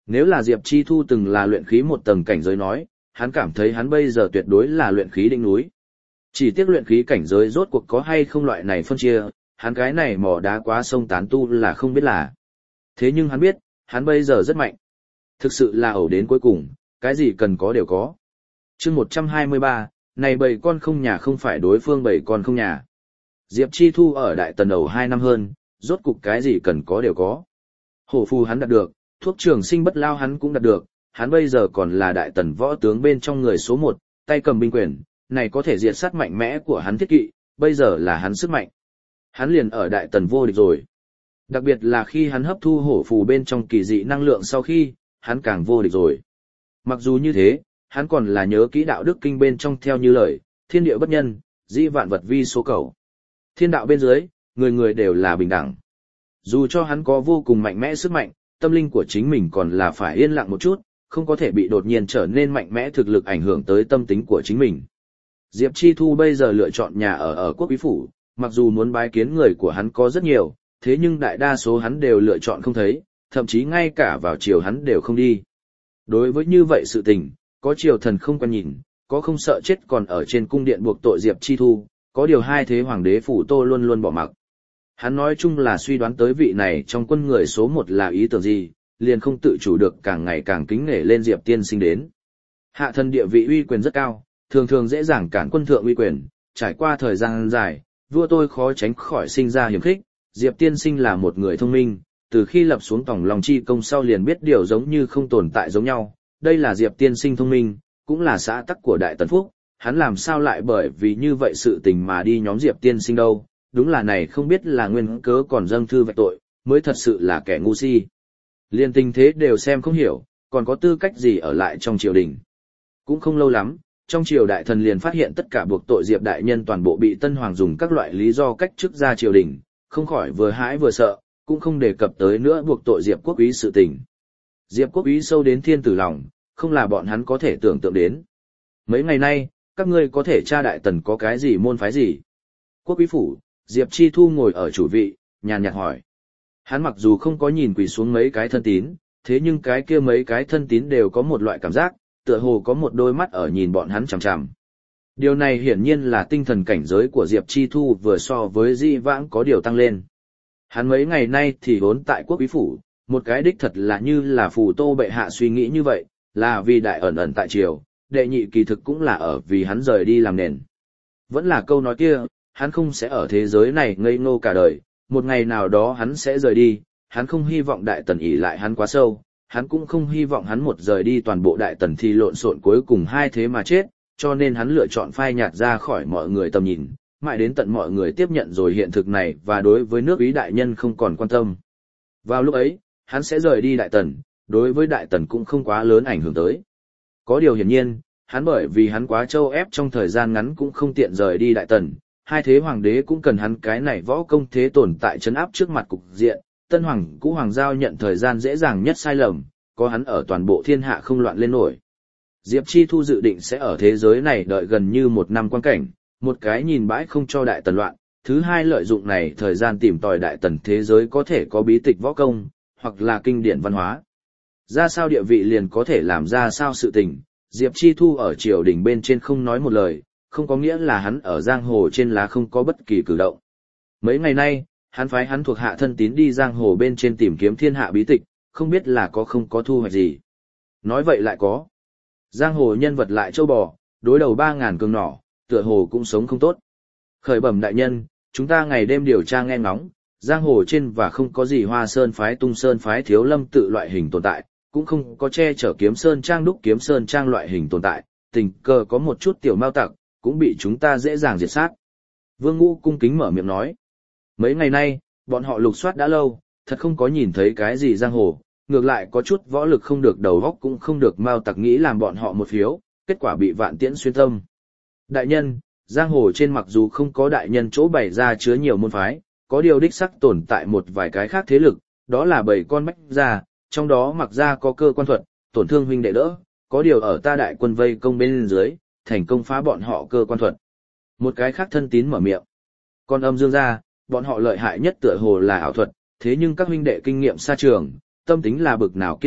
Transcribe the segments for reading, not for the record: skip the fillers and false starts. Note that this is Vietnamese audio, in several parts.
Nếu là Diệp Chi Thu từng là luyện khí một tầng cảnh giới nói, hắn cảm thấy hắn bây giờ tuyệt đối là luyện khí đỉnh núi. Chỉ tiếc luyện khí cảnh giới rốt cuộc có hay không loại này phân chia, hắn cái này mỏ đá quá sông tán tu là không biết là. Thế nhưng hắn biết, hắn bây giờ rất mạnh. Thực sự là ẩu đến cuối cùng, cái gì cần có đều có. Chương 123, này bầy con không nhà không phải đối phương bầy con không nhà. Diệp Chi Thu ở Đại Tần ẩu 2 năm hơn, rốt cục cái gì cần có đều có. Hổ phù hắn đạt được, thuốc trường sinh bất lao hắn cũng đạt được, hắn bây giờ còn là Đại Tần võ tướng bên trong người số 1, tay cầm binh quyền, này có thể diệt sát mạnh mẽ của hắn thiết kỵ, bây giờ là hắn sức mạnh. Hắn liền ở Đại Tần vô địch rồi. Đặc biệt là khi hắn hấp thu hổ phù bên trong kỳ dị năng lượng sau khi, hắn càng vô địch rồi. Mặc dù như thế, hắn còn là nhớ kỹ đạo đức kinh bên trong theo như lời, thiên địa bất nhân, dĩ vạn vật vi số cầu. Thiên đạo bên dưới, người người đều là bình đẳng. Dù cho hắn có vô cùng mạnh mẽ sức mạnh, tâm linh của chính mình còn là phải yên lặng một chút, không có thể bị đột nhiên trở nên mạnh mẽ thực lực ảnh hưởng tới tâm tính của chính mình. Diệp Chi Thu bây giờ lựa chọn nhà ở quốc quý phủ, mặc dù muốn bái kiến người của hắn có rất nhiều, thế nhưng đại đa số hắn đều lựa chọn không thấy, thậm chí ngay cả vào triều hắn đều không đi. Đối với như vậy sự tình, có triều thần không quan nhìn, có không sợ chết còn ở trên cung điện buộc tội Diệp Chi Thu, có điều hai thế hoàng đế phủ Tô luôn luôn bỏ mặc. Hắn nói chung là suy đoán tới vị này trong quân người số 1 là ý tưởng gì, liền không tự chủ được càng ngày càng kính nể lên Diệp tiên sinh đến. Hạ thần địa vị uy quyền rất cao, thường thường dễ dàng cản quân thượng uy quyền, trải qua thời gian dài, vua tôi khó tránh khỏi sinh ra hiểm khích. Diệp tiên sinh là một người thông minh, từ khi lập xuống Tòng Long Chi công sau liền biết điều giống như không tồn tại giống nhau, đây là Diệp tiên sinh thông minh, cũng là xã tắc của Đại Tần Phúc, hắn làm sao lại bởi vì như vậy sự tình mà đi nhóm Diệp tiên sinh đâu, đúng là này không biết là nguyên cớ còn dâng thư vạch tội, mới thật sự là kẻ ngu si. Liên tình thế đều xem không hiểu, còn có tư cách gì ở lại trong triều đình. Cũng không lâu lắm, trong triều đại thần liền phát hiện tất cả buộc tội Diệp đại nhân toàn bộ bị Tân Hoàng dùng các loại lý do cách chức ra triều đình, không khỏi vừa hãi vừa sợ, cũng không đề cập tới nữa buộc tội Diệp quốc úy sự tình. Diệp quốc úy sâu đến thiên tử lòng, không là bọn hắn có thể tưởng tượng đến. Mấy ngày nay, các ngươi có thể tra Đại Tần có cái gì môn phái gì? Quốc úy phủ, Diệp Chi Thu ngồi ở chủ vị, nhàn nhạt hỏi. Hắn mặc dù không có nhìn quỳ xuống mấy cái thân tín, thế nhưng cái kia mấy cái thân tín đều có một loại cảm giác, tựa hồ có một đôi mắt ở nhìn bọn hắn chằm chằm. Điều này hiển nhiên là tinh thần cảnh giới của Diệp Chi Thu vừa so với Di Vãng có điều tăng lên. Hắn mấy ngày nay thì vốn tại quốc úy phủ, một cái đích thật là như là phù Tô bệ hạ suy nghĩ như vậy, là vì đại ẩn ẩn tại triều, đệ nhị kỳ thực cũng là ở vì hắn rời đi làm nền. Vẫn là câu nói kia, hắn không sẽ ở thế giới này ngây ngô cả đời, một ngày nào đó hắn sẽ rời đi, hắn không hy vọng Đại Tần ỷ lại hắn quá sâu, hắn cũng không hy vọng hắn một rời đi toàn bộ Đại Tần thì lộn xộn cuối cùng hai thế mà chết, cho nên hắn lựa chọn phai nhạt ra khỏi mọi người tầm nhìn, mãi đến tận mọi người tiếp nhận rồi hiện thực này và đối với nước Ý đại nhân không còn quan tâm. Vào lúc ấy, hắn sẽ rời đi Đại Tần, đối với Đại Tần cũng không quá lớn ảnh hưởng tới. Có điều hiển nhiên, hắn bởi vì hắn quá châu ép trong thời gian ngắn cũng không tiện rời đi Đại Tần, hai thế hoàng đế cũng cần hắn cái này võ công thế tồn tại trấn áp trước mặt cục diện, Tân Hoàng cũ Hoàng giao nhận thời gian dễ dàng nhất sai lầm, có hắn ở toàn bộ thiên hạ không loạn lên nổi. Diệp Chi Thu dự định sẽ ở thế giới này đợi gần như 1 năm quan cảnh, một cái nhìn bãi không cho Đại Tần loạn, thứ hai lợi dụng này thời gian tìm tòi Đại Tần thế giới có thể có bí tịch võ công, hoặc là kinh điển văn hóa. Ra sao địa vị liền có thể làm ra sao sự tình, Diệp Chi Thu ở triều đình bên trên không nói một lời, không có nghĩa là hắn ở giang hồ trên lá không có bất kỳ cử động. Mấy ngày nay, hắn phái hắn thuộc hạ thân tín đi giang hồ bên trên tìm kiếm thiên hạ bí tịch, không biết là có không có thu hoạch gì. Nói vậy lại có. Giang hồ nhân vật lại châu bò, đối đầu 3.000 cường nỏ, tựa hồ cũng sống không tốt. Khởi bẩm đại nhân, chúng ta ngày đêm điều tra nghe ngóng, giang hồ trên và không có gì Hoa Sơn phái Tung Sơn phái Thiếu Lâm tự loại hình tồn tại, cũng không có che chở Kiếm Sơn Trang Đúc Kiếm Sơn Trang loại hình tồn tại, tình cờ có một chút tiểu mao tặc, cũng bị chúng ta dễ dàng diệt sát. Vương Ngũ cung kính mở miệng nói. Mấy ngày nay, bọn họ lục soát đã lâu, thật không có nhìn thấy cái gì giang hồ, ngược lại có chút võ lực không được đầu óc cũng không được mao tặc nghĩ làm bọn họ một phiếu, kết quả bị Vạn Tiễn xuyên tâm. Đại nhân, giang hồ trên mặc dù không có đại nhân chỗ bày ra chứa nhiều môn phái, có điều đích sắc tồn tại một vài cái khác thế lực, đó là 7 con Bách gia, trong đó mặc gia có cơ quan thuật, tổn thương huynh đệ đỡ, có điều ở ta đại quân vây công bên dưới, thành công phá bọn họ cơ quan thuật. Một cái khác thân tín mở miệng. Còn Âm Dương gia, bọn họ lợi hại nhất tựa hồ là ảo thuật, thế nhưng các huynh đệ kinh nghiệm xa trường, tâm tính là bực nào kiên định,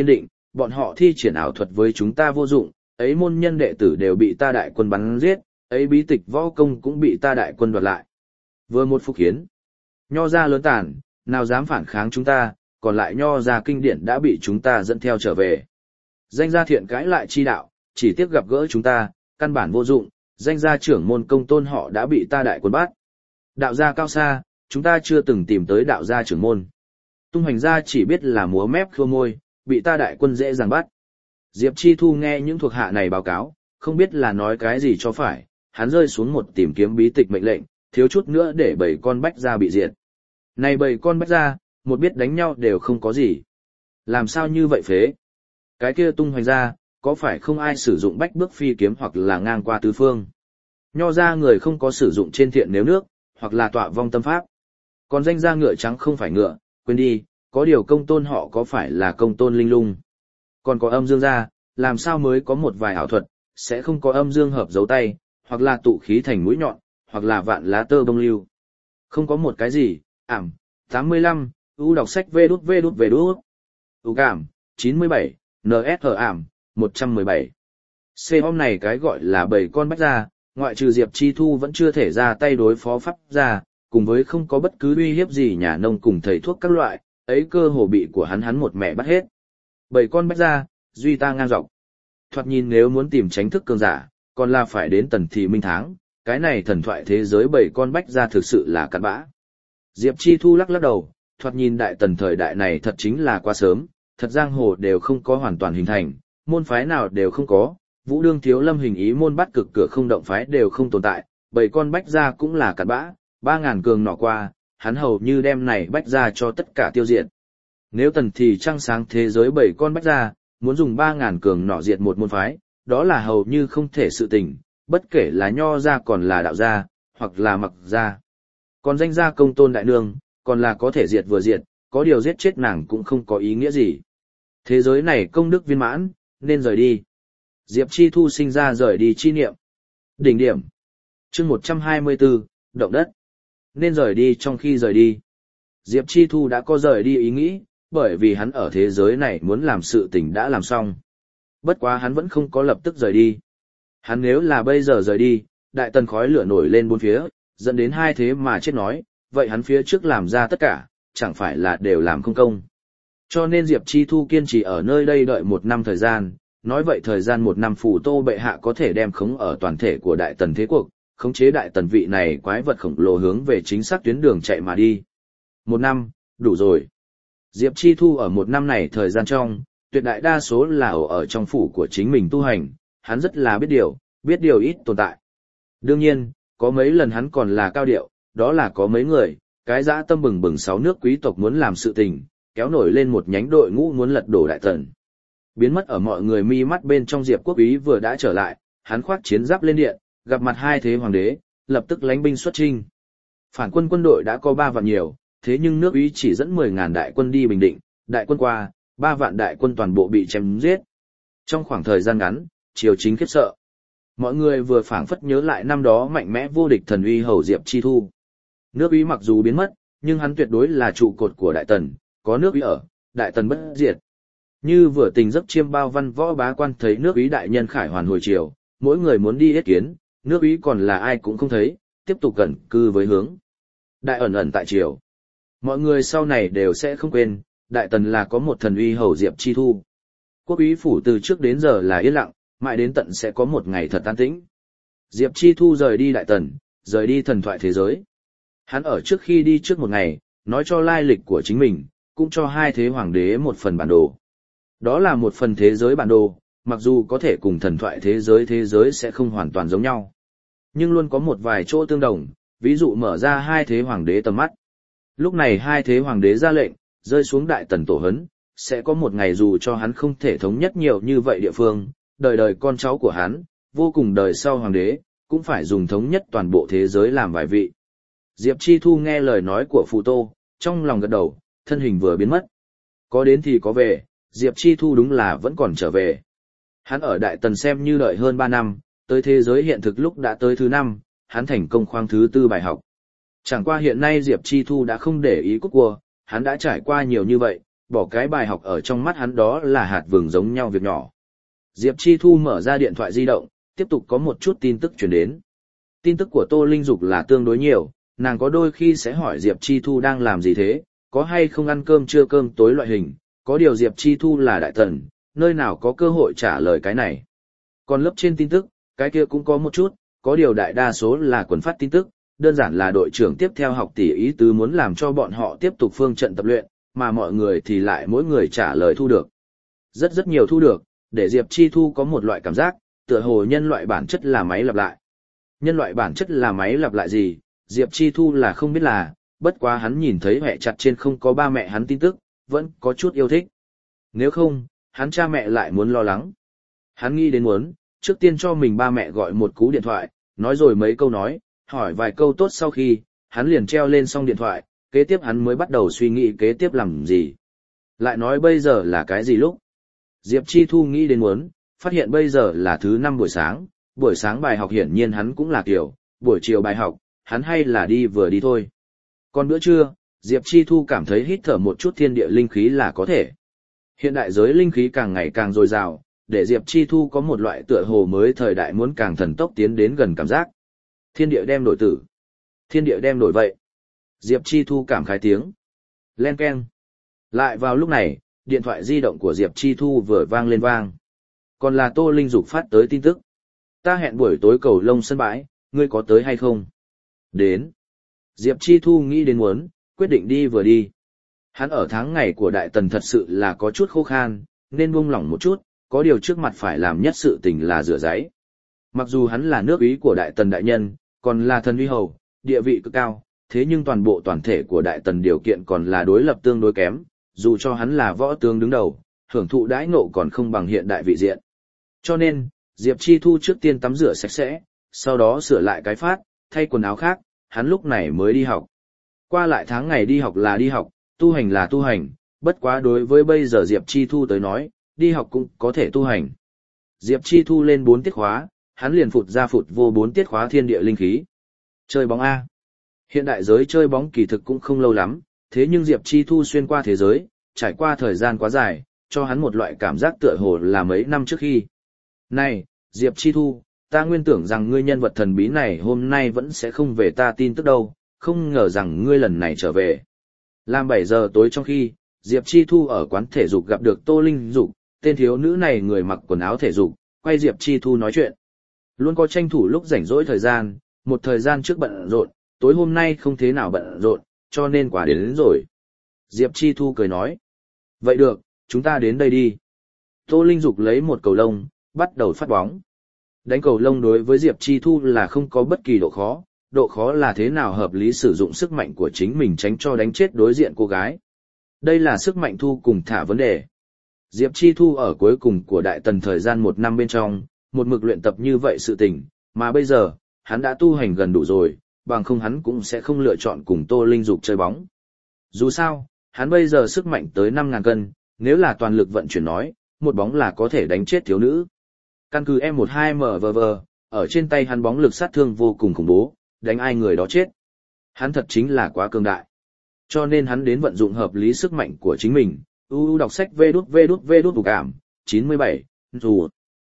bọn họ thi triển ảo thuật với chúng ta vô dụng, ấy môn nhân đệ tử đều bị ta đại quân bắn giết, ấy bí tịch võ công cũng bị ta đại quân đoạt lại. Vừa một phục hiến, Nho gia lớn tàn, nào dám phản kháng chúng ta, còn lại Nho gia kinh điển đã bị chúng ta dẫn theo trở về. Danh gia thiện cãi lại chi đạo, chỉ tiếc gặp gỡ chúng ta, căn bản vô dụng, danh gia trưởng môn Công Tôn họ đã bị ta đại quân bắt. Đạo gia cao xa, chúng ta chưa từng tìm tới đạo gia trưởng môn. Tung Hoành gia chỉ biết là múa mép khua môi, bị ta đại quân dễ dàng bắt. Diệp Chi Thu nghe những thuộc hạ này báo cáo, không biết là nói cái gì cho phải, hắn rơi xuống một tìm kiếm bí tịch mệnh lệnh, thiếu chút nữa để 7 con bách gia bị diệt. Này 7 con bách gia, một biết đánh nhau đều không có gì. Làm sao như vậy phế? Cái kia Tung Hoành gia, có phải không ai sử dụng bách bước phi kiếm hoặc là ngang qua tứ phương? Nho gia người không có sử dụng trên thiện nếu nước, hoặc là tọa vong tâm pháp. Còn danh gia ngựa trắng không phải ngựa, quên đi, có điều Công Tôn họ có phải là Công Tôn linh lung. Còn có Âm Dương gia, làm sao mới có một vài ảo thuật, sẽ không có âm dương hợp dấu tay, hoặc là tụ khí thành mũi nhọn, hoặc là vạn lá tơ bông lưu. Không có một cái gì, 85, U đọc sách vê đút. U cảm, 97, NSH 117. C hôm này cái gọi là 7 con bách gia, ngoại trừ Diệp Chi Thu vẫn chưa thể ra tay đối phó pháp gia, cùng với không có bất cứ uy hiếp gì nhà nông cùng thầy thuốc các loại, ấy cơ hồ bị của hắn một mẹ bắt hết. 7 con bách gia, duy ta ngang dọc. Thoạt nhìn nếu muốn tìm tránh thức cường giả, còn là phải đến Tần Thị Minh Tháng, cái này thần thoại thế giới 7 con bách gia thực sự là cặn bã. Diệp Chi Thu lắc lắc đầu, thoạt nhìn đại tần thời đại này thật chính là quá sớm, thật giang hồ đều không có hoàn toàn hình thành, môn phái nào đều không có, Vũ Đương Thiếu Lâm hình ý môn bắt cực cửa không động phái đều không tồn tại, 7 con bách gia cũng là cặn bã, 3.000 cường nọ qua, hắn hầu như đem này bách gia cho tất cả tiêu diệt. Nếu Tần Thị trăng sáng thế giới 7 con bách gia, muốn dùng 3.000 cường nọ diệt một môn phái, đó là hầu như không thể sự tình, bất kể là Nho gia còn là đạo gia, hoặc là Mặc gia. Còn danh gia Công Tôn đại nương, còn là có thể diệt vừa diệt, có điều giết chết nàng cũng không có ý nghĩa gì. Thế giới này công đức viên mãn, nên rời đi. Diệp Chi Thu sinh ra rời đi chi niệm. Đỉnh điểm. Chương 124, động đất. Nên rời đi trong khi rời đi. Diệp Chi Thu đã có rời đi ý nghĩ, bởi vì hắn ở thế giới này muốn làm sự tình đã làm xong. Bất quá hắn vẫn không có lập tức rời đi. Hắn nếu là bây giờ rời đi, đại tần khói lửa nổi lên bốn phía, dẫn đến hai thế mà chết nói, vậy hắn phía trước làm ra tất cả, chẳng phải là đều làm không công. Cho nên Diệp Chi Thu kiên trì ở nơi đây đợi 1 năm thời gian, nói vậy thời gian 1 năm Phù Tô bệ hạ có thể đem khống ở toàn thể của đại tần thế cuộc, khống chế đại tần vị này quái vật khổng lồ hướng về chính xác tuyến đường chạy mà đi. 1 năm, đủ rồi. Diệp Chi Thu ở 1 năm này thời gian trong, tuyệt đại đa số là ở trong phủ của chính mình tu hành, hắn rất là biết điều ít tồn tại. Đương nhiên, có mấy lần hắn còn là cao điệu, đó là có mấy người, cái dã tâm bừng bừng 6 nước quý tộc muốn làm sự tình, kéo nổi lên một nhánh đội ngũ muốn lật đổ đại tần. Biến mất ở mọi người mi mắt bên trong Diệp Quốc Úy vừa đã trở lại, hắn khoác chiến giáp lên điện, gặp mặt hai thế hoàng đế, lập tức lãnh binh xuất chinh. Phản quân quân đội đã có 3 vạn nhiều, thế nhưng nước Úy chỉ dẫn 10.000 đại quân đi Bình Định, đại quân qua, 3 vạn đại quân toàn bộ bị chém giết. Trong khoảng thời gian ngắn, triều chính khiếp sợ. Mọi người vừa phảng phất nhớ lại năm đó mạnh mẽ vô địch thần uy hầu Diệp Chi Thu. Nước Úy mặc dù biến mất, nhưng hắn tuyệt đối là trụ cột của đại tần, có nước Úy ở, đại tần bất diệt. Như vừa tình giấc chiêm bao văn võ bá quan thấy nước Úy đại nhân khải hoàn hồi triều, mỗi người muốn đi yết kiến, nước Úy còn là ai cũng không thấy, tiếp tục cẩn cư với hướng. Đại ẩn tại triều. Mọi người sau này đều sẽ không quên, đại tần là có một thần uy hầu Diệp Chi Thu. Quốc úy phủ từ trước đến giờ là yên lặng, mãi đến tận sẽ có một ngày thật an tĩnh. Diệp Chi Thu rời đi đại tần, rời đi thần thoại thế giới. Hắn ở trước khi đi trước một ngày, nói cho lai lịch của chính mình, cũng cho hai thế hoàng đế một phần bản đồ. Đó là một phần thế giới bản đồ, mặc dù có thể cùng thần thoại thế giới sẽ không hoàn toàn giống nhau. Nhưng luôn có một vài chỗ tương đồng, ví dụ mở ra hai thế hoàng đế tầm mắt. Lúc này hai thế hoàng đế ra lệnh, rơi xuống đại tần tổ hấn, sẽ có một ngày dù cho hắn không thể thống nhất nhiều như vậy địa phương, đời đời con cháu của hắn, vô cùng đời sau hoàng đế, cũng phải dùng thống nhất toàn bộ thế giới làm vài vị. Diệp Chi Thu nghe lời nói của Phù Tô, trong lòng gật đầu, thân hình vừa biến mất. Có đến thì có về, Diệp Chi Thu đúng là vẫn còn trở về. Hắn ở đại tần xem như đợi hơn 3 năm, tới thế giới hiện thực lúc đã tới thứ 5, hắn thành công khoang thứ 4 bài học. Chẳng qua hiện nay Diệp Chi Thu đã không để ý cút cua, hắn đã trải qua nhiều như vậy, bỏ cái bài học ở trong mắt hắn đó là hạt vừng giống nhau việc nhỏ. Diệp Chi Thu mở ra điện thoại di động, tiếp tục có một chút tin tức truyền đến. Tin tức của Tô Linh Dục là tương đối nhiều, nàng có đôi khi sẽ hỏi Diệp Chi Thu đang làm gì thế, có hay không ăn cơm trưa cơm tối loại hình, có điều Diệp Chi Thu là đại tần, nơi nào có cơ hội trả lời cái này. Còn lớp trên tin tức, cái kia cũng có một chút, có điều đại đa số là quần phát tin tức, đơn giản là đội trưởng tiếp theo học tỷ ý tứ muốn làm cho bọn họ tiếp tục phương trận tập luyện, mà mọi người thì lại mỗi người trả lời thu được. Rất nhiều thu được, để Diệp Chi Thu có một loại cảm giác, tựa hồ nhân loại bản chất là máy lặp lại. Nhân loại bản chất là máy lặp lại gì, Diệp Chi Thu là không biết là, bất quá hắn nhìn thấy mẹ chặt trên không có ba mẹ hắn tin tức, vẫn có chút yêu thích. Nếu không, hắn cha mẹ lại muốn lo lắng. Hắn nghĩ đến muốn, trước tiên cho mình ba mẹ gọi một cú điện thoại, nói rồi mấy câu nói, hỏi vài câu tốt sau khi, hắn liền treo lên xong điện thoại, kế tiếp hắn mới bắt đầu suy nghĩ kế tiếp làm gì. Lại nói bây giờ là cái gì lúc? Diệp Chi Thu nghĩ đến muốn, phát hiện bây giờ là thứ 5 buổi sáng bài học hiển nhiên hắn cũng là kiểu, buổi chiều bài học, hắn hay là đi vừa đi thôi. Còn bữa trưa, Diệp Chi Thu cảm thấy hít thở một chút thiên địa linh khí là có thể. Hiện đại giới linh khí càng ngày càng dồi dào, để Diệp Chi Thu có một loại tựa hồ mới thời đại muốn càng thần tốc tiến đến gần cảm giác. Thiên địa đem đổi tử. Thiên địa đem đổi vậy. Diệp Chi Thu cảm khái tiếng. Len keng. Lại vào lúc này, điện thoại di động của Diệp Chi Thu vừa vang lên vang. Còn là Tô Linh Dục phát tới tin tức. Ta hẹn buổi tối cầu lông sân bãi, ngươi có tới hay không? Đến. Diệp Chi Thu nghĩ đến muốn, quyết định đi vừa đi. Hắn ở tháng ngày của Đại Tần thật sự là có chút khô khan, nên buông lỏng một chút, có điều trước mặt phải làm nhất sự tình là rửa giấy. Mặc dù hắn là nước úy của Đại Tần đại nhân, còn là thần uy hầu, địa vị cực cao, thế nhưng toàn bộ toàn thể của Đại Tần điều kiện còn là đối lập tương đối kém, dù cho hắn là võ tướng đứng đầu, hưởng thụ đãi ngộ còn không bằng hiện đại vị diện. Cho nên, Diệp Chi Thu trước tiên tắm rửa sạch sẽ, sau đó sửa lại cái phát, thay quần áo khác, hắn lúc này mới đi học. Qua lại tháng ngày đi học là đi học, tu hành là tu hành, bất quá đối với bây giờ Diệp Chi Thu tới nói, đi học cũng có thể tu hành. Diệp Chi Thu lên 4 tiết khóa, hắn liền phụt ra phụt vô 4 tiết khóa thiên địa linh khí. Chơi bóng A. Hiện đại giới chơi bóng kỳ thực cũng không lâu lắm, thế nhưng Diệp Chi Thu xuyên qua thế giới, trải qua thời gian quá dài, cho hắn một loại cảm giác tựa hồ là mấy năm trước khi. Này, Diệp Chi Thu, ta nguyên tưởng rằng ngươi nhân vật thần bí này hôm nay vẫn sẽ không về ta tin tức đâu, không ngờ rằng ngươi lần này trở về. Làm 7 giờ tối trong khi, Diệp Chi Thu ở quán thể dục gặp được Tô Linh Dục, tên thiếu nữ này người mặc quần áo thể dục, quay Diệp Chi Thu nói chuyện. Luôn có tranh thủ lúc rảnh rỗi thời gian, một thời gian trước bận rộn, tối hôm nay không thế nào bận rộn, cho nên quả đến rồi. Diệp Chi Thu cười nói. Vậy được, chúng ta đến đây đi. Tô Linh Dục lấy một cầu lông, bắt đầu phát bóng. Đánh cầu lông đối với Diệp Chi Thu là không có bất kỳ độ khó là thế nào hợp lý sử dụng sức mạnh của chính mình tránh cho đánh chết đối diện cô gái. Đây là sức mạnh thu cùng thả vấn đề. Diệp Chi Thu ở cuối cùng của Đại Tần thời gian 1 năm bên trong, một mực luyện tập như vậy sự tình, mà bây giờ, hắn đã tu hành gần đủ rồi, bằng không hắn cũng sẽ không lựa chọn cùng Tô Linh Dục chơi bóng. Dù sao, hắn bây giờ sức mạnh tới 5.000 cân, nếu là toàn lực vận chuyển nói, một bóng là có thể đánh chết thiếu nữ. Căn cứ M12MVV, ở trên tay hắn bóng lực sát thương vô cùng khủng bố, đánh ai người đó chết. Hắn thật chính là quá cường đại. Cho nên hắn đến vận dụng hợp lý sức mạnh của chính mình. Đọc sách vđvđvđ ảm, 97, dù.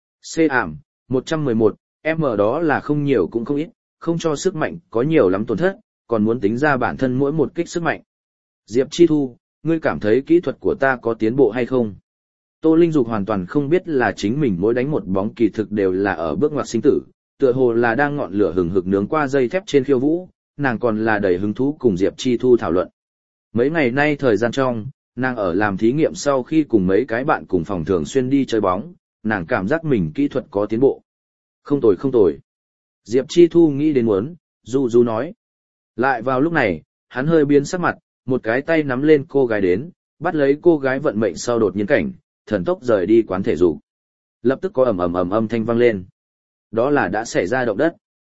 C ảm, 111, M đó là không nhiều cũng không ít, không cho sức mạnh có nhiều lắm tổn thất, còn muốn tính ra bản thân mỗi một kích sức mạnh. Diệp Chi Thu, ngươi cảm thấy kỹ thuật của ta có tiến bộ hay không? Tô Linh Dục hoàn toàn không biết là chính mình mỗi đánh một bóng kỳ thực đều là ở bước ngoặt sinh tử, tựa hồ là đang ngọn lửa hừng hực nướng qua dây thép trên khiêu vũ, nàng còn là đầy hứng thú cùng Diệp Chi Thu thảo luận. Mấy ngày nay thời gian trong, nàng ở làm thí nghiệm sau khi cùng mấy cái bạn cùng phòng thường xuyên đi chơi bóng, nàng cảm giác mình kỹ thuật có tiến bộ. Không tồi. Diệp Chi Thu nghĩ đến muốn, du nói. Lại vào lúc này, hắn hơi biến sắc mặt, một cái tay nắm lên cô gái đến, bắt lấy cô gái vận mệnh sau đột nhiên cảnh, thần tốc rời đi quán thể dục. Lập tức có ầm âm thanh vang lên. Đó là đã xảy ra động đất.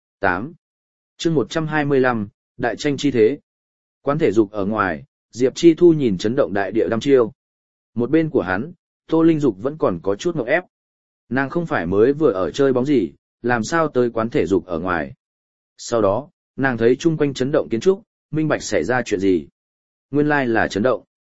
8. Chương 125, đại tranh chi thế. Quán thể dục ở ngoài, Diệp Chi Thu nhìn chấn động đại địa đăm chiêu. Một bên của hắn, Tô Linh Dục vẫn còn có chút ngộp ép. Nàng không phải mới vừa ở chơi bóng gì, làm sao tới quán thể dục ở ngoài. Sau đó, nàng thấy chung quanh chấn động kiến trúc, minh bạch xảy ra chuyện gì. Nguyên lai là chấn động.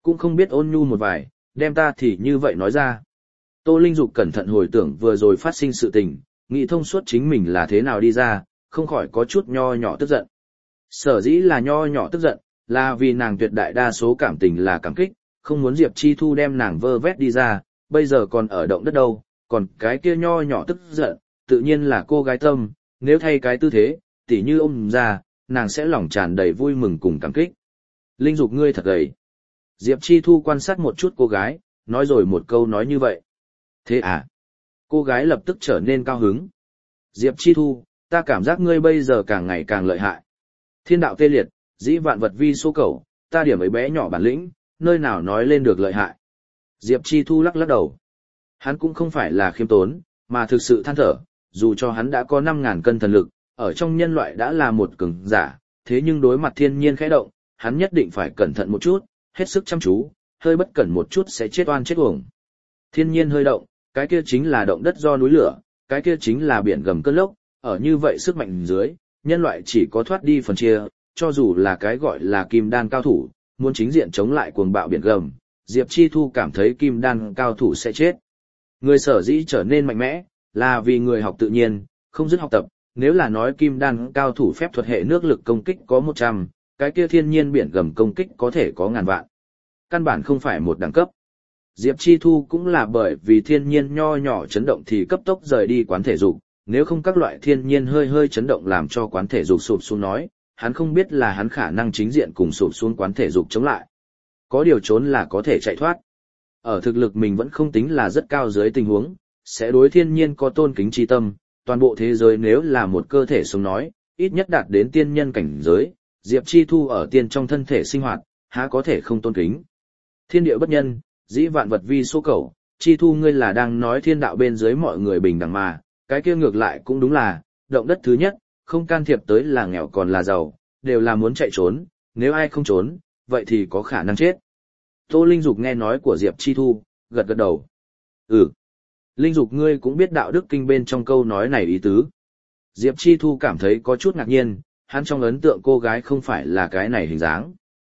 cũng không biết ôn nhu một vài, đem ta thì như vậy nói ra. Tô Linh Dục cẩn thận hồi tưởng vừa rồi phát sinh sự tình, nghĩ thông suốt chính mình là thế nào đi ra, không khỏi có chút nho nhỏ tức giận. Sở dĩ là nho nhỏ tức giận, là vì nàng tuyệt đại đa số cảm tình là cảm kích, không muốn Diệp Chi Thu đem nàng vơ vét đi ra, bây giờ còn ở động đất đâu, còn cái kia nho nhỏ tức giận, tự nhiên là cô gái tâm, nếu thay cái tư thế, tỉ như ôm ra, nàng sẽ lòng tràn đầy vui mừng cùng cảm kích. Linh Dục ngươi thật gầy. Diệp Chi Thu quan sát một chút cô gái, nói rồi một câu nói như vậy. Thế à? Cô gái lập tức trở nên cao hứng. Diệp Chi Thu, ta cảm giác ngươi bây giờ càng ngày càng lợi hại. Thiên đạo tê liệt, dĩ vạn vật vi số cầu, ta điểm ấy bé nhỏ bản lĩnh, nơi nào nói lên được lợi hại. Diệp Chi Thu lắc lắc đầu. Hắn cũng không phải là khiêm tốn, mà thực sự than thở, dù cho hắn đã có 5.000 cân thần lực, ở trong nhân loại đã là một cường giả, thế nhưng đối mặt thiên nhiên khẽ động, hắn nhất định phải cẩn thận một chút, hết sức chăm chú, hơi bất cẩn một chút sẽ chết oan chết uổng. Thiên nhiên hơi động, cái kia chính là động đất do núi lửa, cái kia chính là biển gầm cơn lốc, ở như vậy sức mạnh dưới, nhân loại chỉ có thoát đi phần chia, cho dù là cái gọi là kim đan cao thủ, muốn chính diện chống lại cuồng bạo biển gầm, Diệp Chi Thu cảm thấy kim đan cao thủ sẽ chết. Người sở dĩ trở nên mạnh mẽ, là vì người học tự nhiên, không dứt học tập, nếu là nói kim đan cao thủ phép thuật hệ nước lực công kích có 100, cái kia thiên nhiên biển gầm công kích có thể có ngàn vạn. Căn bản không phải một đẳng cấp. Diệp Chi Thu cũng là bởi vì thiên nhiên nho nhỏ chấn động thì cấp tốc rời đi quán thể dục, nếu không các loại thiên nhiên hơi hơi chấn động làm cho quán thể dục sụp xuống nói, hắn không biết là hắn khả năng chính diện cùng sụp xuống quán thể dục chống lại. Có điều trốn là có thể chạy thoát. Ở thực lực mình vẫn không tính là rất cao dưới tình huống, sẽ đối thiên nhiên có tôn kính chi tâm, toàn bộ thế giới nếu là một cơ thể sống nói, ít nhất đạt đến tiên nhân cảnh giới, Diệp Chi Thu ở tiên trong thân thể sinh hoạt, há có thể không tôn kính. Thiên địa bất nhân, dĩ vạn vật vi số cầu, Chi Thu ngươi là đang nói thiên đạo bên dưới mọi người bình đẳng mà, cái kia ngược lại cũng đúng là, động đất thứ nhất, không can thiệp tới là nghèo còn là giàu, đều là muốn chạy trốn, nếu ai không trốn, vậy thì có khả năng chết. Tô Linh Dục nghe nói của Diệp Chi Thu, gật gật đầu. Linh Dục ngươi cũng biết đạo đức kinh bên trong câu nói này ý tứ. Diệp Chi Thu cảm thấy có chút ngạc nhiên, hắn trong ấn tượng cô gái không phải là cái này hình dáng.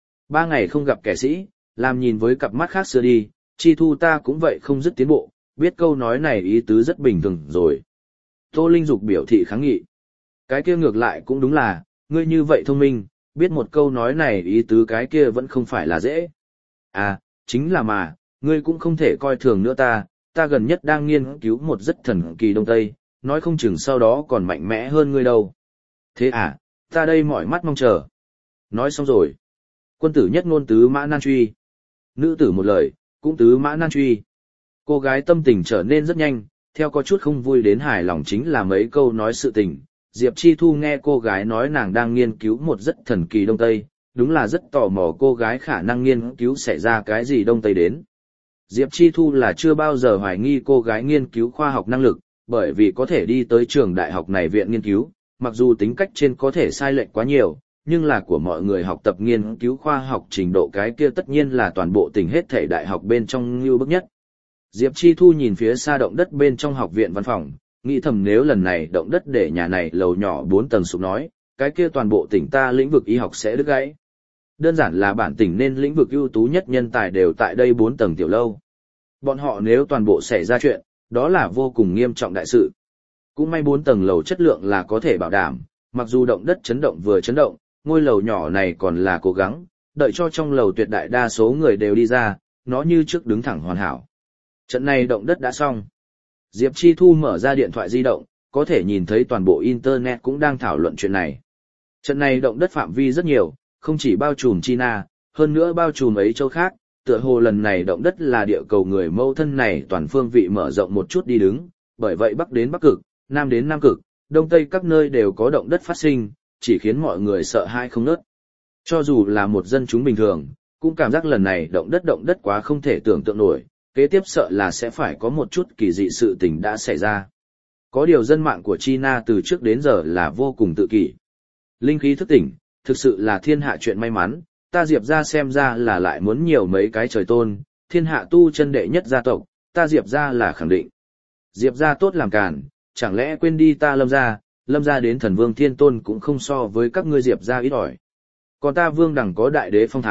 3 ngày không gặp kẻ sĩ, làm nhìn với cặp mắt khác xưa đi, Chi Thu ta cũng vậy không dứt tiến bộ, biết câu nói này ý tứ rất bình thường rồi. Tô Linh Dục biểu thị kháng nghị. Cái kia ngược lại cũng đúng là, ngươi như vậy thông minh, biết một câu nói này ý tứ cái kia vẫn không phải là dễ. À, chính là mà, ngươi cũng không thể coi thường nữa ta gần nhất đang nghiên cứu một rất thần kỳ Đông Tây, nói không chừng sau đó còn mạnh mẽ hơn ngươi đâu. Thế à, ta đây mỏi mắt mong chờ. Nói xong rồi. Quân tử nhất ngôn tứ mã nan truy. Nữ tử một lời, cũng tứ mã nan truy. Cô gái tâm tình trở nên rất nhanh, theo có chút không vui đến hài lòng chính là mấy câu nói sự tình. Diệp Chi Thu nghe cô gái nói nàng đang nghiên cứu một rất thần kỳ Đông Tây, đúng là rất tò mò cô gái khả năng nghiên cứu xảy ra cái gì Đông Tây đến. Diệp Chi Thu là chưa bao giờ hoài nghi cô gái nghiên cứu khoa học năng lực, bởi vì có thể đi tới trường đại học này viện nghiên cứu, mặc dù tính cách trên có thể sai lệch quá nhiều, nhưng là của mọi người học tập nghiên cứu khoa học trình độ cái kia tất nhiên là toàn bộ tỉnh hết thể đại học bên trong lưu bức nhất. Diệp Chi Thu nhìn phía xa động đất bên trong học viện văn phòng, nghĩ thầm nếu lần này động đất để nhà này lầu nhỏ 4 tầng sụp nói, cái kia toàn bộ tỉnh ta lĩnh vực y học sẽ đứt gãy. Đơn giản là bản tỉnh nên lĩnh vực ưu tú nhất nhân tài đều tại đây 4 tầng tiểu lâu. Bọn họ nếu toàn bộ xảy ra chuyện, đó là vô cùng nghiêm trọng đại sự. Cũng may 4 tầng lầu chất lượng là có thể bảo đảm, mặc dù động đất chấn động vừa chấn động, ngôi lầu nhỏ này còn là cố gắng, đợi cho trong lầu tuyệt đại đa số người đều đi ra, nó như trước đứng thẳng hoàn hảo. Trận này động đất đã xong. Diệp Chi Thu mở ra điện thoại di động, có thể nhìn thấy toàn bộ Internet cũng đang thảo luận chuyện này. Trận này động đất phạm vi rất nhiều, không chỉ bao trùm China, hơn nữa bao trùm ấy châu khác, tựa hồ lần này động đất là địa cầu người mâu thân này toàn phương vị mở rộng một chút đi đứng, bởi vậy Bắc đến Bắc Cực, Nam đến Nam Cực, Đông Tây các nơi đều có động đất phát sinh, chỉ khiến mọi người sợ hãi không ngớt. Cho dù là một dân chúng bình thường, cũng cảm giác lần này động đất quá không thể tưởng tượng nổi, kế tiếp sợ là sẽ phải có một chút kỳ dị sự tình đã xảy ra. Có điều dân mạng của China từ trước đến giờ là vô cùng tự kỷ. Linh khí thức tỉnh, thực sự là thiên hạ chuyện may mắn, ta Diệp ra xem ra là lại muốn nhiều mấy cái trời tôn, thiên hạ tu chân đệ nhất gia tộc, ta Diệp ra là khẳng định. Diệp ra tốt làm càn, chẳng lẽ quên đi ta Lâm ra đến thần vương thiên tôn cũng không so với các ngươi Diệp ra ít ỏi. Còn ta Vương Đẳng có đại đế phong thái,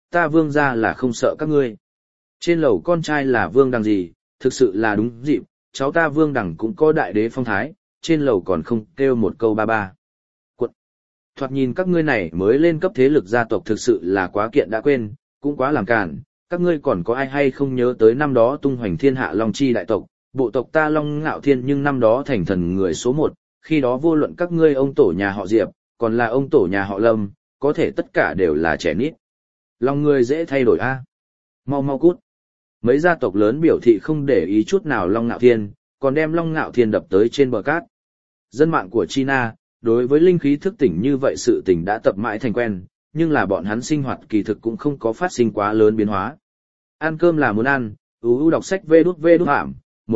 ta Vương gia là không sợ các ngươi. Trên lầu con trai là Vương Đằng gì, thực sự là đúng dịp, cháu ta Vương Đằng cũng có đại đế phong thái, trên lầu còn không kêu một câu ba ba. Quận. Thoạt nhìn các ngươi này mới lên cấp thế lực gia tộc thực sự là quá kiện đã quên, cũng quá làm cản, các ngươi còn có ai hay không nhớ tới năm đó tung hoành thiên hạ Long Chi đại tộc, bộ tộc ta Long Ngạo Thiên nhưng năm đó thành thần người số một, khi đó vô luận các ngươi ông tổ nhà họ Diệp, còn là ông tổ nhà họ Lâm, có thể tất cả đều là trẻ nít. Lòng người dễ thay đổi a. Mau mau cút. Mấy gia tộc lớn biểu thị không để ý chút nào Long Ngạo Thiên, còn đem Long Ngạo Thiên đập tới trên bờ cát. Dân mạng của China, đối với linh khí thức tỉnh như vậy sự tỉnh đã tập mãi thành quen, nhưng là bọn hắn sinh hoạt kỳ thực cũng không có phát sinh quá lớn biến hóa. Ăn cơm là muốn ăn, đọc sách vê đút ảm,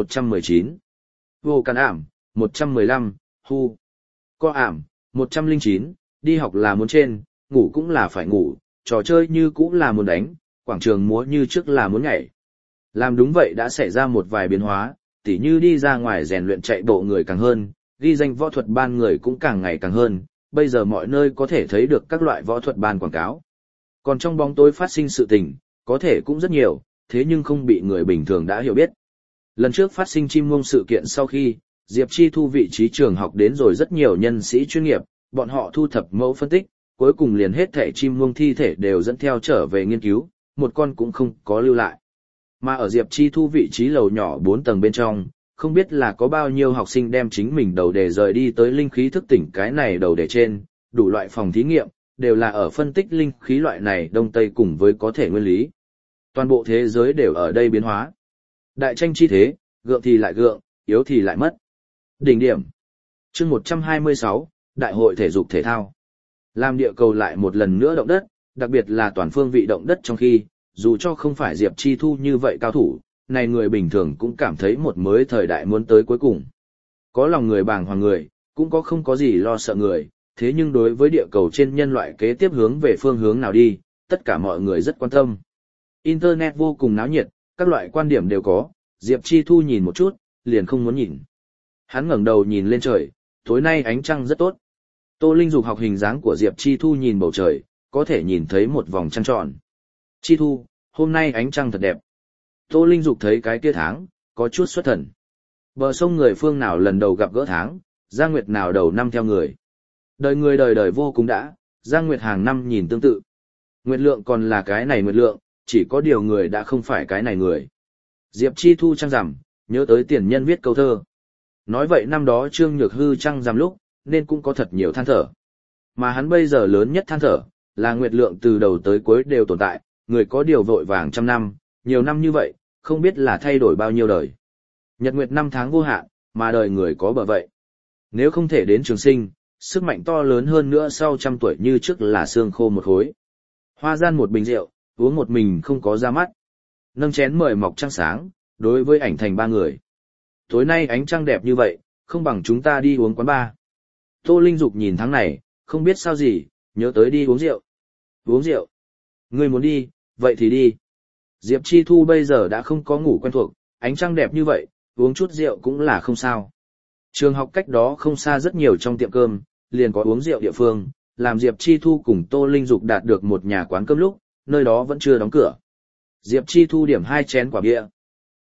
119. Vô can ảm, 115, hu. Co ảm, 109, đi học là muốn trên, ngủ cũng là phải ngủ, trò chơi như cũng là muốn đánh, quảng trường múa như trước là muốn nhảy. Làm đúng vậy đã xảy ra một vài biến hóa, tỉ như đi ra ngoài rèn luyện chạy bộ người càng hơn, ghi danh võ thuật ban người cũng càng ngày càng hơn, bây giờ mọi nơi có thể thấy được các loại võ thuật ban quảng cáo. Còn trong bóng tối phát sinh sự tình, có thể cũng rất nhiều, thế nhưng không bị người bình thường đã hiểu biết. Lần trước phát sinh chim muông sự kiện sau khi, Diệp Chi Thu vị trí trường học đến rồi rất nhiều nhân sĩ chuyên nghiệp, bọn họ thu thập mẫu phân tích, cuối cùng liền hết thảy chim muông thi thể đều dẫn theo trở về nghiên cứu, một con cũng không có lưu lại. Mà ở Diệp Chi Thu vị trí lầu nhỏ 4 tầng bên trong, không biết là có bao nhiêu học sinh đem chính mình đầu đề rời đi tới linh khí thức tỉnh cái này đầu đề trên, đủ loại phòng thí nghiệm, đều là ở phân tích linh khí loại này đông tây cùng với có thể nguyên lý. Toàn bộ thế giới đều ở đây biến hóa. Đại tranh chi thế, gượng thì lại gượng, yếu thì lại mất. Đỉnh điểm. Chương 126, Đại hội thể dục thể thao. Làm địa cầu lại một lần nữa động đất, đặc biệt là toàn phương vị động đất trong khi, dù cho không phải Diệp Chi Thu như vậy cao thủ, này người bình thường cũng cảm thấy một mới thời đại muốn tới cuối cùng. Có lòng người bàng hoàng người, cũng có không có gì lo sợ người, thế nhưng đối với địa cầu trên nhân loại kế tiếp hướng về phương hướng nào đi, tất cả mọi người rất quan tâm. Internet vô cùng náo nhiệt, các loại quan điểm đều có, Diệp Chi Thu nhìn một chút, liền không muốn nhìn. Hắn ngẩng đầu nhìn lên trời, tối nay ánh trăng rất tốt. Tô Linh Dục học hình dáng của Diệp Chi Thu nhìn bầu trời, có thể nhìn thấy một vòng trăng tròn. Chi Thu, hôm nay ánh trăng thật đẹp. Tô Linh Dục thấy cái kia tháng, có chút xuất thần. Bờ sông người phương nào lần đầu gặp gỡ tháng, Giang Nguyệt nào đầu năm theo người. Đời người đời đời vô cùng đã, Giang Nguyệt hàng năm nhìn tương tự. Nguyệt lượng còn là cái này Nguyệt lượng, chỉ có điều người đã không phải cái này người. Diệp Chi Thu trăng rằm, nhớ tới tiền nhân viết câu thơ. Nói vậy năm đó Trương Nhược Hư trăng rằm lúc, nên cũng có thật nhiều than thở. Mà hắn bây giờ lớn nhất than thở, là Nguyệt lượng từ đầu tới cuối đều tồn tại, người có điều vội vàng trăm năm, nhiều năm như vậy, không biết là thay đổi bao nhiêu đời. Nhật Nguyệt năm tháng vô hạn, mà đời người có bờ vậy. Nếu không thể đến trường sinh, sức mạnh to lớn hơn nữa sau trăm tuổi như trước là xương khô một khối. Hoa gian một bình rượu, uống một mình không có ra mắt. Nâng chén mời mọc trăng sáng, đối với ảnh thành ba người. Tối nay ánh trăng đẹp như vậy, không bằng chúng ta đi uống quán bar. Tô Linh Dục nhìn tháng này, không biết sao gì, nhớ tới đi uống rượu. Uống rượu. Ngươi muốn đi, vậy thì đi. Diệp Chi Thu bây giờ đã không có ngủ quen thuộc, ánh trăng đẹp như vậy, uống chút rượu cũng là không sao. Trường học cách đó không xa rất nhiều trong tiệm cơm, liền có uống rượu địa phương, làm Diệp Chi Thu cùng Tô Linh Dục đạt được một nhà quán cơm lúc, nơi đó vẫn chưa đóng cửa. Diệp Chi Thu điểm 2 chén quả bia.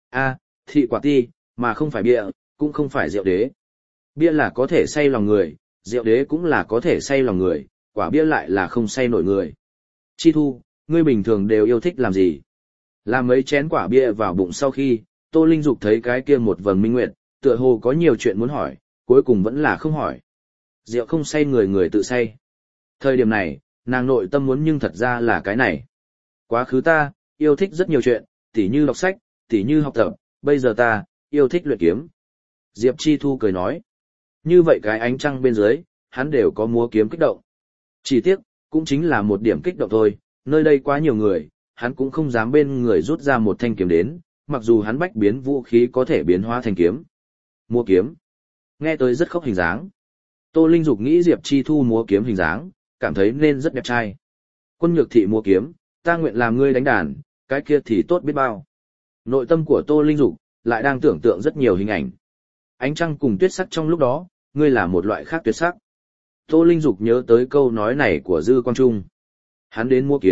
Thị quả ti, mà không phải bia, cũng không phải rượu đế. Bia là có thể say lòng người, rượu đế cũng là có thể say lòng người, quả bia lại là không say nổi người. Chi Thu, ngươi bình thường đều yêu thích làm gì? Làm mấy chén quả bia vào bụng sau khi, Tô Linh Dục thấy cái kia một vầng minh nguyệt, tựa hồ có nhiều chuyện muốn hỏi, cuối cùng vẫn là không hỏi. Rượu không say người người tự say. Thời điểm này, nàng nội tâm muốn nhưng thật ra là cái này. Quá khứ ta, yêu thích rất nhiều chuyện, tỉ như đọc sách, tỉ như học tập, bây giờ ta, yêu thích luyện kiếm. Diệp Chi Thu cười nói. Như vậy cái ánh trăng bên dưới, hắn đều có múa kiếm kích động. Chỉ tiếc, cũng chính là một điểm kích động thôi, nơi đây quá nhiều người, hắn cũng không dám bên người rút ra một thanh kiếm đến, mặc dù hắn bách biến vũ khí có thể biến hóa thành kiếm. Múa kiếm. Nghe tới rất khốc hình dáng. Tô Linh Dục nghĩ Diệp Chi Thu múa kiếm hình dáng, cảm thấy nên rất đẹp trai. Quân Nhược Thị múa kiếm, ta nguyện làm ngươi đánh đàn, cái kia thì tốt biết bao. Nội tâm của Tô Linh Dục lại đang tưởng tượng rất nhiều hình ảnh. Ánh trăng cùng tuyết sắc trong lúc đó, ngươi là một loại khác tuyệt sắc. Tô Linh Dục nhớ tới câu nói này của Dư Quang Trung. Hắn đến múa kiếm,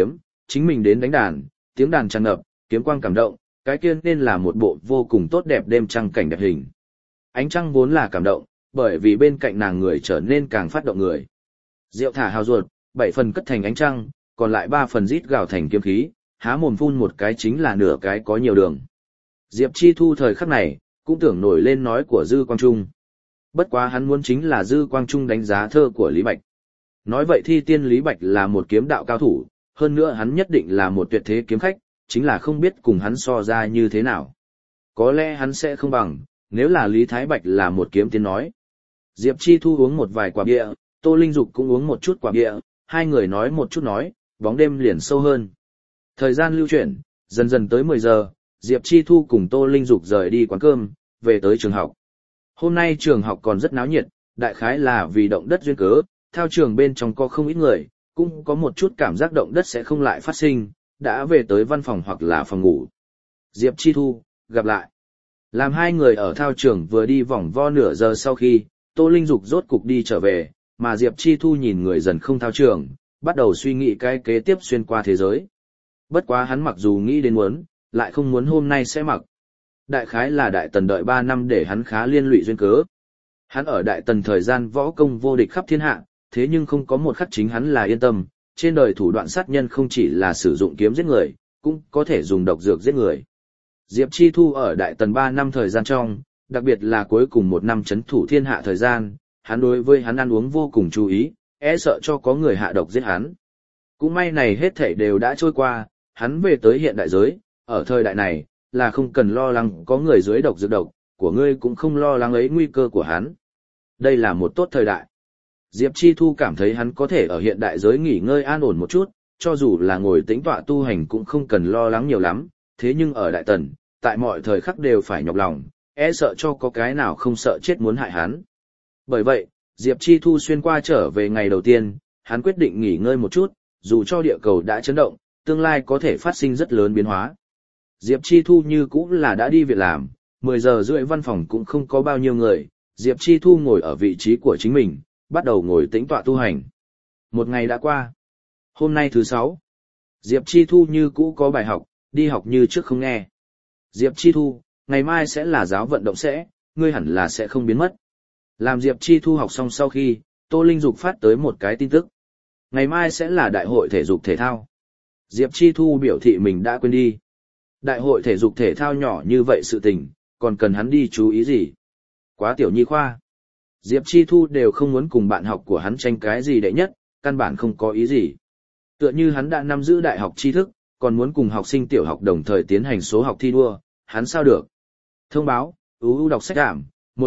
chính mình đến đánh đàn, tiếng đàn tràn ngập, kiếm quang cảm động, cái kia nên là một bộ vô cùng tốt đẹp đêm trăng cảnh đẹp hình. Ánh trăng vốn là cảm động, bởi vì bên cạnh nàng người trở nên càng phát động người. Rượu thả hào ruột, 7 phần cất thành ánh trăng, còn lại 3 phần rít gào thành kiếm khí, há mồm phun một cái chính là nửa cái có nhiều đường. Diệp Chi Thu thời khắc này, cũng tưởng nổi lên nói của Dư Quang Trung. Bất quá hắn muốn chính là Dư Quang Trung đánh giá thơ của Lý Bạch. Nói vậy Thi Tiên Lý Bạch là một kiếm đạo cao thủ, hơn nữa hắn nhất định là một tuyệt thế kiếm khách, chính là không biết cùng hắn so ra như thế nào. Có lẽ hắn sẽ không bằng, nếu là Lý Thái Bạch là một kiếm tiên nói. Diệp Chi Thu uống một vài quả bia, Tô Linh Dục cũng uống một chút quả bia, hai người nói một chút nói, bóng đêm liền sâu hơn. Thời gian lưu chuyển, dần dần tới 10 giờ, Diệp Chi Thu cùng Tô Linh Dục rời đi quán cơm, về tới trường học. Hôm nay trường học còn rất náo nhiệt, đại khái là vì động đất duyên cớ, thao trường bên trong có không ít người, cũng có một chút cảm giác động đất sẽ không lại phát sinh, đã về tới văn phòng hoặc là phòng ngủ. Diệp Chi Thu, gặp lại. Làm hai người ở thao trường vừa đi vòng vo nửa giờ sau khi, Tô Linh Dục rốt cục đi trở về, mà Diệp Chi Thu nhìn người dần không thao trường, bắt đầu suy nghĩ cái kế tiếp xuyên qua thế giới. Bất quá hắn mặc dù nghĩ đến muốn, lại không muốn hôm nay sẽ mặc. Đại khái là Đại Tần đợi 3 năm để hắn khá liên lụy duyên cớ. Hắn ở Đại Tần thời gian võ công vô địch khắp thiên hạ, thế nhưng không có một khắc chính hắn là yên tâm, trên đời thủ đoạn sát nhân không chỉ là sử dụng kiếm giết người, cũng có thể dùng độc dược giết người. Diệp Chi Thu ở Đại Tần 3 năm thời gian trong, đặc biệt là cuối cùng 1 năm chấn thủ thiên hạ thời gian, hắn đối với hắn ăn uống vô cùng chú ý, e sợ cho có người hạ độc giết hắn. Cũng may này hết thảy đều đã trôi qua, hắn về tới hiện đại giới, ở thời đại này, là không cần lo lắng có người dưới độc dược độc, của ngươi cũng không lo lắng ấy nguy cơ của hắn. Đây là một tốt thời đại. Diệp Chi Thu cảm thấy hắn có thể ở hiện đại giới nghỉ ngơi an ổn một chút, cho dù là ngồi tĩnh tọa tu hành cũng không cần lo lắng nhiều lắm, thế nhưng ở Đại Tần, tại mọi thời khắc đều phải nhọc lòng, e sợ cho có cái nào không sợ chết muốn hại hắn. Bởi vậy, Diệp Chi Thu xuyên qua trở về ngày đầu tiên, hắn quyết định nghỉ ngơi một chút, dù cho địa cầu đã chấn động, tương lai có thể phát sinh rất lớn biến hóa. Diệp Chi Thu như cũng là đã đi việc làm, 10 giờ rưỡi văn phòng cũng không có bao nhiêu người, Diệp Chi Thu ngồi ở vị trí của chính mình, bắt đầu ngồi tĩnh tọa tu hành. Một ngày đã qua. Hôm nay thứ 6. Diệp Chi Thu như cũ có bài học, đi học như trước không nghe. Diệp Chi Thu, ngày mai sẽ là giáo vận động sẽ, ngươi hẳn là sẽ không biến mất. Làm Diệp Chi Thu học xong sau khi, Tô Linh Dục phát tới một cái tin tức. Ngày mai sẽ là đại hội thể dục thể thao. Diệp Chi Thu biểu thị mình đã quên đi. Đại hội thể dục thể thao nhỏ như vậy sự tình, còn cần hắn đi chú ý gì? Quá tiểu nhi khoa. Diệp Chi Thu đều không muốn cùng bạn học của hắn tranh cái gì đệ nhất, căn bản không có ý gì. Tựa như hắn đã nắm giữ đại học tri thức, còn muốn cùng học sinh tiểu học đồng thời tiến hành số học thi đua, hắn sao được? Thông báo, UU đọc sách ảm,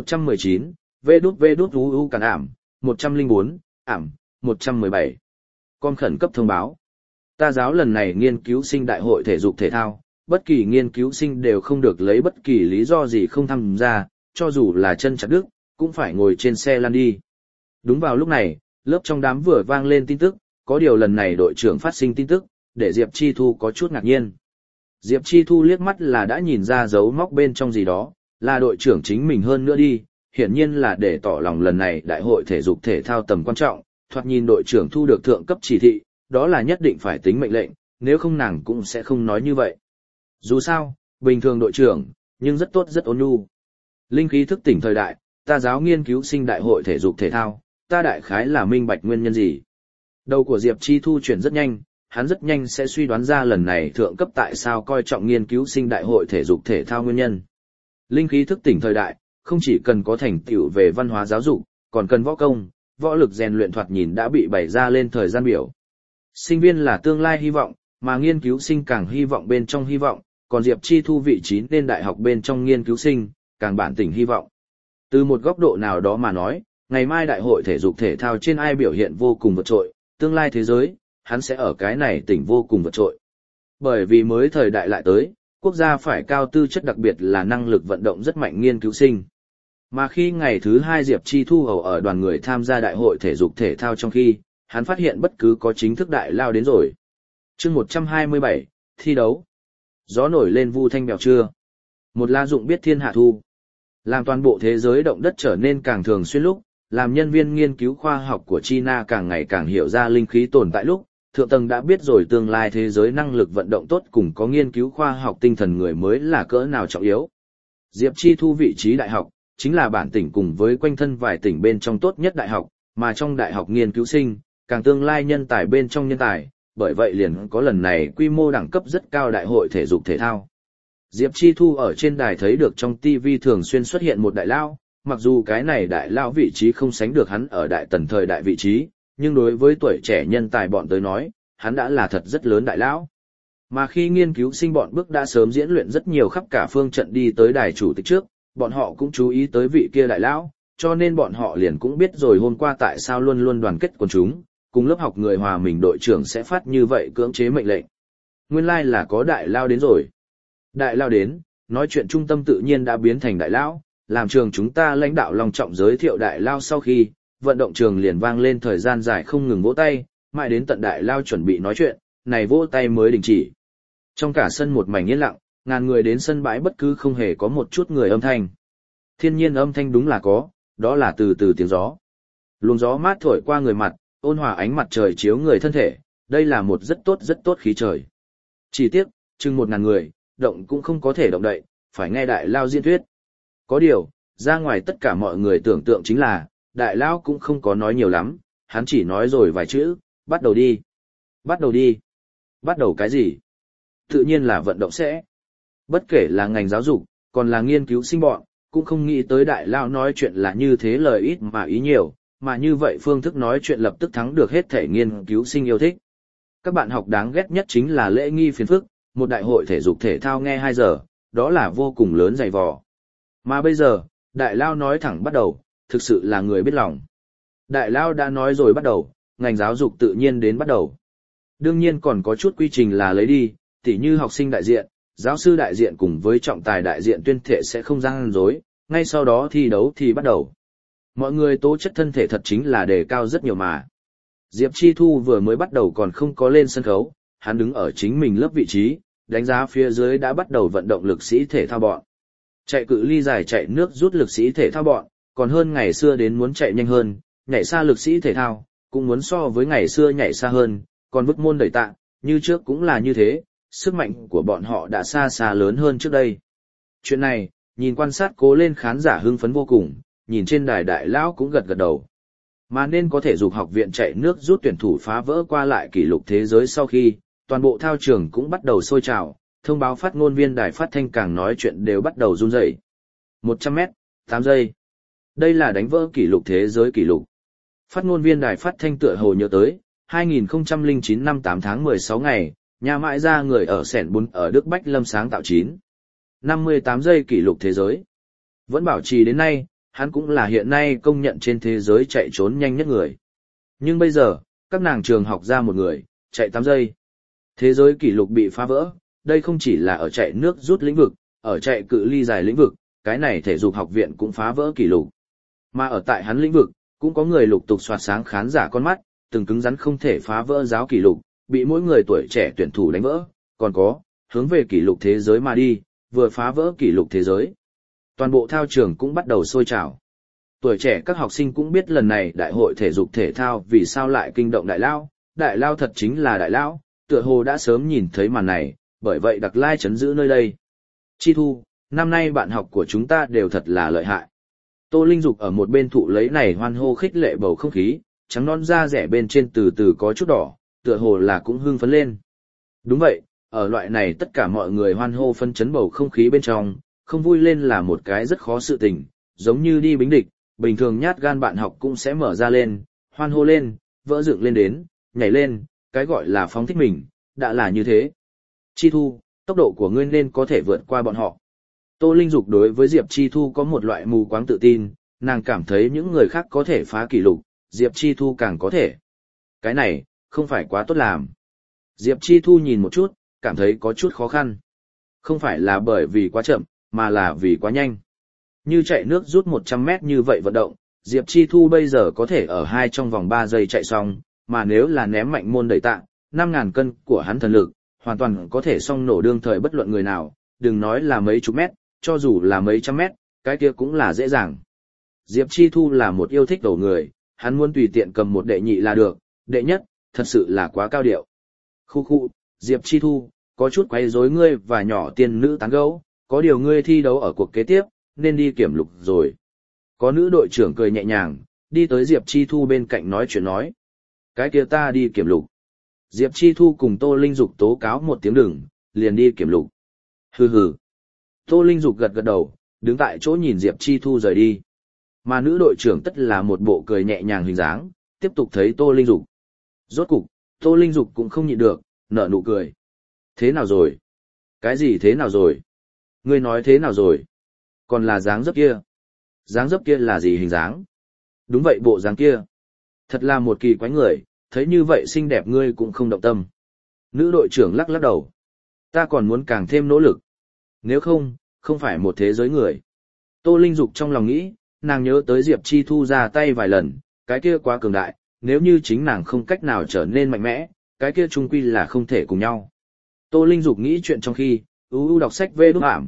119, UU cản ảm, 104, ảm, 117. Con khẩn cấp thông báo. Ta giáo lần này nghiên cứu sinh đại hội thể dục thể thao, bất kỳ nghiên cứu sinh đều không được lấy bất kỳ lý do gì không tham gia, cho dù là chân chặt đứt, cũng phải ngồi trên xe lăn đi. Đúng vào lúc này, lớp trong đám vừa vang lên tin tức, có điều lần này đội trưởng phát sinh tin tức, để Diệp Chi Thu có chút ngạc nhiên. Diệp Chi Thu liếc mắt là đã nhìn ra dấu móc bên trong gì đó, là đội trưởng chính mình hơn nữa đi, hiển nhiên là để tỏ lòng lần này đại hội thể dục thể thao tầm quan trọng, thoạt nhìn đội trưởng thu được thượng cấp chỉ thị, đó là nhất định phải tính mệnh lệnh, nếu không nàng cũng sẽ không nói như vậy. Dù sao, bình thường đội trưởng, nhưng rất tốt rất ôn nhu. Linh khí thức tỉnh thời đại, ta giáo nghiên cứu sinh đại hội thể dục thể thao, ta đại khái là minh bạch nguyên nhân gì. Đầu của Diệp Chi Thu chuyển rất nhanh, hắn rất nhanh sẽ suy đoán ra lần này thượng cấp tại sao coi trọng nghiên cứu sinh đại hội thể dục thể thao nguyên nhân. Linh khí thức tỉnh thời đại, không chỉ cần có thành tựu về văn hóa giáo dục, còn cần võ công, võ lực rèn luyện thoạt nhìn đã bị bày ra lên thời gian biểu. Sinh viên là tương lai hy vọng, mà nghiên cứu sinh càng hy vọng bên trong hy vọng, còn Diệp Chi Thu vị trí nên đại học bên trong nghiên cứu sinh, càng bản tỉnh hy vọng. Từ một góc độ nào đó mà nói, ngày mai đại hội thể dục thể thao trên ai biểu hiện vô cùng vượt trội, tương lai thế giới, hắn sẽ ở cái này tỉnh vô cùng vượt trội. Bởi vì mới thời đại lại tới, quốc gia phải cao tư chất đặc biệt là năng lực vận động rất mạnh nghiên cứu sinh. Mà khi ngày thứ 2 Diệp Chi Thu hầu ở đoàn người tham gia đại hội thể dục thể thao trong khi, hắn phát hiện bất cứ có chính thức đại lao đến rồi. Chương 127, thi đấu. Gió nổi lên vu thanh bèo trưa. Một la dụng biết thiên hạ thu. Làm toàn bộ thế giới động đất trở nên càng thường xuyên lúc, làm nhân viên nghiên cứu khoa học của China càng ngày càng hiểu ra linh khí tồn tại lúc, thượng tầng đã biết rồi tương lai thế giới năng lực vận động tốt cùng có nghiên cứu khoa học tinh thần người mới là cỡ nào trọng yếu. Diệp Chi Thu vị trí đại học, chính là bản tỉnh cùng với quanh thân vài tỉnh bên trong tốt nhất đại học, mà trong đại học nghiên cứu sinh, càng tương lai nhân tài bên trong nhân tài, bởi vậy liền có lần này quy mô đẳng cấp rất cao đại hội thể dục thể thao. Diệp Chi Thu ở trên đài thấy được trong TV thường xuyên xuất hiện một đại lao, mặc dù cái này đại lao vị trí không sánh được hắn ở đại tần thời đại vị trí, nhưng đối với tuổi trẻ nhân tài bọn tới nói, hắn đã là thật rất lớn đại lão. Mà khi nghiên cứu sinh bọn bước đã sớm diễn luyện rất nhiều khắp cả phương trận đi tới đài chủ tịch trước, bọn họ cũng chú ý tới vị kia đại lão, cho nên bọn họ liền cũng biết rồi hôm qua tại sao luôn luôn đoàn kết quần chúng, cùng lớp học người hòa mình đội trưởng sẽ phát như vậy cưỡng chế mệnh lệnh. Nguyên lai là có đại lao đến rồi. Đại lao đến, nói chuyện trung tâm tự nhiên đã biến thành đại lão, làm trường chúng ta lãnh đạo long trọng giới thiệu đại lao sau khi, vận động trường liền vang lên thời gian dài không ngừng vỗ tay, mãi đến tận đại lao chuẩn bị nói chuyện, này vỗ tay mới đình chỉ. Trong cả sân một mảnh yên lặng, ngàn người đến sân bãi bất cứ không hề có một chút người âm thanh. Thiên nhiên âm thanh đúng là có, đó là từ từ tiếng gió. Luồng gió mát thổi qua người mặt, ôn hòa ánh mặt trời chiếu người thân thể, đây là một rất tốt khí trời. Chỉ tiếc, chừng 1000 người, động cũng không có thể động đậy, phải nghe đại lao diễn thuyết. Có điều, ra ngoài tất cả mọi người tưởng tượng chính là, đại lao cũng không có nói nhiều lắm, hắn chỉ nói rồi vài chữ, bắt đầu đi. Bắt đầu đi. Bắt đầu cái gì? Tự nhiên là vận động sẽ. Bất kể là ngành giáo dục, còn là nghiên cứu sinh bọn, cũng không nghĩ tới đại lao nói chuyện là như thế lời ít mà ý nhiều, mà như vậy phương thức nói chuyện lập tức thắng được hết thể nghiên cứu sinh yêu thích. Các bạn học đáng ghét nhất chính là lễ nghi phiền phức, một đại hội thể dục thể thao nghe 2 giờ, đó là vô cùng lớn dày vò. Mà bây giờ, đại lao nói thẳng bắt đầu, thực sự là người biết lòng. Đại lao đã nói rồi bắt đầu, ngành giáo dục tự nhiên đến bắt đầu. Đương nhiên còn có chút quy trình là lấy đi, tỉ như học sinh đại diện, giáo sư đại diện cùng với trọng tài đại diện tuyên thệ sẽ không gian dối, ngay sau đó thi đấu thì bắt đầu. Mọi người tố chất thân thể thật chính là đề cao rất nhiều mà. Diệp Chi Thu vừa mới bắt đầu còn không có lên sân khấu, hắn đứng ở chính mình lớp vị trí, đánh giá phía dưới đã bắt đầu vận động lực sĩ thể thao bọn. Chạy cự ly dài chạy nước rút lực sĩ thể thao bọn, còn hơn ngày xưa đến muốn chạy nhanh hơn, nhảy xa lực sĩ thể thao, cũng muốn so với ngày xưa nhảy xa hơn, còn vứt môn đẩy tạ, như trước cũng là như thế, sức mạnh của bọn họ đã xa xa lớn hơn trước đây. Chuyện này, nhìn quan sát cố lên khán giả hưng phấn vô cùng, nhìn trên đài đại lão cũng gật gật đầu. Mà nên có thể dục học viện chạy nước rút tuyển thủ phá vỡ qua lại kỷ lục thế giới sau khi, toàn bộ thao trường cũng bắt đầu sôi trào, thông báo phát ngôn viên đài phát thanh càng nói chuyện đều bắt đầu run rẩy. 100m, 8 giây. Đây là đánh vỡ kỷ lục thế giới kỷ lục. Phát ngôn viên đài phát thanh tựa hồ nhớ tới, 2009 năm 8 tháng 16 ngày, nhà mãi ra người ở Sẻn Bún ở Đức Bách Lâm sáng tạo 58 giây kỷ lục thế giới. Vẫn bảo trì đến nay, hắn cũng là hiện nay công nhận trên thế giới chạy trốn nhanh nhất người. Nhưng bây giờ, các nàng trường học ra một người, chạy 8 giây. Thế giới kỷ lục bị phá vỡ, đây không chỉ là ở chạy nước rút lĩnh vực, ở chạy cự ly dài lĩnh vực, cái này thể dục học viện cũng phá vỡ kỷ lục. Mà ở tại hắn lĩnh vực, cũng có người lục tục soạt sáng khán giả con mắt, từng cứng rắn không thể phá vỡ giáo kỷ lục, bị mỗi người tuổi trẻ tuyển thủ đánh vỡ, còn có, hướng về kỷ lục thế giới mà đi, vừa phá vỡ kỷ lục thế giới. Toàn bộ thao trường cũng bắt đầu sôi trào. Tuổi trẻ các học sinh cũng biết lần này đại hội thể dục thể thao vì sao lại kinh động đại lao thật chính là đại lao, tựa hồ đã sớm nhìn thấy màn này, bởi vậy đặc lai chấn giữ nơi đây. Chi Thu, năm nay bạn học của chúng ta đều thật là lợi hại. Tô Linh Dục ở một bên thụ lấy này hoan hô khích lệ bầu không khí, trắng non da rẻ bên trên từ từ có chút đỏ, tựa hồ là cũng hưng phấn lên. Đúng vậy, ở loại này tất cả mọi người hoan hô phân chấn bầu không khí bên trong, không vui lên là một cái rất khó sự tình, giống như đi bính địch, bình thường nhát gan bạn học cũng sẽ mở ra lên, hoan hô lên, vỡ dựng lên đến, nhảy lên, cái gọi là phóng thích mình, đã là như thế. Chi Thu, tốc độ của ngươi nên có thể vượt qua bọn họ. Tô Linh Dục đối với Diệp Chi Thu có một loại mù quáng tự tin, nàng cảm thấy những người khác có thể phá kỷ lục, Diệp Chi Thu càng có thể. Cái này, không phải quá tốt làm. Diệp Chi Thu nhìn một chút, cảm thấy có chút khó khăn. Không phải là bởi vì quá chậm, mà là vì quá nhanh. Như chạy nước rút 100 mét như vậy vận động, Diệp Chi Thu bây giờ có thể ở trong vòng 3 giây chạy xong, mà nếu là ném mạnh môn đẩy tạ, 5.000 cân của hắn thần lực, hoàn toàn có thể song nổ đương thời bất luận người nào, đừng nói là mấy chục mét, cho dù là mấy trăm mét, cái kia cũng là dễ dàng. Diệp Chi Thu là một yêu thích đầu người, hắn muốn tùy tiện cầm một đệ nhị là được, đệ nhất, thật sự là quá cao điệu. Khu khu, Diệp Chi Thu, có chút quấy rối ngươi và nhỏ tiên nữ tán gẫu, có điều ngươi thi đấu ở cuộc kế tiếp, nên đi kiểm lục rồi. Có nữ đội trưởng cười nhẹ nhàng, đi tới Diệp Chi Thu bên cạnh nói chuyện nói. Cái kia ta đi kiểm lục. Diệp Chi Thu cùng Tô Linh Dục tố cáo một tiếng đừng, liền đi kiểm lục. Hừ hừ. Tô Linh Dục gật gật đầu, đứng tại chỗ nhìn Diệp Chi Thu rời đi. Mà nữ đội trưởng tất là một bộ cười nhẹ nhàng hình dáng, tiếp tục thấy Tô Linh Dục. Rốt cục, Tô Linh Dục cũng không nhịn được, nở nụ cười. Thế nào rồi? Cái gì thế nào rồi? Ngươi nói thế nào rồi? Còn là dáng dấp kia. Dáng dấp kia là gì hình dáng? Đúng vậy bộ dáng kia. Thật là một kỳ quái người, thấy như vậy xinh đẹp ngươi cũng không động tâm. Nữ đội trưởng lắc lắc đầu. Ta còn muốn càng thêm nỗ lực. Nếu không, không phải một thế giới người. Tô Linh Dục trong lòng nghĩ, nàng nhớ tới Diệp Chi Thu ra tay vài lần, cái kia quá cường đại, nếu như chính nàng không cách nào trở nên mạnh mẽ, cái kia chung quy là không thể cùng nhau. Tô Linh Dục nghĩ chuyện trong khi, đọc sách /ảm,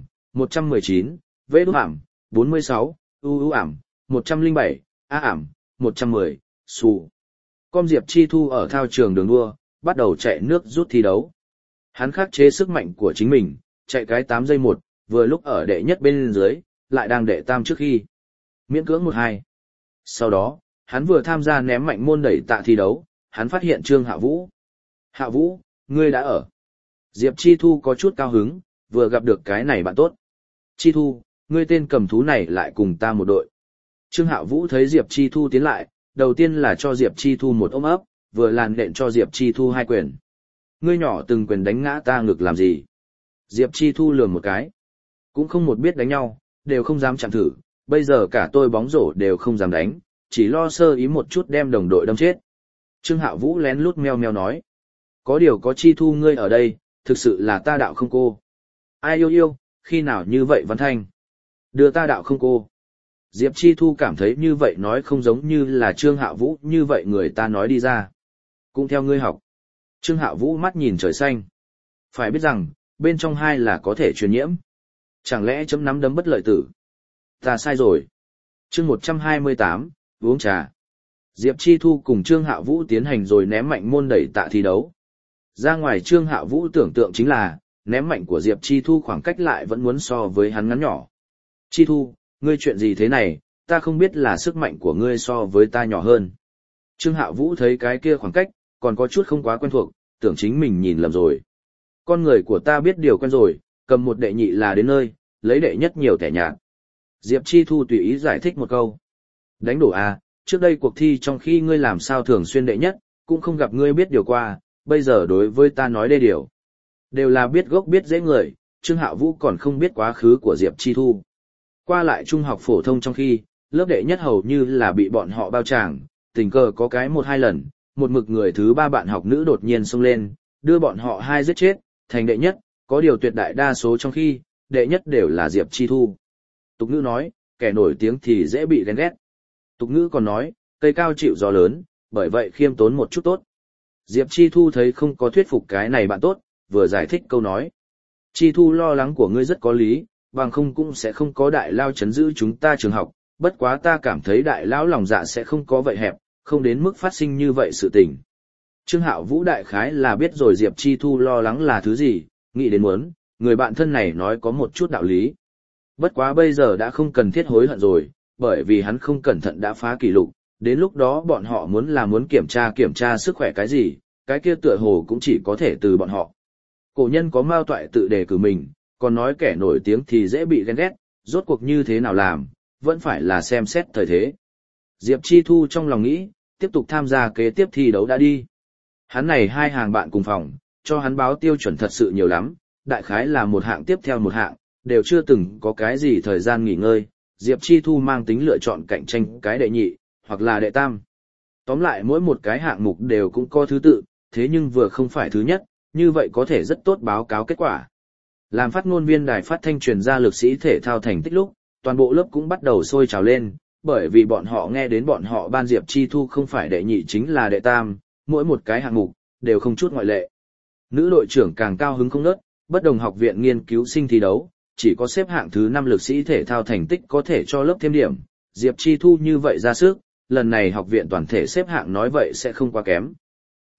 119, /ảm, 46, /ảm, 107, /ảm, 110, xù. Com Diệp Chi Thu ở thao trường đường đua, bắt đầu chạy nước rút thi đấu. Hắn khắc chế sức mạnh của chính mình, chạy cái 8 giây 1, vừa lúc ở đệ nhất bên dưới, lại đang đệ tam trước khi. Miễn cưỡng 1-2. Sau đó, hắn vừa tham gia ném mạnh môn đẩy tạ thi đấu, hắn phát hiện Trương Hạ Vũ. Hạ Vũ, ngươi đã ở. Diệp Chi Thu có chút cao hứng, vừa gặp được cái này bạn tốt. Chi Thu, ngươi tên cầm thú này lại cùng ta một đội. Trương Hạ Vũ thấy Diệp Chi Thu tiến lại, đầu tiên là cho Diệp Chi Thu một ôm ấp, vừa làn đện cho Diệp Chi Thu 2 quyền. Ngươi nhỏ từng quyền đánh ngã ta ngực làm gì? Diệp Chi Thu lườm một cái. Cũng không một biết đánh nhau, đều không dám chạm thử, bây giờ cả tôi bóng rổ đều không dám đánh, chỉ lo sơ ý một chút đem đồng đội đâm chết. Trương Hạ Vũ lén lút meo meo nói. Có điều có Chi Thu ngươi ở đây, thực sự là ta đạo không cô. Ai yêu yêu, khi nào như vậy Văn Thanh? Đưa ta đạo không cô. Diệp Chi Thu cảm thấy như vậy nói không giống như là Trương Hạ Vũ như vậy người ta nói đi ra. Cũng theo ngươi học. Trương Hạ Vũ mắt nhìn trời xanh. Phải biết rằng, bên trong hai là có thể truyền nhiễm. Chẳng lẽ chấm nắm đấm bất lợi tử? Ta sai rồi. Chương 128, uống trà. Diệp Chi Thu cùng Trương Hạ Vũ tiến hành rồi ném mạnh môn đẩy tạ thi đấu. Ra ngoài Trương Hạ Vũ tưởng tượng chính là, ném mạnh của Diệp Chi Thu khoảng cách lại vẫn muốn so với hắn ngắn nhỏ. Chi Thu, ngươi chuyện gì thế này, ta không biết là sức mạnh của ngươi so với ta nhỏ hơn. Trương Hạ Vũ thấy cái kia khoảng cách, còn có chút không quá quen thuộc, tưởng chính mình nhìn lầm rồi. Con người của ta biết điều quen rồi, cầm một đệ nhị là đến nơi, lấy đệ nhất nhiều thẻ nhạt. Diệp Chi Thu tùy ý giải thích một câu. Đánh đổ à, trước đây cuộc thi trong khi ngươi làm sao thường xuyên đệ nhất, cũng không gặp ngươi biết điều qua, bây giờ đối với ta nói đê điều. Đều là biết gốc biết dễ người, Trương Hạ Vũ còn không biết quá khứ của Diệp Chi Thu. Qua lại trung học phổ thông trong khi, lớp đệ nhất hầu như là bị bọn họ bao tràng, tình cờ có cái 1-2 lần, một mực người thứ 3 bạn học nữ đột nhiên xông lên, đưa bọn họ 2 giết chết, thành đệ nhất, có điều tuyệt đại đa số trong khi, đệ nhất đều là Diệp Chi Thu. Tục ngữ nói, kẻ nổi tiếng thì dễ bị ghen ghét. Tục ngữ còn nói, cây cao chịu gió lớn, bởi vậy khiêm tốn một chút tốt. Diệp Chi Thu thấy không có thuyết phục cái này bạn tốt, vừa giải thích câu nói. Chi Thu lo lắng của ngươi rất có lý, bằng không cũng sẽ không có đại lao chấn giữ chúng ta trường học, bất quá ta cảm thấy đại lão lòng dạ sẽ không có vậy hẹp, không đến mức phát sinh như vậy sự tình. Trương Hạo Vũ đại khái là biết rồi Diệp Chi Thu lo lắng là thứ gì, nghĩ đến muốn, người bạn thân này nói có một chút đạo lý. Bất quá bây giờ đã không cần thiết hối hận rồi, bởi vì hắn không cẩn thận đã phá kỷ lục, đến lúc đó bọn họ muốn kiểm tra sức khỏe cái gì, cái kia tựa hồ cũng chỉ có thể từ bọn họ. Cổ nhân có mao toại tự đề cử mình, còn nói kẻ nổi tiếng thì dễ bị ghen ghét, rốt cuộc như thế nào làm, vẫn phải là xem xét thời thế. Diệp Chi Thu trong lòng nghĩ, tiếp tục tham gia kế tiếp thi đấu đã đi. Hắn này 2 hàng bạn cùng phòng, cho hắn báo tiêu chuẩn thật sự nhiều lắm, đại khái là một hạng tiếp theo một hạng, đều chưa từng có cái gì thời gian nghỉ ngơi. Diệp Chi Thu mang tính lựa chọn cạnh tranh cái đệ nhị, hoặc là đệ tam. Tóm lại mỗi một cái hạng mục đều cũng có thứ tự, thế nhưng vừa không phải thứ nhất, như vậy có thể rất tốt báo cáo kết quả. Làm phát ngôn viên đài phát thanh truyền ra lực sĩ thể thao thành tích lúc, toàn bộ lớp cũng bắt đầu sôi trào lên, bởi vì bọn họ nghe đến bọn họ ban Diệp Chi Thu không phải đệ nhị chính là đệ tam, mỗi một cái hạng mục, đều không chút ngoại lệ. Nữ đội trưởng càng cao hứng không nớt, bất đồng học viện nghiên cứu sinh thi đấu, chỉ có xếp hạng thứ 5 lực sĩ thể thao thành tích có thể cho lớp thêm điểm, Diệp Chi Thu như vậy ra sức, lần này học viện toàn thể xếp hạng nói vậy sẽ không quá kém.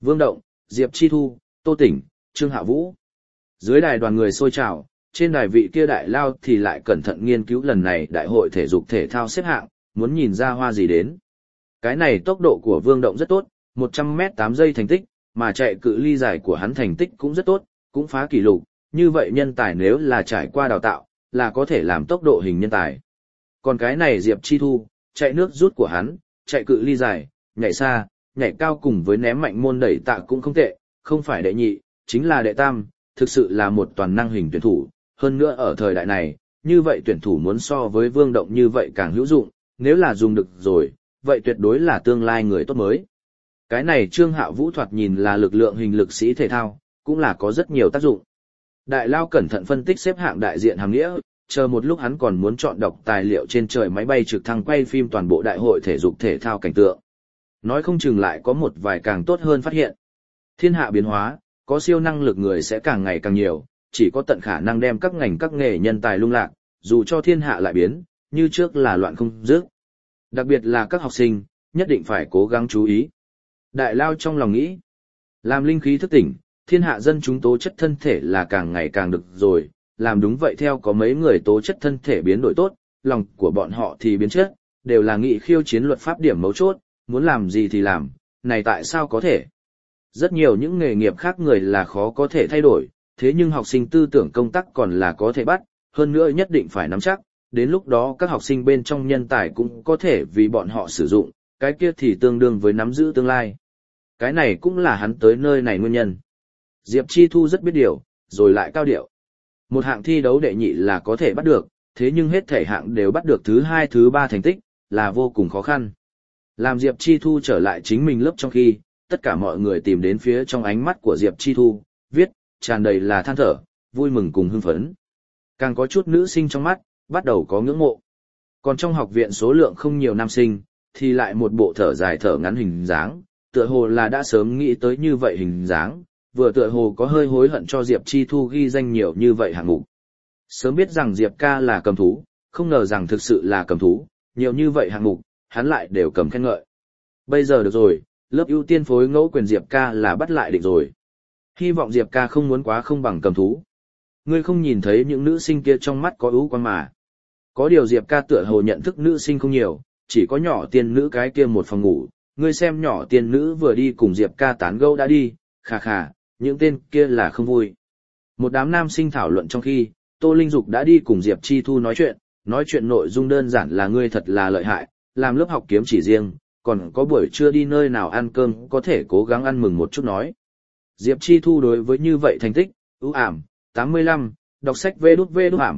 Vương Động, Diệp Chi Thu, Tô Tỉnh, Trương Hạ Vũ. Dưới đài đoàn người sôi trào, trên đài vị kia đại lao thì lại cẩn thận nghiên cứu lần này đại hội thể dục thể thao xếp hạng, muốn nhìn ra hoa gì đến. Cái này tốc độ của Vương Động rất tốt, 100m 8 giây thành tích, mà chạy cự ly dài của hắn thành tích cũng rất tốt, cũng phá kỷ lục, như vậy nhân tài nếu là trải qua đào tạo, là có thể làm tốc độ hình nhân tài. Còn cái này Diệp Chi Thu, chạy nước rút của hắn, chạy cự ly dài, nhảy xa, nhảy cao cùng với ném mạnh môn đẩy tạ cũng không tệ, không phải đệ nhị, chính là đệ tam, thực sự là một toàn năng hình tuyển thủ, hơn nữa ở thời đại này, như vậy tuyển thủ muốn so với Vương Động như vậy càng hữu dụng, nếu là dùng được rồi, vậy tuyệt đối là tương lai người tốt mới. Cái này Trương Hạo Vũ thoạt nhìn là lực lượng hình lực sĩ thể thao, cũng là có rất nhiều tác dụng. Đại lao cẩn thận phân tích xếp hạng đại diện hàm nghĩa, chờ một lúc hắn còn muốn chọn đọc tài liệu trên trời máy bay trực thăng quay phim toàn bộ đại hội thể dục thể thao cảnh tượng. Nói không chừng lại có một vài càng tốt hơn phát hiện. Thiên hạ biến hóa, có siêu năng lực người sẽ càng ngày càng nhiều, chỉ có tận khả năng đem các ngành các nghề nhân tài lung lạc, dù cho thiên hạ lại biến, như trước là loạn không dứt. Đặc biệt là các học sinh, nhất định phải cố gắng chú ý. Đại lao trong lòng nghĩ, làm linh khí thức tỉnh, thiên hạ dân chúng tố chất thân thể là càng ngày càng được rồi, làm đúng vậy theo có mấy người tố chất thân thể biến đổi tốt, lòng của bọn họ thì biến chất, đều là nghị khiêu chiến luật pháp điểm mấu chốt, muốn làm gì thì làm, này tại sao có thể? Rất nhiều những nghề nghiệp khác người là khó có thể thay đổi, thế nhưng học sinh tư tưởng công tác còn là có thể bắt, hơn nữa nhất định phải nắm chắc, đến lúc đó các học sinh bên trong nhân tài cũng có thể vì bọn họ sử dụng, cái kia thì tương đương với nắm giữ tương lai. Cái này cũng là hắn tới nơi này nguyên nhân. Diệp Chi Thu rất biết điều, rồi lại cao điệu. Một hạng thi đấu đệ nhị là có thể bắt được, thế nhưng hết thể hạng đều bắt được thứ hai thứ ba thành tích, là vô cùng khó khăn. Làm Diệp Chi Thu trở lại chính mình lớp trong khi, tất cả mọi người tìm đến phía trong ánh mắt của Diệp Chi Thu, viết, tràn đầy là than thở, vui mừng cùng hưng phấn. Càng có chút nữ sinh trong mắt, bắt đầu có ngưỡng mộ. Còn trong học viện số lượng không nhiều nam sinh, thì lại một bộ thở dài thở ngắn hình dáng, tựa hồ là đã sớm nghĩ tới như vậy hình dáng, vừa tựa hồ có hơi hối hận cho Diệp Chi Thu ghi danh nhiều như vậy hạng mục. Sớm biết rằng Diệp ca là cầm thú, không ngờ rằng thực sự là cầm thú, nhiều như vậy hạng mục, hắn lại đều cầm khen ngợi. Bây giờ được rồi, lớp ưu tiên phối ngẫu quyền Diệp ca là bắt lại định rồi. Hy vọng Diệp ca không muốn quá không bằng cầm thú. Ngươi không nhìn thấy những nữ sinh kia trong mắt có ưu quan mà. Có điều Diệp ca tựa hồ nhận thức nữ sinh không nhiều, chỉ có nhỏ tiên nữ cái kia một phòng ngủ. Ngươi xem nhỏ tiên nữ vừa đi cùng Diệp ca tán gẫu đã đi, khà khà, những tên kia là không vui. Một đám nam sinh thảo luận trong khi, Tô Linh Dục đã đi cùng Diệp Chi Thu nói chuyện nội dung đơn giản là ngươi thật là lợi hại, làm lớp học kiếm chỉ riêng, còn có buổi trưa đi nơi nào ăn cơm có thể cố gắng ăn mừng một chút nói. Diệp Chi Thu đối với như vậy thành tích, ưu ảm, 85, đọc sách vê đút ảm,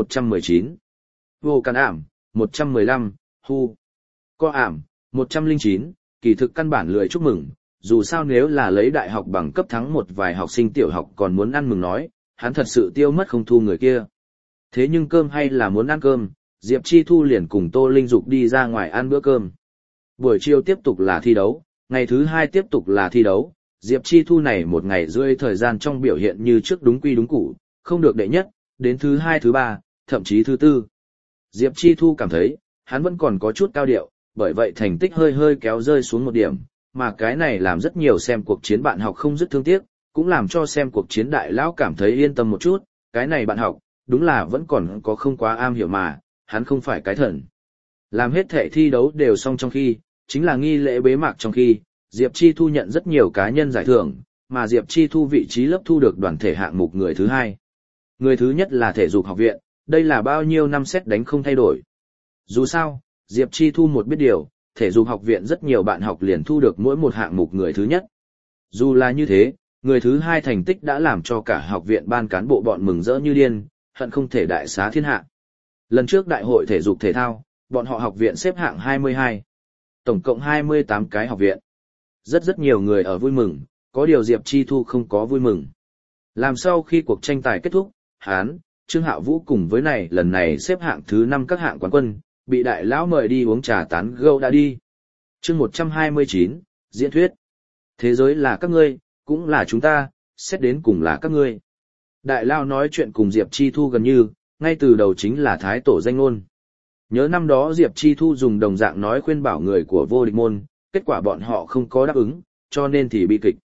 119. Vô can ảm, 115, hu. Co ảm, 109, kỳ thực căn bản lười chúc mừng, dù sao nếu là lấy đại học bằng cấp thắng một vài học sinh tiểu học còn muốn ăn mừng nói, hắn thật sự tiêu mất không thu người kia. Thế nhưng cơm hay là muốn ăn cơm, Diệp Chi Thu liền cùng Tô Linh Dục đi ra ngoài ăn bữa cơm. Buổi chiều tiếp tục là thi đấu, ngày thứ hai tiếp tục là thi đấu, Diệp Chi Thu này một ngày rưỡi thời gian trong biểu hiện như trước đúng quy đúng củ, không được đệ nhất, đến thứ hai thứ ba, thậm chí thứ tư. Diệp Chi Thu cảm thấy, hắn vẫn còn có chút cao điệu, bởi vậy thành tích hơi kéo rơi xuống một điểm, mà cái này làm rất nhiều xem cuộc chiến bạn học không dứt thương tiếc, cũng làm cho xem cuộc chiến đại lão cảm thấy yên tâm một chút, cái này bạn học, đúng là vẫn còn có không quá am hiểu mà, hắn không phải cái thần. Làm hết thể thi đấu đều xong trong khi, chính là nghi lễ bế mạc trong khi, Diệp Chi Thu nhận rất nhiều cá nhân giải thưởng, mà Diệp Chi Thu vị trí lớp thu được đoàn thể hạng mục người thứ hai. Người thứ nhất là thể dục học viện, đây là bao nhiêu năm xét đánh không thay đổi. Dù sao, Diệp Chi Thu một biết điều, thể dục học viện rất nhiều bạn học liền thu được mỗi một hạng mục người thứ nhất. Dù là như thế, người thứ hai thành tích đã làm cho cả học viện ban cán bộ bọn mừng rỡ như điên, hận không thể đại xá thiên hạ. Lần trước đại hội thể dục thể thao, bọn họ học viện xếp hạng 22. Tổng cộng 28 cái học viện. Rất nhiều người ở vui mừng, có điều Diệp Chi Thu không có vui mừng. Làm sau khi cuộc tranh tài kết thúc, hắn, Trương Hạo Vũ cùng với lần này xếp hạng thứ 5 các hạng quán quân, bị đại lão mời đi uống trà tán gẫu đã đi. Chương 129, diễn thuyết. Thế giới là các ngươi, cũng là chúng ta, xét đến cùng là các ngươi. Đại lão nói chuyện cùng Diệp Chi Thu gần như, ngay từ đầu chính là thái tổ danh ngôn. Nhớ năm đó Diệp Chi Thu dùng đồng dạng nói khuyên bảo người của vô địch môn, kết quả bọn họ không có đáp ứng, cho nên thì bi kịch.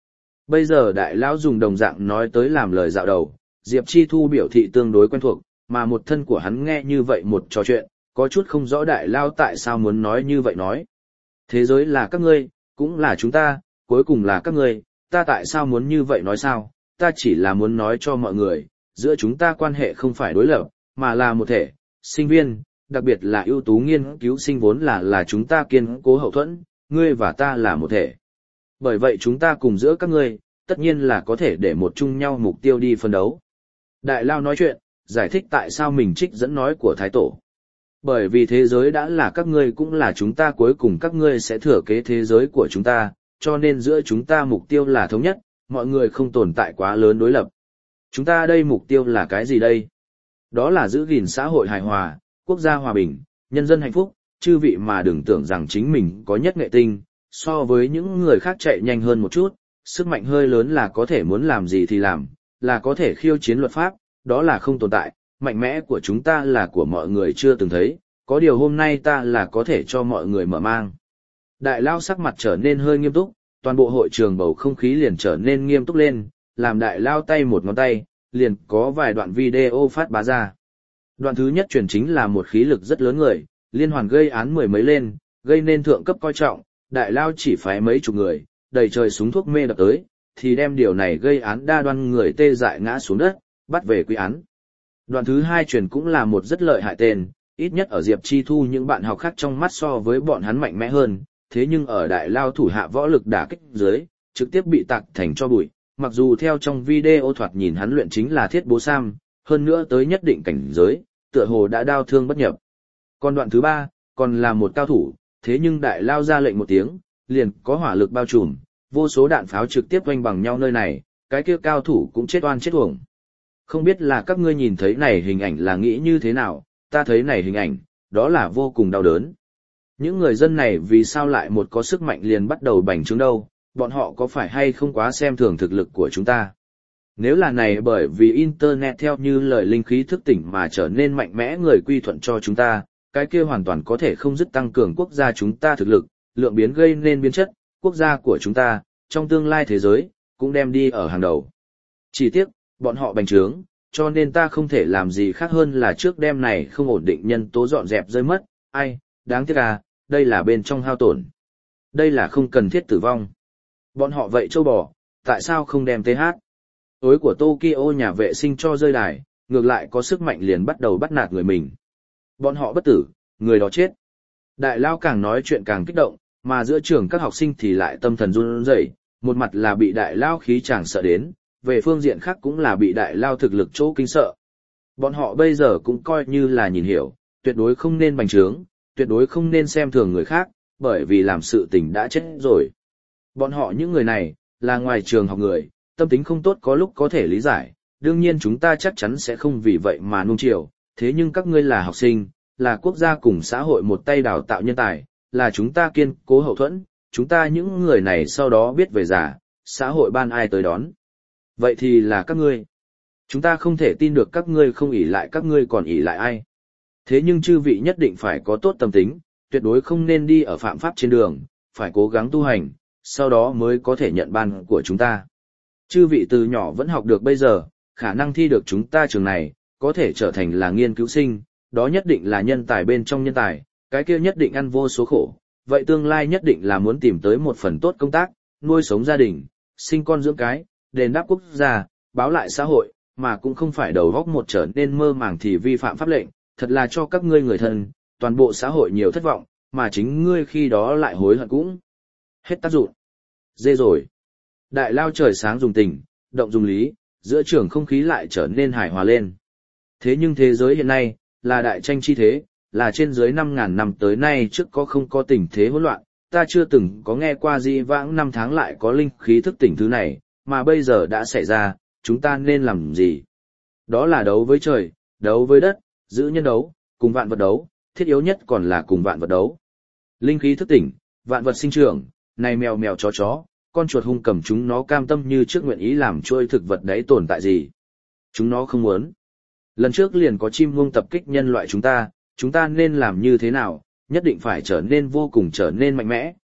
Bây giờ đại lão dùng đồng dạng nói tới làm lời dạo đầu, Diệp Chi Thu biểu thị tương đối quen thuộc, mà một thân của hắn nghe như vậy một trò chuyện, có chút không rõ đại lao tại sao muốn nói như vậy nói. Thế giới là các ngươi, cũng là chúng ta, cuối cùng là các ngươi, ta tại sao muốn như vậy nói sao, ta chỉ là muốn nói cho mọi người, giữa chúng ta quan hệ không phải đối lập, mà là một thể, sinh viên, đặc biệt là ưu tú nghiên cứu sinh vốn là chúng ta kiên cố hậu thuẫn, ngươi và ta là một thể. Bởi vậy chúng ta cùng giữa các ngươi, tất nhiên là có thể để một chung nhau mục tiêu đi phân đấu. Đại lao nói chuyện, giải thích tại sao mình trích dẫn nói của Thái Tổ. Bởi vì thế giới đã là các ngươi cũng là chúng ta, cuối cùng các ngươi sẽ thừa kế thế giới của chúng ta, cho nên giữa chúng ta mục tiêu là thống nhất, mọi người không tồn tại quá lớn đối lập. Chúng ta đây mục tiêu là cái gì đây? Đó là giữ gìn xã hội hài hòa, quốc gia hòa bình, nhân dân hạnh phúc, chư vị mà đừng tưởng rằng chính mình có nhất nghệ tinh, so với những người khác chạy nhanh hơn một chút, sức mạnh hơi lớn là có thể muốn làm gì thì làm, là có thể khiêu chiến luật pháp, đó là không tồn tại, mạnh mẽ của chúng ta là của mọi người chưa từng thấy, có điều hôm nay ta là có thể cho mọi người mở mang. Đại lao sắc mặt trở nên hơi nghiêm túc, toàn bộ hội trường bầu không khí liền trở nên nghiêm túc lên, làm đại lao tay một ngón tay, liền có vài đoạn video phát bá ra. Đoạn thứ nhất truyền chính là một khí lực rất lớn người, liên hoàn gây án mười mấy lên, gây nên thượng cấp coi trọng, đại lao chỉ phái mấy chục người, đầy trời súng thuốc mê đập tới, thì đem điều này gây án đa đoan người tê dại ngã xuống đất, bắt về quy án. Đoạn thứ hai truyền cũng là một rất lợi hại tên, ít nhất ở Diệp Chi Thu những bạn học khác trong mắt so với bọn hắn mạnh mẽ hơn, thế nhưng ở đại lao thủ hạ võ lực đả kích dưới, trực tiếp bị tạc thành cho bụi, mặc dù theo trong video thoạt nhìn hắn luyện chính là thiết bố sam, hơn nữa tới nhất định cảnh giới, tựa hồ đã đao thương bất nhập. Còn đoạn thứ ba, còn là một cao thủ, thế nhưng đại lao ra lệnh một tiếng, liền có hỏa lực bao trùm, vô số đạn pháo trực tiếp oanh bằng nhau nơi này, cái kia cao thủ cũng chết oan chết uổng. Không biết là các ngươi nhìn thấy này hình ảnh là nghĩ như thế nào, ta thấy này hình ảnh, đó là vô cùng đau đớn. Những người dân này vì sao lại một có sức mạnh liền bắt đầu bành trướng đâu, bọn họ có phải hay không quá xem thường thực lực của chúng ta? Nếu là này bởi vì Internet theo như lời linh khí thức tỉnh mà trở nên mạnh mẽ người quy thuận cho chúng ta, cái kia hoàn toàn có thể không dứt tăng cường quốc gia chúng ta thực lực, lượng biến gây nên biến chất, quốc gia của chúng ta, trong tương lai thế giới, cũng đem đi ở hàng đầu. Chỉ tiếc, bọn họ bành trướng, cho nên ta không thể làm gì khác hơn là trước đêm này không ổn định nhân tố dọn dẹp rơi mất, ai, đáng tiếc à, đây là bên trong hao tổn. Đây là không cần thiết tử vong. Bọn họ vậy châu bò, tại sao không đem TH? Tối của Tokyo nhà vệ sinh cho rơi đài, ngược lại có sức mạnh liền bắt đầu bắt nạt người mình. Bọn họ bất tử, người đó chết. Đại lao càng nói chuyện càng kích động, mà giữa trường các học sinh thì lại tâm thần run rẩy, một mặt là bị đại lao khí chàng sợ đến, về phương diện khác cũng là bị đại lao thực lực chỗ kinh sợ. Bọn họ bây giờ cũng coi như là nhìn hiểu, tuyệt đối không nên bành trướng, tuyệt đối không nên xem thường người khác, bởi vì làm sự tình đã chết rồi. Bọn họ những người này, là ngoài trường học người, tâm tính không tốt có lúc có thể lý giải, đương nhiên chúng ta chắc chắn sẽ không vì vậy mà nuông chiều, thế nhưng các ngươi là học sinh, là quốc gia cùng xã hội một tay đào tạo nhân tài, là chúng ta kiên cố hậu thuẫn, chúng ta những người này sau đó biết về già, xã hội ban ai tới đón. Vậy thì là các ngươi. Chúng ta không thể tin được các ngươi không ỷ lại các ngươi còn ỷ lại ai. Thế nhưng chư vị nhất định phải có tốt tâm tính, tuyệt đối không nên đi ở phạm pháp trên đường, phải cố gắng tu hành, sau đó mới có thể nhận ban của chúng ta. Chư vị từ nhỏ vẫn học được bây giờ, khả năng thi được chúng ta trường này, có thể trở thành là nghiên cứu sinh, đó nhất định là nhân tài bên trong nhân tài, cái kia nhất định ăn vô số khổ, vậy tương lai nhất định là muốn tìm tới một phần tốt công tác, nuôi sống gia đình, sinh con dưỡng cái, đền đáp quốc gia, báo lại xã hội, mà cũng không phải đầu góc một trở nên mơ màng thì vi phạm pháp lệnh, thật là cho các ngươi người thân, toàn bộ xã hội nhiều thất vọng, mà chính ngươi khi đó lại hối hận cũng hết tác dụng. Dê rồi. Đại lao trời sáng dùng tình, động dùng lý, giữa trường không khí lại trở nên hài hòa lên. Thế nhưng thế giới hiện nay, là đại tranh chi thế, là trên dưới 5.000 năm tới nay trước có không có tình thế hỗn loạn, ta chưa từng có nghe qua di vãng 5 tháng lại có linh khí thức tỉnh thứ này, mà bây giờ đã xảy ra, chúng ta nên làm gì? Đó là đấu với trời, đấu với đất, giữ nhân đấu, cùng vạn vật đấu, thiết yếu nhất còn là cùng vạn vật đấu. Linh khí thức tỉnh, vạn vật sinh trưởng, này mèo mèo chó, con chuột hung cầm chúng nó cam tâm như trước nguyện ý làm trôi thực vật đấy tồn tại gì. Chúng nó không muốn. Lần trước liền có chim muông tập kích nhân loại chúng ta nên làm như thế nào, nhất định phải trở nên vô cùng trở nên mạnh mẽ,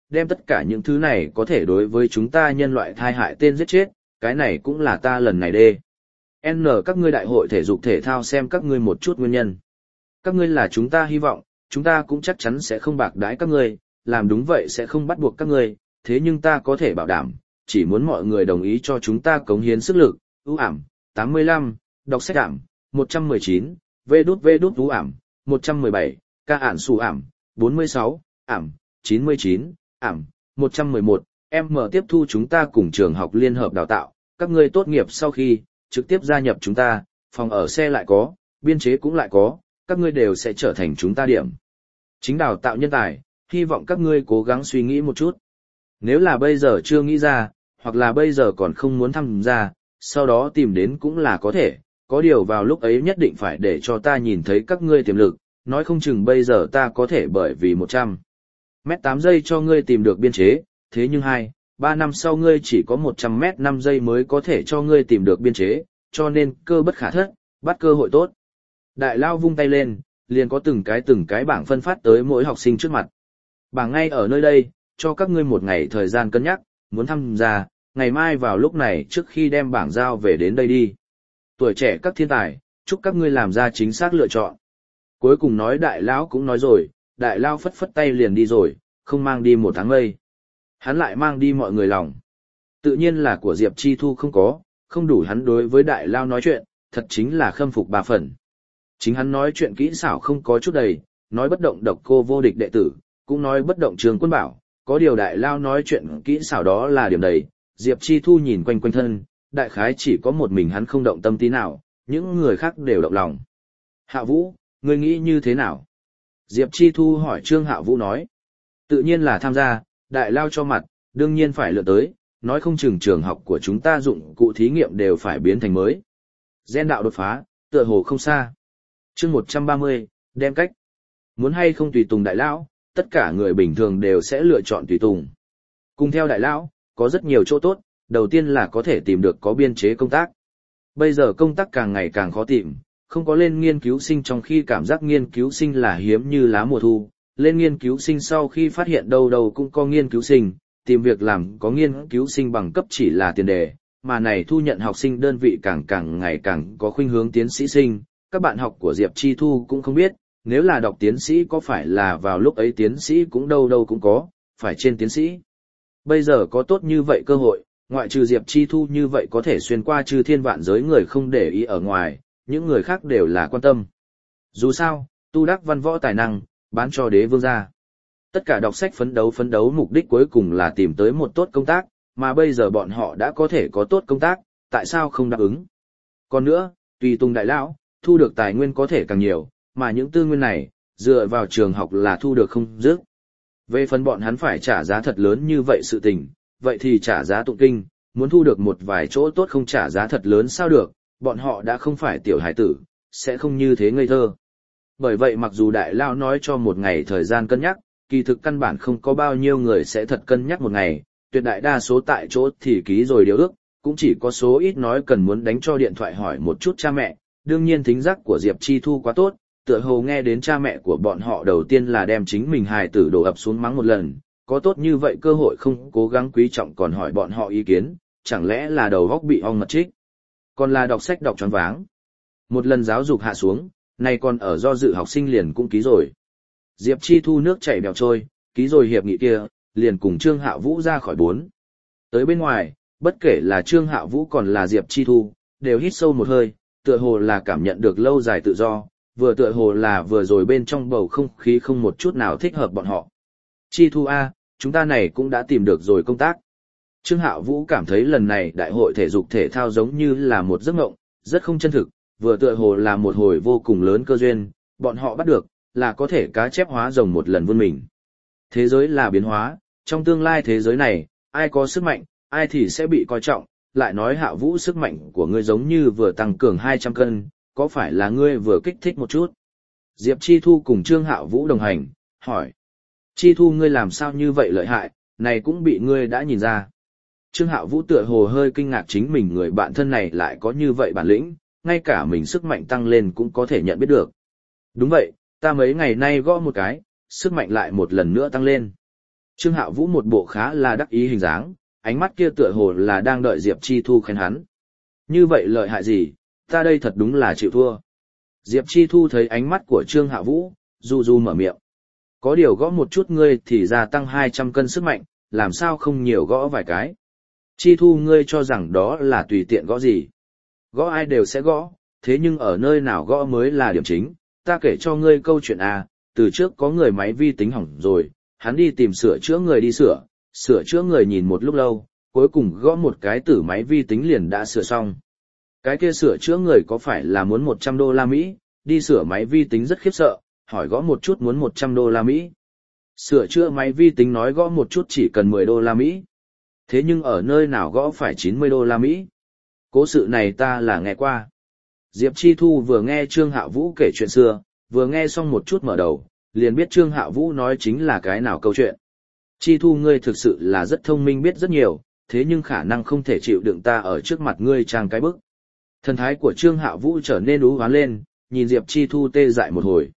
đem tất cả những thứ này có thể đối với chúng ta nhân loại thai hại tên giết chết, cái này cũng là ta lần này đê. N các ngươi đại hội thể dục thể thao xem các ngươi một chút nguyên nhân. Các ngươi là chúng ta hy vọng, chúng ta cũng chắc chắn sẽ không bạc đãi các ngươi, làm đúng vậy sẽ không bắt buộc các ngươi, thế nhưng ta có thể bảo đảm, chỉ muốn mọi người đồng ý cho chúng ta cống hiến sức lực, ưu ảm, 85, đọc sách ảm, 119, vê đút ưu ảm, 117, ca ản xù ảm, 46, ảm, 99, ảm, 111, mở tiếp thu chúng ta cùng trường học liên hợp đào tạo, các ngươi tốt nghiệp sau khi, trực tiếp gia nhập chúng ta, phòng ở xe lại có, biên chế cũng lại có, các ngươi đều sẽ trở thành chúng ta điểm. Chính đào tạo nhân tài, hy vọng các ngươi cố gắng suy nghĩ một chút. Nếu là bây giờ chưa nghĩ ra, hoặc là bây giờ còn không muốn tham gia, sau đó tìm đến cũng là có thể, có điều vào lúc ấy nhất định phải để cho ta nhìn thấy các ngươi tiềm lực, nói không chừng bây giờ ta có thể bởi vì 100 mét 8 giây cho ngươi tìm được biên chế, thế nhưng 2-3 năm sau ngươi chỉ có 100 mét 5 giây mới có thể cho ngươi tìm được biên chế, cho nên cơ bất khả thất, bắt cơ hội tốt. Đại lao vung tay lên, liền có từng cái bảng phân phát tới mỗi học sinh trước mặt. Bảng ngay ở nơi đây, cho các ngươi một ngày thời gian cân nhắc, muốn tham gia, ngày mai vào lúc này trước khi đem bảng giao về đến đây đi. Tuổi trẻ các thiên tài, chúc các ngươi làm ra chính xác lựa chọn. Cuối cùng nói đại lão cũng nói rồi, đại lao phất phất tay liền đi rồi, không mang đi một tháng mây. Hắn lại mang đi mọi người lòng. Tự nhiên là của Diệp Chi Thu không đủ hắn đối với đại lao nói chuyện, thật chính là khâm phục 3 phần. Chính hắn nói chuyện kỹ xảo không có chút đầy, nói bất động độc cô vô địch đệ tử, cũng nói bất động Trường Quân Bảo, có điều đại lao nói chuyện kỹ xảo đó là điểm đầy. Diệp Chi Thu nhìn quanh quanh thân, đại khái chỉ có một mình hắn không động tâm tí nào, những người khác đều động lòng. Hạ Vũ, ngươi nghĩ như thế nào? Diệp Chi Thu hỏi Trương Hạ Vũ nói. Tự nhiên là tham gia, đại lao cho mặt, đương nhiên phải lựa tới, nói không chừng trường học của chúng ta dụng cụ thí nghiệm đều phải biến thành mới. Gen đạo đột phá, tựa hồ không xa. Chương 130, đem cách. Muốn hay không tùy tùng đại lão, tất cả người bình thường đều sẽ lựa chọn tùy tùng. Cùng theo đại lão, có rất nhiều chỗ tốt, đầu tiên là có thể tìm được có biên chế công tác. Bây giờ công tác càng ngày càng khó tìm, không có lên nghiên cứu sinh trong khi cảm giác nghiên cứu sinh là hiếm như lá mùa thu, lên nghiên cứu sinh sau khi phát hiện đâu đâu cũng có nghiên cứu sinh, tìm việc làm có nghiên cứu sinh bằng cấp chỉ là tiền đề, mà này thu nhận học sinh đơn vị càng ngày càng có khuynh hướng tiến sĩ sinh, các bạn học của Diệp Chi Thu cũng không biết, nếu là đọc tiến sĩ có phải là vào lúc ấy tiến sĩ cũng đâu đâu cũng có, phải trên tiến sĩ. Bây giờ có tốt như vậy cơ hội, ngoại trừ Diệp Chi Thu như vậy có thể xuyên qua chư thiên vạn giới người không để ý ở ngoài, những người khác đều là quan tâm. Dù sao, tu đắc văn võ tài năng, bán cho đế vương gia. Tất cả đọc sách phấn đấu mục đích cuối cùng là tìm tới một tốt công tác, mà bây giờ bọn họ đã có thể có tốt công tác, tại sao không đáp ứng? Còn nữa, tùy tùng đại lão, thu được tài nguyên có thể càng nhiều, mà những tư nguyên này, dựa vào trường học là thu được không dứt. Về phần bọn hắn phải trả giá thật lớn như vậy sự tình, vậy thì trả giá tụng kinh, muốn thu được một vài chỗ tốt không trả giá thật lớn sao được, bọn họ đã không phải tiểu hải tử, sẽ không như thế ngây thơ. Bởi vậy mặc dù đại lao nói cho một ngày thời gian cân nhắc, kỳ thực căn bản không có bao nhiêu người sẽ thật cân nhắc một ngày, tuyệt đại đa số tại chỗ thì ký rồi điều ước, cũng chỉ có số ít nói cần muốn đánh cho điện thoại hỏi một chút cha mẹ, đương nhiên thính giác của Diệp Chi Thu quá tốt, tựa hồ nghe đến cha mẹ của bọn họ đầu tiên là đem chính mình hài tử đổ ập xuống mắng một lần, có tốt như vậy cơ hội không cố gắng quý trọng còn hỏi bọn họ ý kiến, chẳng lẽ là đầu góc bị ong mật trích, còn là đọc sách đọc choáng váng. Một lần giáo dục hạ xuống, nay còn ở do dự học sinh liền cũng ký rồi. Diệp Chi Thu nước chảy bèo trôi, ký rồi hiệp nghị kia, liền cùng Trương Hạ Vũ ra khỏi 4. Tới bên ngoài, bất kể là Trương Hạ Vũ còn là Diệp Chi Thu, đều hít sâu một hơi, tựa hồ là cảm nhận được lâu dài tự do, vừa tựa hồ là vừa rồi bên trong bầu không khí không một chút nào thích hợp bọn họ. Chi Thu A, chúng ta này cũng đã tìm được rồi công tác. Trương Hạ Vũ cảm thấy lần này đại hội thể dục thể thao giống như là một giấc mộng, rất không chân thực, vừa tựa hồ là một hồi vô cùng lớn cơ duyên, bọn họ bắt được, là có thể cá chép hóa rồng một lần vươn mình. Thế giới là biến hóa, trong tương lai thế giới này, ai có sức mạnh, ai thì sẽ bị coi trọng, lại nói Hạ Vũ sức mạnh của ngươi giống như vừa tăng cường 200 cân, có phải là ngươi vừa kích thích một chút? Diệp Chi Thu cùng Trương Hạ Vũ đồng hành, hỏi. Chi Thu ngươi làm sao như vậy lợi hại, này cũng bị ngươi đã nhìn ra. Trương Hạ Vũ tựa hồ hơi kinh ngạc chính mình người bạn thân này lại có như vậy bản lĩnh, ngay cả mình sức mạnh tăng lên cũng có thể nhận biết được. Đúng vậy, ta mấy ngày nay gõ một cái, sức mạnh lại một lần nữa tăng lên. Trương Hạo Vũ một bộ khá là đắc ý hình dáng, ánh mắt kia tựa hồ là đang đợi Diệp Chi Thu khen hắn. Như vậy lợi hại gì, ta đây thật đúng là chịu thua. Diệp Chi Thu thấy ánh mắt của Trương Hạo Vũ, du du mở miệng. Có điều gõ một chút ngươi thì gia tăng 200 cân sức mạnh, làm sao không nhiều gõ vài cái. Chi Thu ngươi cho rằng đó là tùy tiện gõ gì. Gõ ai đều sẽ gõ, thế nhưng ở nơi nào gõ mới là điểm chính. Ta kể cho ngươi câu chuyện à, từ trước có người máy vi tính hỏng rồi, hắn đi tìm sửa chữa người đi sửa chữa người nhìn một lúc lâu, cuối cùng gõ một cái tử máy vi tính liền đã sửa xong. Cái kia sửa chữa người có phải là muốn 100 đô la Mỹ, đi sửa máy vi tính rất khiếp sợ, hỏi gõ một chút muốn 100 đô la Mỹ. Sửa chữa máy vi tính nói gõ một chút chỉ cần 10 đô la Mỹ. Thế nhưng ở nơi nào gõ phải 90 đô la Mỹ? Cố sự này ta là nghe qua. Diệp Chi Thu vừa nghe Trương Hạo Vũ kể chuyện xưa, vừa nghe xong một chút mở đầu, liền biết Trương Hạo Vũ nói chính là cái nào câu chuyện. Chi Thu ngươi thực sự là rất thông minh biết rất nhiều, thế nhưng khả năng không thể chịu đựng ta ở trước mặt ngươi trang cái bức. Thần thái của Trương Hạo Vũ trở nên ú hoán lên, nhìn Diệp Chi Thu tê dại một hồi.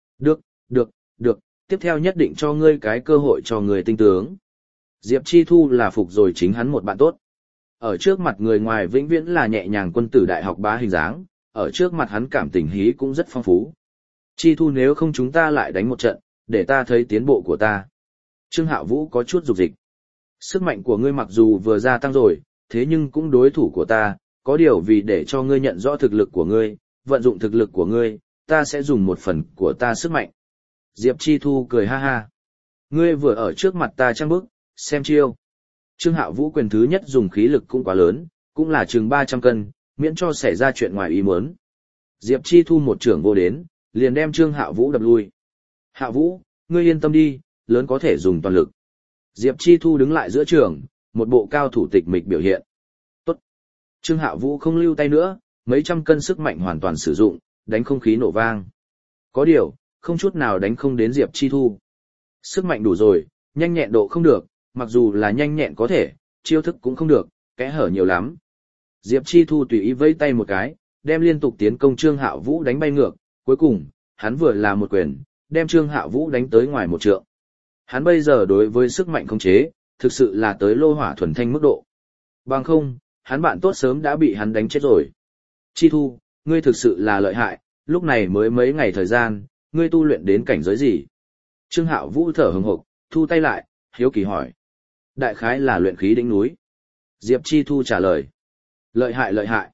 Được, tiếp theo nhất định cho ngươi cái cơ hội cho ngươi tinh tướng. Diệp Chi Thu là phục rồi chính hắn một bạn tốt. Ở trước mặt người ngoài vĩnh viễn là nhẹ nhàng quân tử đại học bá hình dáng, ở trước mặt hắn cảm tình hí cũng rất phong phú. Chi Thu nếu không chúng ta lại đánh một trận, để ta thấy tiến bộ của ta. Trương Hạo Vũ có chút dục dịch. Sức mạnh của ngươi mặc dù vừa gia tăng rồi, thế nhưng cũng đối thủ của ta, có điều vì để cho ngươi nhận rõ thực lực của ngươi, vận dụng thực lực của ngươi, ta sẽ dùng một phần của ta sức mạnh. Diệp Chi Thu cười ha ha. Ngươi vừa ở trước mặt ta trăng bức, xem chiêu. Trương Hạo Vũ quyền thứ nhất dùng khí lực cũng quá lớn, cũng là chừng 300 cân, miễn cho xảy ra chuyện ngoài ý muốn. Diệp Chi Thu một trưởng vô đến, liền đem Trương Hạo Vũ đập lui. Hạo Vũ, ngươi yên tâm đi, lớn có thể dùng toàn lực. Diệp Chi Thu đứng lại giữa trường, một bộ cao thủ tịch mịch biểu hiện. Tốt. Trương Hạo Vũ không lưu tay nữa, mấy trăm cân sức mạnh hoàn toàn sử dụng, đánh không khí nổ vang. Có điều, không chút nào đánh không đến Diệp Chi Thu. Sức mạnh đủ rồi, nhanh nhẹn độ không được, mặc dù là nhanh nhẹn có thể, chiêu thức cũng không được, kẽ hở nhiều lắm. Diệp Chi Thu tùy ý vẫy tay một cái, đem liên tục tiến công Trương Hạo Vũ đánh bay ngược, cuối cùng, hắn vừa là một quyền, đem Trương Hạo Vũ đánh tới ngoài một trượng. Hắn bây giờ đối với sức mạnh khống chế, thực sự là tới lô hỏa thuần thanh mức độ. Bằng không, hắn bạn tốt sớm đã bị hắn đánh chết rồi. Chi Thu, ngươi thực sự là lợi hại, lúc này mới mấy ngày thời gian, ngươi tu luyện đến cảnh giới gì? Trương Hạo Vũ thở hừng hực, thu tay lại, hiếu kỳ hỏi. Đại khái là luyện khí đỉnh núi. Diệp Chi Thu trả lời. Lợi hại.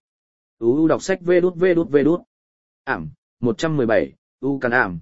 U đọc sách vê đút. Ảm, 117, U căn ảm,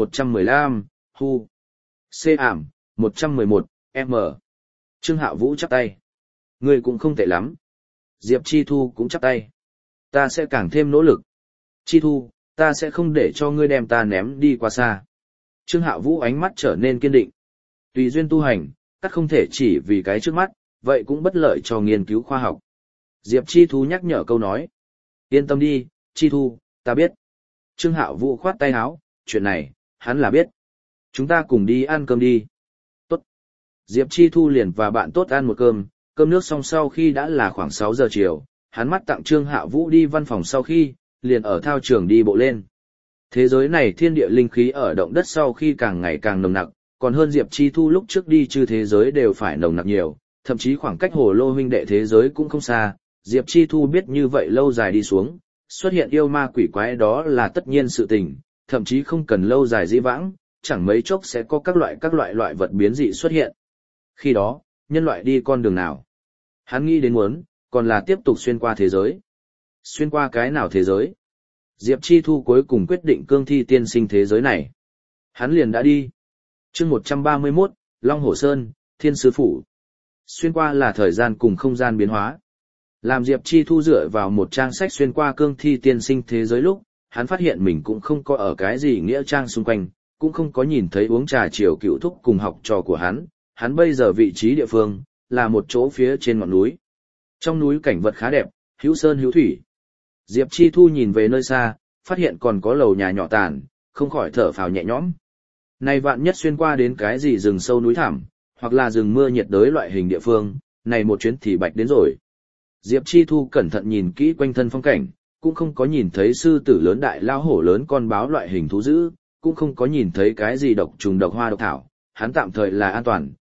115, Hu. C ảm, 111, M. Trương Hạo Vũ chắp tay. Ngươi cũng không tệ lắm. Diệp Chi Thu cũng chắp tay. Ta sẽ càng thêm nỗ lực. Chi Thu, ta sẽ không để cho ngươi đem ta ném đi quá xa. Trương Hạo Vũ ánh mắt trở nên kiên định. Tùy duyên tu hành, tất không thể chỉ vì cái trước mắt, vậy cũng bất lợi cho nghiên cứu khoa học. Diệp Chi Thu nhắc nhở câu nói. Yên tâm đi, Chi Thu, ta biết. Trương Hạo Vũ khoát tay áo, chuyện này, hắn là biết. Chúng ta cùng đi ăn cơm đi. Tốt. Diệp Chi Thu liền và bạn tốt ăn một cơm nước xong sau khi đã là khoảng 6 giờ chiều, hắn mắt tặng Trương Hạo Vũ đi văn phòng sau khi, liền ở thao trường đi bộ lên. Thế giới này thiên địa linh khí ở động đất sau khi càng ngày càng nồng nặc, còn hơn Diệp Chi Thu lúc trước đi chư thế giới đều phải nồng nặc nhiều, thậm chí khoảng cách Hồ Lô huynh đệ thế giới cũng không xa. Diệp Chi Thu biết như vậy lâu dài đi xuống, xuất hiện yêu ma quỷ quái đó là tất nhiên sự tình, thậm chí không cần lâu dài dĩ vãng, chẳng mấy chốc sẽ có các loại vật biến dị xuất hiện. Khi đó, nhân loại đi con đường nào? Hắn nghĩ đến muốn, còn là tiếp tục xuyên qua thế giới. Xuyên qua cái nào thế giới? Diệp Chi Thu cuối cùng quyết định cương thi tiên sinh thế giới này. Hắn liền đã đi. Chương 131, Long Hổ Sơn, Thiên Sứ Phủ. Xuyên qua là thời gian cùng không gian biến hóa. Làm Diệp Chi Thu dựa vào một trang sách xuyên qua cương thi tiên sinh thế giới lúc, hắn phát hiện mình cũng không có ở cái gì nghĩa trang xung quanh, cũng không có nhìn thấy uống trà chiều cựu thúc cùng học trò của hắn bây giờ vị trí địa phương, là một chỗ phía trên ngọn núi. Trong núi cảnh vật khá đẹp, hữu sơn hữu thủy. Diệp Chi Thu nhìn về nơi xa, phát hiện còn có lầu nhà nhỏ tàn, không khỏi thở phào nhẹ nhõm. Này vạn nhất xuyên qua đến cái gì rừng sâu núi thẳm, hoặc là rừng mưa nhiệt đới loại hình địa phương, này một chuyến thì bạch đến rồi. Diệp Chi Thu cẩn thận nhìn kỹ quanh thân phong cảnh, cũng không có nhìn thấy sư tử lớn đại lao hổ lớn con báo loại hình thú dữ, cũng không có nhìn thấy cái gì độc trùng độc hoa độc thảo, hắn tạm thời là an toàn,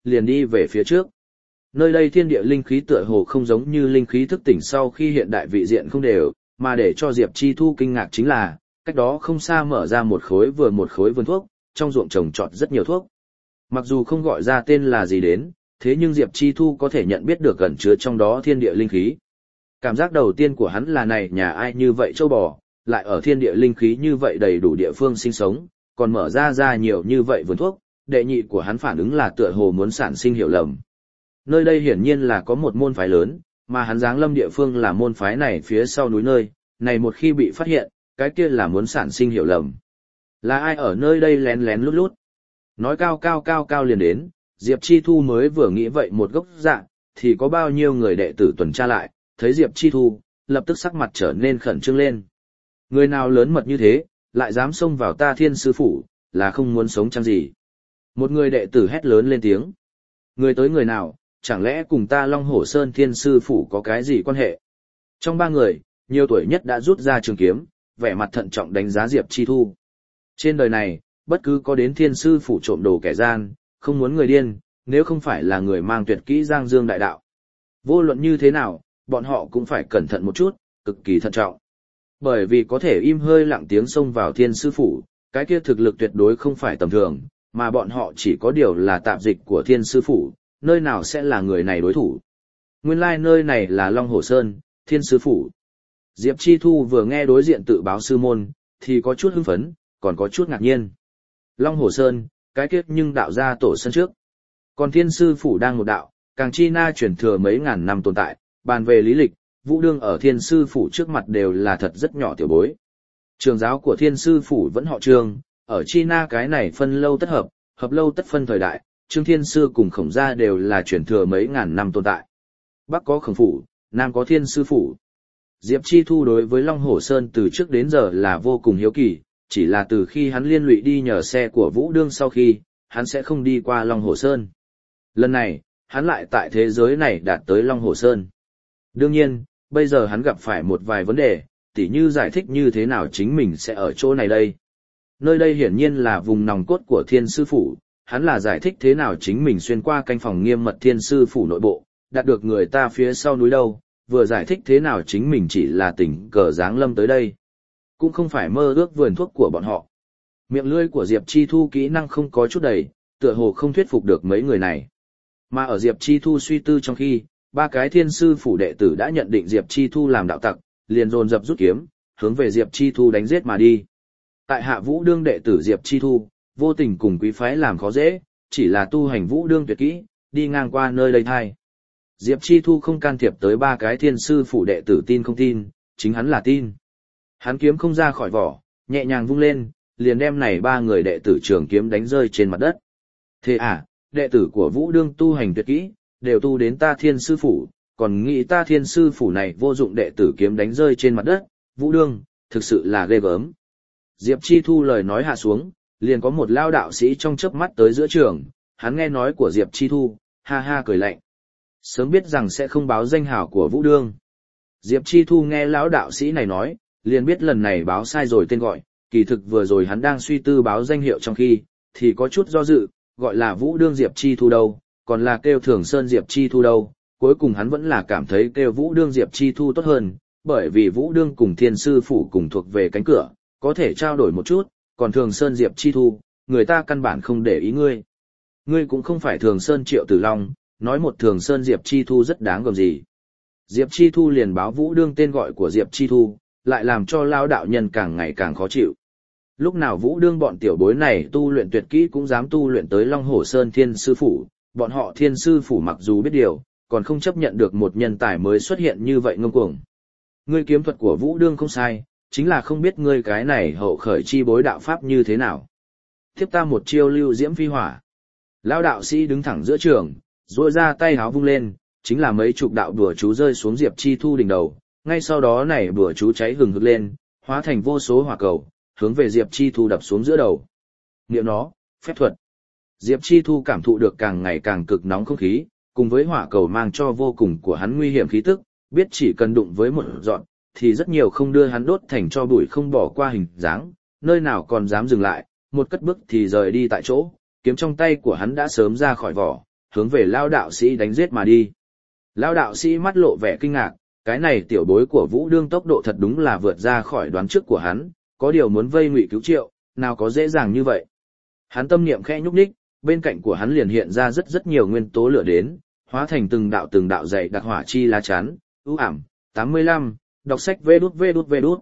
liền đi về phía trước. Nơi đây thiên địa linh khí tựa hồ không giống như linh khí thức tỉnh sau khi hiện đại vị diện không đều, mà để cho Diệp Chi Thu kinh ngạc chính là, cách đó không xa mở ra một khối vườn thuốc, trong ruộng trồng trọt rất nhiều thuốc. Mặc dù không gọi ra tên là gì đến, thế nhưng Diệp Chi Thu có thể nhận biết được gần chứa trong đó thiên địa linh khí. Cảm giác đầu tiên của hắn là này nhà ai như vậy châu bò, lại ở thiên địa linh khí như vậy đầy đủ địa phương sinh sống, còn mở ra nhiều như vậy vườn thuốc, đệ nhị của hắn phản ứng là tựa hồ muốn sản sinh hiểu lầm. Nơi đây hiển nhiên là có một môn phái lớn, mà hắn giáng lâm địa phương là môn phái này phía sau núi nơi, này một khi bị phát hiện, cái kia là muốn sản sinh hiểu lầm. Là ai ở nơi đây lén lén lút lút? Nói cao liền đến, Diệp Chi Thu mới vừa nghĩ vậy một gốc dạ, thì có bao nhiêu người đệ tử tuần tra lại, thấy Diệp Chi Thu, lập tức sắc mặt trở nên khẩn trương lên. Người nào lớn mật như thế, lại dám xông vào ta Thiên sư phủ, là không muốn sống chăng gì? Một người đệ tử hét lớn lên tiếng. Người tới người nào, chẳng lẽ cùng ta Long Hổ Sơn Thiên sư phủ có cái gì quan hệ? Trong ba người, nhiều tuổi nhất đã rút ra trường kiếm, vẻ mặt thận trọng đánh giá Diệp Chi Thu. Trên đời này, bất cứ có đến Thiên sư phủ trộm đồ kẻ gian, không muốn người điên, nếu không phải là người mang tuyệt kỹ giang dương đại đạo. Vô luận như thế nào, bọn họ cũng phải cẩn thận một chút, cực kỳ thận trọng. Bởi vì có thể im hơi lặng tiếng xông vào Thiên sư phủ, cái kia thực lực tuyệt đối không phải tầm thường, mà bọn họ chỉ có điều là tạp dịch của Thiên sư phủ, nơi nào sẽ là người này đối thủ. Nguyên lai nơi này là Long Hổ Sơn, Thiên sư phủ. Diệp Chi Thu vừa nghe đối diện tự báo sư môn, thì có chút hưng phấn, còn có chút ngạc nhiên. Long Hổ Sơn, cái kết nhưng đạo ra tổ sân trước. Còn Thiên sư phủ đang một đạo, càng chi na chuyển thừa mấy ngàn năm tồn tại, bàn về lý lịch, Vũ Đương ở Thiên sư phủ trước mặt đều là thật rất nhỏ tiểu bối. Trường giáo của Thiên sư phủ vẫn họ Trương, ở chi na cái này phân lâu tất hợp, hợp lâu tất phân thời đại, Trương Thiên sư cùng Khổng gia đều là chuyển thừa mấy ngàn năm tồn tại. Bắc có Khổng phủ, Nam có Thiên sư phủ. Diệp Chi Thu đối với Long Hổ Sơn từ trước đến giờ là vô cùng hiếu kỳ, chỉ là từ khi hắn liên lụy đi nhờ xe của Vũ Đương sau khi, hắn sẽ không đi qua Long Hổ Sơn. Lần này, hắn lại tại thế giới này đạt tới Long Hổ Sơn. Đương nhiên, bây giờ hắn gặp phải một vài vấn đề, tỉ như giải thích như thế nào chính mình sẽ ở chỗ này đây. Nơi đây hiển nhiên là vùng nòng cốt của Thiên sư phủ, hắn là giải thích thế nào chính mình xuyên qua canh phòng nghiêm mật Thiên sư phủ nội bộ, đạt được người ta phía sau núi đâu, vừa giải thích thế nào chính mình chỉ là tình cờ giáng lâm tới đây. Cũng không phải mơ ước vườn thuốc của bọn họ. Miệng lưỡi của Diệp Chi Thu kỹ năng không có chút đầy, tựa hồ không thuyết phục được mấy người này. Mà ở Diệp Chi Thu suy tư trong khi, ba cái Thiên sư phủ đệ tử đã nhận định Diệp Chi Thu làm đạo tặc, liền dồn dập rút kiếm, hướng về Diệp Chi Thu đánh giết mà đi. Tại Hạ Vũ Đương đệ tử Diệp Chi Thu, vô tình cùng quý phái làm khó dễ, chỉ là tu hành Vũ Đương tuyệt kỹ, đi ngang qua nơi đây thay. Diệp Chi Thu không can thiệp tới ba cái Thiên sư phủ đệ tử tin không tin, chính hắn là tin. Hắn kiếm không ra khỏi vỏ, nhẹ nhàng vung lên, liền đem này ba người đệ tử trường kiếm đánh rơi trên mặt đất. Thế à, đệ tử của Vũ Đương tu hành tuyệt kỹ, đều tu đến ta Thiên sư phủ, còn nghĩ ta Thiên sư phủ này vô dụng đệ tử kiếm đánh rơi trên mặt đất, Vũ Đương, thực sự là ghê gớm. Diệp Chi Thu lời nói hạ xuống, liền có một lao đạo sĩ trong chớp mắt tới giữa trường, hắn nghe nói của Diệp Chi Thu, ha ha cười lạnh. Sớm biết rằng sẽ không báo danh hào của Vũ Đương. Diệp Chi Thu nghe lão đạo sĩ này nói, liền biết lần này báo sai rồi tên gọi, kỳ thực vừa rồi hắn đang suy tư báo danh hiệu trong khi, thì có chút do dự, gọi là Vũ Đương Diệp Chi Thu đâu, còn là kêu Thường Sơn Diệp Chi Thu đâu, cuối cùng hắn vẫn là cảm thấy kêu Vũ Đương Diệp Chi Thu tốt hơn, bởi vì Vũ Đương cùng Thiên sư phủ cùng thuộc về cánh cửa, có thể trao đổi một chút, còn Thường Sơn Diệp Chi Thu, người ta căn bản không để ý ngươi. Ngươi cũng không phải Thường Sơn Triệu Tử Long, nói một Thường Sơn Diệp Chi Thu rất đáng gờm gì. Diệp Chi Thu liền báo Vũ Đương tên gọi của Diệp Chi Thu, lại làm cho lao đạo nhân càng ngày càng khó chịu. Lúc nào Vũ Đương bọn tiểu bối này tu luyện tuyệt kỹ cũng dám tu luyện tới Long Hổ Sơn Thiên sư phủ, bọn họ Thiên sư phủ mặc dù biết điều, còn không chấp nhận được một nhân tài mới xuất hiện như vậy ngông cuồng. Ngươi kiếm thuật của Vũ Đương không sai, chính là không biết ngươi cái này hậu khởi chi bối đạo pháp như thế nào. Tiếp ta một chiêu lưu diễm phi hỏa. Lão đạo sĩ đứng thẳng giữa trường, duỗi ra tay háo vung lên, chính là mấy chục đạo đùa chú rơi xuống Diệp Chi Thu đỉnh đầu, ngay sau đó này đùa chú cháy hừng hực lên, hóa thành vô số hỏa cầu, hướng về Diệp Chi Thu đập xuống giữa đầu. Niệm nó, phép thuật. Diệp Chi Thu cảm thụ được càng ngày càng cực nóng không khí, cùng với hỏa cầu mang cho vô cùng của hắn nguy hiểm khí tức, biết chỉ cần đụng với một dọn, thì rất nhiều không đưa hắn đốt thành cho bụi không bỏ qua hình dáng, nơi nào còn dám dừng lại, một cất bước thì rời đi tại chỗ, kiếm trong tay của hắn đã sớm ra khỏi vỏ, hướng về lao đạo sĩ đánh giết mà đi. Lao đạo sĩ mắt lộ vẻ kinh ngạc, cái này tiểu bối của Vũ Đương tốc độ thật đúng là vượt ra khỏi đoán trước của hắn, có điều muốn vây Ngụy Cứu Triệu, nào có dễ dàng như vậy. Hắn tâm niệm khẽ nhúc nhích, bên cạnh của hắn liền hiện ra rất nhiều nguyên tố lửa đến, hóa thành từng đạo dày đặc hỏa chi lá chắn, ảm, 85, đọc sách vê đút.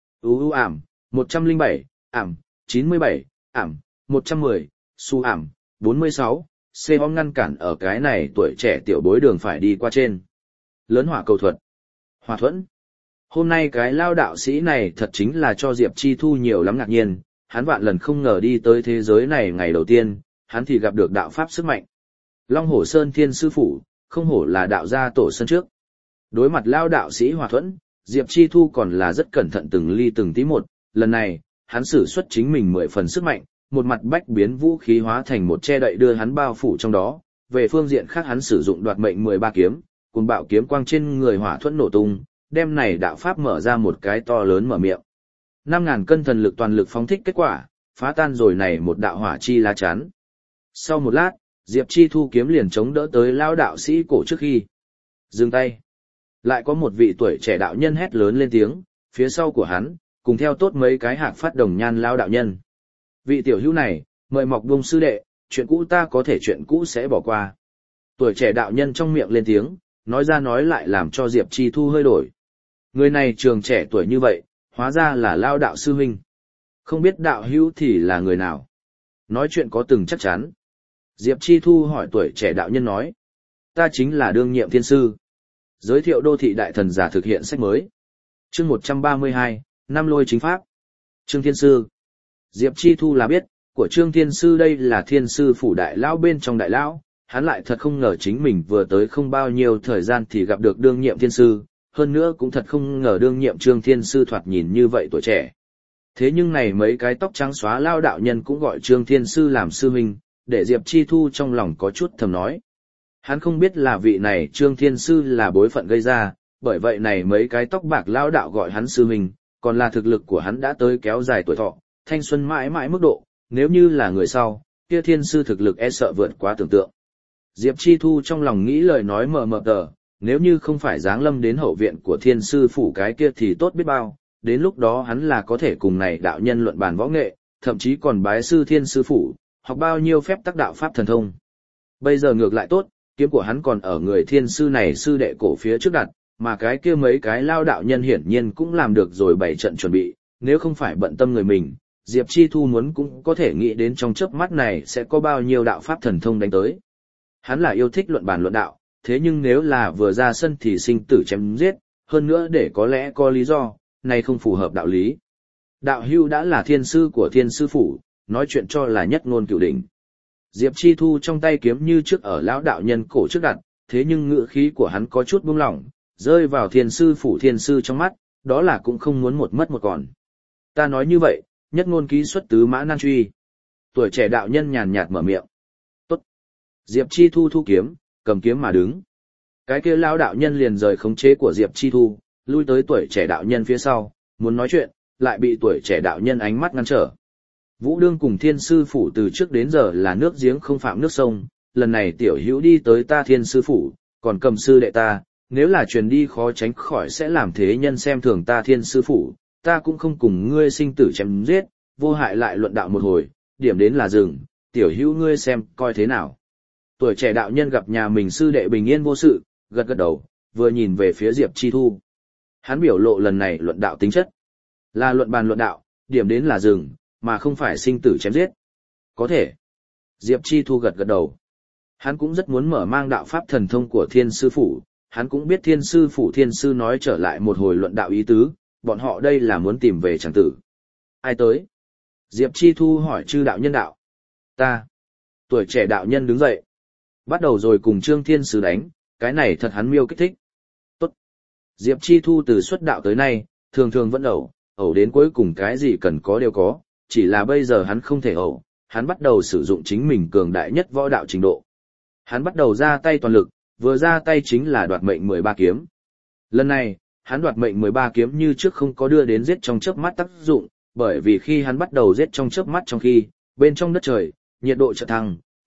Ảm, 107, ảm, 97, ảm, 110, su ảm, 46, C-hom ngăn cản ở cái này tuổi trẻ tiểu bối đường phải đi qua trên. Lớn hỏa cầu thuật. Hỏa thuẫn. Hôm nay cái lao đạo sĩ này thật chính là cho Diệp Chi Thu nhiều lắm ngạc nhiên, hắn vạn lần không ngờ đi tới thế giới này ngày đầu tiên, hắn thì gặp được đạo pháp sức mạnh. Long Hổ Sơn Thiên Sư Phủ, không hổ là đạo gia tổ sơn trước. Đối mặt lao đạo sĩ hỏa thuẫn, Diệp Chi Thu còn là rất cẩn thận từng ly từng tí một, lần này, hắn sử xuất chính mình 10 phần sức mạnh, một mặt bách biến vũ khí hóa thành một che đậy đưa hắn bao phủ trong đó, về phương diện khác hắn sử dụng đoạt mệnh 13 kiếm, cùng bạo kiếm quang trên người hỏa thuẫn nổ tung, đem này đạo pháp mở ra một cái to lớn mở miệng. 5.000 cân thần lực toàn lực phóng thích kết quả, phá tan rồi này một đạo hỏa chi lá chắn. Sau một lát, Diệp Chi Thu kiếm liền chống đỡ tới lao đạo sĩ cổ trước khi dừng tay. Lại có một vị tuổi trẻ đạo nhân hét lớn lên tiếng, phía sau của hắn, cùng theo tốt mấy cái hạc phát đồng nhan lao đạo nhân. Vị tiểu hữu này, mời mọc bông sư đệ, chuyện cũ ta có thể chuyện cũ sẽ bỏ qua. Tuổi trẻ đạo nhân trong miệng lên tiếng, nói ra nói lại làm cho Diệp Chi Thu hơi đổi. Người này trường trẻ tuổi như vậy, hóa ra là lao đạo sư huynh. Không biết đạo hữu thì là người nào? Nói chuyện có từng chắc chắn. Diệp Chi Thu hỏi tuổi trẻ đạo nhân nói. Ta chính là đương nhiệm thiên sư. Giới thiệu đô thị đại thần giả thực hiện sách mới. Chương 132, năm lôi chính pháp. Trương Thiên Sư. Diệp Chi Thu là biết, của Trương Thiên Sư đây là thiên sư phủ đại lão bên trong đại lão, hắn lại thật không ngờ chính mình vừa tới không bao nhiêu thời gian thì gặp được đương nhiệm thiên sư, hơn nữa cũng thật không ngờ đương nhiệm Trương Thiên Sư thoạt nhìn như vậy tuổi trẻ. Thế nhưng này mấy cái tóc trắng xóa lao đạo nhân cũng gọi Trương Thiên Sư làm sư huynh, để Diệp Chi Thu trong lòng có chút thầm nói. Hắn không biết là vị này Trương Thiên Sư là bối phận gây ra, bởi vậy này mấy cái tóc bạc lao đạo gọi hắn sư huynh, còn là thực lực của hắn đã tới kéo dài tuổi thọ, thanh xuân mãi mãi mức độ, nếu như là người sau, kia Thiên Sư thực lực e sợ vượt quá tưởng tượng. Diệp Chi Thu trong lòng nghĩ lời nói mờ mờ tờ, nếu như không phải giáng lâm đến hậu viện của Thiên Sư phủ cái kia thì tốt biết bao, đến lúc đó hắn là có thể cùng này đạo nhân luận bàn võ nghệ, thậm chí còn bái sư Thiên Sư phủ, học bao nhiêu phép tắc đạo pháp thần thông. Bây giờ ngược lại tốt, kiếm của hắn còn ở người Thiên Sư này sư đệ cổ phía trước đặt, mà cái kia mấy cái lao đạo nhân hiển nhiên cũng làm được rồi 7 trận chuẩn bị, nếu không phải bận tâm người mình, Diệp Chi Thu muốn cũng có thể nghĩ đến trong chớp mắt này sẽ có bao nhiêu đạo pháp thần thông đánh tới. Hắn là yêu thích luận bàn luận đạo, thế nhưng nếu là vừa ra sân thì sinh tử chém giết, hơn nữa để có lẽ có lý do, này không phù hợp đạo lý. Đạo hưu đã là thiên sư của Thiên Sư phủ, nói chuyện cho là nhất ngôn cửu đỉnh. Diệp Chi Thu trong tay kiếm như trước ở lão đạo nhân cổ trước đặt, thế nhưng ngữ khí của hắn có chút buông lỏng, rơi vào Thiên Sư phủ Thiên Sư trong mắt, đó là cũng không muốn một mất một còn. Ta nói như vậy, nhất ngôn ký xuất tứ mã nan truy. Tuổi trẻ đạo nhân nhàn nhạt mở miệng. Tốt. Diệp Chi Thu thu kiếm, cầm kiếm mà đứng. Cái kia lão đạo nhân liền rời khống chế của Diệp Chi Thu, lui tới tuổi trẻ đạo nhân phía sau, muốn nói chuyện, lại bị tuổi trẻ đạo nhân ánh mắt ngăn trở. Vũ Đương cùng Thiên Sư phủ từ trước đến giờ là nước giếng không phạm nước sông, lần này tiểu hữu đi tới ta Thiên Sư phủ, còn cầm sư đệ ta, nếu là truyền đi khó tránh khỏi sẽ làm thế nhân xem thường ta Thiên Sư phủ, ta cũng không cùng ngươi sinh tử chém giết, vô hại lại luận đạo một hồi, điểm đến là dừng, tiểu hữu ngươi xem coi thế nào. Tuổi trẻ đạo nhân gặp nhà mình sư đệ bình yên vô sự, gật gật đầu, vừa nhìn về phía Diệp Chi Thu. Hắn biểu lộ lần này luận đạo tính chất, là luận bàn luận đạo, điểm đến là dừng, mà không phải sinh tử chém giết. Có thể. Diệp Chi Thu gật gật đầu. Hắn cũng rất muốn mở mang đạo pháp thần thông của Thiên Sư phủ, hắn cũng biết Thiên Sư phủ Thiên Sư nói trở lại một hồi luận đạo ý tứ, bọn họ đây là muốn tìm về chẳng tử. Ai tới? Diệp Chi Thu hỏi chư đạo nhân đạo. Ta. Tuổi trẻ đạo nhân đứng dậy. Bắt đầu rồi cùng Trương Thiên Sư đánh, cái này thật hắn miêu kích thích. Tốt. Diệp Chi Thu từ xuất đạo tới nay, thường thường vẫn ẩu đến cuối cùng cái gì cần có đều có, chỉ là bây giờ hắn không thể ẩu, hắn bắt đầu sử dụng chính mình cường đại nhất võ đạo trình độ. Hắn bắt đầu ra tay toàn lực, vừa ra tay chính là đoạt mệnh 13 kiếm. Lần này, hắn đoạt mệnh 13 kiếm như trước không có đưa đến giết trong chớp mắt tác dụng, bởi vì khi hắn bắt đầu giết trong chớp mắt trong khi, bên trong đất trời, nhiệt độ chợt thăng,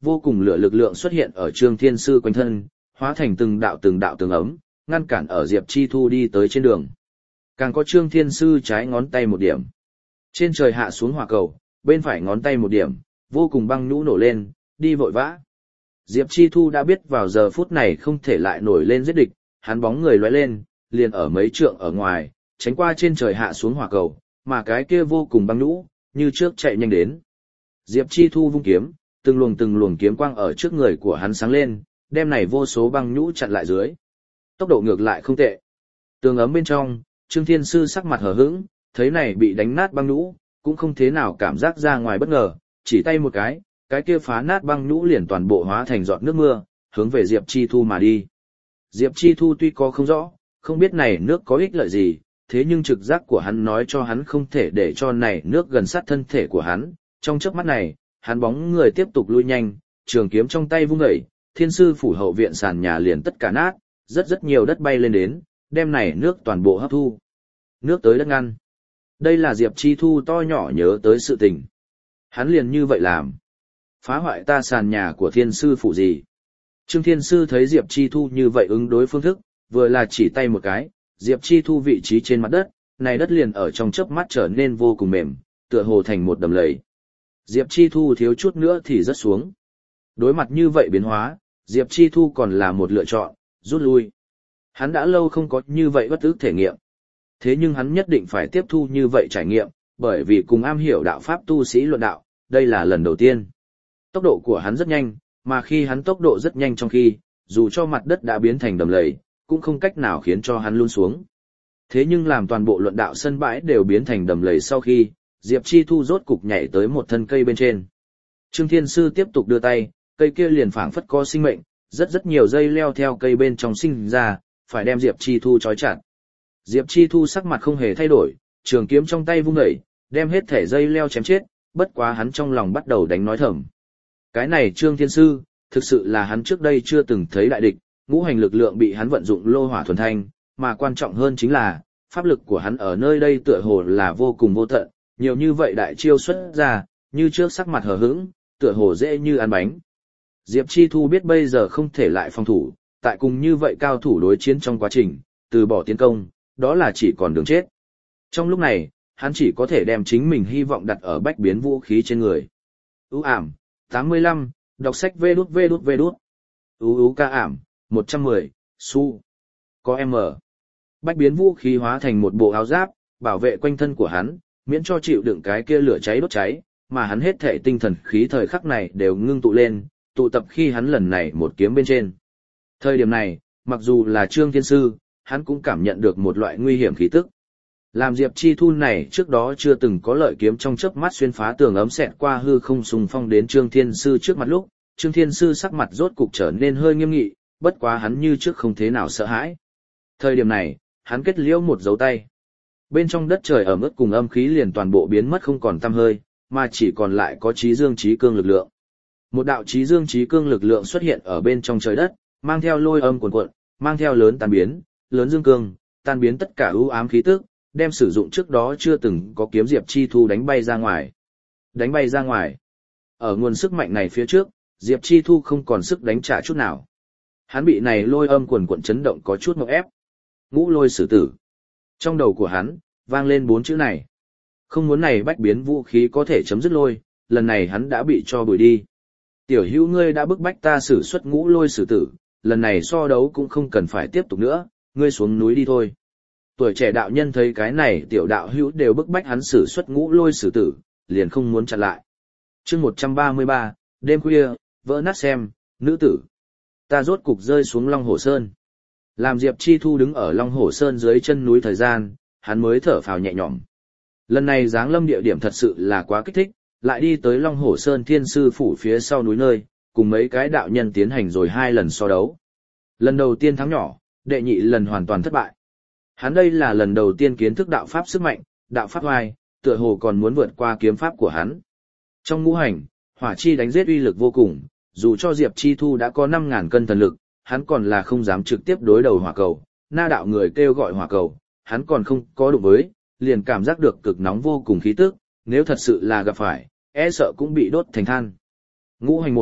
vô cùng lửa lực lượng xuất hiện ở Trương Thiên Sư quanh thân, hóa thành từng đạo tường ấm, ngăn cản ở Diệp Chi Thu đi tới trên đường. Càng có Trương Thiên Sư trái ngón tay một điểm. Trên trời hạ xuống hỏa cầu, bên phải ngón tay một điểm, vô cùng băng nhũ nổ lên, đi vội vã. Diệp Chi Thu đã biết vào giờ phút này không thể lại nổi lên giết địch, hắn bóng người lóe lên, liền ở mấy trượng ở ngoài, tránh qua trên trời hạ xuống hỏa cầu, mà cái kia vô cùng băng nhũ, như trước chạy nhanh đến. Diệp Chi Thu vung kiếm, từng luồng kiếm quang ở trước người của hắn sáng lên, đem này vô số băng nhũ chặn lại dưới. Tốc độ ngược lại không tệ. Tường ấm bên trong, Trương Thiên Sư sắc mặt hờ hững, thấy này bị đánh nát băng nhũ, cũng không thế nào cảm giác ra ngoài bất ngờ, chỉ tay một cái kia phá nát băng nhũ liền toàn bộ hóa thành giọt nước mưa, hướng về Diệp Chi Thu mà đi. Diệp Chi Thu tuy có không rõ, không biết này nước có ích lợi gì, thế nhưng trực giác của hắn nói cho hắn không thể để cho này nước gần sát thân thể của hắn. Trong chớp mắt này, hắn bóng người tiếp tục lui nhanh, trường kiếm trong tay vung dậy, Thiên Sư phủ hậu viện sàn nhà liền tất cả nát, rất nhiều đất bay lên đến, đem này nước toàn bộ hấp thu. Nước tới đất ngăn. Đây là Diệp Chi Thu to nhỏ nhớ tới sự tình. Hắn liền như vậy làm. Phá hoại ta sàn nhà của Thiên Sư phủ gì? Trương Thiên Sư thấy Diệp Chi Thu như vậy ứng đối phương thức, vừa là chỉ tay một cái, Diệp Chi Thu vị trí trên mặt đất, này đất liền ở trong chớp mắt trở nên vô cùng mềm, tựa hồ thành một đầm lầy. Diệp Chi Thu thiếu chút nữa thì rớt xuống. Đối mặt như vậy biến hóa, Diệp Chi Thu còn là một lựa chọn, rút lui. Hắn đã lâu không có như vậy bất ức thể nghiệm. Thế nhưng hắn nhất định phải tiếp thu như vậy trải nghiệm, bởi vì cùng am hiểu đạo pháp tu sĩ luận đạo, đây là lần đầu tiên. Tốc độ của hắn rất nhanh, mà khi hắn tốc độ rất nhanh trong khi, dù cho mặt đất đã biến thành đầm lầy, cũng không cách nào khiến cho hắn luôn xuống. Thế nhưng làm toàn bộ luận đạo sân bãi đều biến thành đầm lầy sau khi, Diệp Chi Thu rốt cục nhảy tới một thân cây bên trên. Trương Thiên Sư tiếp tục đưa tay, cây kia liền phảng phất có sinh mệnh, rất nhiều dây leo theo cây bên trong sinh ra, phải đem Diệp Chi Thu trói chặt. Diệp Chi Thu sắc mặt không hề thay đổi, trường kiếm trong tay vung dậy, đem hết thể dây leo chém chết, bất quá hắn trong lòng bắt đầu đánh nói thầm. Cái này Trương Thiên Sư, thực sự là hắn trước đây chưa từng thấy đại địch, ngũ hành lực lượng bị hắn vận dụng lô hỏa thuần thanh, mà quan trọng hơn chính là, pháp lực của hắn ở nơi đây tựa hồ là vô cùng vô tận, nhiều như vậy đại chiêu xuất ra, như trước sắc mặt hờ hững, tựa hồ dễ như ăn bánh. Diệp Chi Thu biết bây giờ không thể lại phòng thủ, tại cùng như vậy cao thủ đối chiến trong quá trình, từ bỏ tiến công, đó là chỉ còn đường chết. Trong lúc này, hắn chỉ có thể đem chính mình hy vọng đặt ở bách biến vũ khí trên người. Ú ảm, 85, đọc sách vê đút. Ú ca ảm, 110, su. Có M. Bách biến vũ khí hóa thành một bộ áo giáp, bảo vệ quanh thân của hắn, miễn cho chịu đựng cái kia lửa cháy đốt cháy, mà hắn hết thể tinh thần khí thời khắc này đều ngưng tụ lên, tụ tập khi hắn lần này một kiếm bên trên. Thời điểm này, mặc dù là Trương Thiên Sư, hắn cũng cảm nhận được một loại nguy hiểm khí tức. Làm Diệp Chi Thu này trước đó chưa từng có lợi kiếm trong chớp mắt xuyên phá tường ấm xẹt qua hư không xung phong đến Trương Thiên Sư trước mặt lúc, Trương Thiên Sư sắc mặt rốt cục trở nên hơi nghiêm nghị, bất quá hắn như trước không thế nào sợ hãi. Thời điểm này, hắn kết liễu một dấu tay. Bên trong đất trời ẩm ướt cùng âm khí liền toàn bộ biến mất không còn tăm hơi, mà chỉ còn lại có trí dương trí cương lực lượng. Một đạo trí dương trí cương lực lượng xuất hiện ở bên trong trời đất, mang theo lôi âm cuồn cuộn, mang theo lớn tan biến, lớn dương cương, tan biến tất cả ưu ám khí tức, đem sử dụng trước đó chưa từng có kiếm Diệp Chi Thu đánh bay ra ngoài. Đánh bay ra ngoài. Ở nguồn sức mạnh này phía trước, Diệp Chi Thu không còn sức đánh trả chút nào. Hắn bị này lôi âm cuồn cuộn chấn động có chút ngộp ép. Ngũ lôi sử tử. Trong đầu của hắn, vang lên 4 chữ này. Không muốn này bách biến vũ khí có thể chấm dứt lôi, lần này hắn đã bị cho bùi đi. Tiểu hữu ngươi đã bức bách ta sử xuất ngũ lôi sử tử, lần này so đấu cũng không cần phải tiếp tục nữa, ngươi xuống núi đi thôi. Tuổi trẻ đạo nhân thấy cái này tiểu đạo hữu đều bức bách hắn sử xuất ngũ lôi sử tử, liền không muốn chặn lại. Chương 133, đêm khuya, vỡ nát xem, nữ tử. Ta rốt cục rơi xuống Long Hổ Sơn. Làm Diệp Chi Thu đứng ở Long Hổ Sơn dưới chân núi thời gian, hắn mới thở phào nhẹ nhõm. Lần này giáng lâm địa điểm thật sự là quá kích thích, lại đi tới Long Hổ Sơn Thiên Sư phủ phía sau núi nơi, cùng mấy cái đạo nhân tiến hành rồi 2 lần so đấu. Lần đầu tiên thắng nhỏ, đệ nhị lần hoàn toàn thất bại. Hắn đây là lần đầu tiên kiến thức đạo pháp sức mạnh, đạo pháp oai, tựa hồ còn muốn vượt qua kiếm pháp của hắn. Trong ngũ hành, hỏa chi đánh giết uy lực vô cùng, dù cho Diệp Chi Thu đã có 5.000 cân thần lực, hắn còn là không dám trực tiếp đối đầu hỏa cầu. Na đạo người kêu gọi hỏa cầu, hắn còn không có đụng với, liền cảm giác được cực nóng vô cùng khí tức, nếu thật sự là gặp phải, e sợ cũng bị đốt thành than. Ngũ hành mục,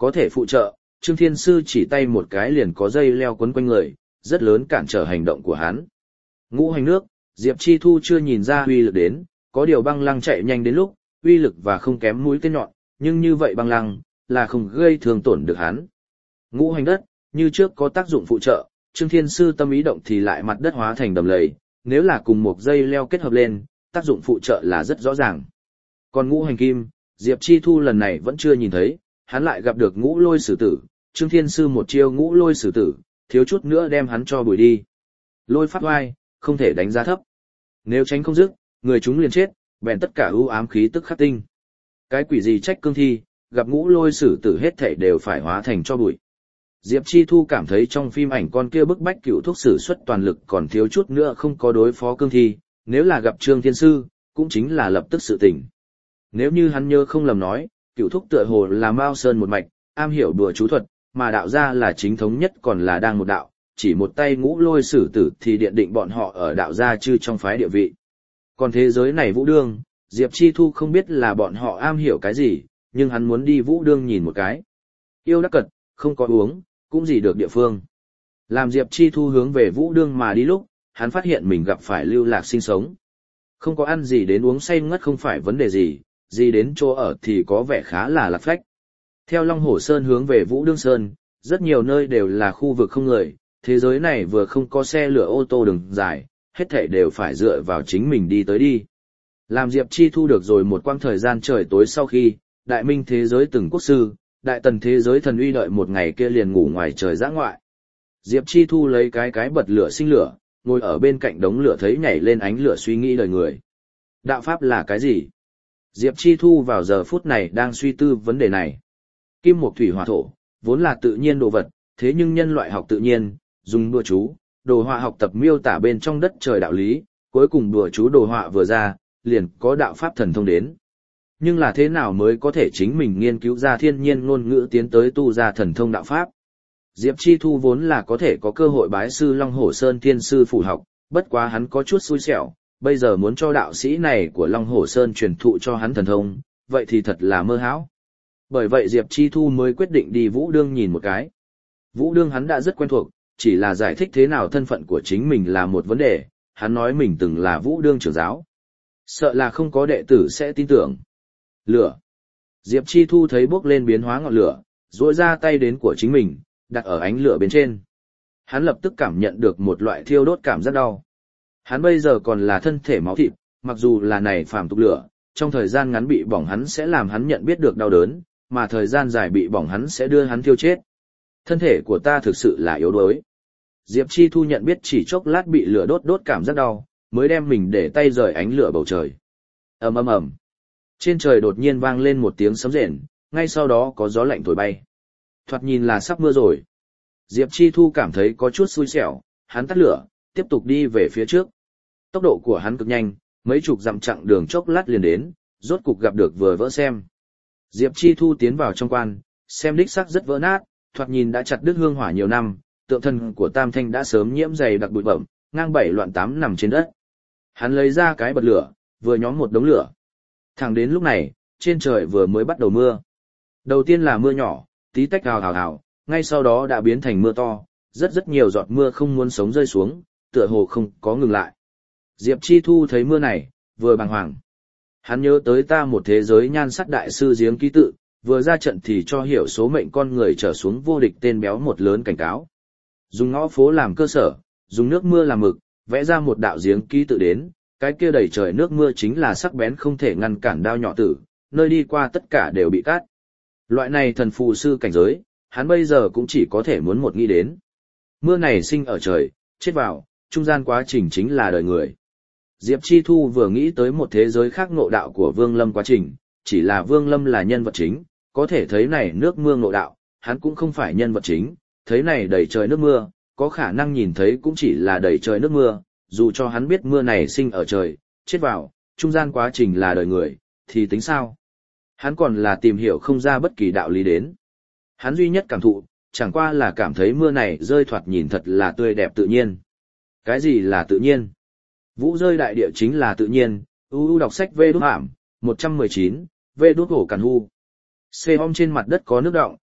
có thể phụ trợ, Trương Thiên Sư chỉ tay một cái liền có dây leo quấn quanh người, rất lớn cản trở hành động của hắn. Ngũ hành nước, Diệp Chi Thu chưa nhìn ra uy lực đến, có điều băng lăng chạy nhanh đến lúc, uy lực và không kém mũi tên nhọn, nhưng như vậy băng lăng, là không gây thương tổn được hắn. Ngũ hành đất, như trước có tác dụng phụ trợ, Trương Thiên Sư tâm ý động thì lại mặt đất hóa thành đầm lầy, nếu là cùng một dây leo kết hợp lên, tác dụng phụ trợ là rất rõ ràng. Còn ngũ hành kim, Diệp Chi Thu lần này vẫn chưa nhìn thấy, hắn lại gặp được ngũ lôi sử tử, Trương Thiên Sư một chiêu ngũ lôi sử tử, thiếu chút nữa đem hắn cho bùi đi. Lôi pháp oai, không thể đánh giá thấp. Nếu tránh không dứt, người chúng liền chết, bèn tất cả ưu ám khí tức khắc tinh. Cái quỷ gì trách cương thi, gặp ngũ lôi sử tử hết thảy đều phải hóa thành cho bụi. Diệp Chi Thu cảm thấy trong phim ảnh con kia bức bách cựu thúc sử xuất toàn lực còn thiếu chút nữa không có đối phó cương thi, nếu là gặp Trương Thiên Sư, cũng chính là lập tức sự tỉnh. Nếu như hắn nhớ không lầm nói, cựu thúc tựa hồ là Mao Sơn một mạch, am hiểu đùa chú thuật, mà đạo gia là chính thống nhất còn là đang một đạo, chỉ một tay ngũ lôi sử tử thì điện định bọn họ ở đạo gia chư trong phái địa vị. Còn thế giới này Vũ Đương, Diệp Chi Thu không biết là bọn họ am hiểu cái gì, nhưng hắn muốn đi Vũ Đương nhìn một cái. Yêu đắc cật, không có uống, cũng gì được địa phương. Làm Diệp Chi Thu hướng về Vũ Đương mà đi lúc, hắn phát hiện mình gặp phải lưu lạc sinh sống. Không có ăn gì đến uống say ngất không phải vấn đề gì đến chỗ ở thì có vẻ khá là lạc phách. Theo Long Hổ Sơn hướng về Vũ Đương Sơn, rất nhiều nơi đều là khu vực không người, thế giới này vừa không có xe lửa ô tô đường dài, hết thảy đều phải dựa vào chính mình đi tới đi. Làm Diệp Chi Thu được rồi một quãng thời gian trời tối sau khi, đại minh thế giới từng quốc sư, đại tần thế giới thần uy đợi một ngày kia liền ngủ ngoài trời dã ngoại. Diệp Chi Thu lấy cái bật lửa sinh lửa, ngồi ở bên cạnh đống lửa thấy nhảy lên ánh lửa suy nghĩ đời người. Đạo pháp là cái gì? Diệp Chi Thu vào giờ phút này đang suy tư vấn đề này. Kim mộc thủy hỏa thổ, vốn là tự nhiên đồ vật, thế nhưng nhân loại học tự nhiên, dùng đùa chú, đồ họa học tập miêu tả bên trong đất trời đạo lý, cuối cùng đùa chú đồ họa vừa ra, liền có đạo pháp thần thông đến. Nhưng là thế nào mới có thể chính mình nghiên cứu ra thiên nhiên ngôn ngữ tiến tới tu ra thần thông đạo pháp? Diệp Chi Thu vốn là có thể có cơ hội bái sư Long Hổ Sơn Thiên Sư phủ học, bất quá hắn có chút xui xẻo, bây giờ muốn cho đạo sĩ này của Long Hổ Sơn truyền thụ cho hắn thần thông, vậy thì thật là mơ hão. Bởi vậy Diệp Chi Thu mới quyết định đi Vũ Đương nhìn một cái. Vũ Đương hắn đã rất quen thuộc, chỉ là giải thích thế nào thân phận của chính mình là một vấn đề, hắn nói mình từng là Vũ Đương trưởng giáo. Sợ là không có đệ tử sẽ tin tưởng. Lửa. Diệp Chi Thu thấy bốc lên biến hóa ngọn lửa, duỗi ra tay đến của chính mình, đặt ở ánh lửa bên trên. Hắn lập tức cảm nhận được một loại thiêu đốt cảm giác đau. Hắn bây giờ còn là thân thể máu thịt, mặc dù là này phàm tục lửa, trong thời gian ngắn bị bỏng hắn sẽ làm hắn nhận biết được đau đớn, mà thời gian dài bị bỏng hắn sẽ đưa hắn thiêu chết. Thân thể của ta thực sự là yếu đuối. Diệp Chi Thu nhận biết chỉ chốc lát bị lửa đốt cảm giác đau, mới đem mình để tay rời ánh lửa bầu trời. Ầm ầm ầm. Trên trời đột nhiên vang lên một tiếng sấm rền, ngay sau đó có gió lạnh thổi bay. Thoạt nhìn là sắp mưa rồi. Diệp Chi Thu cảm thấy có chút xui xẻo, hắn tắt lửa, tiếp tục đi về phía trước. Tốc độ của hắn cực nhanh, mấy chục dặm chặng đường chốc lát liền đến, rốt cục gặp được vừa vỡ xem. Diệp Chi Thu tiến vào trong quan, xem đích xác rất vỡ nát, thoạt nhìn đã chặt đứt hương hỏa nhiều năm, tượng thân của Tam Thanh đã sớm nhiễm dày đặc bụi bẩm, ngang bảy loạn tám nằm trên đất. Hắn lấy ra cái bật lửa, vừa nhóm một đống lửa. Thẳng đến lúc này, trên trời vừa mới bắt đầu mưa. Đầu tiên là mưa nhỏ, tí tách ào, ngay sau đó đã biến thành mưa to, rất nhiều giọt mưa không muốn sống rơi xuống, tựa hồ không có ngừng lại. Diệp Chi Thu thấy mưa này, vừa bàng hoàng. Hắn nhớ tới ta một thế giới nhan sắc đại sư giếng ký tự, vừa ra trận thì cho hiểu số mệnh con người trở xuống vô địch tên béo một lớn cảnh cáo. Dùng ngõ phố làm cơ sở, dùng nước mưa làm mực, vẽ ra một đạo giếng ký tự đến, cái kia đầy trời nước mưa chính là sắc bén không thể ngăn cản đao nhỏ tử, nơi đi qua tất cả đều bị cắt. Loại này thần phù sư cảnh giới, hắn bây giờ cũng chỉ có thể muốn một nghĩ đến. Mưa này sinh ở trời, chết vào, trung gian quá trình chính là đời người. Diệp Chi Thu vừa nghĩ tới một thế giới khác ngộ đạo của Vương Lâm quá trình, chỉ là Vương Lâm là nhân vật chính, có thể thấy này nước mưa ngộ đạo, hắn cũng không phải nhân vật chính, thấy này đầy trời nước mưa, có khả năng nhìn thấy cũng chỉ là đầy trời nước mưa, dù cho hắn biết mưa này sinh ở trời, chết vào, trung gian quá trình là đời người, thì tính sao? Hắn còn là tìm hiểu không ra bất kỳ đạo lý đến. Hắn duy nhất cảm thụ, chẳng qua là cảm thấy mưa này rơi thoạt nhìn thật là tươi đẹp tự nhiên. Cái gì là tự nhiên? Vũ rơi đại địa chính là tự nhiên, uu đọc sách vê đút hàm, 119, vê đút hổ càn hu. Xe hôm trên mặt đất có nước đọng,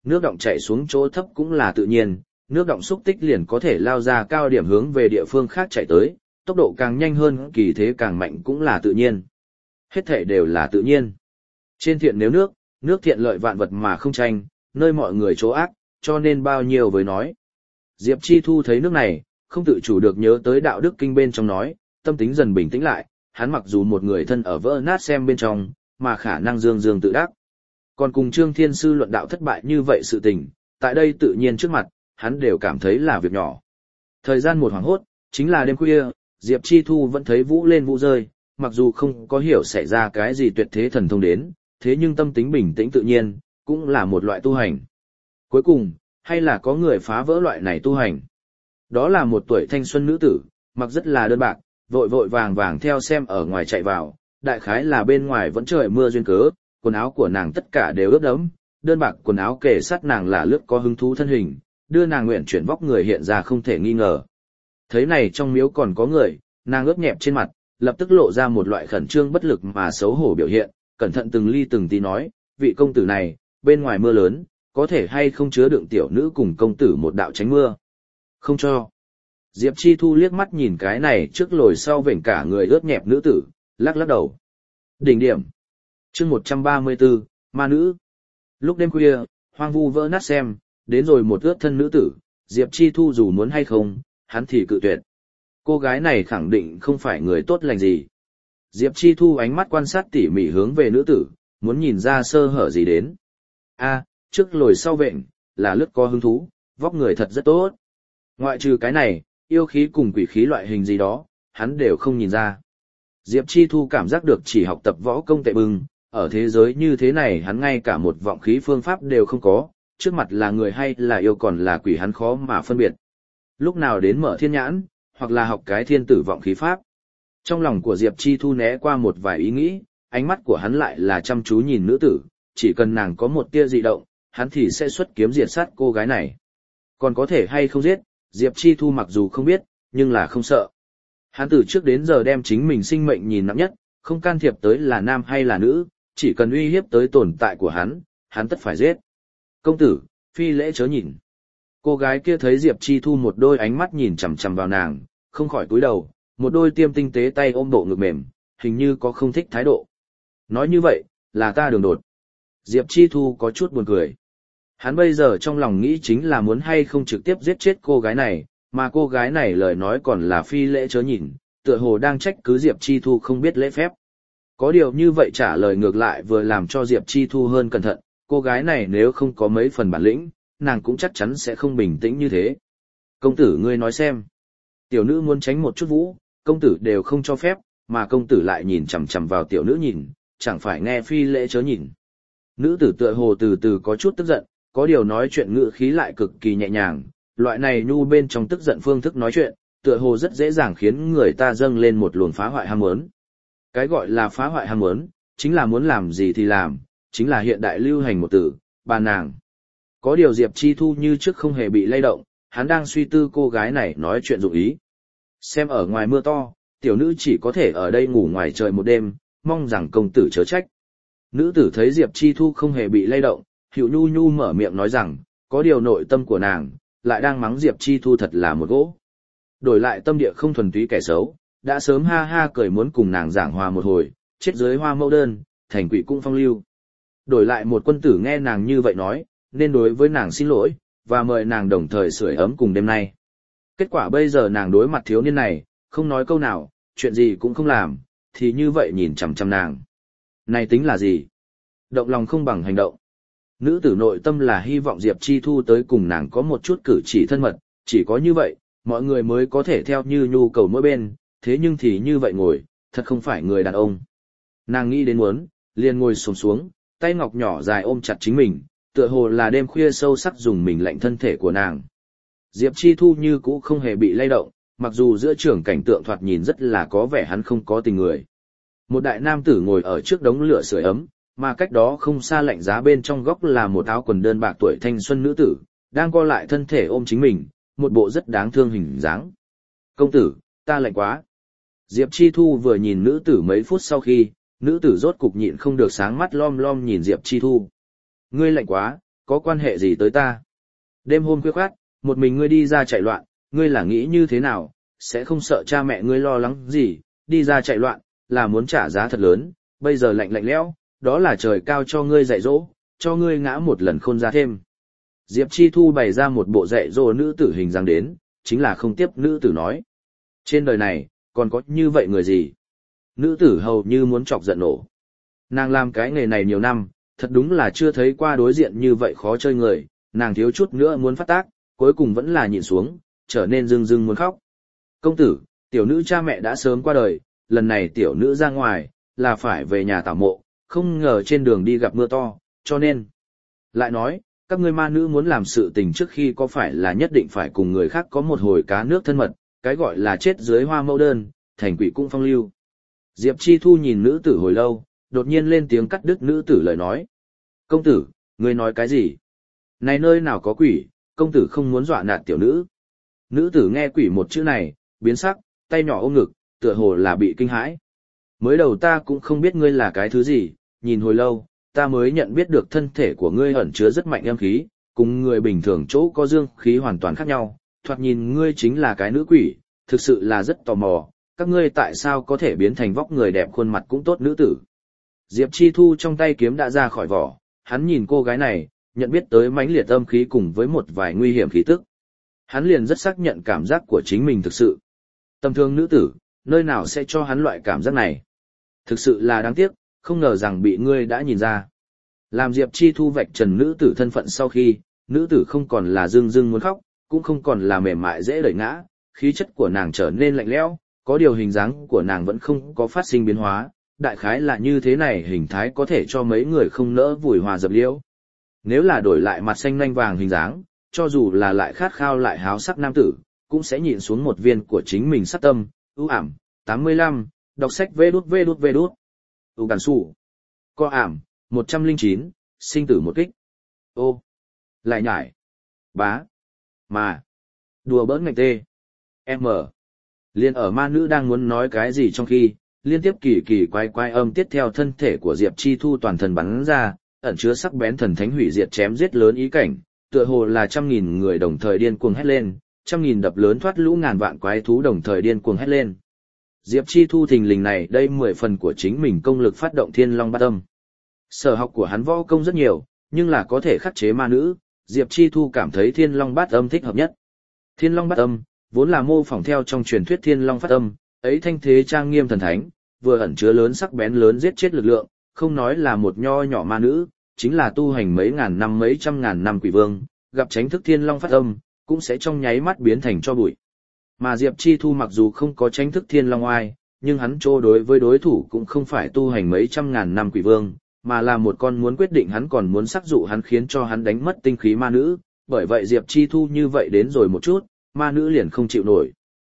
nước động chảy xuống chỗ thấp cũng là tự nhiên, nước động xúc tích liền có thể lao ra cao điểm hướng về địa phương khác chạy tới, tốc độ càng nhanh hơn kỳ thế càng mạnh cũng là tự nhiên. Hết thể đều là tự nhiên. Trên thiện nếu nước, nước thiện lợi vạn vật mà không tranh, nơi mọi người chỗ ác, cho nên bao nhiêu với nói. Diệp Chi Thu thấy nước này, không tự chủ được nhớ tới đạo đức kinh bên trong nói, tâm tính dần bình tĩnh lại, hắn mặc dù một người thân ở vỡ nát xem bên trong, mà khả năng dương dương tự đắc. Còn cùng Trương Thiên Sư luận đạo thất bại như vậy sự tình, tại đây tự nhiên trước mặt, hắn đều cảm thấy là việc nhỏ. Thời gian một hoàng hốt, chính là đêm khuya, Diệp Chi Thu vẫn thấy vũ lên vũ rơi, mặc dù không có hiểu xảy ra cái gì tuyệt thế thần thông đến, thế nhưng tâm tính bình tĩnh tự nhiên, cũng là một loại tu hành. Cuối cùng, hay là có người phá vỡ loại này tu hành. Đó là một tuổi thanh xuân nữ tử, mặc rất là đơn bạc, vội vội vàng vàng theo xem ở ngoài chạy vào, đại khái là bên ngoài vẫn trời mưa duyên cớ, quần áo của nàng tất cả đều ướt đẫm, đơn bạc quần áo kề sát nàng là lướt có hứng thú thân hình, đưa nàng nguyện chuyển vóc người hiện ra không thể nghi ngờ. Thấy này trong miếu còn có người, nàng ướt nhẹp trên mặt, lập tức lộ ra một loại khẩn trương bất lực mà xấu hổ biểu hiện, cẩn thận từng ly từng tí nói, vị công tử này, bên ngoài mưa lớn, có thể hay không chứa đựng tiểu nữ cùng công tử một đạo tránh mưa. Không cho. Diệp Chi Thu liếc mắt nhìn cái này trước lồi sau vểnh cả người ướt nhẹp nữ tử, lắc lắc đầu. Đỉnh điểm. Chương 134, ma nữ. Lúc đêm khuya, hoang vu vỡ nát xem, đến rồi một ướt thân nữ tử, Diệp Chi Thu dù muốn hay không, hắn thì cự tuyệt. Cô gái này khẳng định không phải người tốt lành gì. Diệp Chi Thu ánh mắt quan sát tỉ mỉ hướng về nữ tử, muốn nhìn ra sơ hở gì đến. A, trước lồi sau vện, là lướt có hứng thú, vóc người thật rất tốt. Ngoại trừ cái này, yêu khí cùng quỷ khí loại hình gì đó, hắn đều không nhìn ra. Diệp Chi Thu cảm giác được chỉ học tập võ công tệ bừng, ở thế giới như thế này hắn ngay cả một vọng khí phương pháp đều không có, trước mặt là người hay là yêu còn là quỷ hắn khó mà phân biệt. Lúc nào đến mở thiên nhãn, hoặc là học cái thiên tử vọng khí pháp. Trong lòng của Diệp Chi Thu né qua một vài ý nghĩ, ánh mắt của hắn lại là chăm chú nhìn nữ tử, chỉ cần nàng có một tia dị động, hắn thì sẽ xuất kiếm diệt sát cô gái này. Còn có thể hay không giết, Diệp Chi Thu mặc dù không biết, nhưng là không sợ. Hắn từ trước đến giờ đem chính mình sinh mệnh nhìn nặng nhất, không can thiệp tới là nam hay là nữ, chỉ cần uy hiếp tới tồn tại của hắn tất phải giết. Công tử, phi lễ chớ nhìn. Cô gái kia thấy Diệp Chi Thu một đôi ánh mắt nhìn chằm chằm vào nàng, không khỏi cúi đầu, một đôi tiêm tinh tế tay ôm bộ ngực mềm, hình như có không thích thái độ. Nói như vậy, là ta đường đột. Diệp Chi Thu có chút buồn cười. Hắn bây giờ trong lòng nghĩ chính là muốn hay không trực tiếp giết chết cô gái này, mà cô gái này lời nói còn là phi lễ chớ nhìn, tựa hồ đang trách cứ Diệp Chi Thu không biết lễ phép. Có điều như vậy trả lời ngược lại vừa làm cho Diệp Chi Thu hơn cẩn thận, cô gái này nếu không có mấy phần bản lĩnh, nàng cũng chắc chắn sẽ không bình tĩnh như thế. Công tử ngươi nói xem. Tiểu nữ muốn tránh một chút vũ, công tử đều không cho phép, mà công tử lại nhìn chằm chằm vào tiểu nữ nhìn, chẳng phải nghe phi lễ chớ nhìn. Nữ tử tựa hồ từ từ có chút tức giận, có điều nói chuyện ngữ khí lại cực kỳ nhẹ nhàng, loại này nhu bên trong tức giận phương thức nói chuyện, tựa hồ rất dễ dàng khiến người ta dâng lên một luồng phá hoại ham muốn. Cái gọi là phá hoại ham muốn, chính là muốn làm gì thì làm, chính là hiện đại lưu hành một từ, bà nàng. Có điều Diệp Chi Thu như trước không hề bị lay động, hắn đang suy tư cô gái này nói chuyện dụng ý. Xem ở ngoài mưa to, tiểu nữ chỉ có thể ở đây ngủ ngoài trời một đêm, mong rằng công tử chớ trách. Nữ tử thấy Diệp Chi Thu không hề bị lay động, Hiểu Nhu Nhu mở miệng nói rằng, có điều nội tâm của nàng, lại đang mắng Diệp Chi Thu thật là một gỗ. Đổi lại tâm địa không thuần túy kẻ xấu, đã sớm ha ha cười muốn cùng nàng giảng hòa một hồi, chết dưới hoa mẫu đơn, thành quỷ cũng phong lưu. Đổi lại một quân tử nghe nàng như vậy nói, nên đối với nàng xin lỗi, và mời nàng đồng thời sưởi ấm cùng đêm nay. Kết quả bây giờ nàng đối mặt thiếu niên này, không nói câu nào, chuyện gì cũng không làm, thì như vậy nhìn chằm chằm nàng. Này tính là gì? Động lòng không bằng hành động. Nữ tử nội tâm là hy vọng Diệp Chi Thu tới cùng nàng có một chút cử chỉ thân mật, chỉ có như vậy, mọi người mới có thể theo như nhu cầu mỗi bên, thế nhưng thì như vậy ngồi, thật không phải người đàn ông. Nàng nghĩ đến muốn, liền ngồi xổm xuống, tay ngọc nhỏ dài ôm chặt chính mình, tựa hồ là đêm khuya sâu sắc dùng mình lạnh thân thể của nàng. Diệp Chi Thu như cũ không hề bị lay động, mặc dù giữa trường cảnh tượng thoạt nhìn rất là có vẻ hắn không có tình người. Một đại nam tử ngồi ở trước đống lửa sưởi ấm, mà cách đó không xa lạnh giá bên trong góc là một áo quần đơn bạc tuổi thanh xuân nữ tử, đang co lại thân thể ôm chính mình, một bộ rất đáng thương hình dáng. Công tử, ta lạnh quá. Diệp Chi Thu vừa nhìn nữ tử mấy phút sau khi, nữ tử rốt cục nhịn không được sáng mắt lom lom nhìn Diệp Chi Thu. Ngươi lạnh quá, có quan hệ gì tới ta? Đêm hôm khuya khoắt, một mình ngươi đi ra chạy loạn, ngươi là nghĩ như thế nào, sẽ không sợ cha mẹ ngươi lo lắng gì, đi ra chạy loạn, là muốn trả giá thật lớn, bây giờ lạnh lạnh lẽo, đó là trời cao cho ngươi dạy dỗ, cho ngươi ngã một lần khôn ra thêm. Diệp Chi Thu bày ra một bộ dạy dỗ nữ tử hình dáng đến, chính là không tiếp nữ tử nói. Trên đời này, còn có như vậy người gì? Nữ tử hầu như muốn chọc giận nổ. Nàng làm cái nghề này nhiều năm, thật đúng là chưa thấy qua đối diện như vậy khó chơi người, nàng thiếu chút nữa muốn phát tác, cuối cùng vẫn là nhịn xuống, trở nên rưng rưng muốn khóc. Công tử, tiểu nữ cha mẹ đã sớm qua đời, lần này tiểu nữ ra ngoài, là phải về nhà tảo mộ, không ngờ trên đường đi gặp mưa to, cho nên. Lại nói, các ngươi ma nữ muốn làm sự tình trước khi có phải là nhất định phải cùng người khác có một hồi cá nước thân mật, cái gọi là chết dưới hoa mẫu đơn, thành quỷ cũng phong lưu. Diệp Chi Thu nhìn nữ tử hồi lâu, đột nhiên lên tiếng cắt đứt nữ tử lời nói. Công tử, ngươi nói cái gì? Này nơi nào có quỷ, công tử không muốn dọa nạt tiểu nữ. Nữ tử nghe quỷ một chữ này, biến sắc, tay nhỏ ôm ngực, tựa hồ là bị kinh hãi. Mới đầu ta cũng không biết ngươi là cái thứ gì, nhìn hồi lâu, ta mới nhận biết được thân thể của ngươi ẩn chứa rất mạnh âm khí, cùng người bình thường chỗ có dương khí hoàn toàn khác nhau, thoạt nhìn ngươi chính là cái nữ quỷ, thực sự là rất tò mò, các ngươi tại sao có thể biến thành vóc người đẹp khuôn mặt cũng tốt nữ tử. Diệp Chi Thu trong tay kiếm đã ra khỏi vỏ, hắn nhìn cô gái này, nhận biết tới mãnh liệt âm khí cùng với một vài nguy hiểm khí tức. Hắn liền rất xác nhận cảm giác của chính mình thực sự. Tầm thường nữ tử, nơi nào sẽ cho hắn loại cảm giác này. Thực sự là đáng tiếc, không ngờ rằng bị ngươi đã nhìn ra. Làm Diệp Chi Thu vạch trần nữ tử thân phận sau khi, nữ tử không còn là rưng rưng muốn khóc, cũng không còn là mềm mại dễ đẩy ngã, khí chất của nàng trở nên lạnh lẽo, có điều hình dáng của nàng vẫn không có phát sinh biến hóa, đại khái là như thế này hình thái có thể cho mấy người không nỡ vùi hòa dập liễu. Nếu là đổi lại mặt xanh nanh vàng hình dáng, cho dù là lại khát khao lại háo sắc nam tử, cũng sẽ nhịn xuống một viên của chính mình sát tâm, ưu ảm, 85, đọc sách vê đút. Ưu cản sụ. Co ảm, 109, sinh tử một kích. Ô. Lại nhải. Bá. Mà. Đùa bỡn ngạch tê. M. Liên ở ma nữ đang muốn nói cái gì trong khi, liên tiếp kỳ kỳ quái âm tiếp theo thân thể của Diệp Chi Thu toàn thân bắn ra, ẩn chứa sắc bén thần thánh hủy diệt chém giết lớn ý cảnh, tựa hồ là trăm nghìn người đồng thời điên cuồng hét lên, trăm nghìn đập lớn thoát lũ ngàn vạn quái thú đồng thời điên cuồng hét lên. Diệp Chi Thu thình lình này đây 10 phần của chính mình công lực phát động Thiên Long Bát Âm. Sở học của hắn võ công rất nhiều, nhưng là có thể khắc chế ma nữ, Diệp Chi Thu cảm thấy Thiên Long Bát Âm thích hợp nhất. Thiên Long Bát Âm vốn là mô phỏng theo trong truyền thuyết Thiên Long Phát Âm, ấy thanh thế trang nghiêm thần thánh, vừa ẩn chứa lớn sắc bén lớn giết chết lực lượng, không nói là một nho nhỏ ma nữ, chính là tu hành mấy ngàn năm mấy trăm ngàn năm quỷ vương, gặp tránh thức Thiên Long Phát Âm, cũng sẽ trong nháy mắt biến thành cho bụi. Mà Diệp Chi Thu mặc dù không có tránh thức Thiên Long Oai, nhưng hắn trô đối với đối thủ cũng không phải tu hành mấy trăm ngàn năm quỷ vương, mà là một con muốn quyết định hắn còn muốn sắc dụ hắn khiến cho hắn đánh mất tinh khí ma nữ, bởi vậy Diệp Chi Thu như vậy đến rồi một chút, ma nữ liền không chịu nổi.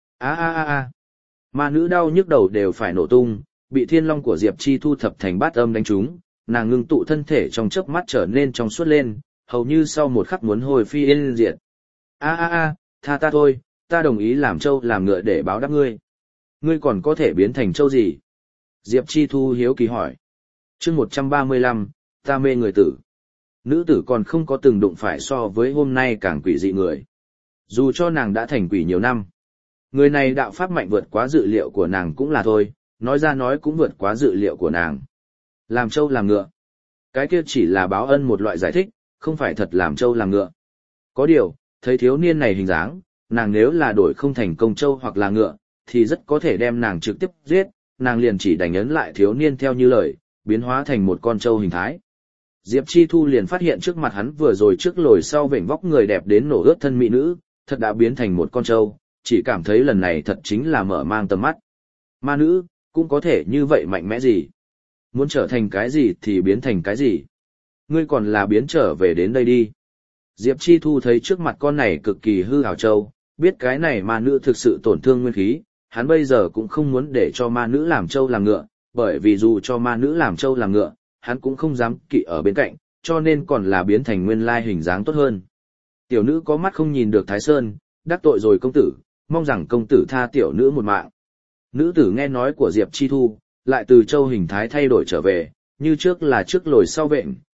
Ma nữ đau nhức đầu đều phải nổ tung, bị Thiên Long của Diệp Chi Thu thập thành bát âm đánh trúng, nàng ngưng tụ thân thể trong chớp mắt trở nên trong suốt lên, hầu như sau một khắc muốn hồi phi yên diệt. Tha ta thôi, ta đồng ý làm trâu làm ngựa để báo đáp ngươi. Ngươi còn có thể biến thành trâu gì? Diệp Chi Thu hiếu kỳ hỏi. Chương 135, ta mê người tử. Nữ tử còn không có từng đụng phải so với hôm nay càng quỷ dị người. Dù cho nàng đã thành quỷ nhiều năm. Người này đạo pháp mạnh vượt quá dự liệu của nàng cũng là thôi, nói ra nói cũng vượt quá dự liệu của nàng. Làm trâu làm ngựa. Cái kia chỉ là báo ân một loại giải thích, không phải thật làm trâu làm ngựa. Có điều, thấy thiếu niên này hình dáng, nàng nếu là đổi không thành công trâu hoặc là ngựa, thì rất có thể đem nàng trực tiếp giết, nàng liền chỉ đành ấn lại thiếu niên theo như lời, biến hóa thành một con trâu hình thái. Diệp Chi Thu liền phát hiện trước mặt hắn vừa rồi trước lồi sau vểnh vóc người đẹp đến nổ ướt thân mỹ nữ, thật đã biến thành một con trâu, chỉ cảm thấy lần này thật chính là mở mang tầm mắt. Ma nữ, cũng có thể như vậy mạnh mẽ gì? Muốn trở thành cái gì thì biến thành cái gì? Ngươi còn là biến trở về đến đây đi. Diệp Chi Thu thấy trước mặt con này cực kỳ hư hào trâu, biết cái này ma nữ thực sự tổn thương nguyên khí, hắn bây giờ cũng không muốn để cho ma nữ làm trâu làm ngựa, bởi vì dù cho ma nữ làm trâu làm ngựa, hắn cũng không dám kỵ ở bên cạnh, cho nên còn là biến thành nguyên lai hình dáng tốt hơn. Tiểu nữ có mắt không nhìn được Thái Sơn, đắc tội rồi công tử, mong rằng công tử tha tiểu nữ một mạng. Nữ tử nghe nói của Diệp Chi Thu, lại từ châu hình thái thay đổi trở về, như trước là trước lồi sau vện,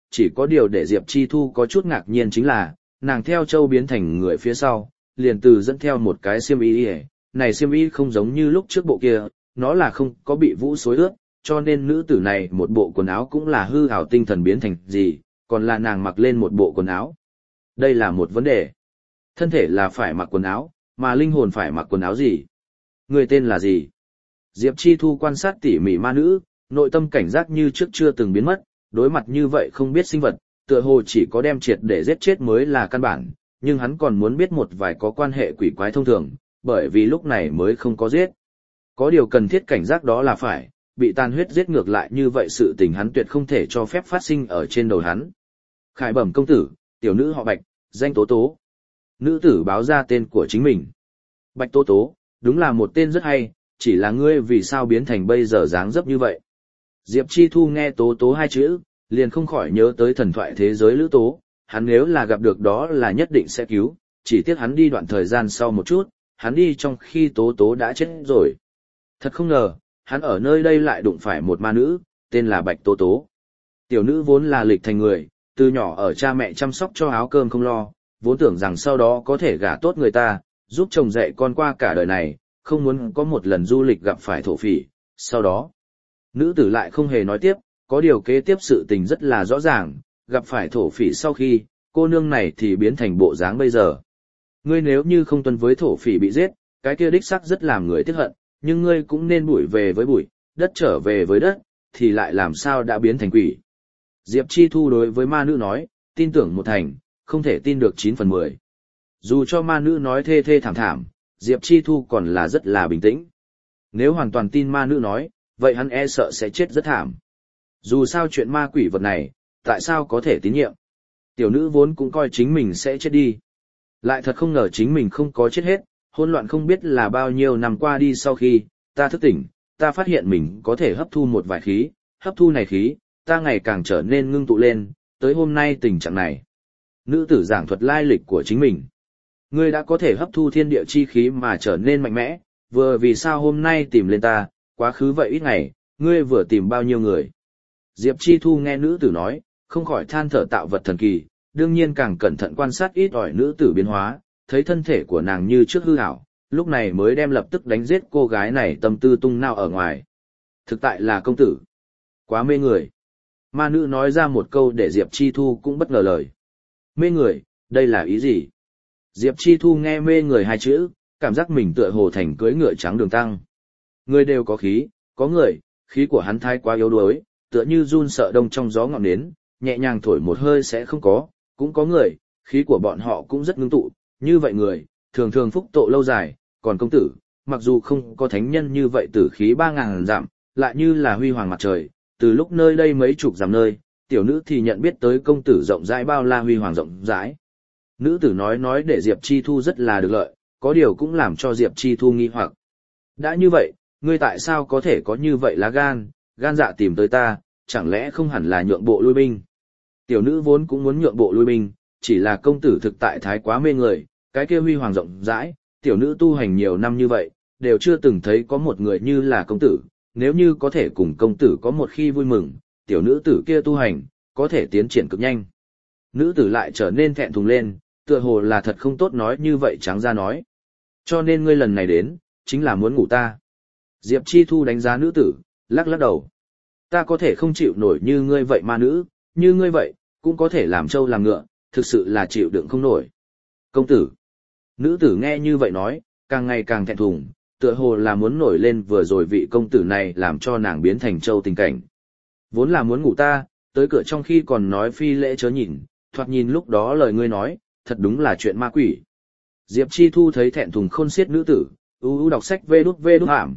chỉ có điều để Diệp Chi Thu có chút ngạc nhiên chính là, nàng theo Châu biến thành người phía sau, liền từ dẫn theo một cái xiêm y này xiêm y không giống như lúc trước bộ kia, nó là không có bị vũ xối ướt, cho nên nữ tử này một bộ quần áo cũng là hư ảo tinh thần biến thành gì, còn là nàng mặc lên một bộ quần áo. Đây là một vấn đề. Thân thể là phải mặc quần áo, mà linh hồn phải mặc quần áo gì? Người tên là gì? Diệp Chi Thu quan sát tỉ mỉ ma nữ, nội tâm cảnh giác như trước chưa từng biến mất, đối mặt như vậy không biết sinh vật, tựa hồ chỉ có đem triệt để giết chết mới là căn bản, nhưng hắn còn muốn biết một vài có quan hệ quỷ quái thông thường, bởi vì lúc này mới không có giết. Có điều cần thiết cảnh giác đó là phải, bị tàn huyết giết ngược lại như vậy sự tình hắn tuyệt không thể cho phép phát sinh ở trên đầu hắn. Khải bẩm công tử, tiểu nữ họ Bạch, danh Tố Tố. Nữ tử báo ra tên của chính mình. Bạch Tố Tố, đúng là một tên rất hay, chỉ là ngươi vì sao biến thành bây giờ dáng dấp như vậy. Diệp Chi Thu nghe Tố Tố hai chữ, liền không khỏi nhớ tới thần thoại thế giới Lữ Tố, hắn nếu là gặp được đó là nhất định sẽ cứu, chỉ tiếc hắn đi đoạn thời gian sau một chút, hắn đi trong khi Tố Tố đã chết rồi. Thật không ngờ, hắn ở nơi đây lại đụng phải một ma nữ, tên là Bạch Tố Tố. Tiểu nữ vốn là lịch thành người, từ nhỏ ở cha mẹ chăm sóc cho áo cơm không lo, vốn tưởng rằng sau đó có thể gả tốt người ta, giúp chồng dạy con qua cả đời này, không muốn có một lần du lịch gặp phải thổ phỉ. Sau đó, nữ tử lại không hề nói tiếp, có điều kế tiếp sự tình rất là rõ ràng, gặp phải thổ phỉ sau khi, cô nương này thì biến thành bộ dáng bây giờ. Ngươi nếu như không tuân với thổ phỉ bị giết, cái kia đích sắc rất làm người tiếc hận, nhưng ngươi cũng nên bụi về với bụi, đất trở về với đất, thì lại làm sao đã biến thành quỷ. Diệp Chi Thu đối với ma nữ nói, tin tưởng một thành, không thể tin được 9/10. Dù cho ma nữ nói thê thê thảm thảm, Diệp Chi Thu còn là rất là bình tĩnh. Nếu hoàn toàn tin ma nữ nói, vậy hắn e sợ sẽ chết rất thảm. Dù sao chuyện ma quỷ vật này, tại sao có thể tín nhiệm? Tiểu nữ vốn cũng coi chính mình sẽ chết đi. Lại thật không ngờ chính mình không có chết hết, hỗn loạn không biết là bao nhiêu năm qua đi sau khi, ta thức tỉnh, ta phát hiện mình có thể hấp thu một vài khí, hấp thu này khí, ta ngày càng trở nên ngưng tụ lên, tới hôm nay tình trạng này. Nữ tử giảng thuật lai lịch của chính mình. Ngươi đã có thể hấp thu thiên địa chi khí mà trở nên mạnh mẽ, vừa vì sao hôm nay tìm lên ta, quá khứ vậy ít ngày, ngươi vừa tìm bao nhiêu người. Diệp Chi Thu nghe nữ tử nói, không khỏi than thở tạo vật thần kỳ, đương nhiên càng cẩn thận quan sát ít ỏi nữ tử biến hóa, thấy thân thể của nàng như trước hư ảo, lúc này mới đem lập tức đánh giết cô gái này tâm tư tung nao ở ngoài. Thực tại là công tử. Quá mê người. Ma nữ nói ra một câu để Diệp Chi Thu cũng bất ngờ lời. Mê người, đây là ý gì? Diệp Chi Thu nghe mê người hai chữ, cảm giác mình tựa hồ thành cưỡi ngựa trắng đường tăng. Người đều có khí, có người, khí của hắn thái quá yếu đuối, tựa như run sợ đông trong gió ngọn nến, nhẹ nhàng thổi một hơi sẽ không có, cũng có người, khí của bọn họ cũng rất ngưng tụ, như vậy người, thường thường phúc tộ lâu dài, còn công tử, mặc dù không có thánh nhân như vậy tử khí 3000 dặm, lại như là huy hoàng mặt trời, từ lúc nơi đây mấy chục dặm nơi, tiểu nữ thì nhận biết tới công tử rộng rãi bao la huy hoàng rộng rãi. Nữ tử nói để Diệp Chi Thu rất là được lợi, có điều cũng làm cho Diệp Chi Thu nghi hoặc. Đã như vậy, ngươi tại sao có thể có như vậy lá gan dạ tìm tới ta, chẳng lẽ không hẳn là nhượng bộ lui binh? Tiểu nữ vốn cũng muốn nhượng bộ lui binh, chỉ là công tử thực tại thái quá mê người, cái kia huy hoàng rộng rãi, tiểu nữ tu hành nhiều năm như vậy, đều chưa từng thấy có một người như là công tử, nếu như có thể cùng công tử có một khi vui mừng, tiểu nữ tử kia tu hành, có thể tiến triển cực nhanh. Nữ tử lại trở nên thẹn thùng lên, tựa hồ là thật không tốt nói như vậy trắng ra nói. Cho nên ngươi lần này đến, chính là muốn ngủ ta. Diệp Chi Thu đánh giá nữ tử, lắc lắc đầu. Ta có thể không chịu nổi như ngươi vậy ma nữ, như ngươi vậy, cũng có thể làm trâu làm ngựa, thực sự là chịu đựng không nổi. Công tử. Nữ tử nghe như vậy nói, càng ngày càng thẹn thùng, tựa hồ là muốn nổi lên vừa rồi vị công tử này làm cho nàng biến thành trâu tình cảnh. Vốn là muốn ngủ ta, tới cửa trong khi còn nói phi lễ chớ nhìn, thoạt nhìn lúc đó lời ngươi nói, thật đúng là chuyện ma quỷ. Diệp Chi Thu thấy thẹn thùng khôn xiết nữ tử, đọc sách vê đút ảm,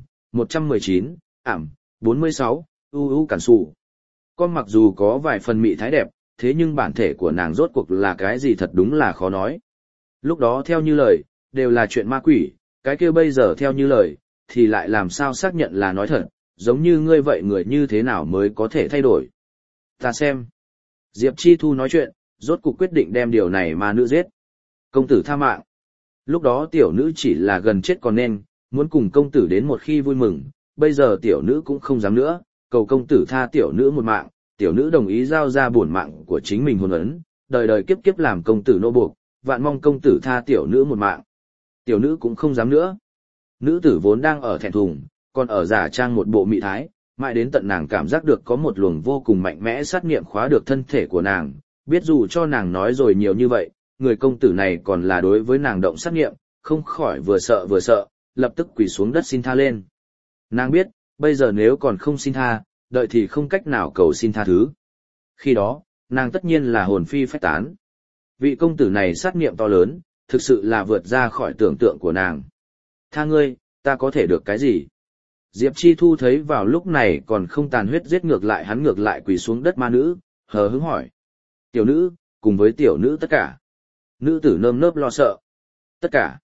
119, ảm, 46, cản sụ. Con mặc dù có vài phần mị thái đẹp, thế nhưng bản thể của nàng rốt cuộc là cái gì thật đúng là khó nói. Lúc đó theo như lời, đều là chuyện ma quỷ, cái kia bây giờ theo như lời, thì lại làm sao xác nhận là nói thật, giống như ngươi vậy người như thế nào mới có thể thay đổi. Ta xem. Diệp Chi Thu nói chuyện, rốt cuộc quyết định đem điều này ma nữ giết. Công tử tha mạng. Lúc đó tiểu nữ chỉ là gần chết còn nên, muốn cùng công tử đến một khi vui mừng, bây giờ tiểu nữ cũng không dám nữa, cầu công tử tha tiểu nữ một mạng, tiểu nữ đồng ý giao ra bổn mạng của chính mình hồn ấn, đời đời kiếp kiếp làm công tử nô buộc, vạn mong công tử tha tiểu nữ một mạng. Tiểu nữ cũng không dám nữa. Nữ tử vốn đang ở thẹn thùng, còn ở giả trang một bộ mị thái, mãi đến tận nàng cảm giác được có một luồng vô cùng mạnh mẽ sát nghiệm khóa được thân thể của nàng, biết dù cho nàng nói rồi nhiều như vậy, người công tử này còn là đối với nàng động sát nghiệm, không khỏi vừa sợ, lập tức quỳ xuống đất xin tha lên. Nàng biết, bây giờ nếu còn không xin tha, đợi thì không cách nào cầu xin tha thứ. Khi đó, nàng tất nhiên là hồn phi phách tán. Vị công tử này sát nghiệm to lớn, thực sự là vượt ra khỏi tưởng tượng của nàng. Tha ngươi, ta có thể được cái gì? Diệp Chi Thu thấy vào lúc này còn không tàn huyết giết ngược lại hắn ngược lại quỳ xuống đất ma nữ, hờ hững hỏi. Tiểu nữ, cùng với tiểu nữ tất cả. Nữ tử nơm nớp lo sợ. Tất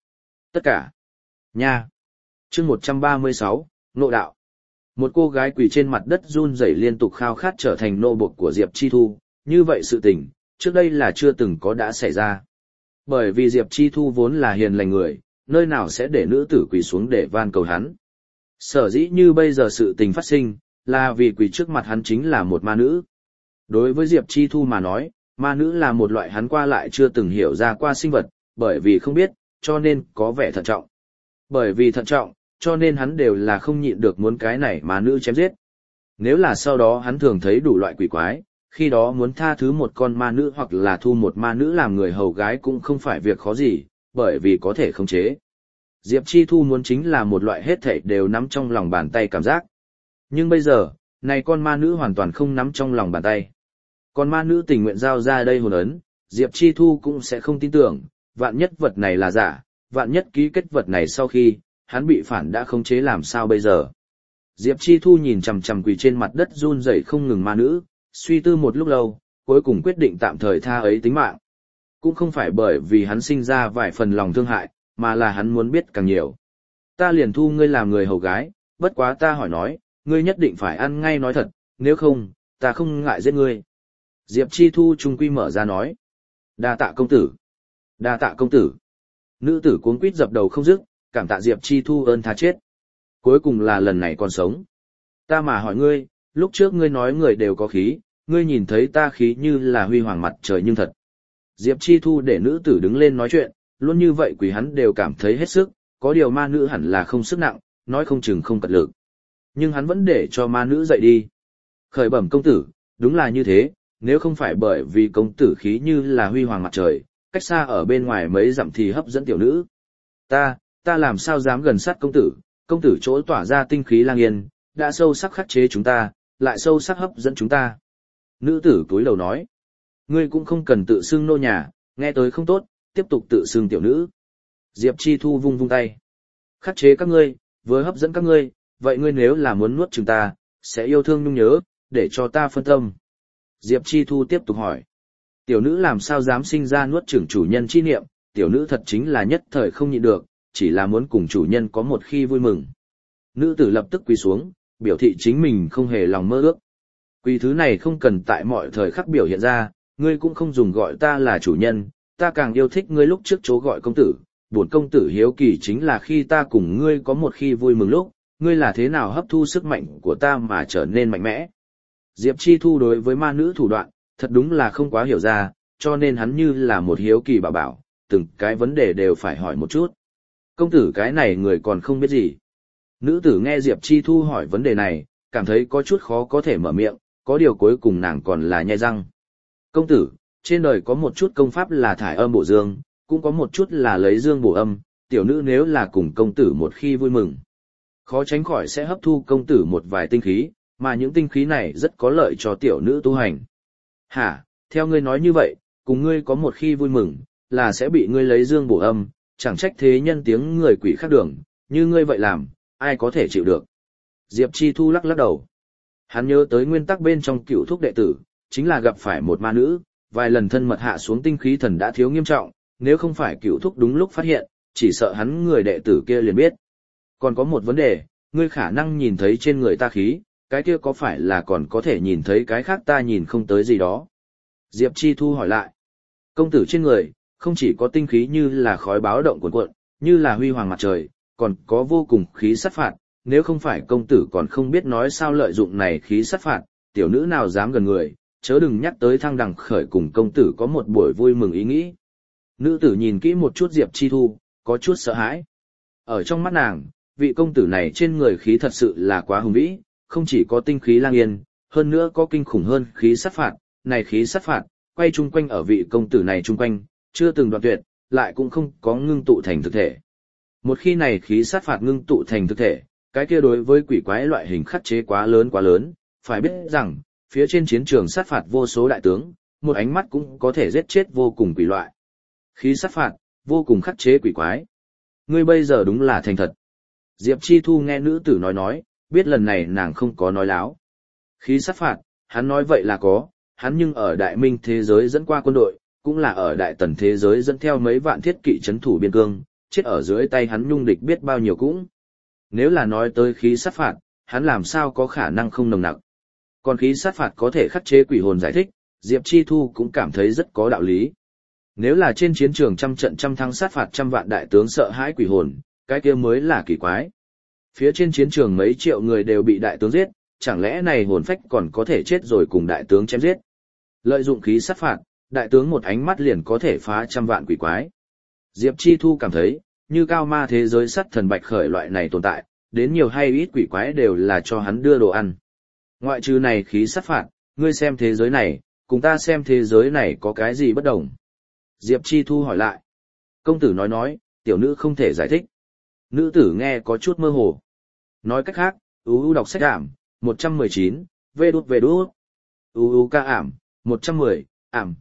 cả. Nha. Chương 136, Nộ đạo. Một cô gái quỳ trên mặt đất run rẩy liên tục khao khát trở thành nô bộc của Diệp Chi Thu, như vậy sự tình, trước đây là chưa từng có đã xảy ra. Bởi vì Diệp Chi Thu vốn là hiền lành người, nơi nào sẽ để nữ tử quỳ xuống để van cầu hắn. Sở dĩ như bây giờ sự tình phát sinh, là vì quỳ trước mặt hắn chính là một ma nữ. Đối với Diệp Chi Thu mà nói, ma nữ là một loại hắn qua lại chưa từng hiểu ra qua sinh vật, bởi vì không biết, cho nên có vẻ thận trọng. Bởi vì thận trọng, cho nên hắn đều là không nhịn được muốn cái này ma nữ chém giết. Nếu là sau đó hắn thường thấy đủ loại quỷ quái, khi đó muốn tha thứ một con ma nữ hoặc là thu một ma nữ làm người hầu gái cũng không phải việc khó gì, bởi vì có thể khống chế. Diệp Chi Thu muốn chính là một loại hết thảy đều nắm trong lòng bàn tay cảm giác. Nhưng bây giờ, này con ma nữ hoàn toàn không nắm trong lòng bàn tay. Con ma nữ tình nguyện giao ra đây hồn ấn, Diệp Chi Thu cũng sẽ không tin tưởng, vạn nhất vật này là giả, vạn nhất ký kết vật này sau khi, hắn bị phản đã khống chế làm sao bây giờ. Diệp Chi Thu nhìn chằm chằm quỳ trên mặt đất run rẩy không ngừng ma nữ, suy tư một lúc lâu, cuối cùng quyết định tạm thời tha ấy tính mạng. Cũng không phải bởi vì hắn sinh ra vài phần lòng thương hại, mà là hắn muốn biết càng nhiều. Ta liền thu ngươi làm người hầu gái, bất quá ta hỏi nói, ngươi nhất định phải ăn ngay nói thật, nếu không, ta không ngại giết ngươi. Diệp Chi Thu trung quy mở ra nói. Đa tạ công tử. Đa tạ công tử. Nữ tử cuống quýt dập đầu không dứt, cảm tạ Diệp Chi Thu ơn tha chết. Cuối cùng là lần này còn sống. Ta mà hỏi ngươi, lúc trước ngươi nói người đều có khí, ngươi nhìn thấy ta khí như là huy hoàng mặt trời nhưng thật. Diệp Chi Thu để nữ tử đứng lên nói chuyện, luôn như vậy quỷ hắn đều cảm thấy hết sức, có điều ma nữ hẳn là không sức nặng, nói không chừng không cật lực. Nhưng hắn vẫn để cho ma nữ dậy đi. Khởi bẩm công tử, đúng là như thế, nếu không phải bởi vì công tử khí như là huy hoàng mặt trời, cách xa ở bên ngoài mấy dặm thì hấp dẫn tiểu nữ. Ta làm sao dám gần sát công tử chỗ tỏa ra tinh khí lang yên, đã sâu sắc khắc chế chúng ta, lại sâu sắc hấp dẫn chúng ta. Nữ tử cúi đầu nói, ngươi cũng không cần tự xưng nô nhà, nghe tới không tốt, tiếp tục tự xưng tiểu nữ. Diệp Chi Thu vung vung tay. Khắc chế các ngươi, vừa hấp dẫn các ngươi, vậy ngươi nếu là muốn nuốt chừng ta, sẽ yêu thương nhung nhớ, để cho ta phân tâm. Diệp Chi Thu tiếp tục hỏi. Tiểu nữ làm sao dám sinh ra nuốt chửng chủ nhân chi niệm, tiểu nữ thật chính là nhất thời không nhịn được, chỉ là muốn cùng chủ nhân có một khi vui mừng. Nữ tử lập tức quỳ xuống, biểu thị chính mình không hề lòng mơ ước. Quỳ thứ này không cần tại mọi thời khắc biểu hiện ra, ngươi cũng không dùng gọi ta là chủ nhân, ta càng yêu thích ngươi lúc trước chỗ gọi công tử, bổn công tử hiếu kỳ chính là khi ta cùng ngươi có một khi vui mừng lúc, ngươi là thế nào hấp thu sức mạnh của ta mà trở nên mạnh mẽ. Diệp Chi Thu đối với ma nữ thủ đoạn, thật đúng là không quá hiểu ra, cho nên hắn như là một hiếu kỳ bảo bảo, từng cái vấn đề đều phải hỏi một chút. Công tử cái này người còn không biết gì. Nữ tử nghe Diệp Chi Thu hỏi vấn đề này, cảm thấy có chút khó có thể mở miệng, có điều cuối cùng nàng còn là nhai răng. Công tử, trên đời có một chút công pháp là thải âm bổ dương, cũng có một chút là lấy dương bổ âm, tiểu nữ nếu là cùng công tử một khi vui mừng, khó tránh khỏi sẽ hấp thu công tử một vài tinh khí, mà những tinh khí này rất có lợi cho tiểu nữ tu hành. Hả, theo ngươi nói như vậy, cùng ngươi có một khi vui mừng, là sẽ bị ngươi lấy dương bổ âm, chẳng trách thế nhân tiếng người quỷ khác đường, như ngươi vậy làm, ai có thể chịu được. Diệp Chi Thu lắc lắc đầu. Hắn nhớ tới nguyên tắc bên trong Cửu Thúc đệ tử, chính là gặp phải một ma nữ, vài lần thân mật hạ xuống tinh khí thần đã thiếu nghiêm trọng, nếu không phải Cửu Thúc đúng lúc phát hiện, chỉ sợ hắn người đệ tử kia liền biết. Còn có một vấn đề, ngươi khả năng nhìn thấy trên người ta khí, cái kia có phải là còn có thể nhìn thấy cái khác ta nhìn không tới gì đó? Diệp Chi Thu hỏi lại. Công tử trên người, không chỉ có tinh khí như là khói báo động cuồn cuộn, như là huy hoàng mặt trời, còn có vô cùng khí sát phạt, nếu không phải công tử còn không biết nói sao lợi dụng này khí sát phạt, tiểu nữ nào dám gần người, chớ đừng nhắc tới Thăng Đằng Khởi cùng công tử có một buổi vui mừng ý nghĩ. Nữ tử nhìn kỹ một chút Diệp Chi Thu, có chút sợ hãi. Ở trong mắt nàng, vị công tử này trên người khí thật sự là quá hùng vĩ, không chỉ có tinh khí lang yên, hơn nữa có kinh khủng hơn khí sát phạt, này khí sát phạt, quay chung quanh ở vị công tử này chung quanh, chưa từng đoạn tuyệt, lại cũng không có ngưng tụ thành thực thể. Một khi này khí sát phạt ngưng tụ thành thực thể, cái kia đối với quỷ quái loại hình khắc chế quá lớn, phải biết rằng, phía trên chiến trường sát phạt vô số đại tướng, một ánh mắt cũng có thể giết chết vô cùng quỷ loại. Khí sát phạt, vô cùng khắc chế quỷ quái. Ngươi bây giờ đúng là thành thật. Diệp Chi Thu nghe nữ tử nói, biết lần này nàng không có nói láo. Khí sát phạt, hắn nói vậy là có, hắn nhưng ở đại minh thế giới dẫn qua quân đội, cũng là ở đại tần thế giới dẫn theo mấy vạn thiết kỵ trấn thủ biên cương, chết ở dưới tay hắn nhung địch biết bao nhiêu cũng. Nếu là nói tới khí sát phạt, hắn làm sao có khả năng không nồng nặc. Còn khí sát phạt có thể khắc chế quỷ hồn giải thích, Diệp Chi Thu cũng cảm thấy rất có đạo lý. Nếu là trên chiến trường trăm trận trăm thắng sát phạt trăm vạn đại tướng sợ hãi quỷ hồn, cái kia mới là kỳ quái. Phía trên chiến trường mấy triệu người đều bị đại tướng giết, chẳng lẽ này hồn phách còn có thể chết rồi cùng đại tướng chém giết. Lợi dụng khí sát phạt, đại tướng một ánh mắt liền có thể phá trăm vạn quỷ quái. Diệp Chi Thu cảm thấy, như cao ma thế giới sắt thần bạch khởi loại này tồn tại, đến nhiều hay ít quỷ quái đều là cho hắn đưa đồ ăn. Ngoại trừ này khí sát phạt, ngươi xem thế giới này, cùng ta xem thế giới này có cái gì bất đồng. Diệp Chi Thu hỏi lại. Công tử nói, tiểu nữ không thể giải thích. Nữ tử nghe có chút mơ hồ. Nói cách khác, uu đọc sách ảm, 119, vê đút, uu ca ảm, 110, ảm,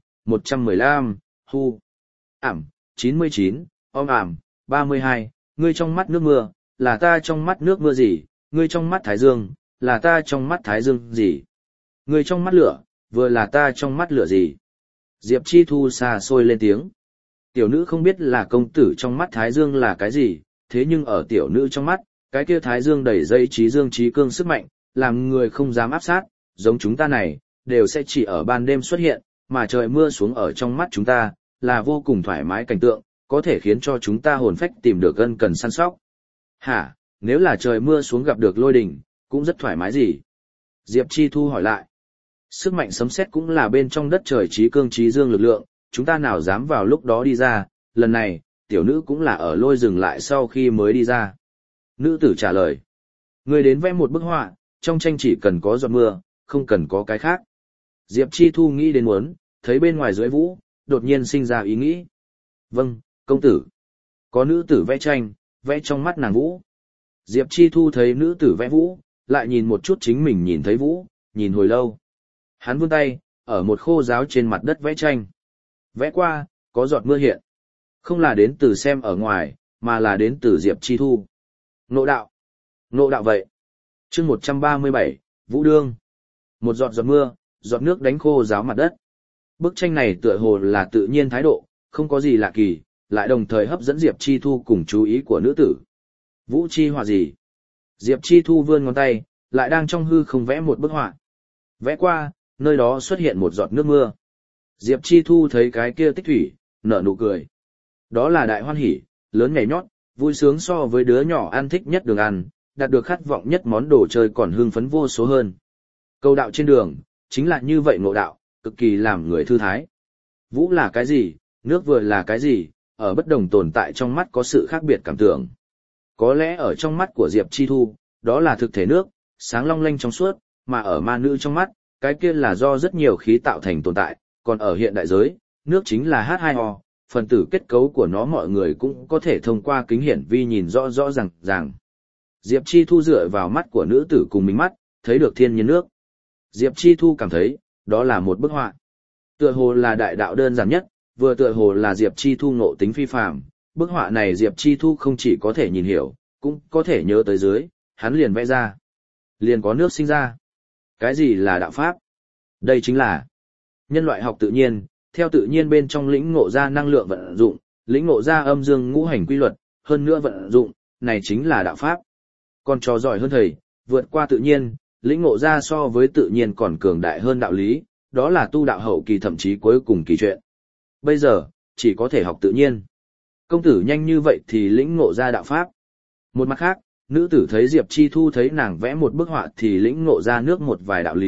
115, hu, ảm, 99, ảm, 32, ngươi trong mắt nước mưa, là ta trong mắt nước mưa gì, ngươi trong mắt thái dương, là ta trong mắt thái dương gì. Ngươi trong mắt lửa, vừa là ta trong mắt lửa gì. Diệp Chi Thu xa xôi lên tiếng. Tiểu nữ không biết là công tử trong mắt thái dương là cái gì, thế nhưng ở tiểu nữ trong mắt, cái kia thái dương đầy dây trí dương trí cương sức mạnh, làm người không dám áp sát, giống chúng ta này, đều sẽ chỉ ở ban đêm xuất hiện, mà trời mưa xuống ở trong mắt chúng ta, là vô cùng thoải mái cảnh tượng, có thể khiến cho chúng ta hồn phách tìm được ân cần săn sóc. Hả, nếu là trời mưa xuống gặp được lôi đình, cũng rất thoải mái gì? Diệp Chi Thu hỏi lại. Sức mạnh sấm sét cũng là bên trong đất trời trí cương trí dương lực lượng, chúng ta nào dám vào lúc đó đi ra, lần này, tiểu nữ cũng là ở lôi dừng lại sau khi mới đi ra. Nữ tử trả lời. Người đến vẽ một bức họa, trong tranh chỉ cần có giọt mưa, không cần có cái khác. Diệp Chi Thu nghĩ đến muốn, thấy bên ngoài dưới vũ, đột nhiên sinh ra ý nghĩ. Vâng, công tử. Có nữ tử vẽ tranh, vẽ trong mắt nàng vũ. Diệp Chi Thu thấy nữ tử vẽ vũ, lại nhìn một chút chính mình nhìn thấy vũ, nhìn hồi lâu. Hắn vươn tay, ở một khô giáo trên mặt đất vẽ tranh. Vẽ qua, có giọt mưa hiện. Không là đến từ xem ở ngoài, mà là đến từ Diệp Chi Thu. Ngộ đạo. Ngộ đạo vậy. Chương 137, Vũ Đương. Một giọt mưa, giọt nước đánh khô giáo mặt đất. Bức tranh này tựa hồ là tự nhiên thái độ, không có gì lạ kỳ, lại đồng thời hấp dẫn Diệp Chi Thu cùng chú ý của nữ tử. Vũ chi họa gì? Diệp Chi Thu vươn ngón tay, lại đang trong hư không vẽ một bức họa. Vẽ qua, nơi đó xuất hiện một giọt nước mưa. Diệp Chi Thu thấy cái kia tích thủy, nở nụ cười. Đó là đại hoan hỉ, lớn nhảy nhót, vui sướng so với đứa nhỏ ăn thích nhất đường ăn, đạt được khát vọng nhất món đồ chơi còn hưng phấn vô số hơn. Cầu đạo trên đường, chính là như vậy ngộ đạo, cực kỳ làm người thư thái. Vũ là cái gì, nước vừa là cái gì, ở bất đồng tồn tại trong mắt có sự khác biệt cảm tưởng. Có lẽ ở trong mắt của Diệp Chi Thu, đó là thực thể nước, sáng long lanh trong suốt, mà ở ma nữ trong mắt, cái kia là do rất nhiều khí tạo thành tồn tại, còn ở hiện đại giới, nước chính là H2O, phần tử kết cấu của nó mọi người cũng có thể thông qua kính hiển vi nhìn rõ ràng. Diệp Chi Thu dựa vào mắt của nữ tử cùng mình mắt, thấy được thiên nhiên nước. Diệp Chi Thu cảm thấy, đó là một bức họa. Tựa hồ là đại đạo đơn giản nhất, vừa tựa hồ là Diệp Chi Thu ngộ tính phi phàm. Bức họa này Diệp Chi Thu không chỉ có thể nhìn hiểu, cũng có thể nhớ tới dưới, hắn liền vẽ ra. Liền có nước sinh ra. Cái gì là đạo pháp? Đây chính là nhân loại học tự nhiên, theo tự nhiên bên trong lĩnh ngộ ra năng lượng vận dụng, lĩnh ngộ ra âm dương ngũ hành quy luật, hơn nữa vận dụng, này chính là đạo pháp. Còn trò giỏi hơn thầy, vượt qua tự nhiên, lĩnh ngộ ra so với tự nhiên còn cường đại hơn đạo lý, đó là tu đạo hậu kỳ thậm chí cuối cùng kỳ chuyện. Bây giờ, chỉ có thể học tự nhiên. Công tử nhanh như vậy thì lĩnh ngộ ra đạo pháp. Một mặt khác, nữ tử thấy Diệp Chi Thu thấy nàng vẽ một bức họa thì lĩnh ngộ ra nước một vài đạo lý,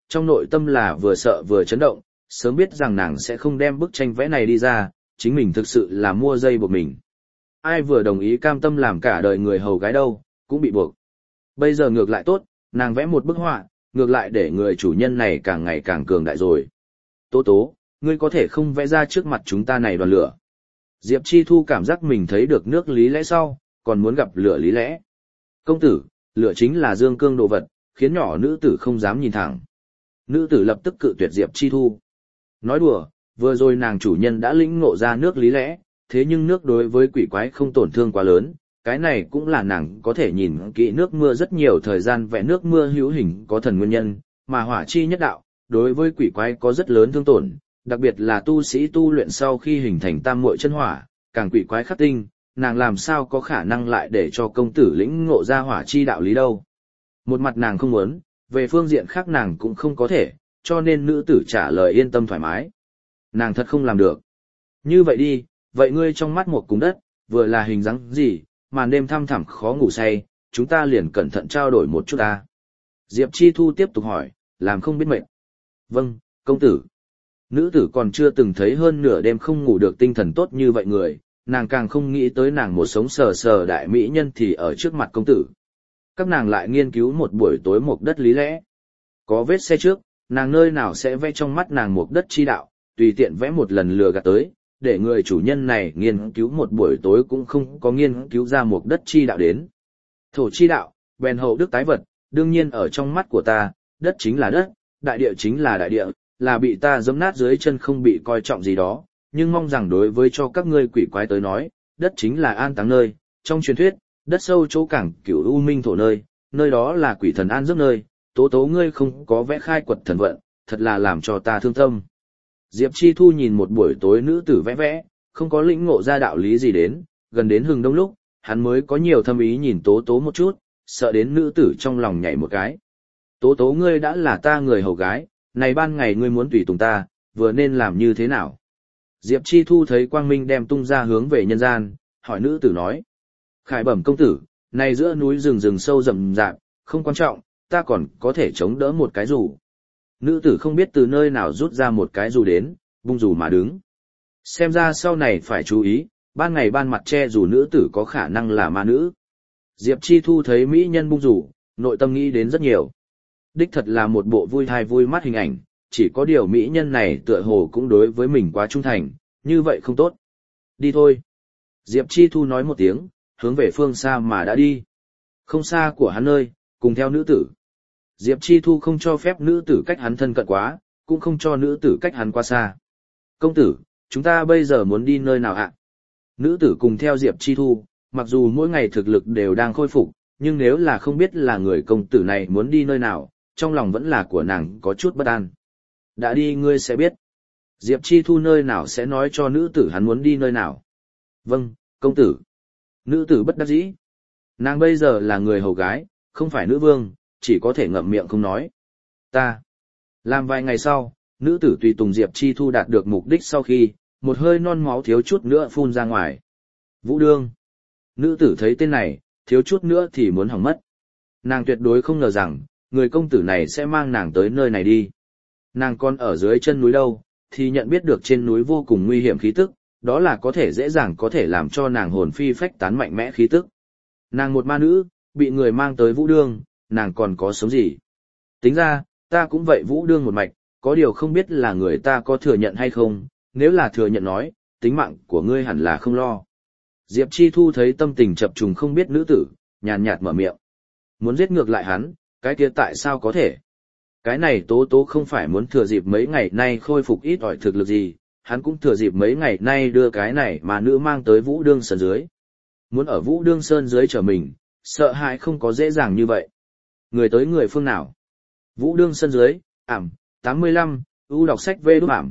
trong nội tâm là vừa sợ vừa chấn động, sớm biết rằng nàng sẽ không đem bức tranh vẽ này đi ra, chính mình thực sự là mua dây buộc mình. Ai vừa đồng ý cam tâm làm cả đời người hầu gái đâu, cũng bị buộc. Bây giờ ngược lại tốt, nàng vẽ một bức họa, ngược lại để người chủ nhân này càng ngày càng cường đại rồi. Tố tố, ngươi có thể không vẽ ra trước mặt chúng ta này đoàn lửa. Diệp Chi Thu cảm giác mình thấy được nước lý lẽ sau, còn muốn gặp lửa lý lẽ. Công tử, lửa chính là dương cương đồ vật, khiến nhỏ nữ tử không dám nhìn thẳng. Nữ tử lập tức cự tuyệt Diệp Chi Thu. Nói đùa, vừa rồi nàng chủ nhân đã lĩnh ngộ ra nước lý lẽ, thế nhưng nước đối với quỷ quái không tổn thương quá lớn, cái này cũng là nàng có thể nhìn kỹ nước mưa rất nhiều thời gian vẽ nước mưa hữu hình có thần nguyên nhân, mà hỏa chi nhất đạo, đối với quỷ quái có rất lớn thương tổn, đặc biệt là tu sĩ tu luyện sau khi hình thành tam muội chân hỏa, càng quỷ quái khắc tinh, nàng làm sao có khả năng lại để cho công tử lĩnh ngộ ra hỏa chi đạo lý đâu. Một mặt nàng không muốn, về phương diện khác nàng cũng không có thể, cho nên nữ tử trả lời yên tâm thoải mái. Nàng thật không làm được. Như vậy đi, vậy ngươi trong mắt một cúng đất, vừa là hình dáng gì, màn đêm thăm thẳm khó ngủ say, chúng ta liền cẩn thận trao đổi một chút ta. Diệp Chi Thu tiếp tục hỏi, làm không biết mệt. Vâng, công tử. Nữ tử còn chưa từng thấy hơn nửa đêm không ngủ được tinh thần tốt như vậy người, nàng càng không nghĩ tới nàng một sống sờ sờ đại mỹ nhân thì ở trước mặt công tử. Các nàng lại nghiên cứu một buổi tối một đất lý lẽ. Có vết xe trước, nàng nơi nào sẽ vẽ trong mắt nàng một đất chi đạo, tùy tiện vẽ một lần lừa gạt tới, để người chủ nhân này nghiên cứu một buổi tối cũng không có nghiên cứu ra một đất chi đạo đến. Thổ chi đạo, bèn hậu đức tái vật, đương nhiên ở trong mắt của ta, đất chính là đất, đại địa chính là đại địa, là bị ta giẫm nát dưới chân không bị coi trọng gì đó, nhưng mong rằng đối với cho các ngươi quỷ quái tới nói, đất chính là an táng nơi, trong truyền thuyết, đất sâu chỗ cảng cửu u minh thổ nơi, nơi đó là quỷ thần an giấc nơi, tố tố ngươi không có vẽ khai quật thần vận, thật là làm cho ta thương tâm. Diệp Chi Thu nhìn một buổi tối nữ tử vẽ vẽ, không có lĩnh ngộ ra đạo lý gì đến, gần đến hừng đông lúc, hắn mới có nhiều thâm ý nhìn tố tố một chút, sợ đến nữ tử trong lòng nhảy một cái. Tố tố ngươi đã là ta người hầu gái, này ban ngày ngươi muốn tùy tùng ta, vừa nên làm như thế nào? Diệp Chi Thu thấy quang minh đem tung ra hướng về nhân gian, hỏi nữ tử nói. Khải bẩm công tử, này giữa núi rừng sâu rậm rạp, không quan trọng, ta còn có thể chống đỡ một cái dù. Nữ tử không biết từ nơi nào rút ra một cái dù đến, bung dù mà đứng. Xem ra sau này phải chú ý, ban ngày ban mặt che dù nữ tử có khả năng là ma nữ. Diệp Chi Thu thấy mỹ nhân bung dù, nội tâm nghĩ đến rất nhiều. Đích thật là một bộ vui thai vui mắt hình ảnh, chỉ có điều mỹ nhân này tựa hồ cũng đối với mình quá trung thành, như vậy không tốt. Đi thôi. Diệp Chi Thu nói một tiếng, hướng về phương xa mà đã đi. Không xa của hắn nơi, cùng theo nữ tử. Diệp Chi Thu không cho phép nữ tử cách hắn thân cận quá, cũng không cho nữ tử cách hắn quá xa. Công tử, chúng ta bây giờ muốn đi nơi nào ạ? Nữ tử cùng theo Diệp Chi Thu, mặc dù mỗi ngày thực lực đều đang khôi phục, nhưng nếu là không biết là người công tử này muốn đi nơi nào, trong lòng vẫn là của nàng có chút bất an. Đã đi ngươi sẽ biết. Diệp Chi Thu nơi nào sẽ nói cho nữ tử hắn muốn đi nơi nào. Vâng, công tử. Nữ tử bất đắc dĩ. Nàng bây giờ là người hầu gái, không phải nữ vương, chỉ có thể ngậm miệng không nói. Ta. Làm vài ngày sau, nữ tử tùy tùng Diệp Chi Thu đạt được mục đích sau khi, một hơi non máu thiếu chút nữa phun ra ngoài. Vũ Đương. Nữ tử thấy tên này, thiếu chút nữa thì muốn hỏng mất. Nàng tuyệt đối không ngờ rằng, người công tử này sẽ mang nàng tới nơi này đi. Nàng còn ở dưới chân núi đâu, thì nhận biết được trên núi vô cùng nguy hiểm khí tức, đó là có thể dễ dàng có thể làm cho nàng hồn phi phách tán mạnh mẽ khí tức. Nàng một ma nữ, bị người mang tới Vũ Đương, nàng còn có sống gì? Tính ra, ta cũng vậy Vũ Đương một mạch, có điều không biết là người ta có thừa nhận hay không, nếu là thừa nhận nói, tính mạng của ngươi hẳn là không lo. Diệp Chi Thu thấy tâm tình chập trùng không biết nữ tử, nhàn nhạt mở miệng. Muốn giết ngược lại hắn, cái kia tại sao có thể? Cái này tố tố không phải muốn thừa dịp mấy ngày nay khôi phục ít ỏi thực lực gì, hắn cũng thừa dịp mấy ngày nay đưa cái này mà nữ mang tới Vũ Đương Sơn dưới. Muốn ở Vũ Đương Sơn dưới trở mình, sợ hãi không có dễ dàng như vậy. Người tới người phương nào? Vũ Đương Sơn dưới, ảm, 85, U đọc sách V đút ảm,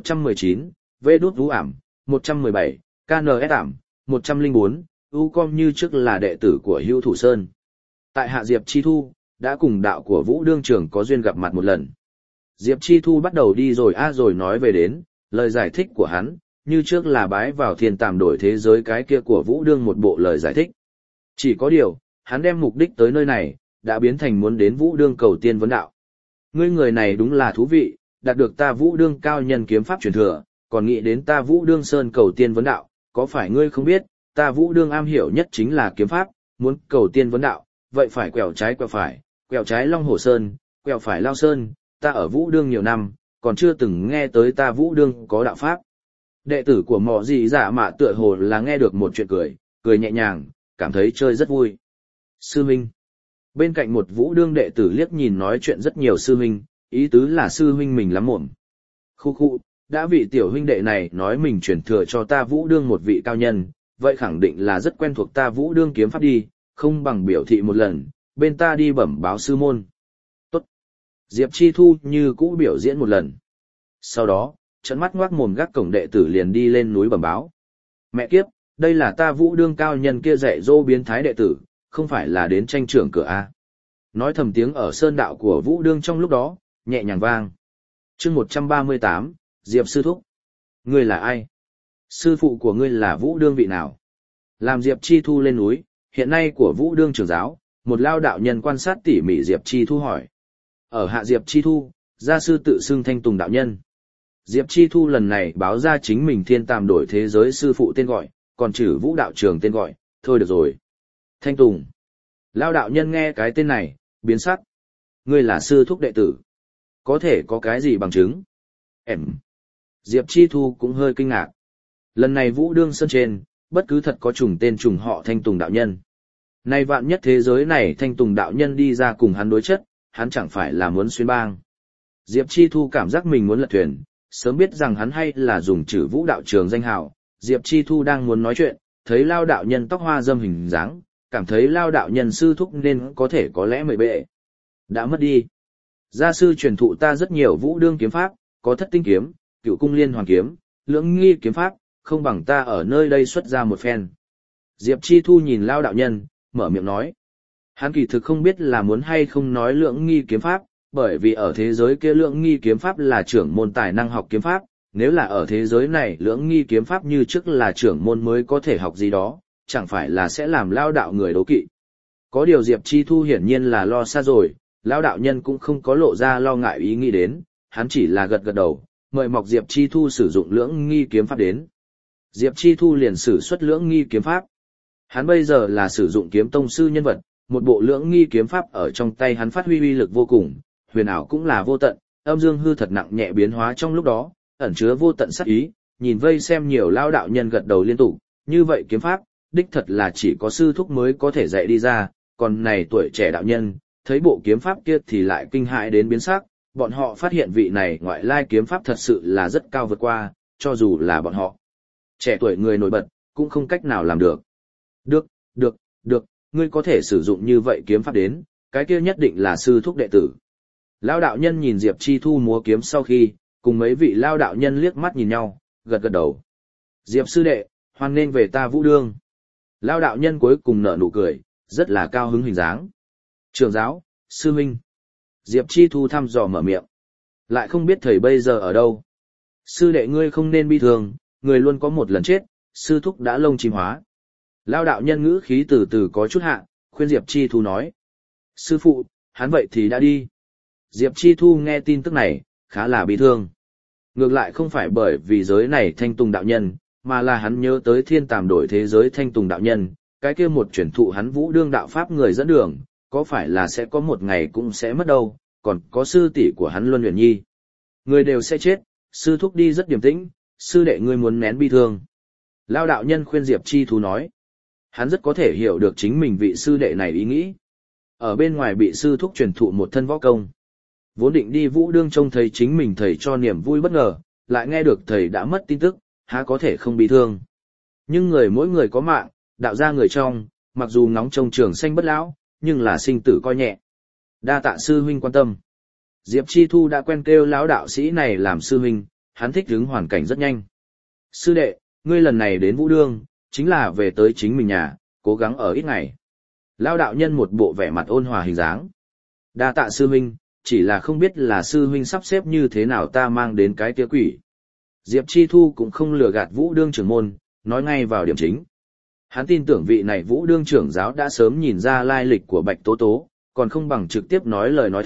119, V đút Vũ ảm, 117, KNS ảm, 104, U com như trước là đệ tử của Hữu Thủ Sơn. Tại Hạ Diệp Chi Thu, đã cùng đạo của Vũ Đương Trường có duyên gặp mặt một lần. Diệp Chi Thu bắt đầu đi rồi rồi nói về đến, lời giải thích của hắn, như trước là bái vào thiên tàm đổi thế giới cái kia của Vũ Đương một bộ lời giải thích. Chỉ có điều, hắn đem mục đích tới nơi này, đã biến thành muốn đến Vũ Đương cầu tiên vấn đạo. Ngươi người này đúng là thú vị, đạt được ta Vũ Đương cao nhân kiếm pháp truyền thừa, còn nghĩ đến ta Vũ Đương sơn cầu tiên vấn đạo, có phải ngươi không biết, ta Vũ Đương am hiểu nhất chính là kiếm pháp, muốn cầu tiên vấn đạo, vậy phải quẹo trái Long Hồ Sơn, quẹo phải Lao Sơn, ta ở Vũ Đương nhiều năm, còn chưa từng nghe tới ta Vũ Đương có đạo pháp. Đệ tử của Mọ Dị Dạ Mạ tựa hồ là nghe được một chuyện cười nhẹ nhàng, cảm thấy chơi rất vui. Sư huynh. Bên cạnh một Vũ Đương đệ tử liếc nhìn nói chuyện rất nhiều sư huynh, ý tứ là sư huynh mình lắm mồm. Khu khu, đã vị tiểu huynh đệ này nói mình truyền thừa cho ta Vũ Đương một vị cao nhân, vậy khẳng định là rất quen thuộc ta Vũ Đương kiếm pháp đi, không bằng biểu thị một lần, bên ta đi bẩm báo sư môn. Tốt. Diệp Chi Thu như cũ biểu diễn một lần. Sau đó, trợn mắt ngoác mồm gác cổng đệ tử liền đi lên núi bẩm báo. Mẹ kiếp, đây là ta Vũ Đương cao nhân kia dạy dỗ biến thái đệ tử, không phải là đến tranh trưởng cửa A. Nói thầm tiếng ở sơn đạo của Vũ Đương trong lúc đó, nhẹ nhàng vang. chương 138, Diệp Sư Thúc. Ngươi là ai? Sư phụ của ngươi là Vũ Đương vị nào? Làm Diệp Chi Thu lên núi, hiện nay của Vũ Đương trưởng giáo, một lao đạo nhân quan sát tỉ mỉ Diệp Chi Thu hỏi. Ở hạ Diệp Chi Thu, gia sư tự xưng Thanh Tùng đạo nhân. Diệp Chi Thu lần này báo ra chính mình thiên tàm đổi thế giới sư phụ tên gọi, còn trừ Vũ đạo trường tên gọi, thôi được rồi. Thanh Tùng. Lao đạo nhân nghe cái tên này, biến sắc. Ngươi là sư thúc đệ tử. Có thể có cái gì bằng chứng? Em. Diệp Chi Thu cũng hơi kinh ngạc. Lần này Vũ Đương Sơn trên, bất cứ thật có trùng tên trùng họ Thanh Tùng đạo nhân. Nay vạn nhất thế giới này Thanh Tùng đạo nhân đi ra cùng hắn đối chất, hắn chẳng phải là muốn xuyên bang. Diệp Chi Thu cảm giác mình muốn lật thuyền, sớm biết rằng hắn hay là dùng chữ Vũ đạo trường danh hào. Diệp Chi Thu đang muốn nói chuyện, thấy Lao đạo nhân tóc hoa dâm hình dáng, cảm thấy Lao đạo nhân sư thúc nên có thể có lẽ mười bệ. Đã mất đi. Gia sư truyền thụ ta rất nhiều Vũ Đương kiếm pháp, có Thất Tinh kiếm, Cựu Cung Liên Hoàn kiếm, Lưỡng Nghi kiếm pháp, không bằng ta ở nơi đây xuất ra một phen. Diệp Chi Thu nhìn Lao đạo nhân, mở miệng nói. Hắn kỳ thực không biết là muốn hay không nói Lưỡng Nghi kiếm pháp, bởi vì ở thế giới kia Lưỡng Nghi kiếm pháp là trưởng môn tài năng học kiếm pháp, nếu là ở thế giới này Lưỡng Nghi kiếm pháp như trước là trưởng môn mới có thể học gì đó, chẳng phải là sẽ làm Lao đạo người đố kỵ. Có điều Diệp Chi Thu hiển nhiên là lo xa rồi, Lao đạo nhân cũng không có lộ ra lo ngại ý nghĩ đến, hắn chỉ là gật gật đầu, mời mọc Diệp Chi Thu sử dụng Lưỡng Nghi kiếm pháp đến. Diệp Chi Thu liền sử xuất Lưỡng Nghi kiếm pháp. Hắn bây giờ là sử dụng kiếm tông sư nhân vật, một bộ Lưỡng Nghi kiếm pháp ở trong tay hắn phát huy uy lực vô cùng, huyền ảo cũng là vô tận, âm dương hư thật nặng nhẹ biến hóa trong lúc đó, ẩn chứa vô tận sát ý, nhìn vây xem nhiều lao đạo nhân gật đầu liên tục, như vậy kiếm pháp, đích thật là chỉ có sư thúc mới có thể dạy đi ra, còn này tuổi trẻ đạo nhân, thấy bộ kiếm pháp kia thì lại kinh hãi đến biến sắc, bọn họ phát hiện vị này ngoại lai kiếm pháp thật sự là rất cao vượt qua, cho dù là bọn họ trẻ tuổi người nổi bật, cũng không cách nào làm được. Được, ngươi có thể sử dụng như vậy kiếm pháp đến, cái kia nhất định là sư thúc đệ tử. Lao đạo nhân nhìn Diệp Chi Thu múa kiếm sau khi, cùng mấy vị lao đạo nhân liếc mắt nhìn nhau, gật gật đầu. Diệp sư đệ, hoan nên về ta Vũ Đương. Lao đạo nhân cuối cùng nở nụ cười, rất là cao hứng hình dáng. Trưởng giáo, sư huynh. Diệp Chi Thu thăm dò mở miệng. Lại không biết thầy bây giờ ở đâu. Sư đệ ngươi không nên bi thường, người luôn có một lần chết, sư thúc đã lông chim hóa. Lao đạo nhân ngữ khí từ từ có chút hạ, khuyên Diệp Chi Thu nói. Sư phụ, hắn vậy thì đã đi. Diệp Chi Thu nghe tin tức này, khá là bi thương. Ngược lại không phải bởi vì giới này Thanh Tùng đạo nhân, mà là hắn nhớ tới thiên tàm đổi thế giới Thanh Tùng đạo nhân, cái kia một truyền thụ hắn Vũ Đương đạo pháp người dẫn đường, có phải là sẽ có một ngày cũng sẽ mất đâu, còn có sư tỷ của hắn Luân Huyền Nhi. Người đều sẽ chết, sư thúc đi rất điềm tĩnh, sư đệ ngươi muốn nén bi thương. Lao đạo nhân khuyên Diệp Chi Thu nói. Hắn rất có thể hiểu được chính mình vị sư đệ này ý nghĩ. Ở bên ngoài bị sư thúc truyền thụ một thân võ công. Vốn định đi Vũ Đương trông thấy chính mình thầy cho niềm vui bất ngờ, lại nghe được thầy đã mất tin tức, há có thể không bị thương. Nhưng mỗi người có mạng, đạo ra người trong, mặc dù ngóng trông trường xanh bất lão, nhưng là sinh tử coi nhẹ. Đa tạ sư huynh quan tâm. Diệp Chi Thu đã quen kêu lão đạo sĩ này làm sư huynh, hắn thích ứng hoàn cảnh rất nhanh. Sư đệ, ngươi lần này đến Vũ Đương, chính là về tới chính mình nhà, cố gắng ở ít ngày. Lão đạo nhân một bộ vẻ mặt ôn hòa hình dáng. Đa tạ sư huynh, chỉ là không biết là sư huynh sắp xếp như thế nào ta mang đến cái kia quỷ. Diệp Chi Thu cũng không lừa gạt Vũ Đương trưởng môn, nói ngay vào điểm chính. Hắn tin tưởng vị này Vũ Đương trưởng giáo đã sớm nhìn ra lai lịch của Bạch Tố Tố, còn không bằng trực tiếp nói lời nói thật,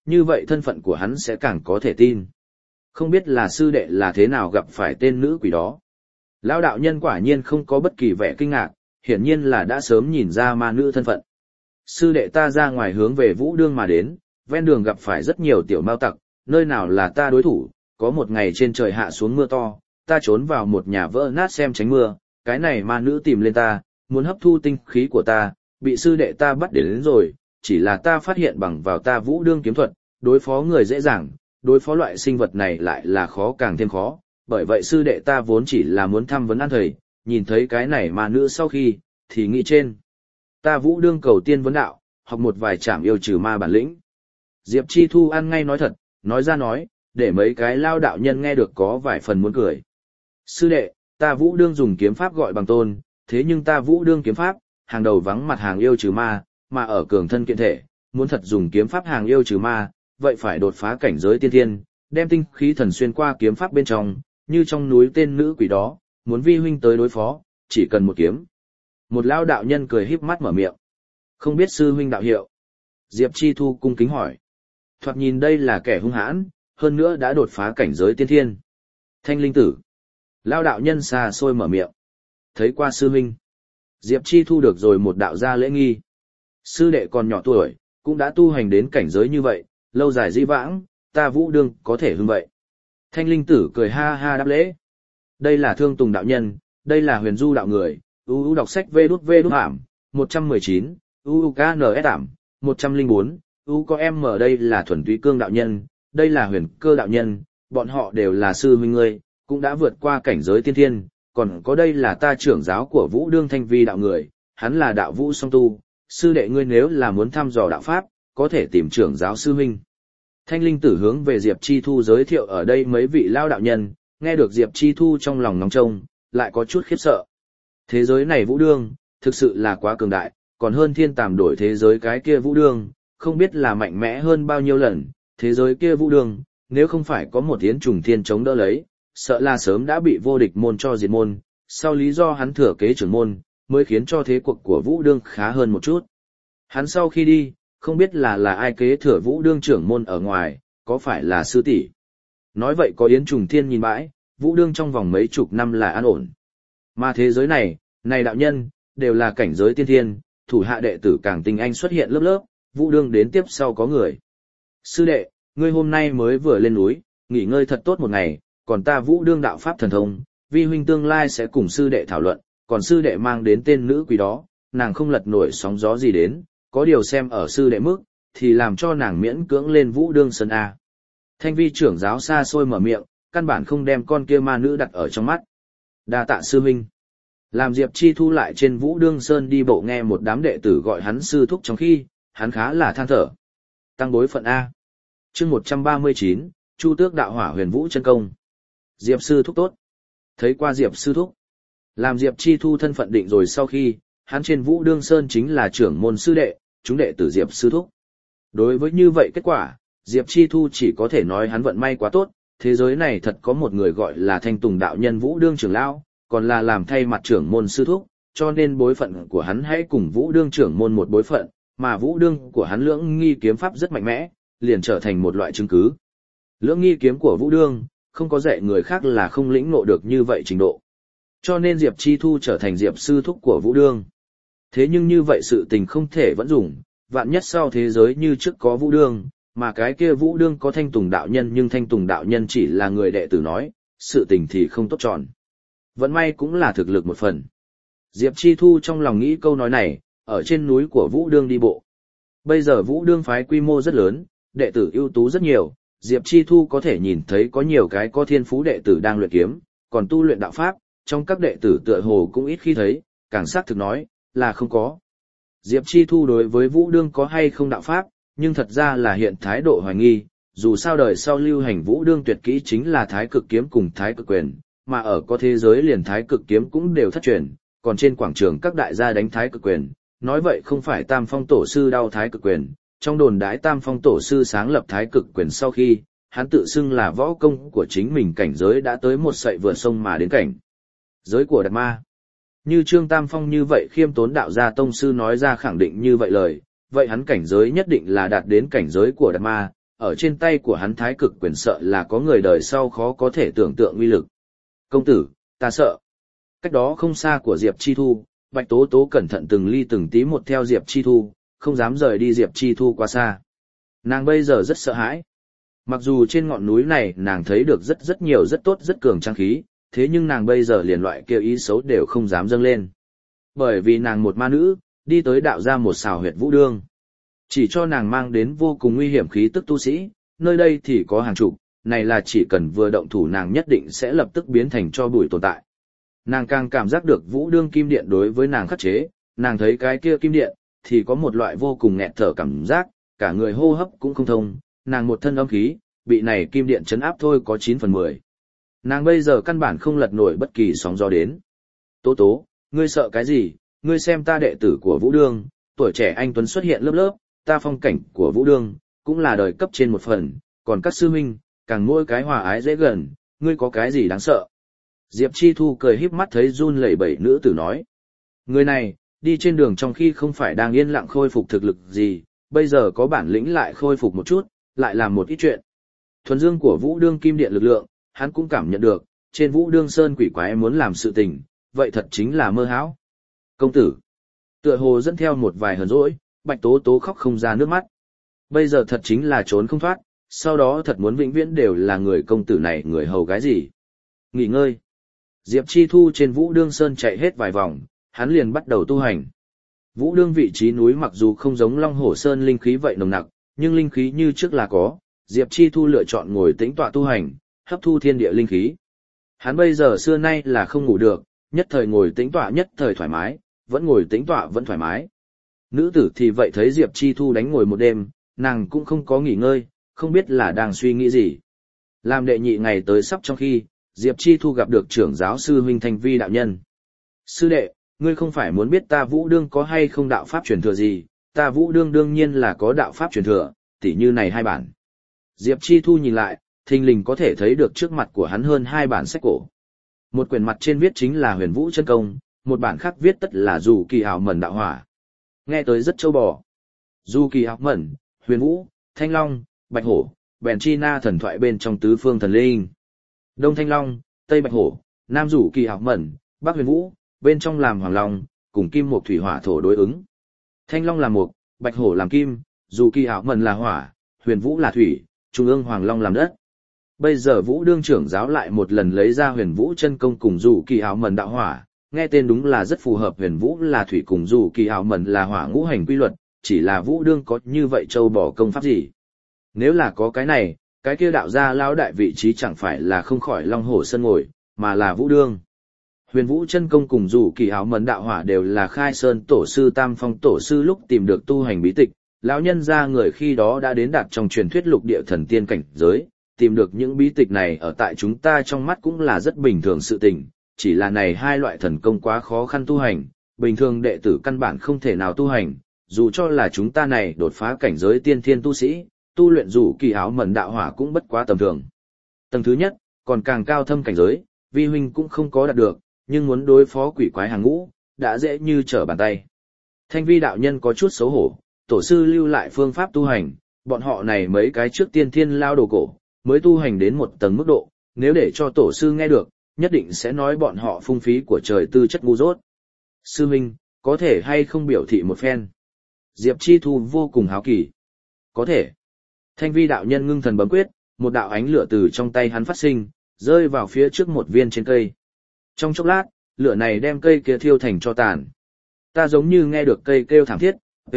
như vậy thân phận của hắn sẽ càng có thể tin. Không biết là sư đệ là thế nào gặp phải tên nữ quỷ đó. Lão đạo nhân quả nhiên không có bất kỳ vẻ kinh ngạc, hiển nhiên là đã sớm nhìn ra ma nữ thân phận. Sư đệ ta ra ngoài hướng về Vũ Đương mà đến, ven đường gặp phải rất nhiều tiểu mao tặc, nơi nào là ta đối thủ, có một ngày trên trời hạ xuống mưa to, ta trốn vào một nhà vỡ nát xem tránh mưa, cái này ma nữ tìm lên ta, muốn hấp thu tinh khí của ta, bị sư đệ ta bắt đến rồi, chỉ là ta phát hiện bằng vào ta Vũ Đương kiếm thuật, đối phó người dễ dàng, đối phó loại sinh vật này lại là khó càng thêm khó, bởi vậy sư đệ ta vốn chỉ là muốn thăm vấn an thầy, nhìn thấy cái này ma nữ sau khi, thì nghĩ trên. Ta Vũ Đương cầu tiên vấn đạo, học một vài trảm yêu trừ ma bản lĩnh. Diệp Chi Thu ăn ngay nói thật, nói ra nói, để mấy cái lao đạo nhân nghe được có vài phần muốn cười. Sư đệ, ta Vũ Đương dùng kiếm pháp gọi bằng tôn, thế nhưng ta Vũ Đương kiếm pháp, hàng đầu vắng mặt hàng yêu trừ ma, mà ở cường thân kiện thể, muốn thật dùng kiếm pháp hàng yêu trừ ma, vậy phải đột phá cảnh giới tiên thiên, đem tinh khí thần xuyên qua kiếm pháp bên trong, như trong núi tên nữ quỷ đó, muốn vi huynh tới đối phó, chỉ cần một kiếm. Một lao đạo nhân cười híp mắt mở miệng. Không biết sư huynh đạo hiệu. Diệp Chi Thu cung kính hỏi. Thoạt nhìn đây là kẻ hung hãn, hơn nữa đã đột phá cảnh giới tiên thiên. Thanh linh tử. Lao đạo nhân xa xôi mở miệng. Thấy qua sư huynh. Diệp Chi Thu được rồi một đạo gia lễ nghi. Sư đệ còn nhỏ tuổi, cũng đã tu hành đến cảnh giới như vậy, lâu dài dĩ vãng, ta Vũ Đương có thể hưng vậy. Thanh linh tử cười ha ha đáp lễ. Đây là Thương Tùng đạo nhân, đây là Huyền Du đạo người, UU đọc sách vê đút ảm, 119, UUKNS ảm, 104, U có em ở đây là Thuần Túy Cương đạo nhân, đây là Huyền Cơ đạo nhân, bọn họ đều là sư huynh ngươi, cũng đã vượt qua cảnh giới tiên thiên, còn có đây là ta trưởng giáo của Vũ Đương Thanh Vi đạo người, hắn là đạo vũ song tu, sư đệ ngươi nếu là muốn thăm dò đạo pháp, có thể tìm trưởng giáo sư huynh. Thanh linh tử hướng về Diệp Chi Thu giới thiệu ở đây mấy vị lao đạo nhân, nghe được Diệp Chi Thu trong lòng nóng trông, lại có chút khiếp sợ. Thế giới này Vũ Đương, thực sự là quá cường đại, còn hơn thiên tàm đổi thế giới cái kia Vũ Đương, không biết là mạnh mẽ hơn bao nhiêu lần, thế giới kia Vũ Đương, nếu không phải có một Yến Trùng Thiên chống đỡ lấy, sợ là sớm đã bị vô địch môn cho diệt môn, sau lý do hắn thừa kế trưởng môn, mới khiến cho thế cuộc của Vũ Đương khá hơn một chút. Hắn sau khi đi, không biết là ai kế thừa Vũ Đương trưởng môn ở ngoài, có phải là sư tỷ. Nói vậy có Yến Trùng Thiên nhìn bãi, Vũ Đương trong vòng mấy chục năm là an ổn. Mà thế giới này, này đạo nhân, đều là cảnh giới tiên thiên, thủ hạ đệ tử càng tinh anh xuất hiện lớp lớp, Vũ Đương đến tiếp sau có người. Sư đệ, ngươi hôm nay mới vừa lên núi, nghỉ ngơi thật tốt một ngày, còn ta Vũ Đương đạo pháp thần thông, vi huynh tương lai sẽ cùng sư đệ thảo luận, còn sư đệ mang đến tên nữ quỷ đó, nàng không lật nổi sóng gió gì đến, có điều xem ở sư đệ mức, thì làm cho nàng miễn cưỡng lên Vũ Đương sân A. Thanh vi trưởng giáo xa xôi mở miệng, căn bản không đem con kia ma nữ đặt ở trong mắt. Đa tạ sư huynh. Làm Diệp Chi Thu lại trên Vũ Đương Sơn đi bộ nghe một đám đệ tử gọi hắn sư thúc trong khi, hắn khá là than thở. Tăng bối phận A. chương 139, Chu Tước đạo hỏa huyền vũ chân công. Diệp sư thúc tốt. Thấy qua Diệp sư thúc. Làm Diệp Chi Thu thân phận định rồi sau khi, hắn trên Vũ Đương Sơn chính là trưởng môn sư đệ, chúng đệ tử Diệp sư thúc. Đối với như vậy kết quả, Diệp Chi Thu chỉ có thể nói hắn vận may quá tốt, thế giới này thật có một người gọi là Thanh Tùng đạo nhân Vũ Đương trưởng lão, còn là làm thay mặt trưởng môn sư thúc, cho nên bối phận của hắn hãy cùng Vũ Đương trưởng môn một bối phận, mà Vũ Đương của hắn lưỡng nghi kiếm pháp rất mạnh mẽ, liền trở thành một loại chứng cứ. Lưỡng nghi kiếm của Vũ Đương, không có dạy người khác là không lĩnh ngộ được như vậy trình độ. Cho nên Diệp Chi Thu trở thành Diệp sư thúc của Vũ Đương. Thế nhưng như vậy sự tình không thể vẫn dùng, vạn nhất sau thế giới như trước có Vũ Đương, mà cái kia Vũ Đương có Thanh Tùng đạo nhân nhưng Thanh Tùng đạo nhân chỉ là người đệ tử nói, sự tình thì không tốt tròn. Vận may cũng là thực lực một phần. Diệp Chi Thu trong lòng nghĩ câu nói này, ở trên núi của Vũ Đương đi bộ. Bây giờ Vũ Đương phái quy mô rất lớn, đệ tử ưu tú rất nhiều, Diệp Chi Thu có thể nhìn thấy có nhiều cái có thiên phú đệ tử đang luyện kiếm, còn tu luyện đạo pháp, trong các đệ tử tựa hồ cũng ít khi thấy, càng xác thực nói, là không có. Diệp Chi Thu đối với Vũ Đương có hay không đạo pháp, nhưng thật ra là hiện thái độ hoài nghi, dù sao đời sau lưu hành Vũ Đương tuyệt kỹ chính là Thái Cực kiếm cùng Thái Cực quyền, mà ở có thế giới liền Thái Cực kiếm cũng đều thất truyền, còn trên quảng trường các đại gia đánh Thái Cực quyền, nói vậy không phải Tam Phong tổ sư đau Thái Cực quyền, trong đồn đãi Tam Phong tổ sư sáng lập Thái Cực quyền sau khi, hắn tự xưng là võ công của chính mình cảnh giới đã tới một sậy vượt sông mà đến cảnh giới của Đạt Ma. Như Trương Tam Phong như vậy khiêm tốn đạo gia tông sư nói ra khẳng định như vậy lời, vậy hắn cảnh giới nhất định là đạt đến cảnh giới của Đạt Ma, ở trên tay của hắn thái cực quyền sợ là có người đời sau khó có thể tưởng tượng uy lực. Công tử, ta sợ. Cách đó không xa của Diệp Chi Thu, Bạch Tố Tố cẩn thận từng ly từng tí một theo Diệp Chi Thu, không dám rời đi Diệp Chi Thu quá xa. Nàng bây giờ rất sợ hãi. Mặc dù trên ngọn núi này nàng thấy được rất nhiều rất tốt rất cường trang khí, thế nhưng nàng bây giờ liền loại kêu ý xấu đều không dám dâng lên. Bởi vì nàng một ma nữ, đi tới đạo ra một xào huyệt vũ đương. Chỉ cho nàng mang đến vô cùng nguy hiểm khí tức tu sĩ, nơi đây thì có hàng chục, này là chỉ cần vừa động thủ nàng nhất định sẽ lập tức biến thành cho bụi tồn tại. Nàng càng cảm giác được vũ đương kim điện đối với nàng khắc chế, nàng thấy cái kia kim điện, thì có một loại vô cùng nghẹt thở cảm giác, cả người hô hấp cũng không thông, nàng một thân âm khí, bị này kim điện chấn áp thôi có 9/10. Nàng bây giờ căn bản không lật nổi bất kỳ sóng gió đến. Tố Tố, ngươi sợ cái gì, ngươi xem ta đệ tử của vũ đương, tuổi trẻ anh tuấn xuất hiện lớp lớp, ta phong cảnh của vũ đương, cũng là đời cấp trên một phần, còn các sư huynh, càng mỗi cái hòa ái dễ gần, ngươi có cái gì đáng sợ. Diệp Chi Thu cười híp mắt thấy run lẩy bẩy nữ tử nói. Người này, đi trên đường trong khi không phải đang yên lặng khôi phục thực lực gì, bây giờ có bản lĩnh lại khôi phục một chút, lại làm một ít chuyện. Thuần dương của vũ đương kim điện lực lượng, hắn cũng cảm nhận được, trên vũ đương sơn quỷ quái muốn làm sự tình, vậy thật chính là mơ hão. Công tử, tựa hồ dẫn theo một vài hờn dỗi, Bạch Tố Tố khóc không ra nước mắt. Bây giờ thật chính là trốn không thoát, sau đó thật muốn vĩnh viễn đều là người công tử này người hầu gái gì. Nghỉ ngơi. Diệp Chi Thu trên vũ đương sơn chạy hết vài vòng, hắn liền bắt đầu tu hành. Vũ đương vị trí núi mặc dù không giống Long Hổ Sơn linh khí vậy nồng nặc, nhưng linh khí như trước là có, Diệp Chi Thu lựa chọn ngồi tĩnh tọa tu hành, hấp thu thiên địa linh khí. Hắn bây giờ xưa nay là không ngủ được, nhất thời ngồi tĩnh tọa nhất thời thoải mái, vẫn ngồi tĩnh tọa vẫn thoải mái. Nữ tử thì vậy thấy Diệp Chi Thu đánh ngồi một đêm, nàng cũng không có nghỉ ngơi, không biết là đang suy nghĩ gì. Làm đệ nhị ngày tới sắp trong khi, Diệp Chi Thu gặp được trưởng giáo sư huynh Thanh Vi đạo nhân. Sư đệ, ngươi không phải muốn biết ta vũ đương có hay không đạo pháp truyền thừa gì, ta vũ đương đương nhiên là có đạo pháp truyền thừa, tỉ như này hai bản. Diệp Chi Thu nhìn lại, thình lình có thể thấy được trước mặt của hắn hơn hai bản sách cổ. Một quyển mặt trên viết chính là Huyền Vũ Chân Công, một bản khác viết tất là Dù Kỳ Ảo Mẩn Đạo Hỏa. Nghe tới rất châu bò. Dù Kỳ Ảo Mẩn, Huyền Vũ, Thanh Long, Bạch Hổ, Bèn Chi Na thần thoại bên trong tứ phương thần linh. Đông Thanh Long, Tây Bạch Hổ, Nam Dù Kỳ Ảo Mẩn, Bắc Huyền Vũ, bên trong làm Hoàng Long, cùng Kim Mộc Thủy Hỏa Thổ đối ứng. Thanh Long là mộc, Bạch Hổ làm kim, Dù Kỳ Ảo Mẩn là hỏa, Huyền Vũ là thủy, Trung ương Hoàng Long làm đất. Bây giờ Vũ đương trưởng giáo lại một lần lấy ra Huyền Vũ Chân Công cùng Dù Kỳ Ảo Mẩn Đạo Hỏa, nghe tên đúng là rất phù hợp. Huyền Vũ là thủy cùng Dù Kỳ Ảo Mẩn là hỏa ngũ hành quy luật, chỉ là Vũ đương có như vậy châu bò công pháp gì. Nếu là có cái này, cái kia đạo gia lão đại vị trí chẳng phải là không khỏi Long Hổ Sơn ngồi, mà là Vũ đương. Huyền Vũ Chân Công cùng Dù Kỳ Ảo Mẩn Đạo Hỏa đều là Khai Sơn tổ sư Tam Phong tổ sư lúc tìm được tu hành bí tịch, lão nhân gia người khi đó đã đến đạt trong truyền thuyết lục địa thần tiên cảnh giới, tìm được những bí tịch này ở tại chúng ta trong mắt cũng là rất bình thường sự tình, chỉ là này hai loại thần công quá khó khăn tu hành, bình thường đệ tử căn bản không thể nào tu hành, dù cho là chúng ta này đột phá cảnh giới tiên thiên tu sĩ, tu luyện Dù Kỳ Ảo Mẩn Đạo Hỏa cũng bất quá tầm thường. Tầng thứ nhất, còn càng cao thâm cảnh giới, vi huynh cũng không có đạt được, nhưng muốn đối phó quỷ quái hàng ngũ, đã dễ như trở bàn tay. Thanh Vi đạo nhân có chút xấu hổ, tổ sư lưu lại phương pháp tu hành, bọn họ này mấy cái trước tiên thiên lao đồ cổ, mới tu hành đến một tầng mức độ, nếu để cho tổ sư nghe được, nhất định sẽ nói bọn họ phung phí của trời tư chất ngu dốt. Sư huynh, có thể hay không biểu thị một phen? Diệp Chi Thu vô cùng háo kỳ. Có thể. Thanh Vi đạo nhân ngưng thần bấm quyết, một đạo ánh lửa từ trong tay hắn phát sinh, rơi vào phía trước một viên trên cây. Trong chốc lát, lửa này đem cây kia thiêu thành tro tàn. Ta giống như nghe được cây kêu thảm thiết,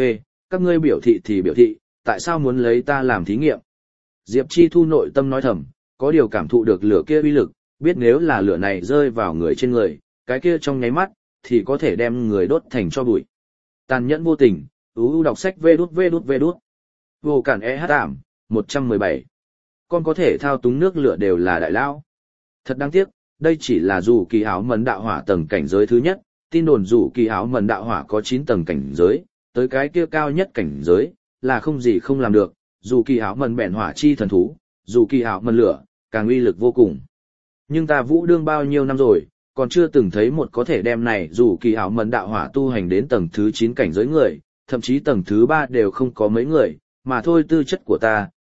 các ngươi biểu thị thì biểu thị, tại sao muốn lấy ta làm thí nghiệm? Diệp Chi Thu nội tâm nói thầm, có điều cảm thụ được lửa kia uy lực, biết nếu là lửa này rơi vào người trên người, cái kia trong nháy mắt, thì có thể đem người đốt thành tro bụi. Tàn nhẫn vô tình, đọc sách vê đút. Vô cản tạm, 117. Con có thể thao túng nước lửa đều là đại lao. Thật đáng tiếc, đây chỉ là Dù Kỳ Ảo Mẩn Đạo Hỏa tầng cảnh giới thứ nhất, tin đồn Dù Kỳ Ảo Mẩn Đạo Hỏa có 9 tầng cảnh giới, tới cái kia cao nhất cảnh giới, là không gì không làm được, Dù Kỳ Ảo Mẩn Bèn Hỏa chi thần thú, Dù Kỳ Ảo Mẩn lửa, càng uy lực vô cùng. Nhưng ta vũ đương bao nhiêu năm rồi, còn chưa từng thấy một có thể đem này Dù Kỳ Ảo Mẩn Đạo Hỏa tu hành đến tầng thứ 9 cảnh giới người, thậm chí tầng thứ 3 đều không có mấy người, mà thôi tư chất của ta,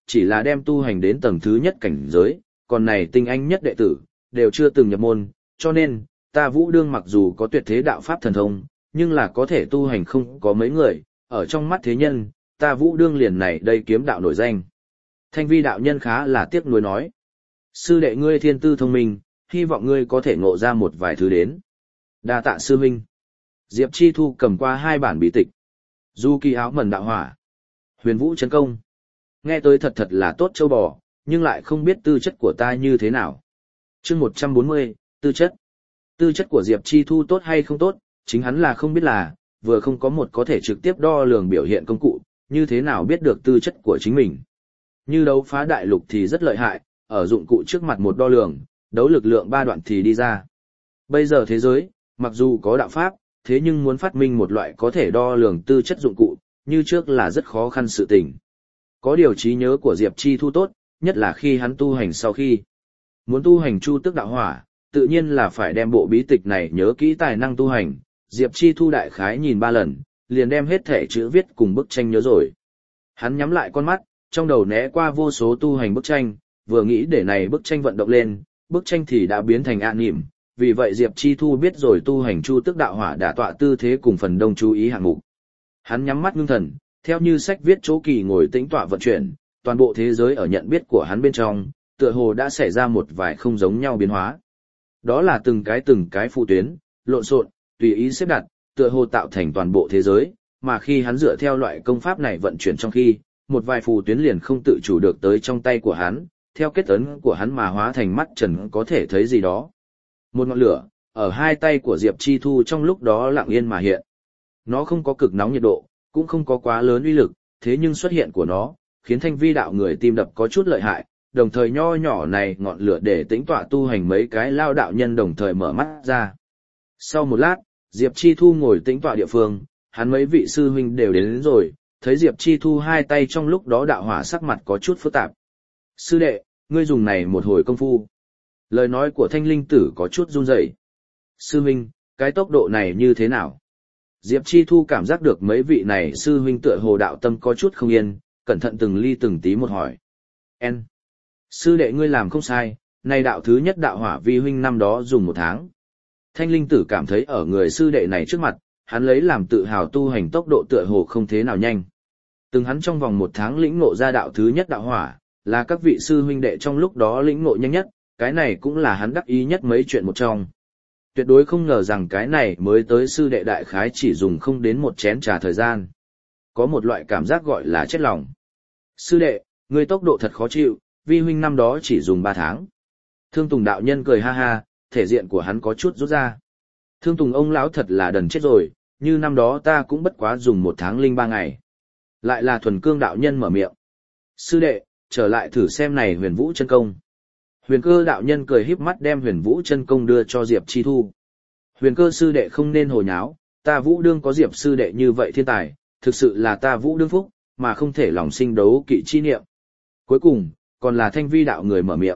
chỉ là đem tu hành đến tầng thứ nhất cảnh giới, còn này tinh anh nhất đệ tử, đều chưa từng nhập môn, cho nên, ta Vũ Đương mặc dù có tuyệt thế đạo pháp thần thông, nhưng là có thể tu hành không có mấy người, ở trong mắt thế nhân, ta Vũ Đương liền này đây kiếm đạo nổi danh. Thanh Vi đạo nhân khá là tiếc nuối nói. Sư đệ ngươi thiên tư thông minh, hy vọng ngươi có thể ngộ ra một vài thứ đến. Đa tạ sư huynh. Diệp Chi Thu cầm qua 2 bản bí tịch. Du Kỳ Áo Mẩn Đạo Hỏa, Huyền Vũ Chân Công. Nghe tới thật là tốt châu bò, nhưng lại không biết tư chất của ta như thế nào. Chương 140, tư chất. Tư chất của Diệp Chi Thu tốt hay không tốt, chính hắn là không biết là, vừa không có một có thể trực tiếp đo lường biểu hiện công cụ, như thế nào biết được tư chất của chính mình. Như đấu phá đại lục thì rất lợi hại, ở dụng cụ trước mặt một đo lường, đấu lực lượng 3 đoạn thì đi ra. Bây giờ thế giới, mặc dù có đạo pháp, thế nhưng muốn phát minh một loại có thể đo lường tư chất dụng cụ, như trước là rất khó khăn sự tình. Có điều trí nhớ của Diệp Chi Thu tốt, nhất là khi hắn tu hành sau khi. Muốn tu hành Chu Tước Đạo Hỏa, tự nhiên là phải đem bộ bí tịch này nhớ kỹ tài năng tu hành. Diệp Chi Thu đại khái nhìn 3 lần, liền đem hết thể chữ viết cùng bức tranh nhớ rồi. Hắn nhắm lại con mắt, trong đầu né qua vô số tu hành bức tranh, vừa nghĩ để này bức tranh vận động lên, bức tranh thì đã biến thành ạ niệm. Vì vậy Diệp Chi Thu biết rồi tu hành Chu Tước Đạo Hỏa đã tọa tư thế cùng phần đông chú ý hạng mục. Hắn nhắm mắt ngưng thần, theo như sách viết chỗ kỳ ngồi tĩnh tọa vận chuyển, toàn bộ thế giới ở nhận biết của hắn bên trong, tựa hồ đã xảy ra một vài không giống nhau biến hóa. Đó là từng cái phụ tuyến, lộn xộn, tùy ý xếp đặt, tựa hồ tạo thành toàn bộ thế giới, mà khi hắn dựa theo loại công pháp này vận chuyển trong khi, một vài phù tuyến liền không tự chủ được tới trong tay của hắn, theo kết ấn của hắn mà hóa thành mắt trần có thể thấy gì đó. Một ngọn lửa, ở 2 tay của Diệp Chi Thu trong lúc đó lặng yên mà hiện. Nó không có cực nóng nhiệt độ, cũng không có quá lớn uy lực, thế nhưng xuất hiện của nó, khiến Thanh Vi đạo người tim đập có chút lợi hại, đồng thời nho nhỏ này ngọn lửa để tĩnh tọa tu hành mấy cái lao đạo nhân đồng thời mở mắt ra. Sau một lát, Diệp Chi Thu ngồi tĩnh tọa địa phương, hắn mấy vị sư huynh đều đến rồi, thấy Diệp Chi Thu 2 tay trong lúc đó đạo hỏa sắc mặt có chút phức tạp. Sư đệ, ngươi dùng này một hồi công phu. Lời nói của Thanh Linh Tử có chút run rẩy. Sư huynh, cái tốc độ này như thế nào? Diệp Chi Thu cảm giác được mấy vị này sư huynh tựa hồ đạo tâm có chút không yên, cẩn thận từng ly từng tí một hỏi. Sư đệ ngươi làm không sai, này đạo thứ nhất đạo hỏa vi huynh năm đó dùng 1 tháng. Thanh Linh Tử cảm thấy ở người sư đệ này trước mặt, hắn lấy làm tự hào tu hành tốc độ tựa hồ không thế nào nhanh. Từng hắn trong vòng 1 tháng lĩnh ngộ ra đạo thứ nhất đạo hỏa, là các vị sư huynh đệ trong lúc đó lĩnh ngộ nhanh nhất, cái này cũng là hắn đắc ý nhất mấy chuyện một trong. Tuyệt đối không ngờ rằng cái này mới tới sư đệ đại khái chỉ dùng không đến 1 chén trà thời gian. Có một loại cảm giác gọi là chết lòng. Sư đệ, ngươi tốc độ thật khó chịu, vi huynh năm đó chỉ dùng 3 tháng. Thương Tùng đạo nhân cười ha ha, thể diện của hắn có chút rút ra. Thương Tùng ông lão thật là đần chết rồi, như năm đó ta cũng bất quá dùng 1 tháng linh 3 ngày. Lại là Thuần Cương đạo nhân mở miệng. Sư đệ, trở lại thử xem này Huyền Vũ chân công. Huyền Cơ đạo nhân cười híp mắt đem Huyền Vũ chân công đưa cho Diệp Chi Thu. Huyền Cơ sư đệ không nên hồ nháo, ta Vũ đương có Diệp sư đệ như vậy thiên tài, thực sự là ta Vũ đương phúc, mà không thể lòng sinh đấu kỵ chi niệm. Cuối cùng, còn là Thanh Vi đạo người mở miệng.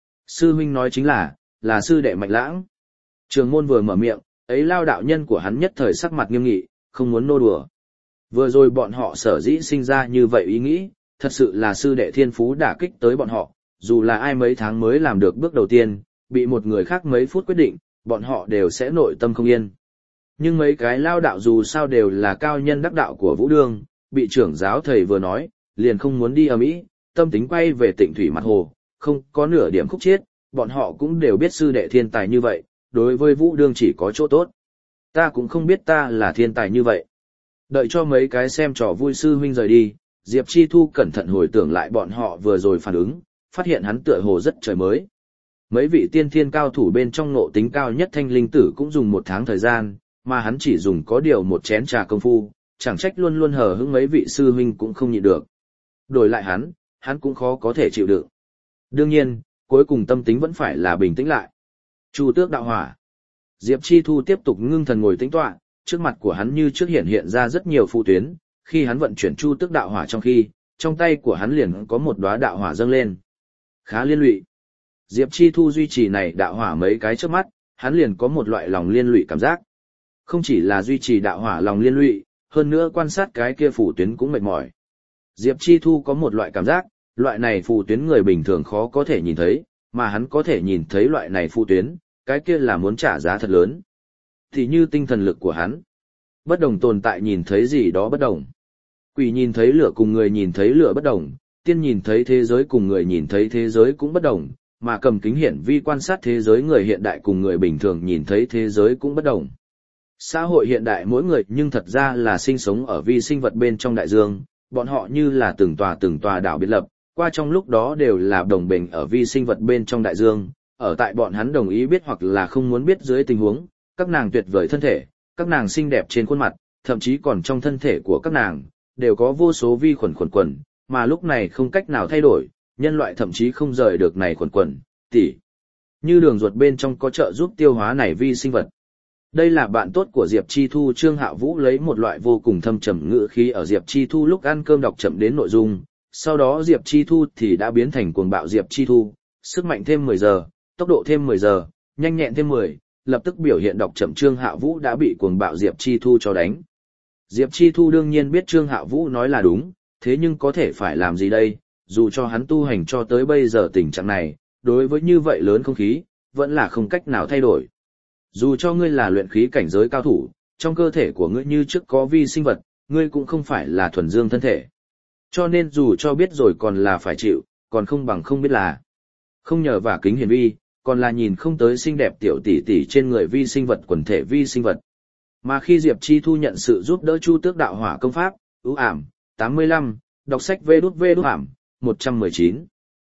Sư huynh nói chính là sư đệ Mạnh Lãng. Trường môn vừa mở miệng, ấy lao đạo nhân của hắn nhất thời sắc mặt nghiêm nghị, không muốn nô đùa. Vừa rồi bọn họ sở dĩ sinh ra như vậy ý nghĩ, thật sự là sư đệ thiên phú đả kích tới bọn họ, dù là ai mấy tháng mới làm được bước đầu tiên, bị một người khác mấy phút quyết định, bọn họ đều sẽ nội tâm không yên. Nhưng mấy cái lao đạo dù sao đều là cao nhân đắc đạo của Vũ Đương, bị trưởng giáo thầy vừa nói, liền không muốn đi ầm ĩ, tâm tính quay về Tịnh Thủy mặt hồ, không có nửa điểm khúc chiết, bọn họ cũng đều biết sư đệ thiên tài như vậy, đối với Vũ Đương chỉ có chỗ tốt. Ta cũng không biết ta là thiên tài như vậy. Đợi cho mấy cái xem trò vui sư huynh rời đi, Diệp Chi Thu cẩn thận hồi tưởng lại bọn họ vừa rồi phản ứng, phát hiện hắn tựa hồ rất trời mới. Mấy vị tiên thiên cao thủ bên trong ngộ tính cao nhất Thanh Linh Tử cũng dùng 1 tháng thời gian, mà hắn chỉ dùng có điều 1 chén trà công phu, chẳng trách luôn luôn hờ hững mấy vị sư huynh cũng không nhịn được. Đổi lại hắn cũng khó có thể chịu đựng. Đương nhiên, cuối cùng tâm tính vẫn phải là bình tĩnh lại. Chu Tước đạo hỏa. Diệp Chi Thu tiếp tục ngưng thần ngồi tĩnh tọa, trước mặt của hắn như trước hiện ra rất nhiều phụ tuyến, khi hắn vận chuyển Chu Tước đạo hỏa trong khi, trong tay của hắn liền có một đóa đạo hỏa dâng lên. Khá liên lụy. Diệp Chi Thu duy trì này đạo hỏa mấy cái trước mắt, hắn liền có một loại lòng liên lụy cảm giác. Không chỉ là duy trì đạo hỏa lòng liên lụy, hơn nữa quan sát cái kia phủ tuyến cũng mệt mỏi. Diệp Chi Thu có một loại cảm giác, loại này phù tuyến người bình thường khó có thể nhìn thấy, mà hắn có thể nhìn thấy loại này phù tuyến, cái kia là muốn trả giá thật lớn. Thì như tinh thần lực của hắn. Bất đồng tồn tại nhìn thấy gì đó bất đồng. Quỷ nhìn thấy lửa cùng người nhìn thấy lửa bất đồng, tiên nhìn thấy thế giới cùng người nhìn thấy thế giới cũng bất đồng, mà cầm kính hiển vi quan sát thế giới người hiện đại cùng người bình thường nhìn thấy thế giới cũng bất đồng. Xã hội hiện đại mỗi người nhưng thật ra là sinh sống ở vi sinh vật bên trong đại dương, bọn họ như là từng tòa đảo biệt lập, qua trong lúc đó đều là đồng bình ở vi sinh vật bên trong đại dương, ở tại bọn hắn đồng ý biết hoặc là không muốn biết dưới tình huống, các nàng tuyệt vời thân thể, các nàng xinh đẹp trên khuôn mặt, thậm chí còn trong thân thể của các nàng, đều có vô số vi khuẩn quẩn, mà lúc này không cách nào thay đổi, nhân loại thậm chí không rời được này quẩn, tỉ. Như đường ruột bên trong có trợ giúp tiêu hóa này vi sinh vật. Đây là bạn tốt của Diệp Chi Thu. Trương Hạ Vũ lấy một loại vô cùng thâm trầm ngữ khí ở Diệp Chi Thu lúc ăn cơm đọc chậm đến nội dung, sau đó Diệp Chi Thu thì đã biến thành cuồng bạo Diệp Chi Thu, sức mạnh thêm 10 giờ, tốc độ thêm 10 giờ, nhanh nhẹn thêm 10, lập tức biểu hiện đọc chậm Trương Hạ Vũ đã bị cuồng bạo Diệp Chi Thu cho đánh. Diệp Chi Thu đương nhiên biết Trương Hạ Vũ nói là đúng, thế nhưng có thể phải làm gì đây, dù cho hắn tu hành cho tới bây giờ tình trạng này, đối với như vậy lớn không khí, vẫn là không cách nào thay đổi. Dù cho ngươi là luyện khí cảnh giới cao thủ, trong cơ thể của ngươi như trước có vi sinh vật, ngươi cũng không phải là thuần dương thân thể. Cho nên dù cho biết rồi còn là phải chịu, còn không bằng không biết là. Không nhờ vả kính hiển vi, còn là nhìn không tới xinh đẹp tiểu tỷ tỷ trên người vi sinh vật quần thể vi sinh vật. Mà khi Diệp Chi Thu nhận sự giúp đỡ Chu Tước Đạo Hỏa công pháp, ám, 85, đọc sách vê ám, 119.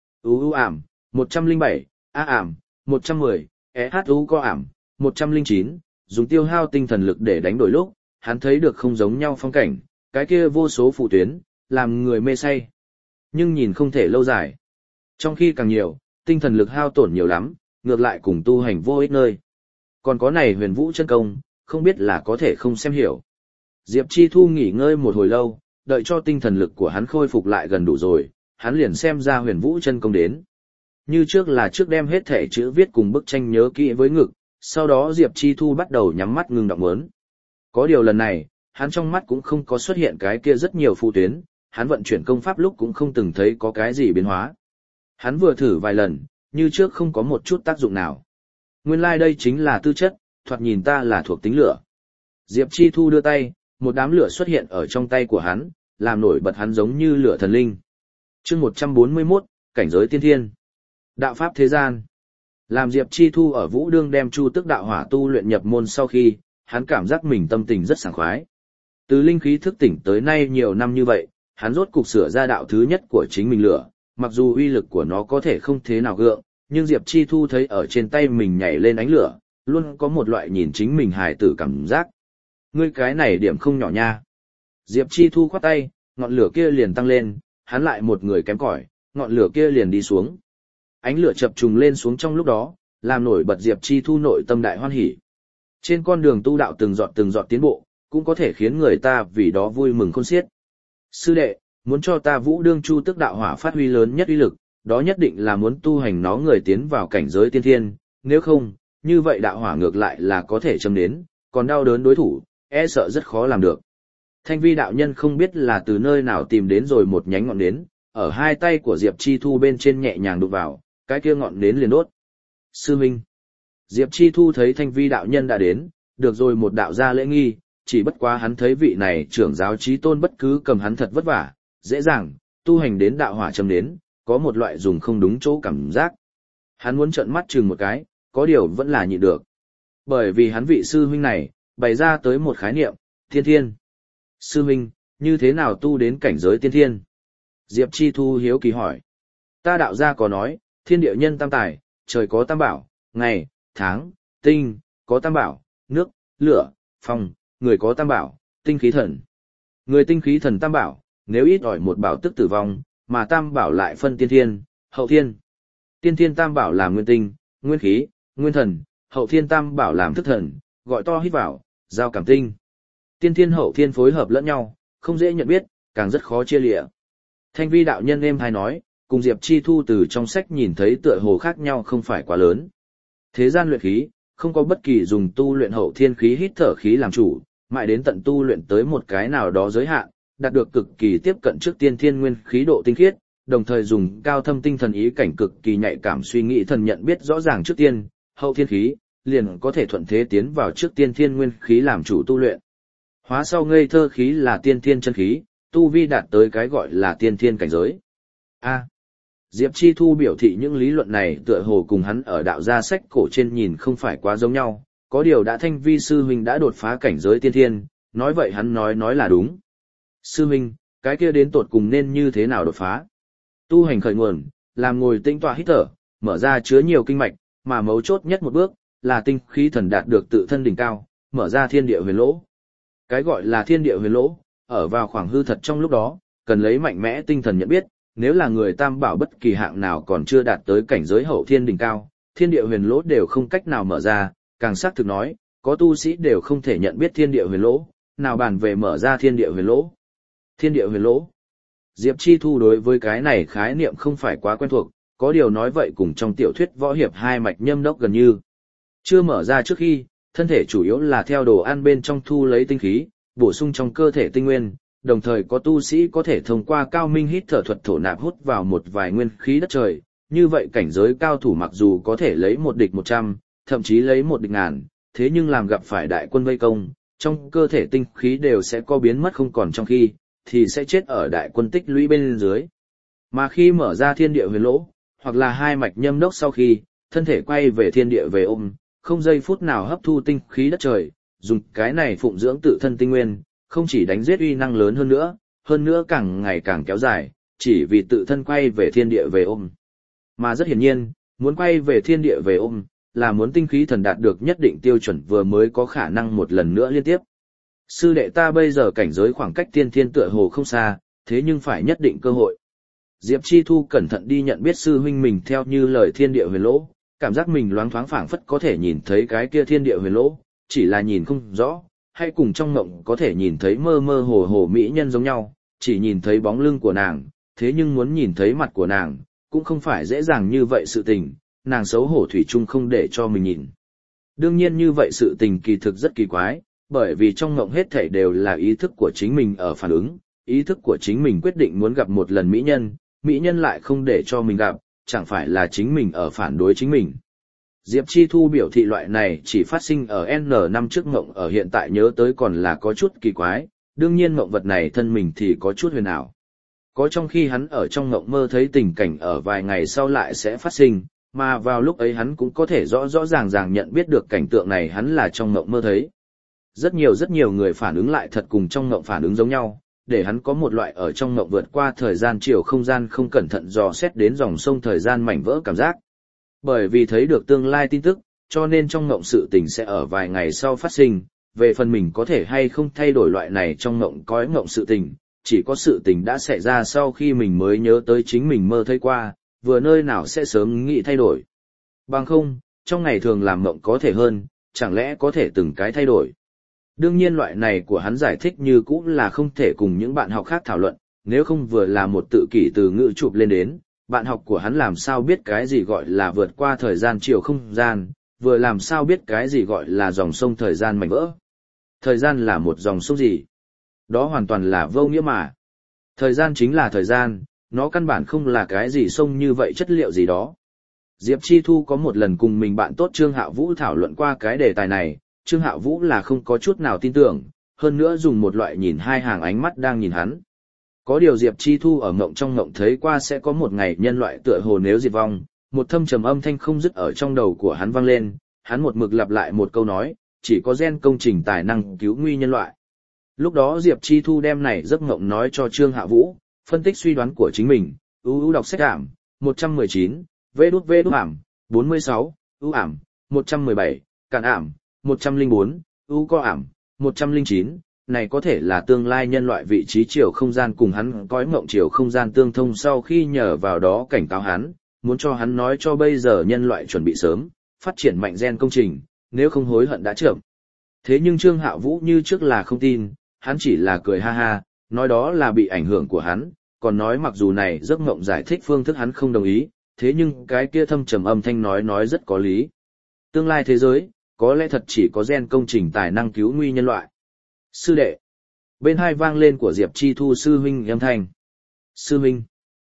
Ám, 107, ám, 110, co ám, 109, dùng tiêu hao tinh thần lực để đánh đổi lúc, hắn thấy được không giống nhau phong cảnh, cái kia vô số phụ tuyến, làm người mê say. Nhưng nhìn không thể lâu dài. Trong khi càng nhiều, tinh thần lực hao tổn nhiều lắm, ngược lại cùng tu hành vô ích nơi. Còn có này huyền vũ chân công, không biết là có thể không xem hiểu. Diệp Chi Thu nghỉ ngơi một hồi lâu, đợi cho tinh thần lực của hắn khôi phục lại gần đủ rồi, hắn liền xem ra huyền vũ chân công đến. Như trước là trước đem hết thể chữ viết cùng bức tranh nhớ kỹ với ngực, sau đó Diệp Chi Thu bắt đầu nhắm mắt ngưng đọng muốn. Có điều lần này, hắn trong mắt cũng không có xuất hiện cái kia rất nhiều phụ tuyến, hắn vận chuyển công pháp lúc cũng không từng thấy có cái gì biến hóa. Hắn vừa thử vài lần, như trước không có một chút tác dụng nào. Nguyên lai đây chính là tư chất, thoạt nhìn ta là thuộc tính lửa. Diệp Chi Thu đưa tay, một đám lửa xuất hiện ở trong tay của hắn, làm nổi bật hắn giống như lửa thần linh. Chương 141, cảnh giới tiên thiên. Đạo pháp thế gian. Làm Diệp Chi Thu ở Vũ Đương đem Chu Tước Đạo Hỏa tu luyện nhập môn sau khi, hắn cảm giác mình tâm tình rất sảng khoái. Từ linh khí thức tỉnh tới nay nhiều năm như vậy, hắn rốt cục sửa ra đạo thứ nhất của chính mình lửa, mặc dù uy lực của nó có thể không thế nào gượng, nhưng Diệp Chi Thu thấy ở trên tay mình nhảy lên ánh lửa, luôn có một loại nhìn chính mình hài tử cảm giác. Ngươi cái này điểm không nhỏ nha. Diệp Chi Thu khoát tay, ngọn lửa kia liền tăng lên, hắn lại một người kém cỏi, ngọn lửa kia liền đi xuống. Ánh lửa chập trùng lên xuống trong lúc đó, làm nổi bật Diệp Chi Thu nội tâm đại hoan hỉ. Trên con đường tu đạo từng giọt tiến bộ, cũng có thể khiến người ta vì đó vui mừng khôn xiết. Sư đệ, muốn cho ta Vũ Đương Chu Tước Đạo Hỏa phát huy lớn nhất uy lực, đó nhất định là muốn tu hành nó người tiến vào cảnh giới tiên thiên, nếu không, như vậy đạo hỏa ngược lại là có thể châm đến, còn đau đớn đối thủ, e sợ rất khó làm được. Thanh Vi đạo nhân không biết là từ nơi nào tìm đến rồi một nhánh ngọn nến, ở hai tay của Diệp Chi Thu bên trên nhẹ nhàng đụng vào, cái kia ngọn nến liền đốt. Sư Minh. Diệp Chi Thu thấy Thanh Vi đạo nhân đã đến, được rồi một đạo gia lễ nghi, chỉ bất quá hắn thấy vị này trưởng giáo chí tôn bất cứ cầm hắn thật vất vả, dễ dàng, tu hành đến đạo hỏa châm đến, có một loại dùng không đúng chỗ cảm giác. Hắn muốn trợn mắt chừng một cái, có điều vẫn là nhịn được. Bởi vì hắn vị sư huynh này, bày ra tới một khái niệm, thiên thiên. Sư huynh, như thế nào tu đến cảnh giới tiên thiên? Diệp Chi Thu hiếu kỳ hỏi. Ta đạo gia có nói, thiên địa nhân tam tài, trời có tam bảo, ngày, tháng, tinh, có tam bảo, nước, lửa, phong, người có tam bảo, tinh khí thần. Người tinh khí thần tam bảo, nếu ít ỏi một bảo tức tử vong, mà tam bảo lại phân tiên thiên, hậu thiên. Tiên thiên tam bảo làm nguyên tinh, nguyên khí, nguyên thần, hậu thiên tam bảo làm thức thần, gọi to hít vào, giao cảm tinh. Tiên thiên hậu thiên phối hợp lẫn nhau, không dễ nhận biết, càng rất khó chia lịa. Thanh Vi đạo nhân êm hay nói, cùng Diệp Chi Thu từ trong sách nhìn thấy tựa hồ khác nhau không phải quá lớn. Thế gian luyện khí, không có bất kỳ dùng tu luyện hậu thiên khí hít thở khí làm chủ, mãi đến tận tu luyện tới một cái nào đó giới hạn, đạt được cực kỳ tiếp cận trước tiên thiên nguyên khí độ tinh khiết, đồng thời dùng cao thâm tinh thần ý cảnh cực kỳ nhạy cảm suy nghĩ thần nhận biết rõ ràng trước tiên, hậu thiên khí, liền có thể thuận thế tiến vào trước tiên thiên nguyên khí làm chủ tu luyện. Hóa sau ngây thơ khí là tiên thiên chân khí, tu vi đạt tới cái gọi là tiên thiên cảnh giới. A. Diệp Chi Thu biểu thị những lý luận này tựa hồ cùng hắn ở đạo gia sách cổ trên nhìn không phải quá giống nhau, có điều đã Thanh Vi sư huynh đã đột phá cảnh giới tiên thiên, nói vậy hắn nói là đúng. Sư huynh, cái kia đến tột cùng nên như thế nào đột phá? Tu hành khởi nguồn, làm ngồi tĩnh tọa hít thở, mở ra chứa nhiều kinh mạch, mà mấu chốt nhất một bước là tinh khí thần đạt được tự thân đỉnh cao, mở ra thiên địa huyền lỗ. Cái gọi là thiên địa huyền lỗ, ở vào khoảng hư thật trong lúc đó, cần lấy mạnh mẽ tinh thần nhận biết, nếu là người tam bảo bất kỳ hạng nào còn chưa đạt tới cảnh giới hậu thiên đỉnh cao, thiên địa huyền lỗ đều không cách nào mở ra, càng xác thực nói, có tu sĩ đều không thể nhận biết thiên địa huyền lỗ, nào bàn về mở ra thiên địa huyền lỗ. Thiên địa huyền lỗ. Diệp Chi Thu đối với cái này khái niệm không phải quá quen thuộc, có điều nói vậy cùng trong tiểu thuyết võ hiệp hai mạch nhâm đốc gần như. Chưa mở ra trước khi, thân thể chủ yếu là theo đồ ăn bên trong thu lấy tinh khí, bổ sung trong cơ thể tinh nguyên, đồng thời có tu sĩ có thể thông qua cao minh hít thở thuật thổ nạp hút vào một vài nguyên khí đất trời, như vậy cảnh giới cao thủ mặc dù có thể lấy một địch 100, thậm chí lấy một địch ngàn, thế nhưng làm gặp phải đại quân vây công, trong cơ thể tinh khí đều sẽ có biến mất không còn trong khi, thì sẽ chết ở đại quân tích lũy bên dưới. Mà khi mở ra thiên địa huyền lỗ, hoặc là hai mạch nhâm đốc sau khi, thân thể quay về thiên địa về ôm, không giây phút nào hấp thu tinh khí đất trời, dùng cái này phụng dưỡng tự thân tinh nguyên, không chỉ đánh giết uy năng lớn hơn nữa càng ngày càng kéo dài, chỉ vì tự thân quay về thiên địa về ôm. Mà rất hiển nhiên, muốn quay về thiên địa về ôm, là muốn tinh khí thần đạt được nhất định tiêu chuẩn vừa mới có khả năng một lần nữa liên tiếp. Sư đệ ta bây giờ cảnh giới khoảng cách tiên thiên tựa hồ không xa, thế nhưng phải nhất định cơ hội. Diệp Chi Thu cẩn thận đi nhận biết sư huynh mình theo như lời thiên địa huyền lỗ, cảm giác mình loáng thoáng phảng phất có thể nhìn thấy cái kia thiên địa huyền lỗ, chỉ là nhìn không rõ, hay cùng trong mộng có thể nhìn thấy mơ mơ hồ hồ mỹ nhân giống nhau, chỉ nhìn thấy bóng lưng của nàng, thế nhưng muốn nhìn thấy mặt của nàng, cũng không phải dễ dàng như vậy sự tình, nàng xấu hổ thủy chung không để cho mình nhìn. Đương nhiên như vậy sự tình kỳ thực rất kỳ quái, bởi vì trong mộng hết thảy đều là ý thức của chính mình ở phản ứng, ý thức của chính mình quyết định muốn gặp một lần mỹ nhân lại không để cho mình gặp, chẳng phải là chính mình ở phản đối chính mình. Diệp Chi Thu biểu thị loại này chỉ phát sinh ở N năm trước mộng ở hiện tại nhớ tới còn là có chút kỳ quái, đương nhiên mộng vật này thân mình thì có chút huyền ảo. Có trong khi hắn ở trong mộng mơ thấy tình cảnh ở vài ngày sau lại sẽ phát sinh, mà vào lúc ấy hắn cũng có thể rõ rõ ràng ràng nhận biết được cảnh tượng này hắn là trong mộng mơ thấy. Rất nhiều người phản ứng lại thật cùng trong mộng phản ứng giống nhau, để hắn có một loại ở trong mộng vượt qua thời gian chiều không gian không cẩn thận dò xét đến dòng sông thời gian mảnh vỡ cảm giác. Bởi vì thấy được tương lai tin tức, cho nên trong mộng sự tình sẽ ở vài ngày sau phát sinh, về phần mình có thể hay không thay đổi loại này trong mộng cõi mộng sự tình, chỉ có sự tình đã xảy ra sau khi mình mới nhớ tới chính mình mơ thấy qua, vừa nơi nào sẽ sớm nghĩ thay đổi. Bằng không, trong ngày thường làm mộng có thể hơn, chẳng lẽ có thể từng cái thay đổi. Đương nhiên loại này của hắn giải thích như cũ là không thể cùng những bạn học khác thảo luận, nếu không vừa là một tự kỷ từ ngữ chụp lên đến, bạn học của hắn làm sao biết cái gì gọi là vượt qua thời gian chiều không gian, vừa làm sao biết cái gì gọi là dòng sông thời gian mảnh vỡ. Thời gian là một dòng sông gì? Đó hoàn toàn là vô nghĩa mà. Thời gian chính là thời gian, nó căn bản không là cái gì sông như vậy chất liệu gì đó. Diệp Chi Thu có một lần cùng mình bạn tốt Trương Hạo Vũ thảo luận qua cái đề tài này, Trương Hạo Vũ là không có chút nào tin tưởng, hơn nữa dùng một loại nhìn hai hàng ánh mắt đang nhìn hắn. Có điều Diệp Chi Thu ở mộng trong mộng thấy qua sẽ có một ngày nhân loại tựa hồ nếu diệt vong, một thâm trầm âm thanh không dứt ở trong đầu của hắn vang lên, hắn một mực lặp lại một câu nói, chỉ có gen công trình tài năng cứu nguy nhân loại. Lúc đó Diệp Chi Thu đem này giấc mộng nói cho Trương Hạo Vũ, phân tích suy đoán của chính mình, ưu đọc sách ảm, 119, vê đút ảm, 46, ưu ảm, 117, cạn ảm, 104, ưu co ảm, 109, này có thể là tương lai nhân loại vị trí chiều không gian cùng hắn cõi mộng chiều không gian tương thông sau khi nhờ vào đó cảnh cáo hắn, muốn cho hắn nói cho bây giờ nhân loại chuẩn bị sớm, phát triển mạnh gen công trình, nếu không hối hận đã chậm. Thế nhưng Trương Hạo Vũ như trước là không tin, hắn chỉ là cười ha ha, nói đó là bị ảnh hưởng của hắn, còn nói mặc dù này giấc mộng giải thích phương thức hắn không đồng ý, thế nhưng cái kia thâm trầm âm thanh nói rất có lý. Tương lai thế giới, có lẽ thật chỉ có gen công trình tài năng cứu nguy nhân loại. Sư đệ. Bên hai vang lên của Diệp Chi Thu sư huynh âm thanh. Sư huynh.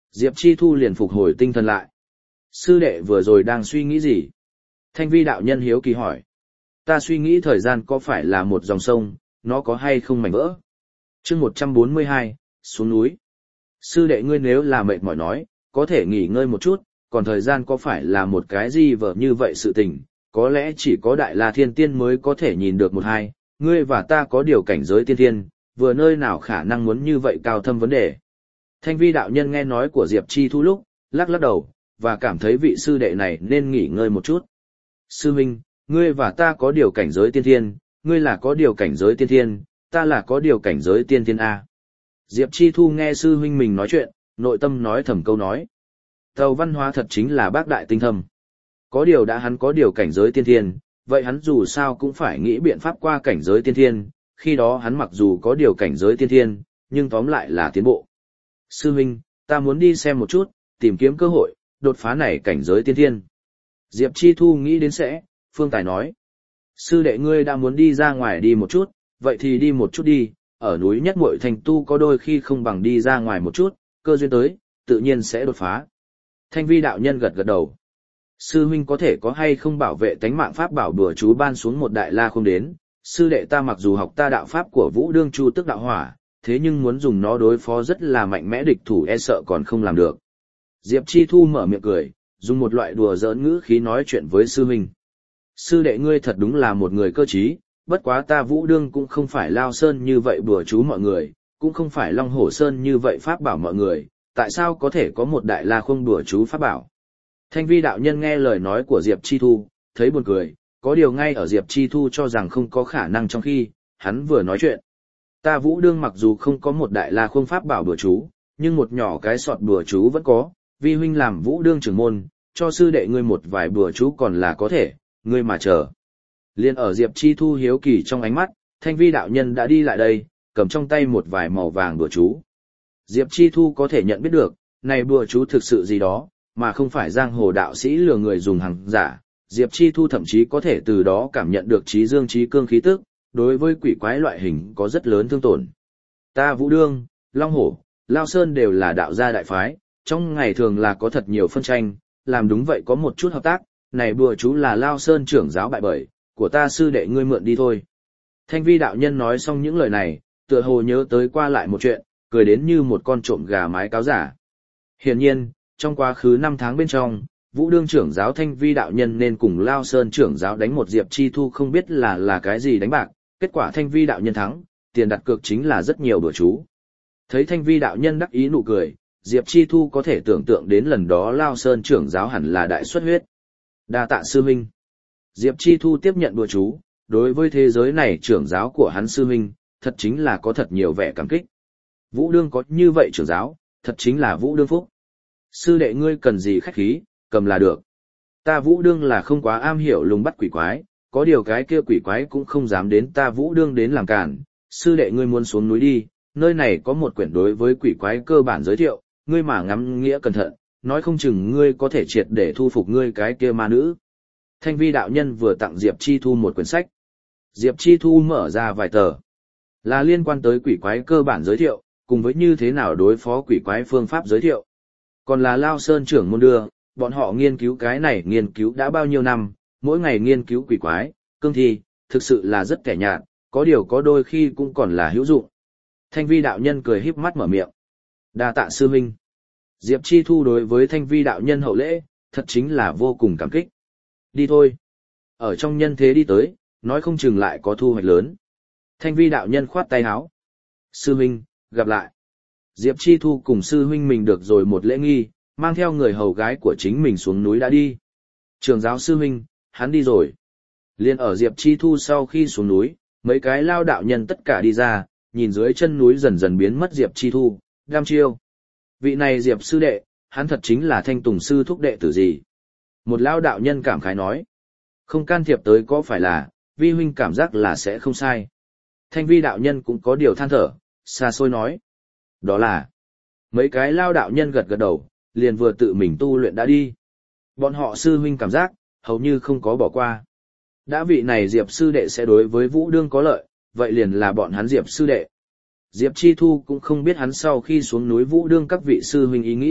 Diệp Chi Thu liền phục hồi tinh thần lại. Sư đệ vừa rồi đang suy nghĩ gì? Thanh vi đạo nhân hiếu kỳ hỏi. Ta suy nghĩ thời gian có phải là một dòng sông, nó có hay không mảnh vỡ? chương 142, xuống núi. Sư đệ ngươi nếu là mệt mỏi nói, có thể nghỉ ngơi một chút, còn thời gian có phải là một cái gì vợ như vậy sự tình, có lẽ chỉ có Đại La Thiên Tiên mới có thể nhìn được một hai, ngươi và ta có điều cảnh giới tiên thiên, vừa nơi nào khả năng muốn như vậy cao thâm vấn đề. Thanh vi đạo nhân nghe nói của Diệp Chi Thu lúc, lắc lắc đầu, và cảm thấy vị sư đệ này nên nghỉ ngơi một chút. Sư Minh, ngươi và ta có điều cảnh giới tiên thiên, ngươi là có điều cảnh giới tiên thiên, ta là có điều cảnh giới tiên thiên A. Diệp Chi Thu nghe sư huynh mình nói chuyện, nội tâm nói thầm câu nói. Tàu văn hóa thật chính là bác đại tinh thâm. Có điều đã hắn có điều cảnh giới tiên thiên, vậy hắn dù sao cũng phải nghĩ biện pháp qua cảnh giới tiên thiên, khi đó hắn mặc dù có điều cảnh giới tiên thiên, nhưng tóm lại là tiến bộ. Sư huynh, ta muốn đi xem một chút, tìm kiếm cơ hội, đột phá này cảnh giới tiên thiên. Diệp Chi Thu nghĩ đến sẽ, Phương Tài nói. Sư đệ ngươi đã muốn đi ra ngoài đi một chút, vậy thì đi một chút đi, ở núi Nhất Muội Thành tu có đôi khi không bằng đi ra ngoài một chút, cơ duyên tới, tự nhiên sẽ đột phá. Thanh vi đạo nhân gật gật đầu. Sư huynh có thể có hay không bảo vệ tánh mạng pháp bảo đùa chú ban xuống một đại la không đến, sư đệ ta mặc dù học ta đạo pháp của Vũ Đương Chu Tức đạo hỏa, thế nhưng muốn dùng nó đối phó rất là mạnh mẽ địch thủ e sợ còn không làm được. Diệp Chi Thu mở miệng cười, dùng một loại đùa giỡn ngữ khí nói chuyện với sư huynh. Sư đệ ngươi thật đúng là một người cơ trí, bất quá ta Vũ Đương cũng không phải Lao Sơn như vậy đùa chú mọi người, cũng không phải Long Hổ Sơn như vậy pháp bảo mọi người, tại sao có thể có một đại la không đùa chú pháp bảo. Thanh vi đạo nhân nghe lời nói của Diệp Chi Thu, thấy buồn cười, có điều ngay ở Diệp Chi Thu cho rằng không có khả năng trong khi, hắn vừa nói chuyện. Ta Vũ Đương mặc dù không có một đại la không pháp bảo đùa chú, nhưng một nhỏ cái sọt đùa chú vẫn có, vi huynh làm Vũ Đương trưởng môn, cho sư đệ ngươi một vài đùa chú còn là có thể, ngươi mà chờ. Liên ở Diệp Chi Thu hiếu kỳ trong ánh mắt, Thanh vi đạo nhân đã đi lại đây, cầm trong tay một vài màu vàng đùa chú. Diệp Chi Thu có thể nhận biết được, này đùa chú thực sự gì đó, mà không phải giang hồ đạo sĩ lừa người dùng hàng giả. Diệp Chi Thu thậm chí có thể từ đó cảm nhận được trí dương trí cương khí tức, đối với quỷ quái loại hình có rất lớn thương tổn. Ta Vũ Đương, Long Hổ, Lao Sơn đều là đạo gia đại phái, trong ngày thường là có thật nhiều phân tranh, làm đúng vậy có một chút hợp tác, này đùa chú là Lao Sơn trưởng giáo bại bởi, của ta sư đệ ngươi mượn đi thôi. Thanh vi đạo nhân nói xong những lời này, tựa hồ nhớ tới qua lại một chuyện, cười đến như một con trộm gà mái cáo giả. Hiển nhiên, trong quá khứ 5 tháng bên trong, Vũ Đương trưởng giáo Thanh vi đạo nhân nên cùng Lao Sơn trưởng giáo đánh một Diệp Chi Thu không biết là cái gì đánh bạc, kết quả Thanh vi đạo nhân thắng, tiền đặt cược chính là rất nhiều đùa chú. Thấy Thanh vi đạo nhân đắc ý nụ cười, Diệp Chi Thu có thể tưởng tượng đến lần đó Lao Sơn trưởng giáo hẳn là đại xuất huyết. Đa tạ sư huynh. Diệp Chi Thu tiếp nhận đùa chú, đối với thế giới này trưởng giáo của hắn sư huynh, thật chính là có thật nhiều vẻ cảm kích. Vũ Đương có như vậy trưởng giáo, thật chính là Vũ Đương phúc. Sư đệ ngươi cần gì khách khí, cầm là được. Ta Vũ Đương là không quá am hiểu lùng bắt quỷ quái, có điều cái kia quỷ quái cũng không dám đến ta Vũ Đương đến làm cản. Sư đệ ngươi muốn xuống núi đi, nơi này có một quyển đối với quỷ quái cơ bản giới thiệu, ngươi mà ngắm nghĩa cẩn thận, nói không chừng ngươi có thể triệt để thu phục ngươi cái kia ma nữ. Thanh vi đạo nhân vừa tặng Diệp Chi Thu một quyển sách. Diệp Chi Thu mở ra vài tờ. Là liên quan tới quỷ quái cơ bản giới thiệu, cùng với như thế nào đối phó quỷ quái phương pháp giới thiệu. Còn là Lao Sơn trưởng môn đưa, bọn họ nghiên cứu cái này nghiên cứu đã bao nhiêu năm, mỗi ngày nghiên cứu quỷ quái, cương thi, thực sự là rất kẻ nhạt, có điều có đôi khi cũng còn là hữu dụng. Thanh vi đạo nhân cười híp mắt mở miệng. Đa tạ sư huynh. Diệp Chi Thu đối với Thanh vi đạo nhân hậu lễ, thật chính là vô cùng cảm kích. Đi thôi. Ở trong nhân thế đi tới, nói không chừng lại có thu hoạch lớn. Thanh vi đạo nhân khoát tay áo. Sư huynh, gặp lại. Diệp Chi Thu cùng sư huynh mình được rồi một lễ nghi, mang theo người hầu gái của chính mình xuống núi đã đi. Trường giáo sư huynh, hắn đi rồi. Liên ở Diệp Chi Thu sau khi xuống núi, mấy cái lao đạo nhân tất cả đi ra, nhìn dưới chân núi dần dần biến mất Diệp Chi Thu, đam chiêu. Vị này Diệp sư đệ, hắn thật chính là Thanh Tùng sư thúc đệ tử gì. Một lao đạo nhân cảm khái nói. Không can thiệp tới có phải là, vi huynh cảm giác là sẽ không sai. Thanh vi đạo nhân cũng có điều than thở, xa xôi nói. Đó là, mấy cái lao đạo nhân gật gật đầu, liền vừa tự mình tu luyện đã đi. Bọn họ sư huynh cảm giác, hầu như không có bỏ qua. Đã vị này Diệp sư đệ sẽ đối với Vũ Đương có lợi, vậy liền là bọn hắn Diệp sư đệ. Diệp Chi Thu cũng không biết hắn sau khi xuống núi Vũ Đương các vị sư huynh ý nghĩ,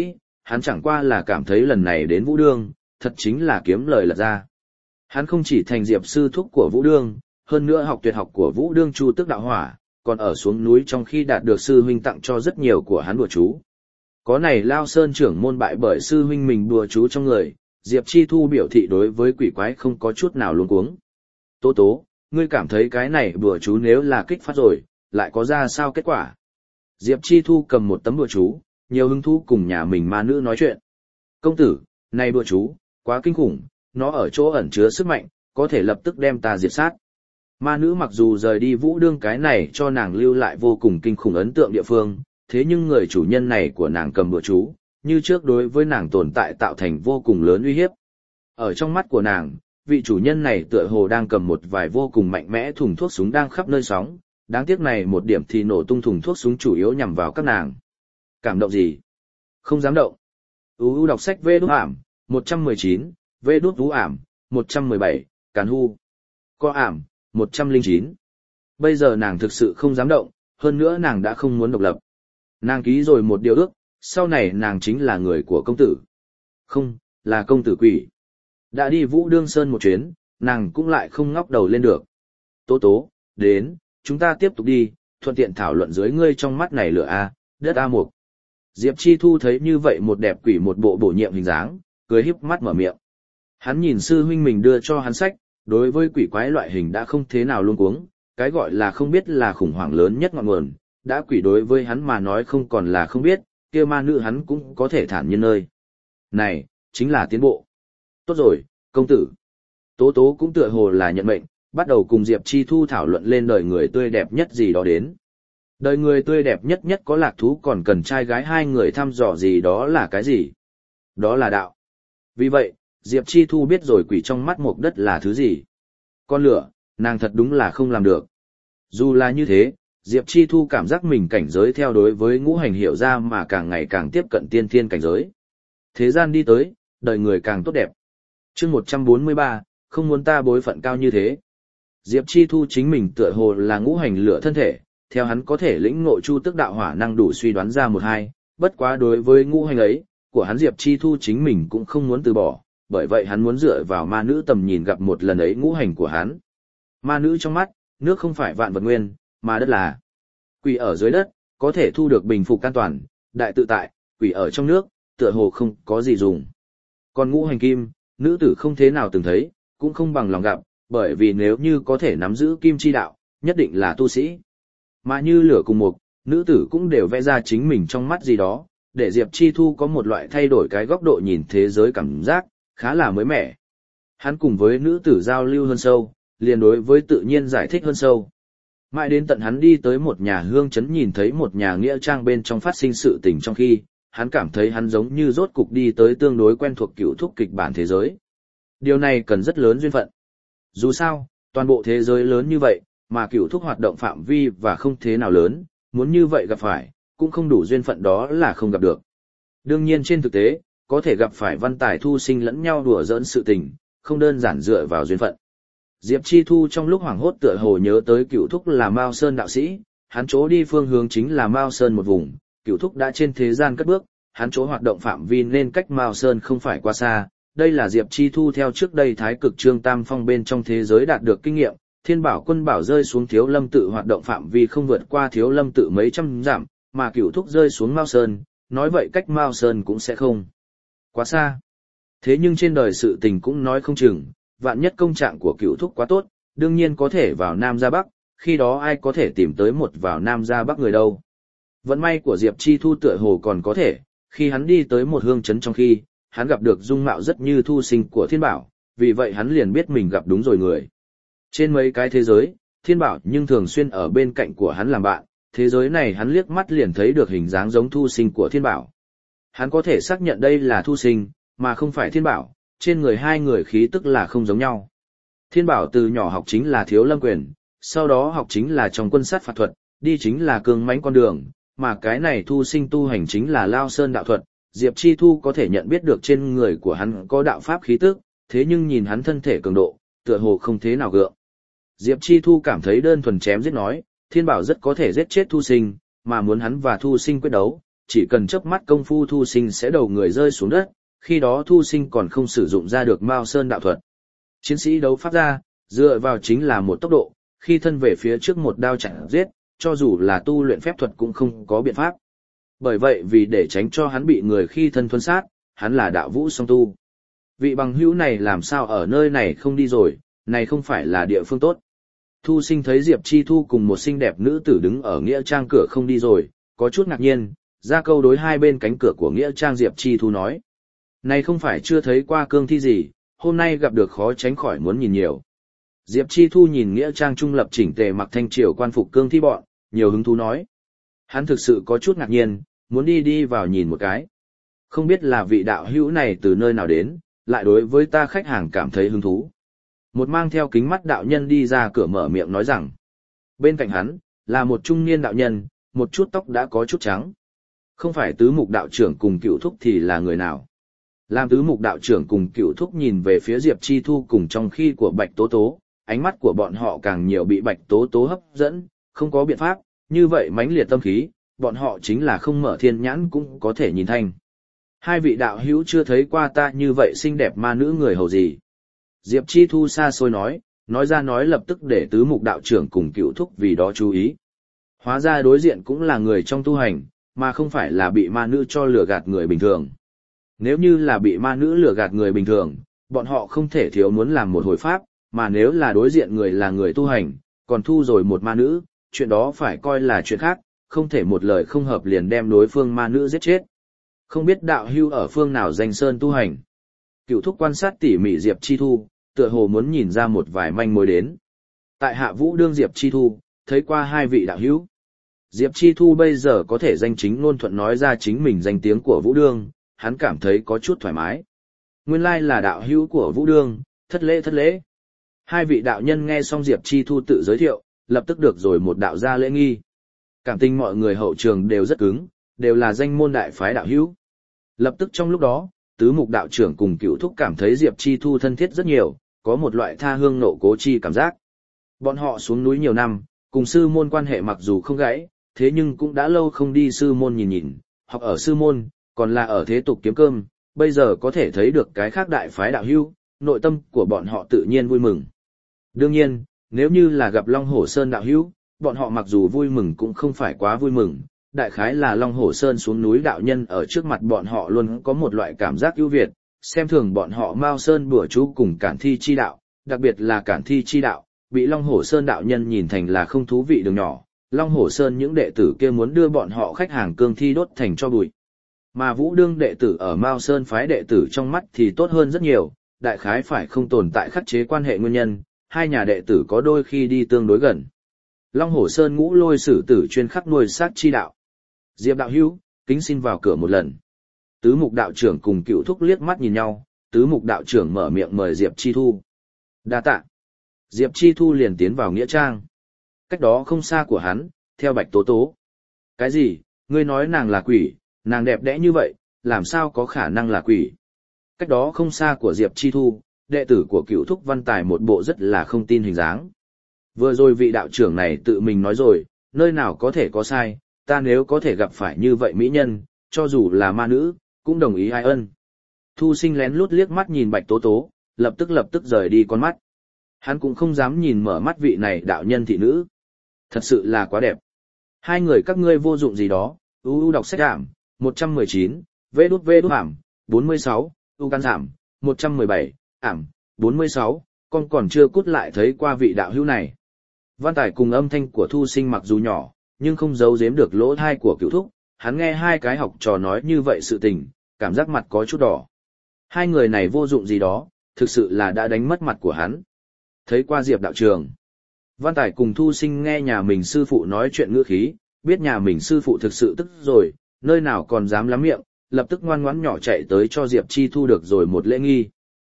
hắn chẳng qua là cảm thấy lần này đến Vũ Đương, thật chính là kiếm lời lật ra. Hắn không chỉ thành Diệp sư thúc của Vũ Đương, hơn nữa học tuyệt học của Vũ Đương Chu Tước Đạo Hỏa, còn ở xuống núi trong khi đạt được sư huynh tặng cho rất nhiều của hắn đùa chú. Có này Lao Sơn trưởng môn bại bởi sư huynh mình đùa chú trong người, Diệp Chi Thu biểu thị đối với quỷ quái không có chút nào luống cuống. Tố tố, ngươi cảm thấy cái này đùa chú nếu là kích phát rồi, lại có ra sao kết quả? Diệp Chi Thu cầm một tấm đùa chú, nhiều hứng thú cùng nhà mình ma nữ nói chuyện. Công tử, này đùa chú, quá kinh khủng, nó ở chỗ ẩn chứa sức mạnh, có thể lập tức đem ta diệt sát. Ma nữ mặc dù rời đi Vũ Đương cái này cho nàng lưu lại vô cùng kinh khủng ấn tượng địa phương, thế nhưng người chủ nhân này của nàng cầm đùa chú, như trước đối với nàng tồn tại tạo thành vô cùng lớn uy hiếp. Ở trong mắt của nàng, vị chủ nhân này tựa hồ đang cầm một vài vô cùng mạnh mẽ thùng thuốc súng đang khắp nơi sóng, đáng tiếc này một điểm thì nổ tung thùng thuốc súng chủ yếu nhằm vào các nàng. Cảm động gì? Không dám động. UU đọc sách vê đút ảm, 119, vê đút vũ ảm, 117, càn hu. Co ảm, 109. Bây giờ nàng thực sự không dám động, hơn nữa nàng đã không muốn độc lập. Nàng ký rồi một điều ước, sau này nàng chính là người của công tử. Không, là công tử quỷ. Đã đi Vũ Đương Sơn một chuyến, nàng cũng lại không ngóc đầu lên được. Tố tố, đến, chúng ta tiếp tục đi, thuận tiện thảo luận dưới ngươi trong mắt này lửa A, đất A mục. Diệp Chi Thu thấy như vậy một đẹp quỷ một bộ bổ nhiệm hình dáng, cười híp mắt mở miệng. Hắn nhìn sư huynh mình đưa cho hắn sách, đối với quỷ quái loại hình đã không thế nào luống cuống, cái gọi là không biết là khủng hoảng lớn nhất ngọn nguồn, đã quỷ đối với hắn mà nói không còn là không biết, kia ma nữ hắn cũng có thể thản nhiên nơi. Này, chính là tiến bộ. Tốt rồi, công tử. Tố tố cũng tựa hồ là nhận mệnh, bắt đầu cùng Diệp Chi Thu thảo luận lên đời người tươi đẹp nhất gì đó đến. Đời người tươi đẹp nhất nhất có lạc thú còn cần trai gái hai người thăm dò gì đó là cái gì? Đó là đạo. Vì vậy, Diệp Chi Thu biết rồi quỷ trong mắt mộc đất là thứ gì. Con lửa, nàng thật đúng là không làm được. Dù là như thế, Diệp Chi Thu cảm giác mình cảnh giới theo đối với ngũ hành hiểu ra mà càng ngày càng tiếp cận tiên thiên cảnh giới. Thế gian đi tới, đời người càng tốt đẹp. Chương 143, không muốn ta bối phận cao như thế. Diệp Chi Thu chính mình tựa hồ là ngũ hành lửa thân thể, theo hắn có thể lĩnh ngộ Chu Tước Đạo Hỏa năng đủ suy đoán ra một hai, bất quá đối với ngũ hành ấy, của hắn Diệp Chi Thu chính mình cũng không muốn từ bỏ, bởi vậy hắn muốn dựa vào ma nữ tầm nhìn gặp một lần ấy ngũ hành của hắn. Ma nữ trong mắt, nước không phải vạn vật nguyên, mà đất là. Quỷ ở dưới đất, có thể thu được bình phục an toàn, đại tự tại, quỷ ở trong nước, tựa hồ không có gì dùng. Còn ngũ hành kim, nữ tử không thế nào từng thấy, cũng không bằng lòng gặp, bởi vì nếu như có thể nắm giữ kim chi đạo, nhất định là tu sĩ. Mà như lửa cùng mục, nữ tử cũng đều vẽ ra chính mình trong mắt gì đó, để Diệp Chi Thu có một loại thay đổi cái góc độ nhìn thế giới cảm giác, khá là mới mẻ. Hắn cùng với nữ tử giao lưu hơn sâu, liền đối với tự nhiên giải thích hơn sâu. Mãi đến tận hắn đi tới một nhà hương trấn nhìn thấy một nhà nghĩa trang bên trong phát sinh sự tình trong khi, hắn cảm thấy hắn giống như rốt cục đi tới tương đối quen thuộc cựu thúc kịch bản thế giới. Điều này cần rất lớn duyên phận. Dù sao, toàn bộ thế giới lớn như vậy, mà cựu thúc hoạt động phạm vi và không thế nào lớn, muốn như vậy gặp phải, cũng không đủ duyên phận đó là không gặp được. Đương nhiên trên thực tế, có thể gặp phải văn tài thu sinh lẫn nhau đùa giỡn sự tình, không đơn giản dựa vào duyên phận. Diệp Chi Thu trong lúc hoảng hốt tựa hồ nhớ tới cựu thúc là Mao Sơn đạo sĩ, hắn chỗ đi phương hướng chính là Mao Sơn một vùng, cựu thúc đã trên thế gian cất bước, hắn chỗ hoạt động phạm vi nên cách Mao Sơn không phải quá xa. Đây là Diệp Chi Thu theo trước đây Thái Cực Trương Tam Phong bên trong thế giới đạt được kinh nghiệm, Thiên Bảo Quân Bảo rơi xuống Thiếu Lâm tự hoạt động phạm vi không vượt qua Thiếu Lâm tự mấy trăm dặm, mà cựu thúc rơi xuống Mao Sơn, nói vậy cách Mao Sơn cũng sẽ không quá xa. Thế nhưng trên đời sự tình cũng nói không chừng, vạn nhất công trạng của cựu thúc quá tốt, đương nhiên có thể vào Nam ra Bắc, khi đó ai có thể tìm tới một vào Nam ra Bắc người đâu. Vận may của Diệp Chi Thu tựa hồ còn có thể, khi hắn đi tới một hương trấn trong khi, hắn gặp được dung mạo rất như thu sinh của Thiên Bảo, vì vậy hắn liền biết mình gặp đúng rồi người. Trên mấy cái thế giới, Thiên Bảo nhưng thường xuyên ở bên cạnh của hắn làm bạn, thế giới này hắn liếc mắt liền thấy được hình dáng giống thu sinh của Thiên Bảo. Hắn có thể xác nhận đây là thu sinh, mà không phải Thiên Bảo, trên người hai người khí tức là không giống nhau. Thiên Bảo từ nhỏ học chính là Thiếu Lâm quyền, sau đó học chính là trong quân sát phạt thuật, đi chính là cương mãnh con đường, mà cái này thu sinh tu hành chính là Lao Sơn đạo thuật. Diệp Chi Thu có thể nhận biết được trên người của hắn có đạo pháp khí tức, thế nhưng nhìn hắn thân thể cường độ, tựa hồ không thế nào gượng. Diệp Chi Thu cảm thấy đơn thuần chém giết nói, Thiên Bảo rất có thể giết chết thu sinh, mà muốn hắn và thu sinh quyết đấu, chỉ cần chớp mắt công phu Thu Sinh sẽ đầu người rơi xuống đất, khi đó Thu Sinh còn không sử dụng ra được Mao Sơn đạo thuật. Chiến sĩ đấu pháp ra, dựa vào chính là một tốc độ, khi thân về phía trước một đao chặn giết, cho dù là tu luyện phép thuật cũng không có biện pháp. Bởi vậy vì để tránh cho hắn bị người khi thân thuần sát, hắn là đạo vũ song tu. Vị bằng hữu này làm sao ở nơi này không đi rồi, này không phải là địa phương tốt. Thu Sinh thấy Diệp Chi Thu cùng một xinh đẹp nữ tử đứng ở nghĩa trang cửa không đi rồi, có chút ngạc nhiên, ra câu đối hai bên cánh cửa của nghĩa trang Diệp Chi Thu nói. Này không phải chưa thấy qua cương thi gì, hôm nay gặp được khó tránh khỏi muốn nhìn nhiều. Diệp Chi Thu nhìn nghĩa trang trung lập chỉnh tề mặc thanh triều quan phục cương thi bọn, nhiều hứng thú nói. Hắn thực sự có chút ngạc nhiên, muốn đi vào nhìn một cái. Không biết là vị đạo hữu này từ nơi nào đến, lại đối với ta khách hàng cảm thấy hứng thú. Một mang theo kính mắt đạo nhân đi ra cửa mở miệng nói rằng. Bên cạnh hắn, là một trung niên đạo nhân, một chút tóc đã có chút trắng. Không phải tứ mục đạo trưởng cùng cựu thúc thì là người nào. Làm tứ mục đạo trưởng cùng cựu thúc nhìn về phía Diệp Chi Thu cùng trong khi của Bạch Tố Tố, ánh mắt của bọn họ càng nhiều bị Bạch Tố Tố hấp dẫn, không có biện pháp, như vậy mãnh liệt tâm khí, bọn họ chính là không mở thiên nhãn cũng có thể nhìn thanh. Hai vị đạo hữu chưa thấy qua ta như vậy xinh đẹp ma nữ người hầu gì. Diệp Chi Thu xa xôi nói ra nói lập tức để tứ mục đạo trưởng cùng cựu thúc vì đó chú ý. Hóa ra đối diện cũng là người trong tu hành, mà không phải là bị ma nữ cho lừa gạt người bình thường. Nếu như là bị ma nữ lừa gạt người bình thường, bọn họ không thể thiếu muốn làm một hồi pháp, mà nếu là đối diện người là người tu hành, còn thu rồi một ma nữ, chuyện đó phải coi là chuyện khác, không thể một lời không hợp liền đem đối phương ma nữ giết chết. Không biết đạo hưu ở phương nào danh sơn tu hành. Cựu thúc quan sát tỉ mỉ Diệp Chi Thu, tựa hồ muốn nhìn ra một vài manh mối đến. Tại Hạ Vũ đương Diệp Chi Thu, thấy qua hai vị đạo hữu. Diệp Chi Thu bây giờ có thể danh chính ngôn thuận nói ra chính mình danh tiếng của Vũ đương, hắn cảm thấy có chút thoải mái. Nguyên lai là đạo hữu của Vũ đương, thất lễ. Hai vị đạo nhân nghe xong Diệp Chi Thu tự giới thiệu, lập tức được rồi một đạo gia lễ nghi. Cảm tình mọi người hậu trường đều rất cứng, đều là danh môn đại phái đạo hữu. Lập tức trong lúc đó, tứ mục đạo trưởng cùng cựu thúc cảm thấy Diệp Chi Thu thân thiết rất nhiều, có một loại tha hương nộ cố chi cảm giác. Bọn họ xuống núi nhiều năm, cùng sư môn quan hệ mặc dù không gãy, thế nhưng cũng đã lâu không đi sư môn nhìn, học ở sư môn, còn là ở thế tục kiếm cơm, bây giờ có thể thấy được cái khác đại phái đạo hữu, nội tâm của bọn họ tự nhiên vui mừng. Đương nhiên, nếu như là gặp Long Hổ Sơn đạo hữu, bọn họ mặc dù vui mừng cũng không phải quá vui mừng, đại khái là Long Hổ Sơn xuống núi đạo nhân ở trước mặt bọn họ luôn có một loại cảm giác ưu việt, xem thường bọn họ Mao Sơn bùa chú cùng cản thi chi đạo, đặc biệt là cản thi chi đạo, bị Long Hổ Sơn đạo nhân nhìn thành là không thú vị đường nhỏ, Long Hổ Sơn những đệ tử kia muốn đưa bọn họ khách hàng cương thi đốt thành cho bụi. Mà Vũ đương đệ tử ở Mao Sơn phái đệ tử trong mắt thì tốt hơn rất nhiều, đại khái phải không tồn tại khắc chế quan hệ nguyên nhân, hai nhà đệ tử có đôi khi đi tương đối gần. Long Hổ Sơn ngũ lôi sử tử chuyên khắc nuôi sát chi đạo. Diệp đạo hữu, kính xin vào cửa một lần. Tứ mục đạo trưởng cùng cựu thúc liếc mắt nhìn nhau, tứ mục đạo trưởng mở miệng mời Diệp Chi Thu. Đa tạ. Diệp Chi Thu liền tiến vào nghĩa trang. Cách đó không xa của hắn, theo Bạch Tố Tố. Cái gì, ngươi nói nàng là quỷ, nàng đẹp đẽ như vậy, làm sao có khả năng là quỷ? Cách đó không xa của Diệp Chi Thu, đệ tử của cựu thúc Văn Tài một bộ rất là không tin hình dáng. Vừa rồi vị đạo trưởng này tự mình nói rồi, nơi nào có thể có sai, ta nếu có thể gặp phải như vậy mỹ nhân, cho dù là ma nữ, cũng đồng ý ai ân. Thu Sinh lén lút liếc mắt nhìn Bạch Tố Tố, lập tức rời đi con mắt. Hắn cũng không dám nhìn mở mắt vị này đạo nhân thị nữ. Thật sự là quá đẹp. Hai người các ngươi vô dụng gì đó, đọc sách ảm, 119, vê đút ảm, 46, can giảm, 117, ảm, 46, con còn chưa cút lại thấy qua vị đạo hữu này. Văn Tài cùng âm thanh của Thu Sinh mặc dù nhỏ, nhưng không giấu giếm được lỗ thai của cựu thúc, hắn nghe hai cái học trò nói như vậy sự tình, cảm giác mặt có chút đỏ. Hai người này vô dụng gì đó, thực sự là đã đánh mất mặt của hắn. Thấy qua Diệp đạo trường. Văn Tài cùng Thu Sinh nghe nhà mình sư phụ nói chuyện ngữ khí, biết nhà mình sư phụ thực sự tức rồi, nơi nào còn dám lắm miệng, lập tức ngoan ngoãn nhỏ chạy tới cho Diệp Chi Thu được rồi một lễ nghi.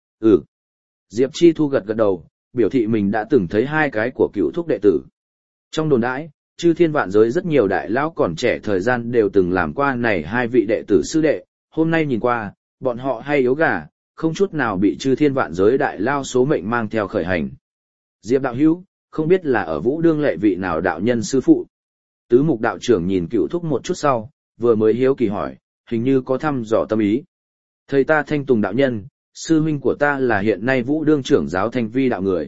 Diệp Chi Thu gật gật đầu, biểu thị mình đã từng thấy hai cái của cựu thúc đệ tử. Trong đồn đãi, chư thiên vạn giới rất nhiều đại lão còn trẻ thời gian đều từng làm qua này hai vị đệ tử sư đệ, hôm nay nhìn qua, bọn họ hay yếu gà, không chút nào bị chư thiên vạn giới đại lao số mệnh mang theo khởi hành. Diệp đạo hữu, không biết là ở Vũ đương lệ vị nào đạo nhân sư phụ. Tứ mục đạo trưởng nhìn cựu thúc một chút sau, vừa mới hiếu kỳ hỏi, hình như có thăm dò tâm ý. Thầy ta Thanh Tùng đạo nhân, sư huynh của ta là hiện nay Vũ đương trưởng giáo Thanh Vi đạo người.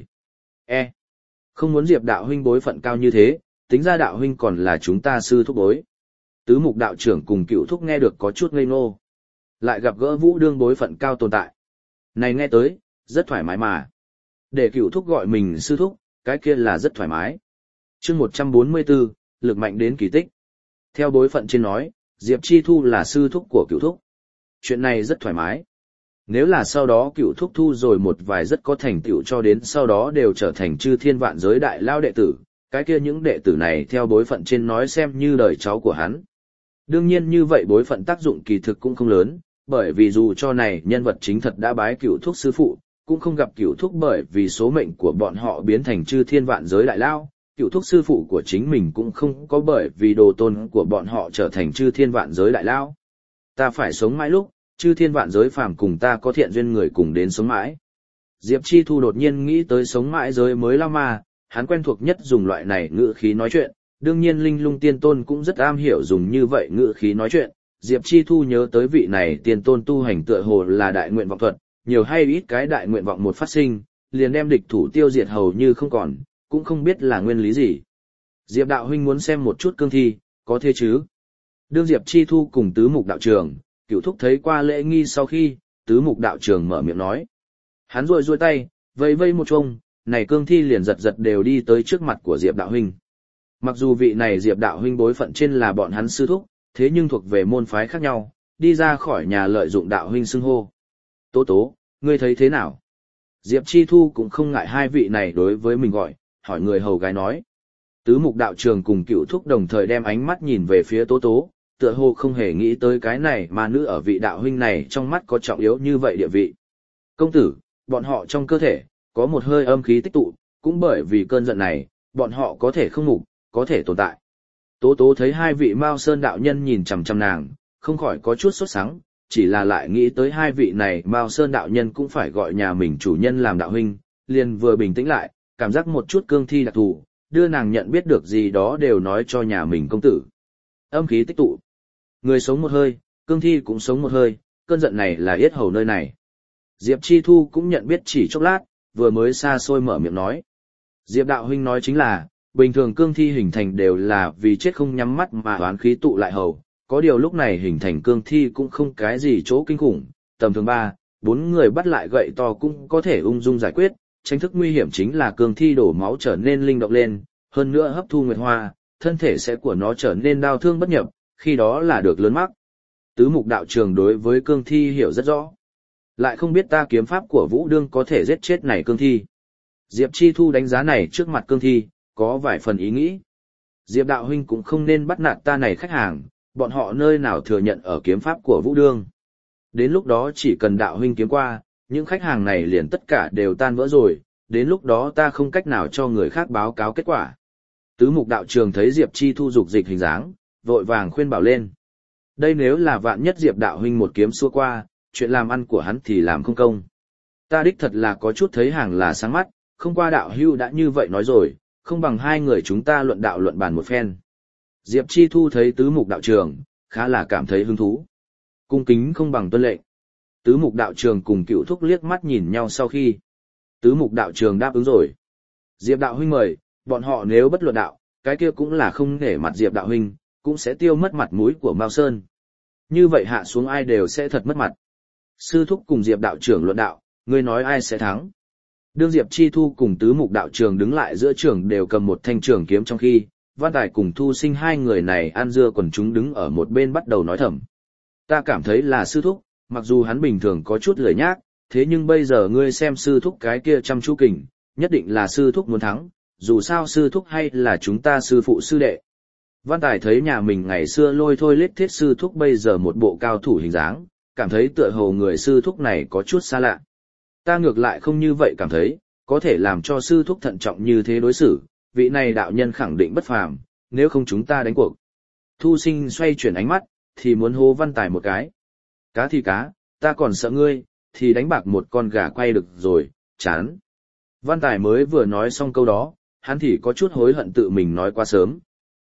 Không muốn Diệp đạo huynh bối phận cao như thế, tính ra đạo huynh còn là chúng ta sư thúc bối. Tứ mục đạo trưởng cùng Cựu thúc nghe được có chút ngây ngô. Lại gặp gỡ Vũ đương bối phận cao tồn tại. Này nghe tới, rất thoải mái mà. Để Cựu thúc gọi mình sư thúc, cái kia là rất thoải mái. Chương 144, lực mạnh đến kỳ tích. Theo bối phận trên nói, Diệp Chi Thu là sư thúc của Cựu thúc. Chuyện này rất thoải mái. Nếu là sau đó Cựu thúc thu rồi một vài rất có thành tựu cho đến sau đó đều trở thành chư thiên vạn giới đại lao đệ tử, cái kia những đệ tử này theo bối phận trên nói xem như đời cháu của hắn. Đương nhiên như vậy bối phận tác dụng kỳ thực cũng không lớn, bởi vì dù cho này nhân vật chính thật đã bái Cựu thúc sư phụ, cũng không gặp Cựu thúc bởi vì số mệnh của bọn họ biến thành chư thiên vạn giới đại lao, Cựu thúc sư phụ của chính mình cũng không có bởi vì đồ tôn của bọn họ trở thành chư thiên vạn giới đại lao. Ta phải sống mãi lúc, chư thiên vạn giới phàm cùng ta có thiện duyên người cùng đến sống mãi. Diệp Chi Thu đột nhiên nghĩ tới sống mãi giới mới lao mà, hắn quen thuộc nhất dùng loại này ngữ khí nói chuyện, đương nhiên Linh Lung Tiên Tôn cũng rất am hiểu dùng như vậy ngữ khí nói chuyện. Diệp Chi Thu nhớ tới vị này Tiên Tôn tu hành tựa hồ là đại nguyện vọng thuật, nhiều hay ít cái đại nguyện vọng một phát sinh, liền đem địch thủ tiêu diệt hầu như không còn, cũng không biết là nguyên lý gì. Diệp đạo huynh muốn xem một chút cương thi, có thế chứ? Đương Diệp Chi Thu cùng tứ mục đạo trường, Cựu thúc thấy qua lễ nghi sau khi, tứ mục đạo trường mở miệng nói. Hắn rôi tay, vây vây một trông, này cương thi liền giật giật đều đi tới trước mặt của Diệp đạo huynh. Mặc dù vị này Diệp đạo huynh bối phận trên là bọn hắn sư thúc, thế nhưng thuộc về môn phái khác nhau, đi ra khỏi nhà lợi dụng đạo huynh xưng hô. Tố tố, ngươi thấy thế nào? Diệp Chi Thu cũng không ngại hai vị này đối với mình gọi, hỏi người hầu gái nói. Tứ mục đạo trường cùng Cựu thúc đồng thời đem ánh mắt nhìn về phía tố tố, tựa hồ không hề nghĩ tới cái này mà nữ ở vị đạo huynh này trong mắt có trọng yếu như vậy địa vị. Công tử, bọn họ trong cơ thể, có một hơi âm khí tích tụ, cũng bởi vì cơn giận này, bọn họ có thể không ngủ, có thể tồn tại. Tố tố thấy hai vị Mao Sơn đạo nhân nhìn chằm chằm nàng, không khỏi có chút sốt sắng, chỉ là lại nghĩ tới hai vị này Mao Sơn đạo nhân cũng phải gọi nhà mình chủ nhân làm đạo huynh, liền vừa bình tĩnh lại, cảm giác một chút cương thi đặc thù, đưa nàng nhận biết được gì đó đều nói cho nhà mình công tử. Âm khí tích tụ. Người sống một hơi, cương thi cũng sống một hơi, cơn giận này là yết hầu nơi này. Diệp Chi Thu cũng nhận biết chỉ chốc lát, vừa mới xa xôi mở miệng nói. Diệp đạo huynh nói chính là, bình thường cương thi hình thành đều là vì chết không nhắm mắt mà oán khí tụ lại hầu, có điều lúc này hình thành cương thi cũng không cái gì chỗ kinh khủng, tầm thường 3-4 người bắt lại gậy to cũng có thể ung dung giải quyết, tránh thức nguy hiểm chính là cương thi đổ máu trở nên linh động lên, hơn nữa hấp thu nguyệt hoa, thân thể sẽ của nó trở nên đau thương bất nhập, khi đó là được lớn mắc. Tứ mục đạo trường đối với cương thi hiểu rất rõ. Lại không biết ta kiếm pháp của Vũ Đương có thể giết chết này cương thi. Diệp Chi Thu đánh giá này trước mặt cương thi, có vài phần ý nghĩ. Diệp đạo huynh cũng không nên bắt nạt ta này khách hàng, bọn họ nơi nào thừa nhận ở kiếm pháp của Vũ Đương. Đến lúc đó chỉ cần đạo huynh kiếm qua, những khách hàng này liền tất cả đều tan vỡ rồi, đến lúc đó ta không cách nào cho người khác báo cáo kết quả. Tứ mục đạo trường thấy Diệp Chi Thu dục dịch hình dáng, vội vàng khuyên bảo lên. Đây nếu là vạn nhất Diệp đạo huynh một kiếm xua qua, chuyện làm ăn của hắn thì làm không công. Ta đích thật là có chút thấy hàng là sáng mắt, không qua đạo hưu đã như vậy nói rồi, không bằng hai người chúng ta luận đạo luận bàn một phen. Diệp Chi Thu thấy tứ mục đạo trường, khá là cảm thấy hứng thú. Cung kính không bằng tuân lệnh. Tứ mục đạo trường cùng Cựu thúc liếc mắt nhìn nhau sau khi. Tứ mục đạo trường đáp ứng rồi. Diệp đạo huynh mời, bọn họ nếu bất luận đạo, cái kia cũng là không nể mặt Diệp đạo huynh, cũng sẽ tiêu mất mặt mũi của Mao Sơn. Như vậy hạ xuống ai đều sẽ thật mất mặt. Sư thúc cùng Diệp đạo trưởng luận đạo, ngươi nói ai sẽ thắng? Đương Diệp Chi Thu cùng tứ mục đạo trường đứng lại giữa trường đều cầm một thanh trường kiếm trong khi, Văn Tài cùng Thu Sinh hai người này ăn dưa quần chúng đứng ở một bên bắt đầu nói thầm. Ta cảm thấy là sư thúc, mặc dù hắn bình thường có chút lười nhác, thế nhưng bây giờ ngươi xem sư thúc cái kia chăm chú kình, nhất định là sư thúc muốn thắng, dù sao sư thúc hay là chúng ta sư phụ sư đệ. Văn Tài thấy nhà mình ngày xưa lôi thôi lết thiết sư thúc bây giờ một bộ cao thủ hình dáng, cảm thấy tựa hồ người sư thúc này có chút xa lạ. Ta ngược lại không như vậy cảm thấy, có thể làm cho sư thúc thận trọng như thế đối xử, vị này đạo nhân khẳng định bất phàm, nếu không chúng ta đánh cuộc. Thu Sinh xoay chuyển ánh mắt, thì muốn hô Văn Tài một cái. Cá thì cá, ta còn sợ ngươi, thì đánh bạc một con gà quay được rồi, chán. Văn Tài mới vừa nói xong câu đó, hắn thì có chút hối hận tự mình nói quá sớm.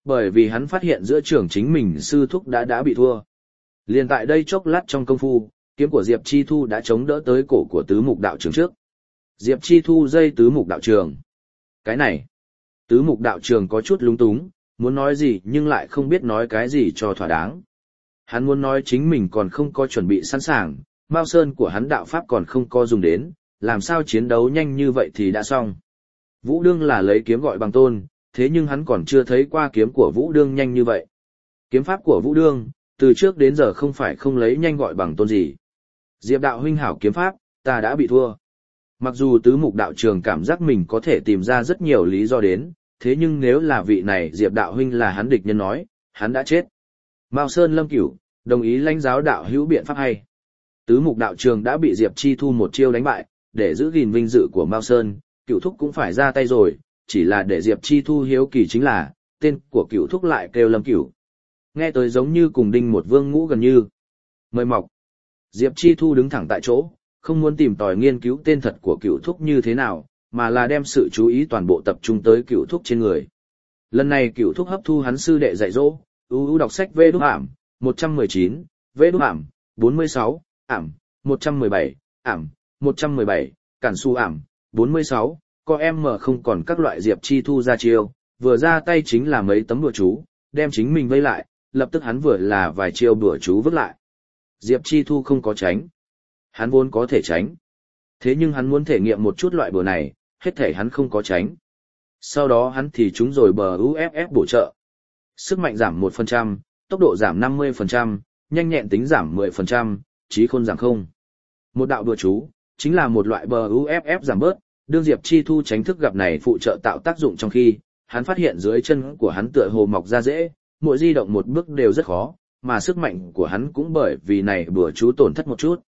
Bởi vì hắn phát hiện giữa trường chính mình sư thúc đã bị thua. Liền tại đây chốc lát trong công phu, kiếm của Diệp Chi Thu đã chống đỡ tới cổ của tứ mục đạo trường trước. Diệp Chi Thu dây tứ mục đạo trường. Cái này, tứ mục đạo trường có chút lúng túng, muốn nói gì nhưng lại không biết nói cái gì cho thỏa đáng. Hắn muốn nói chính mình còn không có chuẩn bị sẵn sàng, Mao Sơn của hắn đạo pháp còn không có dùng đến, làm sao chiến đấu nhanh như vậy thì đã xong. Vũ Đương là lấy kiếm gọi bằng tôn, thế nhưng hắn còn chưa thấy qua kiếm của Vũ Đương nhanh như vậy. Kiếm pháp của Vũ Đương, từ trước đến giờ không phải không lấy nhanh gọi bằng tôn gì. Diệp đạo huynh hảo kiếm pháp, ta đã bị thua. Mặc dù tứ mục đạo trường cảm giác mình có thể tìm ra rất nhiều lý do đến, thế nhưng nếu là vị này Diệp đạo huynh là hắn địch nhân nói, hắn đã chết. Mao Sơn Lâm Cửu, đồng ý lãnh giáo đạo hữu biện pháp hay. Tứ mục đạo trường đã bị Diệp Chi Thu một chiêu đánh bại, để giữ gìn vinh dự của Mao Sơn, Cửu thúc cũng phải ra tay rồi, chỉ là để Diệp Chi Thu hiếu kỳ chính là, tên của Cửu thúc lại kêu Lâm Cửu. Nghe tới giống như cùng đinh một vương ngũ gần như. Mời mọc. Diệp Chi Thu đứng thẳng tại chỗ, không muốn tìm tòi nghiên cứu tên thật của Cửu thúc như thế nào, mà là đem sự chú ý toàn bộ tập trung tới Cửu thúc trên người. Lần này Cửu thúc hấp thu hắn sư đệ dạy dỗ, đọc sách vê đúc ảm, 119, vê đúc ảm, 46, ảm, 117, ảm, 117, cản su ảm, 46, có em mở không còn các loại Diệp Chi Thu ra chiêu, vừa ra tay chính là mấy tấm đùa chú, đem chính mình vây lại, lập tức hắn vừa là vài chiêu đùa chú vứt lại. Diệp Chi Thu không có tránh. Hắn vốn có thể tránh. Thế nhưng hắn muốn thể nghiệm một chút loại bùa này, hết thể hắn không có tránh. Sau đó hắn thì trúng rồi bờ UFF bổ trợ. Sức mạnh giảm 1%, tốc độ giảm 50%, nhanh nhẹn tính giảm 10%, trí khôn giảm 0. Một đạo đùa chú, chính là một loại bờ UFF giảm bớt, đương Diệp Chi Thu tránh thức gặp này phụ trợ tạo tác dụng trong khi, hắn phát hiện dưới chân của hắn tựa hồ mọc ra rễ, mỗi di động một bước đều rất khó, mà sức mạnh của hắn cũng bởi vì này bùa chú tổn thất một chút.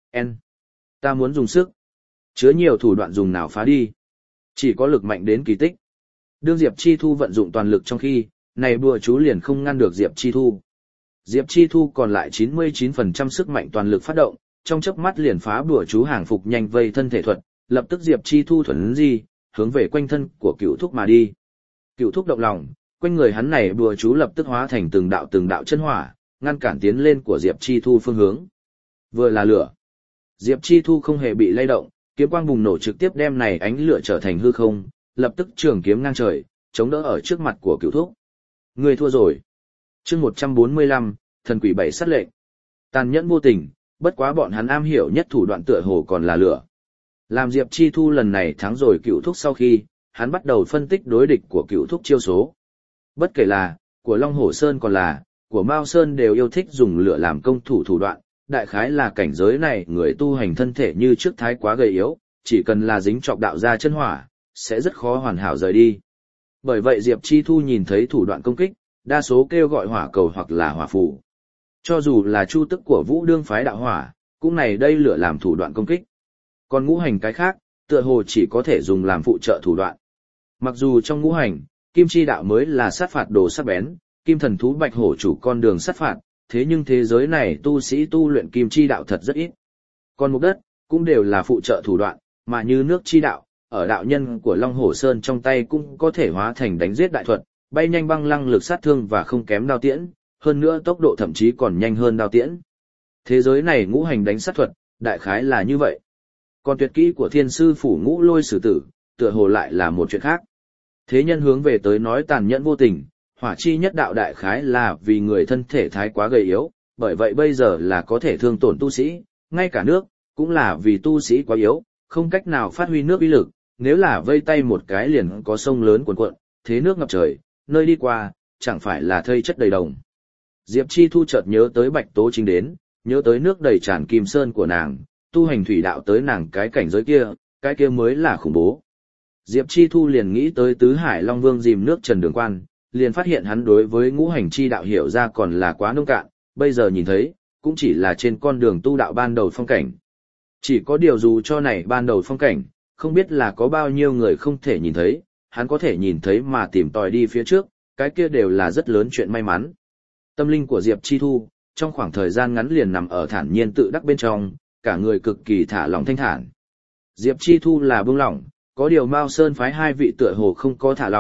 Ta muốn dùng sức. Chứa nhiều thủ đoạn dùng nào phá đi. Chỉ có lực mạnh đến kỳ tích. Đương Diệp Chi Thu vận dụng toàn lực trong khi, này bùa chú liền không ngăn được Diệp Chi Thu. Diệp Chi Thu còn lại 99% sức mạnh toàn lực phát động, trong chớp mắt liền phá bùa chú hàng phục nhanh vây thân thể thuật, lập tức Diệp Chi Thu thuần di, hướng về quanh thân của Cửu thúc mà đi. Cửu thúc động lòng, quanh người hắn này bùa chú lập tức hóa thành từng đạo chân hỏa, ngăn cản tiến lên của Diệp Chi Thu phương hướng. Vừa là lửa. Diệp Chi Thu không hề bị lay động, kiếm quang bùng nổ trực tiếp đem này ánh lửa trở thành hư không, lập tức trường kiếm ngang trời, chống đỡ ở trước mặt của Cửu thúc. Người thua rồi. Chương 145, thần quỷ bảy sát lệnh. Tàn nhẫn vô tình, bất quá bọn hắn am hiểu nhất thủ đoạn tựa hồ còn là lửa. Làm Diệp Chi Thu lần này thắng rồi Cửu thúc sau khi, hắn bắt đầu phân tích đối địch của Cửu thúc chiêu số. Bất kể là, của Long Hổ Sơn còn là, của Mao Sơn đều yêu thích dùng lửa làm công thủ đoạn, đại khái là cảnh giới này người tu hành thân thể như trước thái quá gầy yếu, chỉ cần là dính chọc đạo ra chân hỏa, sẽ rất khó hoàn hảo rời đi. Bởi vậy Diệp Chi Thu nhìn thấy thủ đoạn công kích, đa số kêu gọi hỏa cầu hoặc là hỏa phù. Cho dù là chu tức của Vũ Đương phái đạo hỏa, cũng này đây lửa làm thủ đoạn công kích. Còn ngũ hành cái khác, tựa hồ chỉ có thể dùng làm phụ trợ thủ đoạn. Mặc dù trong ngũ hành, kim chi đạo mới là sát phạt đồ sắc bén, kim thần thú bạch hổ chủ con đường sát phạt, thế nhưng thế giới này tu sĩ tu luyện kim chi đạo thật rất ít. Còn mục đất, cũng đều là phụ trợ thủ đoạn, mà như nước chi đạo, ở đạo nhân của Long Hổ Sơn trong tay cũng có thể hóa thành đánh giết đại thuật, bay nhanh băng lăng lực sát thương và không kém đao tiễn, hơn nữa tốc độ thậm chí còn nhanh hơn đao tiễn. Thế giới này ngũ hành đánh sát thuật, đại khái là như vậy. Còn tuyệt kỹ của thiên sư phủ ngũ lôi sử tử, tựa hồ lại là một chuyện khác. Thế nhân hướng về tới nói tàn nhẫn vô tình, hỏa chi nhất đạo đại khái là vì người thân thể thái quá gầy yếu, bởi vậy bây giờ là có thể thương tổn tu sĩ, ngay cả nước, cũng là vì tu sĩ quá yếu, không cách nào phát huy nước uy lực, nếu là vây tay một cái liền có sông lớn cuồn cuộn, thế nước ngập trời, nơi đi qua, chẳng phải là thây chất đầy đồng. Diệp Chi Thu chợt nhớ tới Bạch Tố Trinh đến, nhớ tới nước đầy tràn kim sơn của nàng, tu hành thủy đạo tới nàng cái cảnh giới kia, cái kia mới là khủng bố. Diệp Chi Thu liền nghĩ tới Tứ Hải Long Vương dìm nước Trần Đường Quan, liền phát hiện hắn đối với ngũ hành chi đạo hiểu ra còn là quá nông cạn, bây giờ nhìn thấy, cũng chỉ là trên con đường tu đạo ban đầu phong cảnh. Chỉ có điều dù cho này ban đầu phong cảnh, không biết là có bao nhiêu người không thể nhìn thấy, hắn có thể nhìn thấy mà tìm tòi đi phía trước, cái kia đều là rất lớn chuyện may mắn. Tâm linh của Diệp Chi Thu, trong khoảng thời gian ngắn liền nằm ở thản nhiên tự đắc bên trong, cả người cực kỳ thả lỏng thanh thản. Diệp Chi Thu là buông lỏng, có điều Mao Sơn phái hai vị tựa hồ không có thả lỏng,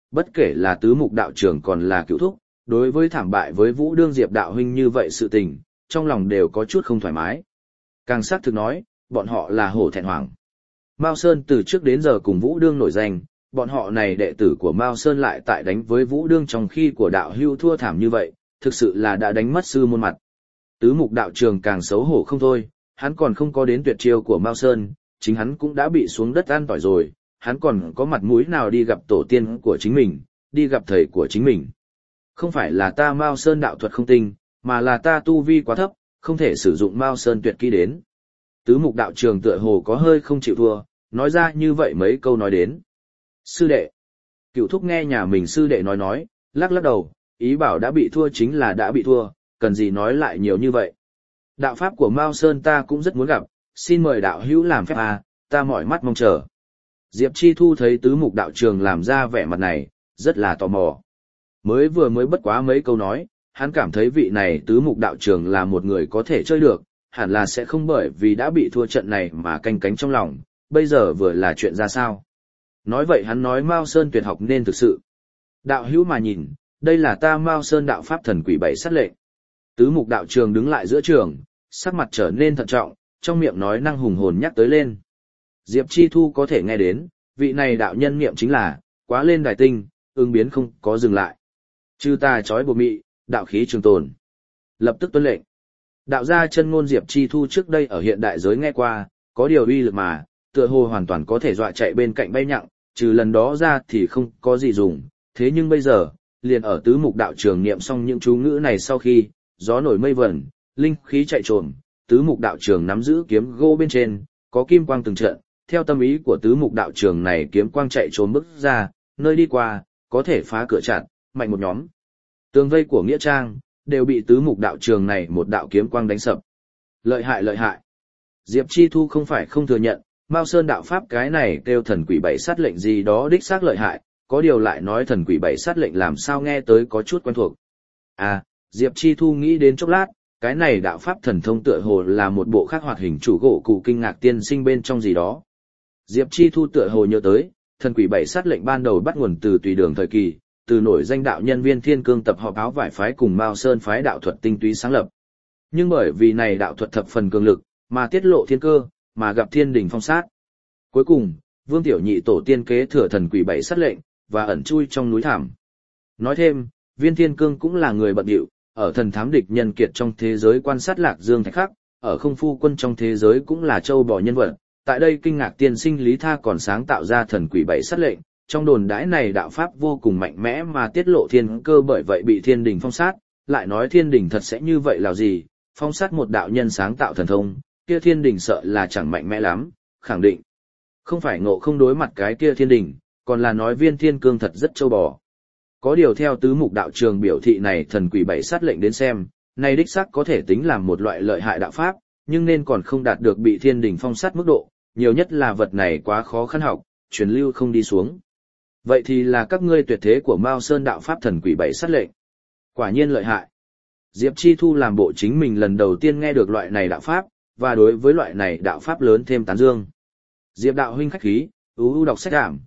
bất kể là tứ mục đạo trưởng còn là Cửu Thúc, đối với thảm bại với Vũ Đương Diệp đạo huynh như vậy sự tình, trong lòng đều có chút không thoải mái. Càng xác thực nói, bọn họ là hổ thẹn hoảng. Mao Sơn từ trước đến giờ cùng Vũ Đương nổi danh, bọn họ này đệ tử của Mao Sơn lại tại đánh với Vũ Đương trong khi của đạo hưu thua thảm như vậy, thực sự là đã đánh mất sư môn mặt. Tứ mục đạo trường càng xấu hổ không thôi, hắn còn không có đến tuyệt chiêu của Mao Sơn, chính hắn cũng đã bị xuống đất ăn tỏi rồi, hắn còn có mặt mũi nào đi gặp tổ tiên của chính mình, đi gặp thầy của chính mình. Không phải là ta Mao Sơn đạo thuật không tinh, mà là ta tu vi quá thấp, không thể sử dụng Mao Sơn tuyệt kỹ đến. Tứ mục đạo trường tựa hồ có hơi không chịu thua, nói ra như vậy mấy câu nói đến. Sư đệ. Cửu Thúc nghe nhà mình sư đệ nói, lắc lắc đầu, ý bảo đã bị thua chính là đã bị thua, cần gì nói lại nhiều như vậy. Đạo pháp của Mao Sơn ta cũng rất muốn gặp, xin mời đạo hữu làm phép à, ta mỏi mắt mong chờ. Diệp Chi Thu thấy tứ mục đạo trường làm ra vẻ mặt này, rất là tò mò. Mới bất quá mấy câu nói, hắn cảm thấy vị này tứ mục đạo trường là một người có thể chơi được, hẳn là sẽ không bởi vì đã bị thua trận này mà canh cánh trong lòng, bây giờ vừa là chuyện ra sao. Nói vậy hắn nói Mao Sơn tuyệt học nên thực sự. Đạo hữu mà nhìn, đây là ta Mao Sơn đạo pháp thần quỷ bảy sát lệnh. Tứ mục đạo trường đứng lại giữa trường, sắc mặt trở nên thận trọng, trong miệng nói năng hùng hồn nhắc tới lên. Diệp Chi Thu có thể nghe đến, vị này đạo nhân niệm chính là, quá lên đài tinh, ứng biến không có dừng lại. Chư ta chói buộc mị, đạo khí trường tồn. Lập tức tuân lệnh. Đạo gia chân ngôn Diệp Chi Thu trước đây ở hiện đại giới nghe qua, có điều uy lực mà, tựa hồ hoàn toàn có thể dọa chạy bên cạnh bay nhặng, trừ lần đó ra thì không có gì dùng. Thế nhưng bây giờ, liền ở tứ mục đạo trường niệm xong những chú ngữ này sau khi, gió nổi mây vẩn, linh khí chạy trồm, tứ mục đạo trường nắm giữ kiếm gỗ bên trên, có kim quang từng trận, theo tâm ý của tứ mục đạo trường này kiếm quang chạy trồm bước ra, nơi đi qua, có thể phá cửa chặn, mạnh một nhóm. Tường vây của Nghĩa Trang, đều bị tứ mục đạo trường này một đạo kiếm quang đánh sập. Lợi hại lợi hại. Diệp Chi Thu không phải không thừa nhận, Mao Sơn đạo pháp cái này kêu thần quỷ bảy sát lệnh gì đó đích xác lợi hại, có điều lại nói thần quỷ bảy sát lệnh làm sao nghe tới có chút quen thuộc. À, Diệp Chi Thu nghĩ đến chốc lát, cái này đạo pháp thần thông tựa hồ là một bộ khác hoạt hình chủ gỗ cụ kinh ngạc tiên sinh bên trong gì đó. Diệp Chi Thu tựa hồ nhớ tới, thần quỷ bảy sát lệnh ban đầu bắt nguồn từ Tùy Đường thời kỳ, từ nổi danh đạo nhân Viên Thiên Cương tập hợp áo vải phái cùng Mao Sơn phái đạo thuật tinh túy sáng lập. Nhưng bởi vì này đạo thuật thập phần cường lực, mà tiết lộ thiên cơ, mà gặp thiên đình phong sát. Cuối cùng, Vương Tiểu Nhị tổ tiên kế thừa thần quỷ bảy sát lệnh, và ẩn chui trong núi thảm. Nói thêm, Viên Thiên Cương cũng là người bận rộn, ở thần thám địch nhân kiệt trong thế giới quan sát Lạc Dương Thạch Khắc, ở không phu quân trong thế giới cũng là châu bò nhân vật. Tại đây kinh ngạc tiên sinh Lý Tha còn sáng tạo ra thần quỷ bảy sát lệnh, trong đồn đãi này đạo pháp vô cùng mạnh mẽ mà tiết lộ thiên cơ, bởi vậy bị thiên đình phong sát, lại nói thiên đình thật sẽ như vậy là gì, phong sát một đạo nhân sáng tạo thần thông, kia thiên đình sợ là chẳng mạnh mẽ lắm, khẳng định. Không phải Ngộ Không đối mặt cái kia thiên đình, còn là nói Viên Thiên Cương thật rất châu bò. Có điều theo tứ mục đạo trường biểu thị này thần quỷ bảy sát lệnh đến xem, này đích xác có thể tính làm một loại lợi hại đạo pháp, nhưng nên còn không đạt được bị thiên đình phong sát mức độ, nhiều nhất là vật này quá khó khăn học, truyền lưu không đi xuống. Vậy thì là các ngươi tuyệt thế của Mao Sơn đạo pháp thần quỷ bảy sát lệnh. Quả nhiên lợi hại. Diệp Chi Thu làm bộ chính mình lần đầu tiên nghe được loại này đạo pháp, và đối với loại này đạo pháp lớn thêm tán dương. Diệp đạo huynh khách khí, uu đọc sách ảm,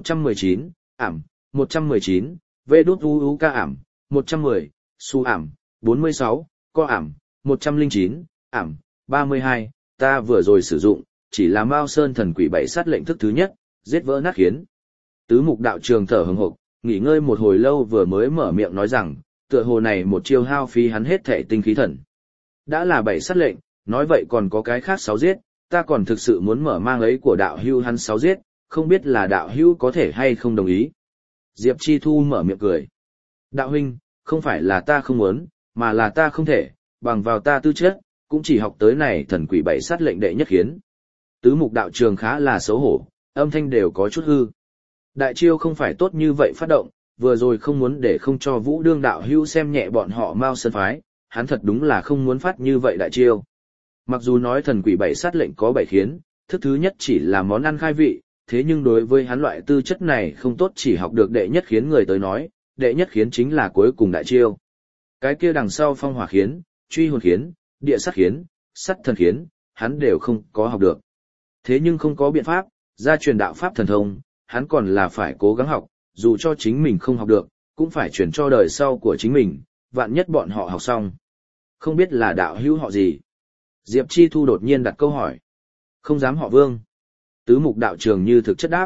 119, ảm, 119, vđuu ca ảm, 110, su ảm, 46, co ảm, 109, ảm, 32, ta vừa rồi sử dụng, chỉ là Mao Sơn thần quỷ bảy sát lệnh thức thứ nhất, giết vỡ nát khiến. Tứ mục đạo trường thở hừng hực, nghỉ ngơi một hồi lâu vừa mới mở miệng nói rằng, tựa hồ này một chiêu hao phí hắn hết thể tinh khí thần. Đã là bảy sát lệnh, nói vậy còn có cái khác 6 giết, ta còn thực sự muốn mở mang ấy của đạo hưu hắn 6 giết, không biết là đạo hưu có thể hay không đồng ý. Diệp Chi Thu mở miệng cười. Đạo huynh, không phải là ta không muốn, mà là ta không thể, bằng vào ta tư chất, cũng chỉ học tới này thần quỷ bảy sát lệnh đệ nhất khiến. Tứ mục đạo trường khá là xấu hổ, âm thanh đều có chút hư. Đại chiêu không phải tốt như vậy phát động, vừa rồi không muốn để không cho Vũ Đương đạo hưu xem nhẹ bọn họ Mao Sơn phái, hắn thật đúng là không muốn phát như vậy đại chiêu. Mặc dù nói thần quỷ bảy sát lệnh có 7 khiến, thức thứ nhất chỉ là món ăn khai vị, thế nhưng đối với hắn loại tư chất này không tốt chỉ học được đệ nhất khiến người tới nói, đệ nhất khiến chính là cuối cùng đại chiêu. Cái kia đằng sau phong hỏa khiến, truy hồn khiến, địa sát khiến, sắt thần khiến, hắn đều không có học được. Thế nhưng không có biện pháp, gia truyền đạo pháp thần thông, hắn còn là phải cố gắng học, dù cho chính mình không học được, cũng phải truyền cho đời sau của chính mình, vạn nhất bọn họ học xong. Không biết là đạo hữu họ gì? Diệp Chi Thu đột nhiên đặt câu hỏi. Không dám họ Vương. Tứ mục đạo trường như thực chất đáp.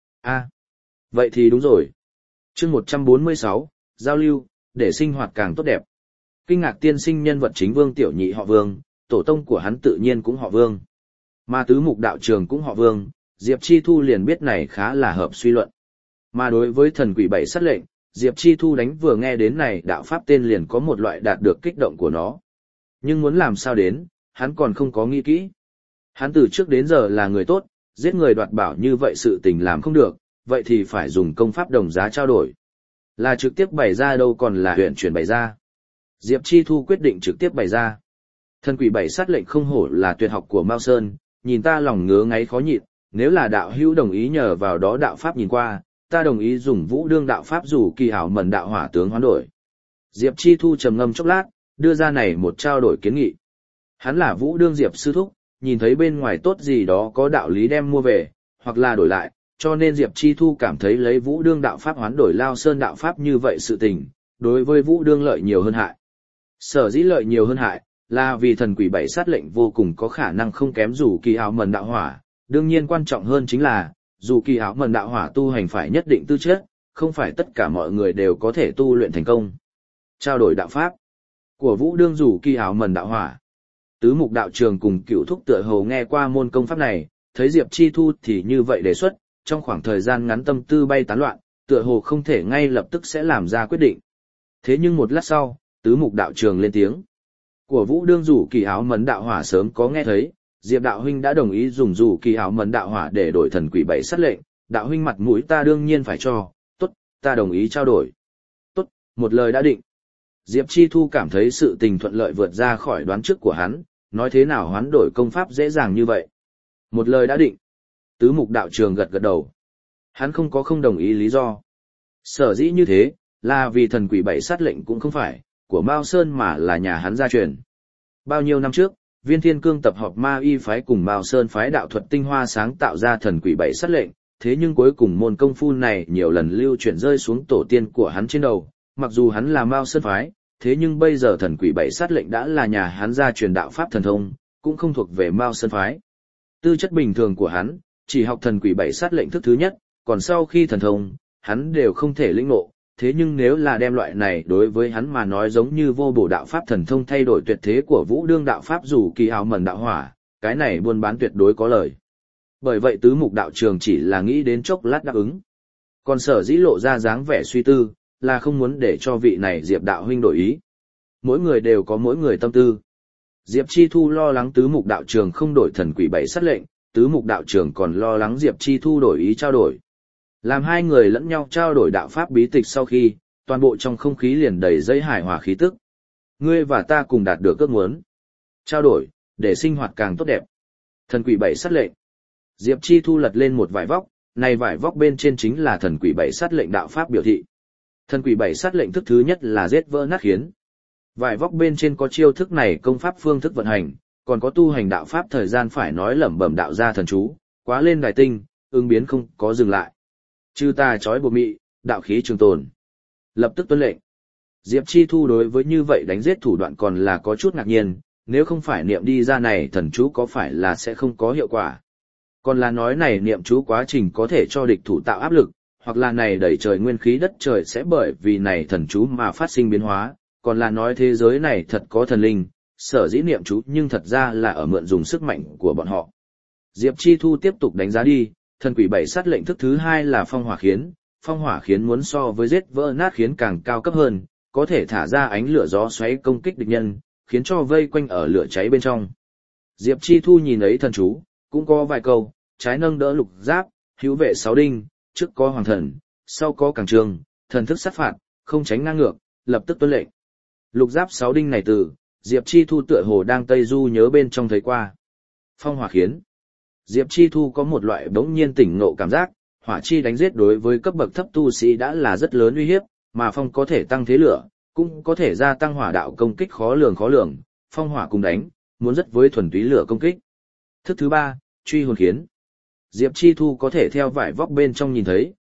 Vậy thì đúng rồi. Chương 146, giao lưu, để sinh hoạt càng tốt đẹp. Kinh ngạc tiên sinh nhân vật chính Vương Tiểu Nhị họ Vương, tổ tông của hắn tự nhiên cũng họ Vương. Mà tứ mục đạo trường cũng họ Vương, Diệp Chi Thu liền biết này khá là hợp suy luận. Mà đối với thần quỷ bảy sát lệnh, Diệp Chi Thu đánh vừa nghe đến này đạo pháp tên liền có một loại đạt được kích động của nó. Nhưng muốn làm sao đến, hắn còn không có nghĩ kỹ. Hắn từ trước đến giờ là người tốt, giết người đoạt bảo như vậy sự tình làm không được, vậy thì phải dùng công pháp đồng giá trao đổi. Là trực tiếp bày ra đâu còn là huyện chuyển bày ra. Diệp Chi Thu quyết định trực tiếp bày ra. Thần quỷ bảy sát lệnh không hổ là tuyệt học của Mao Sơn, nhìn ta lòng ngứa ngáy khó nhịn, nếu là đạo hữu đồng ý nhờ vào đó đạo pháp nhìn qua, ta đồng ý dùng vũ đương đạo pháp dù kỳ hảo mần đạo hỏa tướng hoán đổi. Diệp Chi Thu trầm ngâm chốc lát, đưa ra này một trao đổi kiến nghị. Hắn là vũ đương Diệp sư thúc, nhìn thấy bên ngoài tốt gì đó có đạo lý đem mua về, hoặc là đổi lại, cho nên Diệp Chi Thu cảm thấy lấy vũ đương đạo pháp hoán đổi Lao Sơn đạo pháp như vậy sự tình, đối với vũ đương lợi nhiều hơn hại. Sở dĩ lợi nhiều hơn hại, là vì thần quỷ bảy sát lệnh vô cùng có khả năng không kém dù kỳ áo mần đạo hỏa, đương nhiên quan trọng hơn chính là, dù kỳ áo mần đạo hỏa tu hành phải nhất định tư chất, không phải tất cả mọi người đều có thể tu luyện thành công. Trao đổi đạo pháp của vũ đương dù kỳ áo mần đạo hỏa. Tứ mục đạo trường cùng cựu thúc tựa hồ nghe qua môn công pháp này, thấy Diệp Chi Thu thì như vậy đề xuất, trong khoảng thời gian ngắn tâm tư bay tán loạn, tựa hồ không thể ngay lập tức sẽ làm ra quyết định. Thế nhưng một lát sau, tứ mục đạo trường lên tiếng. Của vũ đương rủ kỳ áo mấn đạo hỏa sớm có nghe thấy, Diệp đạo huynh đã đồng ý dùng rủ kỳ áo mấn đạo hỏa để đổi thần quỷ bảy sát lệnh, đạo huynh mặt mũi ta đương nhiên phải cho, tốt, ta đồng ý trao đổi. Tốt, một lời đã định. Diệp Chi Thu cảm thấy sự tình thuận lợi vượt ra khỏi đoán trước của hắn, nói thế nào hoán đổi công pháp dễ dàng như vậy. Một lời đã định. Tứ mục đạo trường gật gật đầu. Hắn không có không đồng ý lý do. Sở dĩ như thế, là vì thần quỷ bảy sát lệnh cũng không phải của Mao Sơn mà là nhà hắn gia truyền. Bao nhiêu năm trước, Viên Thiên Cương tập hợp Ma Y phái cùng Mao Sơn phái đạo thuật tinh hoa sáng tạo ra thần quỷ bảy sát lệnh, thế nhưng cuối cùng môn công phu này nhiều lần lưu chuyển rơi xuống tổ tiên của hắn trên đầu, mặc dù hắn là Mao Sơn phái, thế nhưng bây giờ thần quỷ bảy sát lệnh đã là nhà hắn gia truyền đạo pháp thần thông, cũng không thuộc về Mao Sơn phái. Tư chất bình thường của hắn, chỉ học thần quỷ bảy sát lệnh thức thứ nhất, còn sau khi thần thông, hắn đều không thể lĩnh ngộ. Thế nhưng nếu là đem loại này đối với hắn mà nói giống như vô bổ đạo pháp thần thông thay đổi tuyệt thế của vũ đương đạo pháp dù kỳ áo mần đạo hỏa, cái này buôn bán tuyệt đối có lời. Bởi vậy tứ mục đạo trường chỉ là nghĩ đến chốc lát đáp ứng. Còn sở dĩ lộ ra dáng vẻ suy tư, là không muốn để cho vị này Diệp đạo huynh đổi ý. Mỗi người đều có mỗi người tâm tư. Diệp Chi Thu lo lắng tứ mục đạo trường không đổi thần quỷ bảy sát lệnh, tứ mục đạo trường còn lo lắng Diệp Chi Thu đổi ý trao đổi. Làm hai người lẫn nhau trao đổi đạo pháp bí tịch sau khi, toàn bộ trong không khí liền đầy dây hài hòa khí tức. Ngươi và ta cùng đạt được ước muốn. Trao đổi, để sinh hoạt càng tốt đẹp. Thần quỷ bảy sát lệnh. Diệp Chi Thu lật lên một vải vóc, này vải vóc bên trên chính là thần quỷ bảy sát lệnh đạo pháp biểu thị. Thần quỷ bảy sát lệnh thức thứ nhất là giết vỡ nát khiến. Vải vóc bên trên có chiêu thức này công pháp phương thức vận hành, còn có tu hành đạo pháp thời gian phải nói lẩm bẩm đạo ra thần chú, quá lên đài tinh, ứng biến không có dừng lại. Chư ta trói buộc mị, đạo khí trường tồn. Lập tức tuân lệnh. Diệp Chi Thu đối với như vậy đánh giết thủ đoạn còn là có chút ngạc nhiên, nếu không phải niệm đi ra này thần chú có phải là sẽ không có hiệu quả. Còn là nói này niệm chú quá trình có thể cho địch thủ tạo áp lực, hoặc là này đẩy trời nguyên khí đất trời sẽ bởi vì này thần chú mà phát sinh biến hóa, còn là nói thế giới này thật có thần linh, sở dĩ niệm chú nhưng thật ra là ở mượn dùng sức mạnh của bọn họ. Diệp Chi Thu tiếp tục đánh giá đi, thần quỷ bảy sát lệnh thức thứ hai là phong hỏa khiến muốn so với giết vỡ nát khiến càng cao cấp hơn, có thể thả ra ánh lửa gió xoáy công kích địch nhân, khiến cho vây quanh ở lửa cháy bên trong. Diệp Chi Thu nhìn ấy thần chú, cũng có vài câu, trái nâng đỡ lục giáp, hữu vệ sáu đinh, trước có hoàng thần, sau có càng trường, thần thức sát phạt, không tránh ngang ngược, lập tức tuân lệnh. Lục giáp sáu đinh này từ, Diệp Chi Thu tựa hồ đang Tây Du nhớ bên trong thấy qua. Phong hỏa khiến. Diệp Chi Thu có một loại bỗng nhiên tỉnh ngộ cảm giác, hỏa chi đánh giết đối với cấp bậc thấp tu sĩ đã là rất lớn uy hiếp, mà phong có thể tăng thế lửa, cũng có thể gia tăng hỏa đạo công kích khó lường, phong hỏa cùng đánh, muốn rất với thuần túy lửa công kích. Thức thứ ba, truy hồn khiến. Diệp Chi Thu có thể theo vải vóc bên trong nhìn thấy,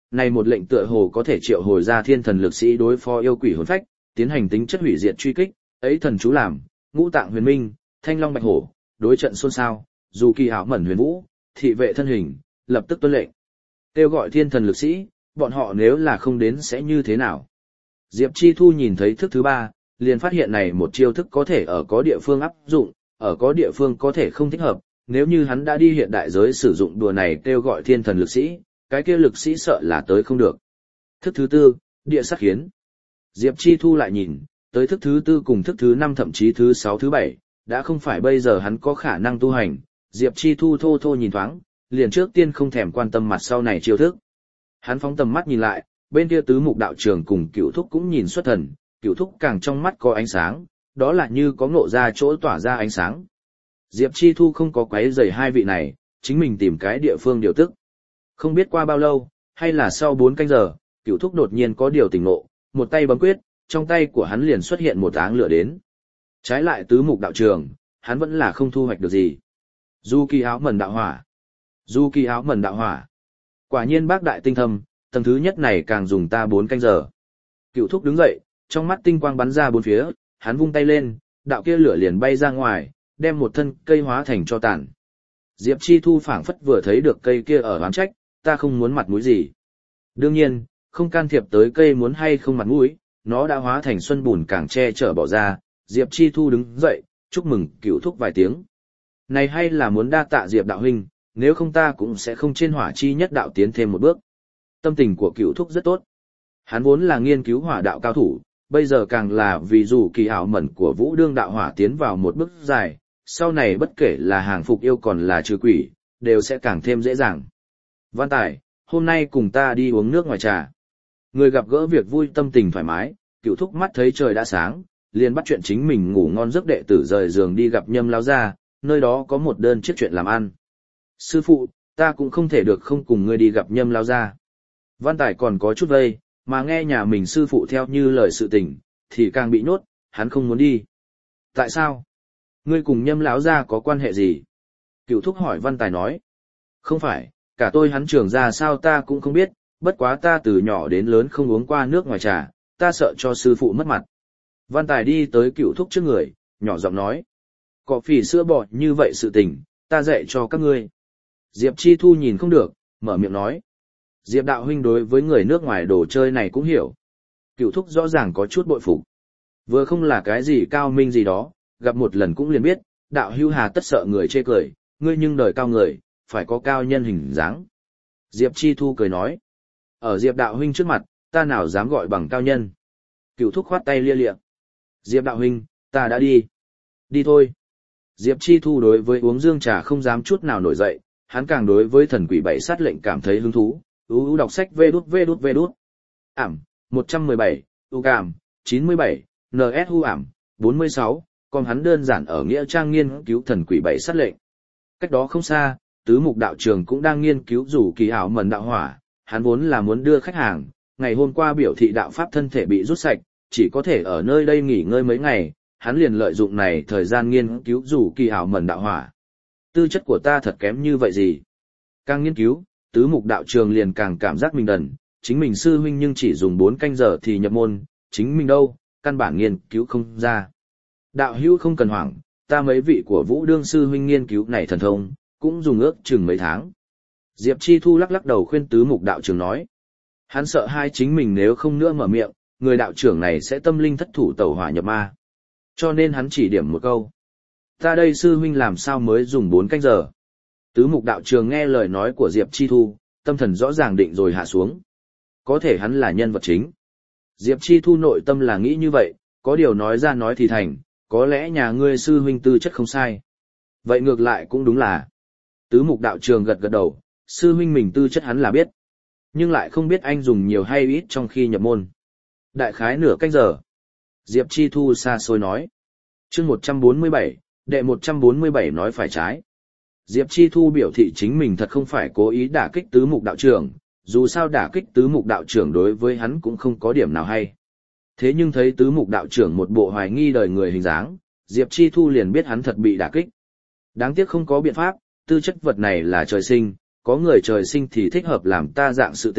Này một lệnh tựa hồ có thể triệu hồi ra thiên thần lực sĩ đối phó yêu quỷ hồn phách, tiến hành tính chất hủy diệt truy kích, ấy thần chú làm, ngũ tạng huyền minh, thanh long bạch hổ, đối trận xôn xao, dù kỳ ảo mẩn huyền vũ, thị vệ thân hình, lập tức tuân lệnh. Kêu gọi thiên thần lực sĩ, bọn họ nếu là không đến sẽ như thế nào? Diệp Chi Thu nhìn thấy thức thứ 3, liền phát hiện này một chiêu thức có thể ở có địa phương áp dụng, ở có địa phương có thể không thích hợp, nếu như hắn đã đi hiện đại giới sử dụng đùa này kêu gọi thiên thần lực sĩ, cái kia lực sĩ sợ là tới không được. Thức thứ 4, địa sát khiến. Diệp Chi Thu lại nhìn, tới thức thứ 4 cùng thức thứ 5 thậm chí thứ 6 thứ 7, đã không phải bây giờ hắn có khả năng tu hành, Diệp Chi Thu thô thô nhìn thoáng, liền trước tiên không thèm quan tâm mặt sau này chiêu thức. Hắn phóng tầm mắt nhìn lại, bên kia tứ mục đạo trường cùng Cửu Thúc cũng nhìn xuất thần, Cửu Thúc càng trong mắt có ánh sáng, đó là như có ngộ ra chỗ tỏa ra ánh sáng. Diệp Chi Thu không có quấy rầy hai vị này, chính mình tìm cái địa phương điều tức. Không biết qua bao lâu, hay là sau 4 canh giờ, Cửu Thúc đột nhiên có điều tỉnh ngộ, một tay bấm quyết, trong tay của hắn liền xuất hiện một áng lửa đến. Trái lại tứ mục đạo trường, hắn vẫn là không thu hoạch được gì. Du kỳ áo mẩn đạo hỏa. Du kỳ áo mẩn đạo hỏa. Quả nhiên bác đại tinh thâm, tầng thứ nhất này càng dùng ta 4 canh giờ. Cửu Thúc đứng dậy, trong mắt tinh quang bắn ra bốn phía, hắn vung tay lên, đạo kia lửa liền bay ra ngoài, đem một thân cây hóa thành tro tàn. Diệp Chi Thu phảng phất vừa thấy được cây kia ở oán trách, ta không muốn mặt mũi gì. Đương nhiên, không can thiệp tới cây muốn hay không mặt mũi, nó đã hóa thành xuân bùn càng che chở bỏ ra. Diệp Chi Thu đứng dậy, chúc mừng Cửu Thúc vài tiếng. Này hay là muốn đa tạ Diệp đạo huynh, nếu không ta cũng sẽ không trên hỏa chi nhất đạo tiến thêm một bước. Tâm tình của Cửu Thúc rất tốt. Hắn vốn là nghiên cứu hỏa đạo cao thủ, bây giờ càng là vì dù kỳ ảo mẩn của Vũ Đương đạo hỏa tiến vào một bước dài, sau này bất kể là hàng phục yêu còn là trừ quỷ, đều sẽ càng thêm dễ dàng. Văn Tài, hôm nay cùng ta đi uống nước ngoài trà. Người gặp gỡ việc vui tâm tình thoải mái, Cửu Thúc mắt thấy trời đã sáng, liền bắt chuyện chính mình ngủ ngon giấc đệ tử rời giường đi gặp Nhâm lão gia, nơi đó có một đơn chiếc chuyện làm ăn. Sư phụ, ta cũng không thể được không cùng ngươi đi gặp Nhâm lão gia. Văn Tài còn có chút vây, mà nghe nhà mình sư phụ theo như lời sự tình, thì càng bị nhốt, hắn không muốn đi. Tại sao? Ngươi cùng Nhâm lão gia có quan hệ gì? Cửu Thúc hỏi Văn Tài nói. Không phải, cả tôi hắn trưởng ra sao ta cũng không biết, bất quá ta từ nhỏ đến lớn không uống qua nước ngoài trà, ta sợ cho sư phụ mất mặt. Văn Tài đi tới Cửu Thúc trước người, nhỏ giọng nói. Cỏ phỉ sữa bò như vậy sự tình, ta dạy cho các ngươi. Diệp Chi Thu nhìn không được, mở miệng nói. Diệp đạo huynh đối với người nước ngoài đồ chơi này cũng hiểu. Cửu Thúc rõ ràng có chút bội phục. Vừa không là cái gì cao minh gì đó, gặp một lần cũng liền biết, đạo hưu hà tất sợ người chê cười, ngươi nhưng đời cao người, phải có cao nhân hình dáng. Diệp Chi Thu cười nói. Ở Diệp đạo huynh trước mặt, ta nào dám gọi bằng cao nhân. Cửu Thúc khoát tay lia lịa. Diệp đạo huynh, ta đã đi. Đi thôi. Diệp Chi Thu đối với uống dương trà không dám chút nào nổi dậy, hắn càng đối với thần quỷ bảy sát lệnh cảm thấy hứng thú. Đọc sách vê đút. Ảm, 117, cảm, 97, NSU ảm, 46, còn hắn đơn giản ở nghĩa trang nghiên cứu thần quỷ bảy sát lệnh. Cách đó không xa, tứ mục đạo trường cũng đang nghiên cứu rủ kỳ ảo mẩn đạo hỏa, hắn vốn là muốn đưa khách hàng, ngày hôm qua biểu thị đạo pháp thân thể bị rút sạch, chỉ có thể ở nơi đây nghỉ ngơi mấy ngày, hắn liền lợi dụng này thời gian nghiên cứu rủ kỳ ảo mẩn đạo hỏa. Tư chất của ta thật kém như vậy gì? Càng nghiên cứu, tứ mục đạo trường liền càng cảm giác mình đần, chính mình sư huynh nhưng chỉ dùng 4 canh giờ thì nhập môn, chính mình đâu, căn bản nghiên cứu không ra. Đạo hữu không cần hoảng, ta mấy vị của Vũ Đương sư huynh nghiên cứu này thần thông, cũng dùng ước chừng mấy tháng. Diệp Chi Thu lắc lắc đầu khuyên tứ mục đạo trưởng nói. Hắn sợ hai chính mình nếu không nữa mở miệng, người đạo trưởng này sẽ tâm linh thất thủ tẩu hỏa nhập ma. Cho nên hắn chỉ điểm một câu. Ta đây sư huynh làm sao mới dùng 4 canh giờ. Tứ mục đạo trường nghe lời nói của Diệp Chi Thu, tâm thần rõ ràng định rồi hạ xuống. Có thể hắn là nhân vật chính. Diệp Chi Thu nội tâm là nghĩ như vậy, có điều nói ra nói thì thành, có lẽ nhà ngươi sư huynh tư chất không sai. Vậy ngược lại cũng đúng là. Tứ mục đạo trường gật gật đầu, sư huynh mình tư chất hắn là biết. Nhưng lại không biết anh dùng nhiều hay ít trong khi nhập môn. Đại khái nửa canh giờ. Diệp Chi Thu xa xôi nói. Chương 147, đệ 147 nói phải trái. Diệp Chi Thu biểu thị chính mình thật không phải cố ý đả kích tứ mục đạo trưởng, dù sao đả kích tứ mục đạo trưởng đối với hắn cũng không có điểm nào hay. Thế nhưng thấy tứ mục đạo trưởng một bộ hoài nghi đời người hình dáng, Diệp Chi Thu liền biết hắn thật bị đả kích. Đáng tiếc không có biện pháp, tư chất vật này là trời sinh, có người trời sinh thì thích hợp làm ta dạng sự tình,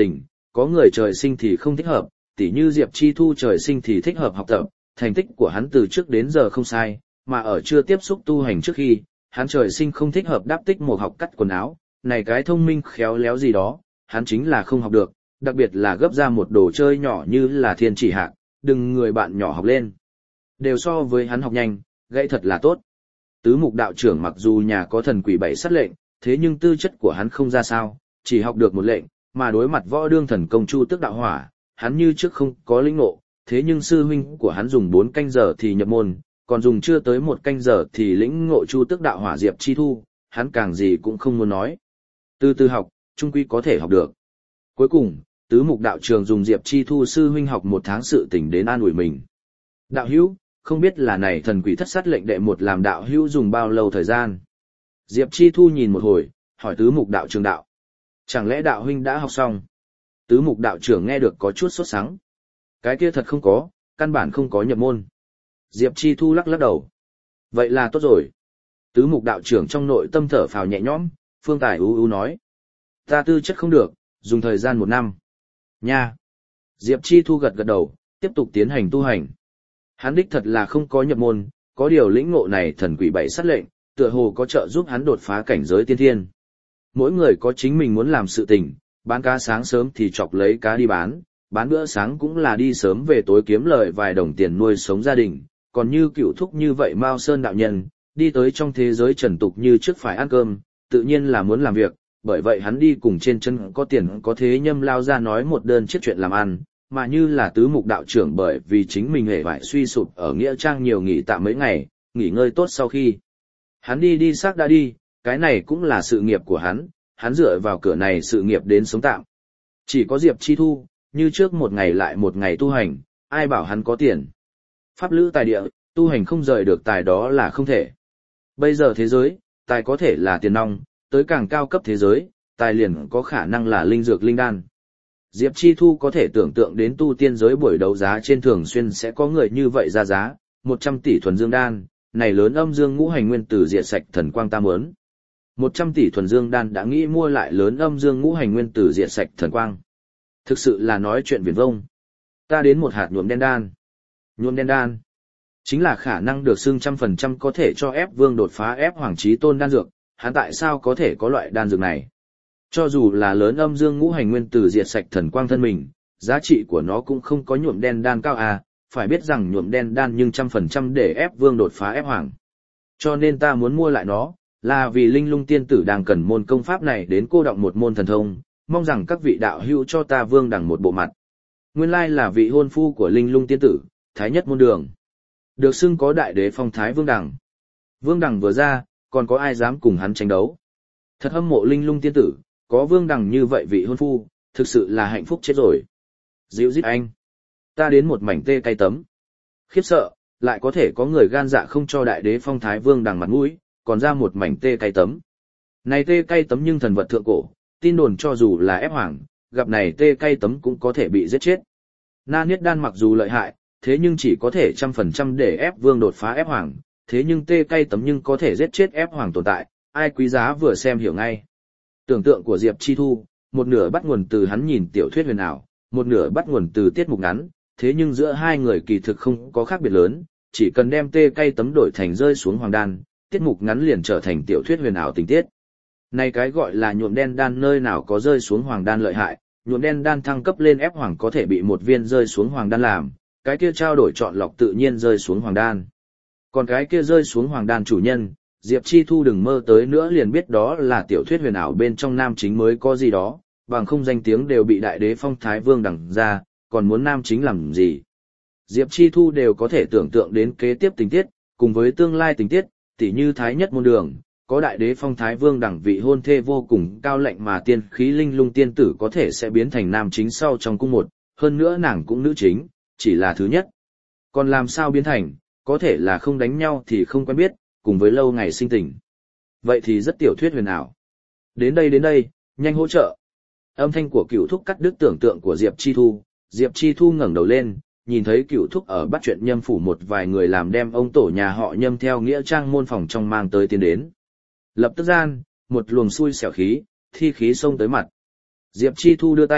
có người trời sinh thì không thích hợp, tỉ như Diệp Chi Thu trời sinh thì thích hợp học tập, thành tích của hắn từ trước đến giờ không sai, mà ở chưa tiếp xúc tu hành trước khi, hắn trời sinh không thích hợp đáp tích một học cắt quần áo, này cái thông minh khéo léo gì đó, hắn chính là không học được, đặc biệt là gấp ra một đồ chơi nhỏ như là thiên chỉ hạc, đừng người bạn nhỏ học lên. Đều so với hắn học nhanh, gãy thật là tốt. Tứ mục đạo trưởng mặc dù nhà có thần quỷ bảy sát lệnh, thế nhưng tư chất của hắn không ra sao, chỉ học được một lệnh, mà đối mặt võ đương thần công chu tước đạo hỏa, hắn như trước không có linh ngộ, thế nhưng sư huynh của hắn dùng 4 canh giờ thì nhập môn, còn dùng chưa tới 1 canh giờ thì lĩnh ngộ chu tước đạo hỏa Diệp Chi Thu, hắn càng gì cũng không muốn nói. Từ từ học, trung quy có thể học được. Cuối cùng, tứ mục đạo trường dùng Diệp Chi Thu sư huynh học 1 tháng sự tỉnh đến an ủi mình. Đạo hữu, không biết là này thần quỷ thất sát lệnh đệ một làm đạo hữu dùng bao lâu thời gian? Diệp Chi Thu nhìn một hồi, hỏi tứ mục đạo trường đạo. Chẳng lẽ đạo huynh đã học xong? Tứ mục đạo trưởng nghe được có chút sốt sắng. Cái kia thật không có, căn bản không có nhập môn. Diệp Chi Thu lắc lắc đầu. Vậy là tốt rồi. Tứ mục đạo trưởng trong nội tâm thở phào nhẹ nhõm, Phương Tài ú nói. Ta tư chất không được, dùng thời gian 1 năm. Nha. Diệp Chi Thu gật gật đầu, tiếp tục tiến hành tu hành. Hắn đích thật là không có nhập môn, có điều lĩnh ngộ này thần quỷ bảy sát lệnh, tựa hồ có trợ giúp hắn đột phá cảnh giới tiên thiên. Mỗi người có chính mình muốn làm sự tình, bán cá sáng sớm thì chọc lấy cá đi bán bữa sáng cũng là đi sớm về tối kiếm lời vài đồng tiền nuôi sống gia đình, còn như cựu thúc như vậy Mao Sơn đạo nhân, đi tới trong thế giới trần tục như trước phải ăn cơm, tự nhiên là muốn làm việc, bởi vậy hắn đi cùng trên chân có tiền có thế nhâm lao ra nói một đơn chiếc chuyện làm ăn, mà như là tứ mục đạo trưởng bởi vì chính mình hề vải suy sụp ở Nghĩa Trang nhiều nghỉ tạm mấy ngày, nghỉ ngơi tốt sau khi. Hắn đi xác đã đi, cái này cũng là sự nghiệp của hắn dựa vào cửa này sự nghiệp đến sống tạm. Chỉ có Diệp Chi Thu, như trước một ngày lại một ngày tu hành, ai bảo hắn có tiền. Pháp lữ tài địa, tu hành không rời được tài đó là không thể. Bây giờ thế giới, tài có thể là tiền nong, tới càng cao cấp thế giới, tài liền có khả năng là linh dược linh đan. Diệp Chi Thu có thể tưởng tượng đến tu tiên giới buổi đấu giá trên thường xuyên sẽ có người như vậy ra giá, 100 tỷ thuần dương đan, này lớn âm dương ngũ hành nguyên tử diệt sạch thần quang ta muốn. 100 tỷ thuần dương đan đã nghĩ mua lại lớn âm dương ngũ hành nguyên tử diệt sạch thần quang. Thực sự là nói chuyện viển vông. Ta đến một hạt nhuộm đen đan. Nhuộm đen đan chính là khả năng được xưng 100% có thể cho ép vương đột phá ép hoàng chí tôn đan dược, hắn tại sao có thể có loại đan dược này? Cho dù là lớn âm dương ngũ hành nguyên tử diệt sạch thần quang thân mình, giá trị của nó cũng không có nhuộm đen đan cao à, phải biết rằng nhuộm đen đan nhưng 100% để ép vương đột phá ép hoàng. Cho nên ta muốn mua lại nó, là vì Linh Lung tiên tử đang cần môn công pháp này đến cô đọng một môn thần thông, mong rằng các vị đạo hữu cho ta vương đẳng một bộ mặt. Nguyên lai là vị hôn phu của Linh Lung tiên tử, thái nhất môn đường. Được xưng có đại đế phong thái vương đẳng. Vương đẳng vừa ra, còn có ai dám cùng hắn tranh đấu. Thật hâm mộ Linh Lung tiên tử, có vương đẳng như vậy vị hôn phu, thực sự là hạnh phúc chết rồi. Dịu dít anh. Ta đến một mảnh tê cay tấm. Khiếp sợ, lại có thể có người gan dạ không cho đại đế phong thái vương đẳng mặt mũi, còn ra một mảnh tê cay tấm. Này tê cay tấm nhưng thần vật thượng cổ, tin đồn cho dù là ép hoàng, gặp này tê cay tấm cũng có thể bị giết chết. Na Niết đan mặc dù lợi hại, thế nhưng chỉ có thể 100% để ép vương đột phá ép hoàng, thế nhưng tê cay tấm nhưng có thể giết chết ép hoàng tồn tại, ai quý giá vừa xem hiểu ngay. Tưởng tượng của Diệp Chi Thu, một nửa bắt nguồn từ hắn nhìn tiểu thuyết huyền ảo, một nửa bắt nguồn từ tiết mục ngắn, thế nhưng giữa hai người kỳ thực không có khác biệt lớn, chỉ cần đem tê cay tấm đổi thành rơi xuống hoàng đan, tiết mục ngắn liền trở thành tiểu thuyết huyền ảo tình tiết. Này cái gọi là nhuộm đen đan nơi nào có rơi xuống hoàng đan lợi hại, nhuộm đen đan thăng cấp lên ép hoàng có thể bị một viên rơi xuống hoàng đan làm, cái kia trao đổi chọn lọc tự nhiên rơi xuống hoàng đan. Còn cái kia rơi xuống hoàng đan chủ nhân, Diệp Chi Thu đừng mơ tới nữa liền biết đó là tiểu thuyết huyền ảo bên trong nam chính mới có gì đó, bằng không danh tiếng đều bị đại đế phong thái vương đẳng ra, còn muốn nam chính làm gì. Diệp Chi Thu đều có thể tưởng tượng đến kế tiếp tình tiết, cùng với tương lai tình tiết, tỉ như thái nhất môn đường, có đại đế phong thái vương đẳng vị hôn thê vô cùng cao lệnh mà tiên khí Linh Lung tiên tử có thể sẽ biến thành nam chính sau trong cung một, hơn nữa nàng cũng nữ chính, chỉ là thứ nhất. Còn làm sao biến thành, có thể là không đánh nhau thì không quen biết, cùng với lâu ngày sinh tình. Vậy thì rất tiểu thuyết huyền ảo. Đến đây, nhanh hỗ trợ. Âm thanh của Cửu Thúc cắt đứt tưởng tượng của Diệp Chi Thu. Diệp Chi Thu ngẩng đầu lên, nhìn thấy Cửu Thúc ở bắt chuyện Nhâm phủ một vài người làm đem ông tổ nhà họ Nhâm theo nghĩa trang môn phòng trong mang tới tiến đến. Lập tức gian, một luồng xui xẻo khí, thi khí xông tới mặt. Diệp Chi Thu đưa tay,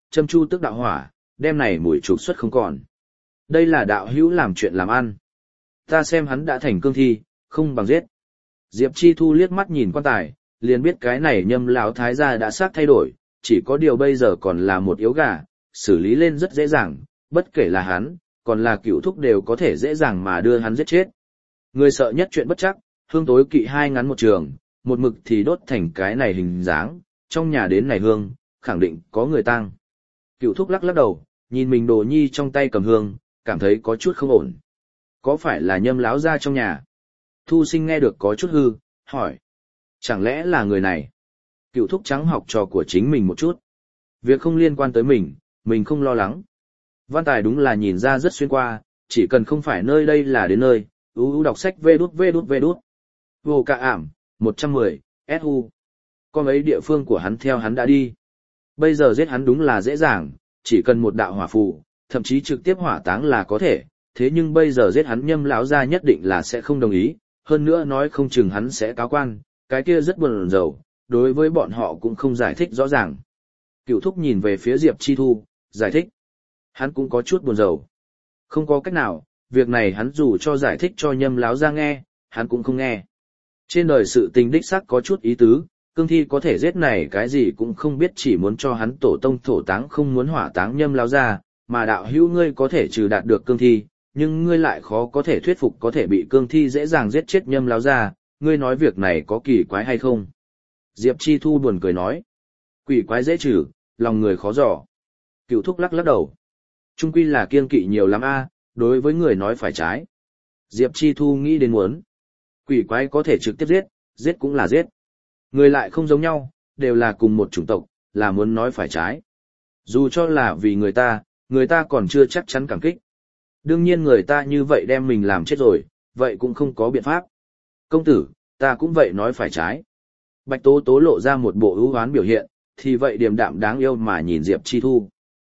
châm chu tức đạo hỏa, đem này mùi trục xuất không còn. Đây là đạo hữu làm chuyện làm ăn. Ta xem hắn đã thành cương thi, không bằng giết. Diệp Chi Thu liếc mắt nhìn quan tài, liền biết cái này Nhâm lão thái gia đã xác thay đổi, chỉ có điều bây giờ còn là một yếu gà, xử lý lên rất dễ dàng, bất kể là hắn, còn là Cửu Thúc đều có thể dễ dàng mà đưa hắn giết chết. Người sợ nhất chuyện bất chắc, hương tối kỵ hai ngắn một trường, một mực thì đốt thành cái này hình dáng, trong nhà đến này hương, khẳng định có người tang. Cửu Thúc lắc lắc đầu, nhìn mình đồ nhi trong tay cầm hương, cảm thấy có chút không ổn. Có phải là Nhâm lão gia trong nhà? Thu Sinh nghe được có chút hư, hỏi. Chẳng lẽ là người này? Cửu Thúc trắng học trò của chính mình một chút. Việc không liên quan tới mình không lo lắng. Văn Tài đúng là nhìn ra rất xuyên qua, chỉ cần không phải nơi đây là đến nơi, đọc sách vê đút. Vô cả ảm, 110, SU. Con ấy địa phương của hắn theo hắn đã đi. Bây giờ giết hắn đúng là dễ dàng, chỉ cần một đạo hỏa phù, thậm chí trực tiếp hỏa táng là có thể, thế nhưng bây giờ giết hắn Nhâm lão gia nhất định là sẽ không đồng ý, hơn nữa nói không chừng hắn sẽ cáo quan, cái kia rất buồn rầu, đối với bọn họ cũng không giải thích rõ ràng. Cửu Thúc nhìn về phía Diệp Chi Thu, giải thích. Hắn cũng có chút buồn rầu. Không có cách nào, việc này hắn dù cho giải thích cho Nhâm lão gia nghe, hắn cũng không nghe. Trên đời sự tình đích xác có chút ý tứ, cương thi có thể giết này cái gì cũng không biết, chỉ muốn cho hắn tổ tông thổ táng không muốn hỏa táng Nhâm lão gia, mà đạo hữu ngươi có thể trừ đạt được cương thi, nhưng ngươi lại khó có thể thuyết phục có thể bị cương thi dễ dàng giết chết Nhâm lão gia, ngươi nói việc này có kỳ quái hay không? Diệp Chi Thu buồn cười nói. Quỷ quái dễ trừ, lòng người khó dò. Cửu Thúc lắc lắc đầu. Trung quy là kiêng kỵ nhiều lắm a, đối với người nói phải trái. Diệp Chi Thu nghĩ đến muốn. Quỷ quái có thể trực tiếp giết, giết cũng là giết. Người lại không giống nhau, đều là cùng một chủng tộc, là muốn nói phải trái. Dù cho là vì người ta còn chưa chắc chắn cảm kích. Đương nhiên người ta như vậy đem mình làm chết rồi, vậy cũng không có biện pháp. Công tử, ta cũng vậy nói phải trái. Bạch Tố Tố lộ ra một bộ ưu hoán biểu hiện, thì vậy điềm đạm đáng yêu mà nhìn Diệp Chi Thu.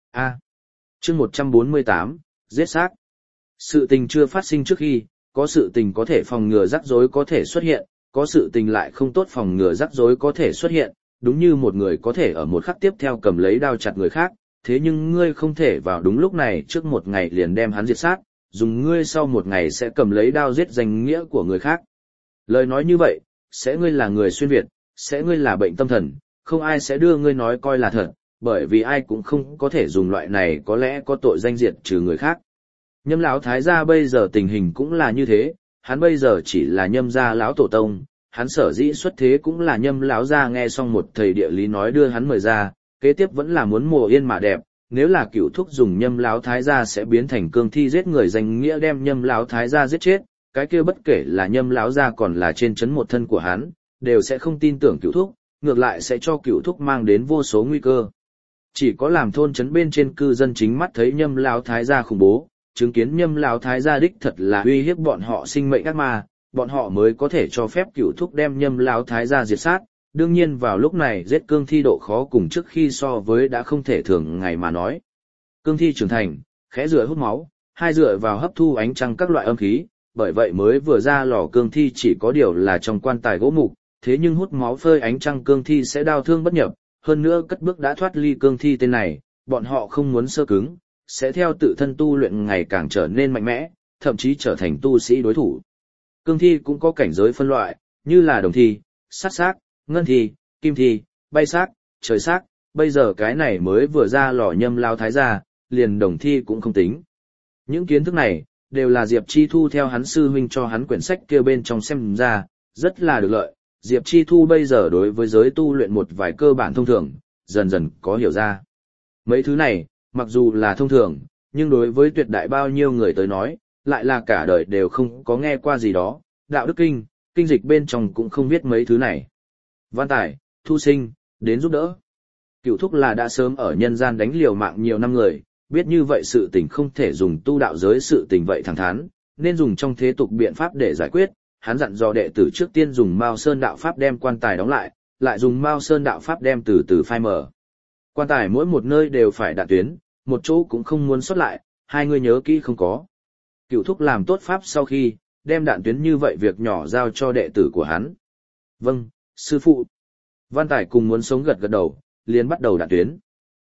Chương 148, giết xác. Sự tình chưa phát sinh trước khi, có sự tình có thể phòng ngừa rắc rối có thể xuất hiện, có sự tình lại không tốt phòng ngừa rắc rối có thể xuất hiện, đúng như một người có thể ở một khắc tiếp theo cầm lấy đao chặt người khác, thế nhưng ngươi không thể vào đúng lúc này trước một ngày liền đem hắn diệt sát, dùng ngươi sau một ngày sẽ cầm lấy đao giết danh nghĩa của người khác. Lời nói như vậy, sẽ ngươi là người xuyên Việt, sẽ ngươi là bệnh tâm thần, không ai sẽ đưa ngươi nói coi là thật, bởi vì ai cũng không có thể dùng loại này có lẽ có tội danh diệt trừ người khác. Nhâm lão thái gia bây giờ tình hình cũng là như thế, hắn bây giờ chỉ là Nhâm gia lão tổ tông, hắn sở dĩ xuất thế cũng là Nhâm lão gia nghe xong một thầy địa lý nói đưa hắn mời ra, kế tiếp vẫn là muốn mùa yên mà đẹp, nếu là Cửu Thúc dùng Nhâm lão thái gia sẽ biến thành cương thi giết người danh nghĩa đem Nhâm lão thái gia giết chết, cái kia bất kể là Nhâm lão gia còn là trên trấn một thân của hắn, đều sẽ không tin tưởng Cửu Thúc, ngược lại sẽ cho Cửu Thúc mang đến vô số nguy cơ. Chỉ có làm thôn trấn bên trên cư dân chính mắt thấy Nhâm lão thái gia khủng bố, chứng kiến Nhâm lão thái gia đích thật là uy hiếp bọn họ sinh mệnh ác ma, bọn họ mới có thể cho phép Cửu Thúc đem Nhâm lão thái gia diệt sát. Đương nhiên vào lúc này giết cương thi độ khó cùng trước khi so với đã không thể thường ngày mà nói. Cương thi trưởng thành, khẽ rửa hút máu, hai dựa vào hấp thu ánh trăng các loại âm khí, bởi vậy mới vừa ra lò cương thi chỉ có điều là trong quan tài gỗ mục, thế nhưng hút máu phơi ánh trăng cương thi sẽ đau thương bất nhập, hơn nữa cất bước đã thoát ly cương thi tên này, bọn họ không muốn sơ cứng, sẽ theo tự thân tu luyện ngày càng trở nên mạnh mẽ, thậm chí trở thành tu sĩ đối thủ. Cương thi cũng có cảnh giới phân loại, như là đồng thi, sát xác, ngân thi, kim thi, bay xác, trời xác, bây giờ cái này mới vừa ra lò Nhâm lão thái gia, liền đồng thi cũng không tính. Những kiến thức này, đều là Diệp Chi Thu theo hắn sư huynh cho hắn quyển sách kia bên trong xem ra, rất là được lợi. Diệp Chi Thu bây giờ đối với giới tu luyện một vài cơ bản thông thường, dần dần có hiểu ra. Mấy thứ này, mặc dù là thông thường, nhưng đối với tuyệt đại bao nhiêu người tới nói, lại là cả đời đều không có nghe qua gì đó, đạo đức kinh, kinh dịch bên trong cũng không biết mấy thứ này. Văn Tài, Thu Sinh, đến giúp đỡ. Cửu Thúc là đã sớm ở nhân gian đánh liều mạng nhiều năm người, biết như vậy sự tình không thể dùng tu đạo giới sự tình vậy thẳng thắn, nên dùng trong thế tục biện pháp để giải quyết. Hắn dặn dò đệ tử trước tiên dùng Mao Sơn đạo pháp đem quan tài đóng lại, lại dùng Mao Sơn đạo pháp đem từ từ phai mở. Quan tài mỗi một nơi đều phải đạn tuyến, một chỗ cũng không muốn sót lại, hai người nhớ kỹ không có. Cửu Thúc làm tốt pháp sau khi, đem đạn tuyến như vậy việc nhỏ giao cho đệ tử của hắn. Vâng, sư phụ. Văn Tài cùng muốn sống gật gật đầu, liền bắt đầu đạn tuyến.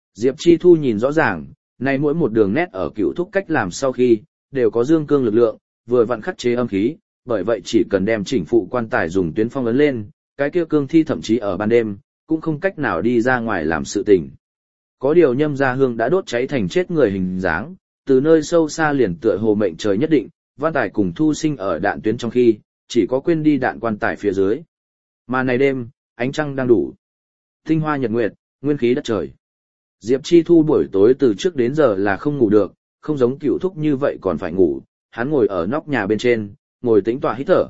Diệp Chi Thu nhìn rõ ràng, nay mỗi một đường nét ở cựu thúc cách làm sau khi, đều có dương cương lực lượng, vừa vặn khắc chế âm khí, bởi vậy chỉ cần đem chỉnh phụ quan tài dùng tuyến phong ấn lên, cái kia cương thi thậm chí ở ban đêm, cũng không cách nào đi ra ngoài làm sự tình. Có điều Nhâm Gia Hương đã đốt cháy thành chết người hình dáng, từ nơi sâu xa liền tựa hồ mệnh trời nhất định, văn tài cùng thu sinh ở đạn tuyến trong khi, chỉ có quên đi đạn quan tài phía dưới. Mà này đêm, ánh trăng đang đủ. Tinh hoa nhật nguyệt, nguyên khí đất trời. Diệp Chi Thu buổi tối từ trước đến giờ là không ngủ được, không giống cựu thúc như vậy còn phải ngủ, hắn ngồi ở nóc nhà bên trên, ngồi tĩnh tọa hít thở.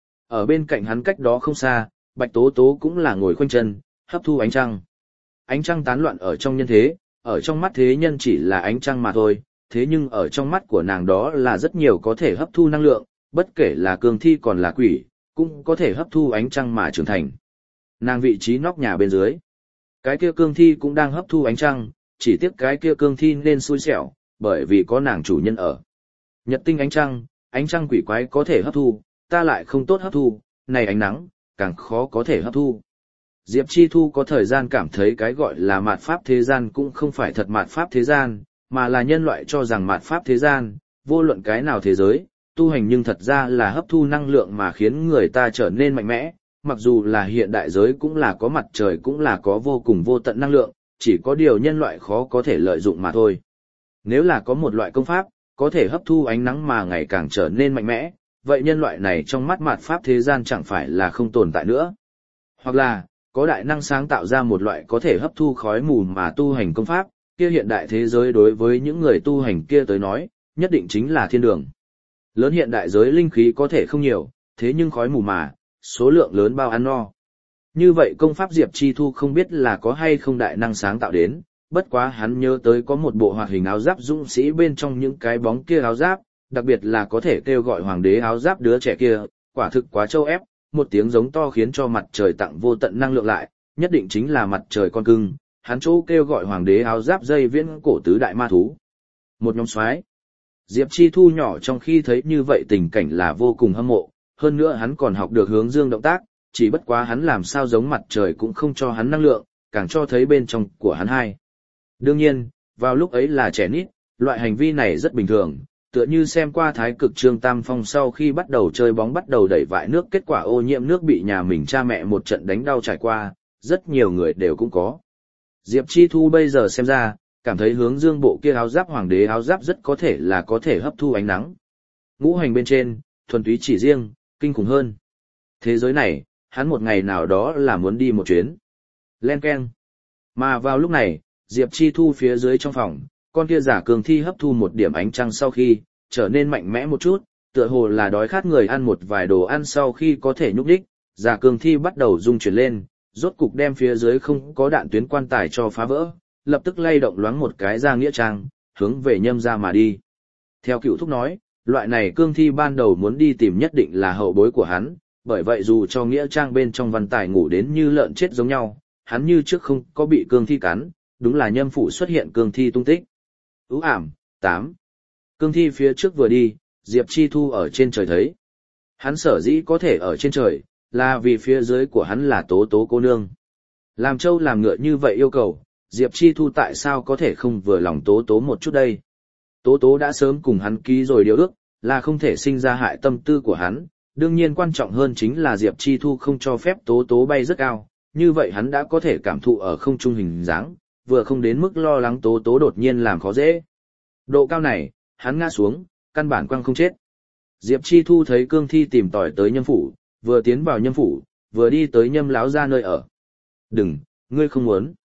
Ở bên cạnh hắn cách đó không xa, Bạch Tố Tố cũng là ngồi khoanh chân, hấp thu ánh trăng. Ánh trăng tán loạn ở trong nhân thế, ở trong mắt thế nhân chỉ là ánh trăng mà thôi, thế nhưng ở trong mắt của nàng đó là rất nhiều có thể hấp thu năng lượng, bất kể là cương thi còn là quỷ, cũng có thể hấp thu ánh trăng mà trưởng thành. Nàng vị trí nóc nhà bên dưới, cái kia cương thi cũng đang hấp thu ánh trăng, chỉ tiếc cái kia cương thi nên xui xẻo, bởi vì có nàng chủ nhân ở. Nhật tinh ánh trăng quỷ quái có thể hấp thu, ta lại không tốt hấp thu, này ánh nắng, càng khó có thể hấp thu. Diệp Chi Thu có thời gian cảm thấy cái gọi là mạt pháp thế gian cũng không phải thật mạt pháp thế gian, mà là nhân loại cho rằng mạt pháp thế gian, vô luận cái nào thế giới, tu hành nhưng thật ra là hấp thu năng lượng mà khiến người ta trở nên mạnh mẽ, mặc dù là hiện đại giới cũng là có mặt trời cũng là có vô cùng vô tận năng lượng, chỉ có điều nhân loại khó có thể lợi dụng mà thôi. Nếu là có một loại công pháp, có thể hấp thu ánh nắng mà ngày càng trở nên mạnh mẽ, vậy nhân loại này trong mắt mạt pháp thế gian chẳng phải là không tồn tại nữa. Hoặc là, có đại năng sáng tạo ra một loại có thể hấp thu khói mù mà tu hành công pháp, kia hiện đại thế giới đối với những người tu hành kia tới nói, nhất định chính là thiên đường. Lớn hiện đại giới linh khí có thể không nhiều, thế nhưng khói mù mà, số lượng lớn bao ăn no. Như vậy công pháp Diệp Chi Thu không biết là có hay không đại năng sáng tạo đến, bất quá hắn nhớ tới có một bộ hoạt hình áo giáp dũng sĩ bên trong những cái bóng kia áo giáp, đặc biệt là có thể kêu gọi hoàng đế áo giáp đứa trẻ kia, quả thực quá trâu ép, một tiếng giống to khiến cho mặt trời tặng vô tận năng lượng lại, nhất định chính là mặt trời con cưng, hắn chỗ kêu gọi hoàng đế áo giáp dây viễn cổ tứ đại ma thú. Một nhóm soái. Diệp Chi Thu nhỏ trong khi thấy như vậy tình cảnh là vô cùng hâm mộ, hơn nữa hắn còn học được hướng dương động tác, chỉ bất quá hắn làm sao giống mặt trời cũng không cho hắn năng lượng, càng cho thấy bên trong của hắn hai. Đương nhiên, vào lúc ấy là trẻ nít, loại hành vi này rất bình thường, tựa như xem qua Thái Cực Trương Tam Phong sau khi bắt đầu chơi bóng bắt đầu đẩy vại nước, kết quả ô nhiễm nước bị nhà mình cha mẹ một trận đánh đau trải qua, rất nhiều người đều cũng có. Diệp Chi Thu bây giờ xem ra, cảm thấy hướng dương bộ kia áo giáp hoàng đế áo giáp rất có thể là có thể hấp thu ánh nắng. Ngũ hành bên trên, thuần túy chỉ riêng, kinh khủng hơn. Thế giới này, hắn một ngày nào đó là muốn đi một chuyến. Len keng. Mà vào lúc này, Diệp Chi Thu phía dưới trong phòng, con kia giả cường thi hấp thu một điểm ánh trăng sau khi, trở nên mạnh mẽ một chút, tựa hồ là đói khát người ăn một vài đồ ăn sau khi có thể nhúc đích, giả cường thi bắt đầu rung chuyển lên, rốt cục đem phía dưới không có đạn tuyến quan tài cho phá vỡ, lập tức lay động loáng một cái ra nghĩa trang, hướng về Nhâm gia mà đi. Theo cựu thúc nói, loại này cương thi ban đầu muốn đi tìm nhất định là hậu bối của hắn, bởi vậy dù cho nghĩa trang bên trong văn tài ngủ đến như lợn chết giống nhau, hắn như trước không có bị cương thi cắn, đúng là Nhâm phủ xuất hiện cương thi tung tích. Ú ảm, 8. Cương thi phía trước vừa đi, Diệp Chi Thu ở trên trời thấy. Hắn sở dĩ có thể ở trên trời, là vì phía dưới của hắn là Tố Tố cô nương. Làm trâu làm ngựa như vậy yêu cầu, Diệp Chi Thu tại sao có thể không vừa lòng Tố Tố một chút đây? Tố Tố đã sớm cùng hắn ký rồi điều ước, là không thể sinh ra hại tâm tư của hắn. Đương nhiên quan trọng hơn chính là Diệp Chi Thu không cho phép Tố Tố bay rất cao, như vậy hắn đã có thể cảm thụ ở không trung hình dáng, vừa không đến mức lo lắng Tố Tố đột nhiên làm khó dễ. Độ cao này, hắn ngã xuống, căn bản quăng không chết. Diệp Chi Thu thấy cương thi tìm tòi tới Nhâm phủ, vừa tiến vào Nhâm phủ, vừa đi tới Nhâm lão gia nơi ở. Đừng, ngươi không muốn.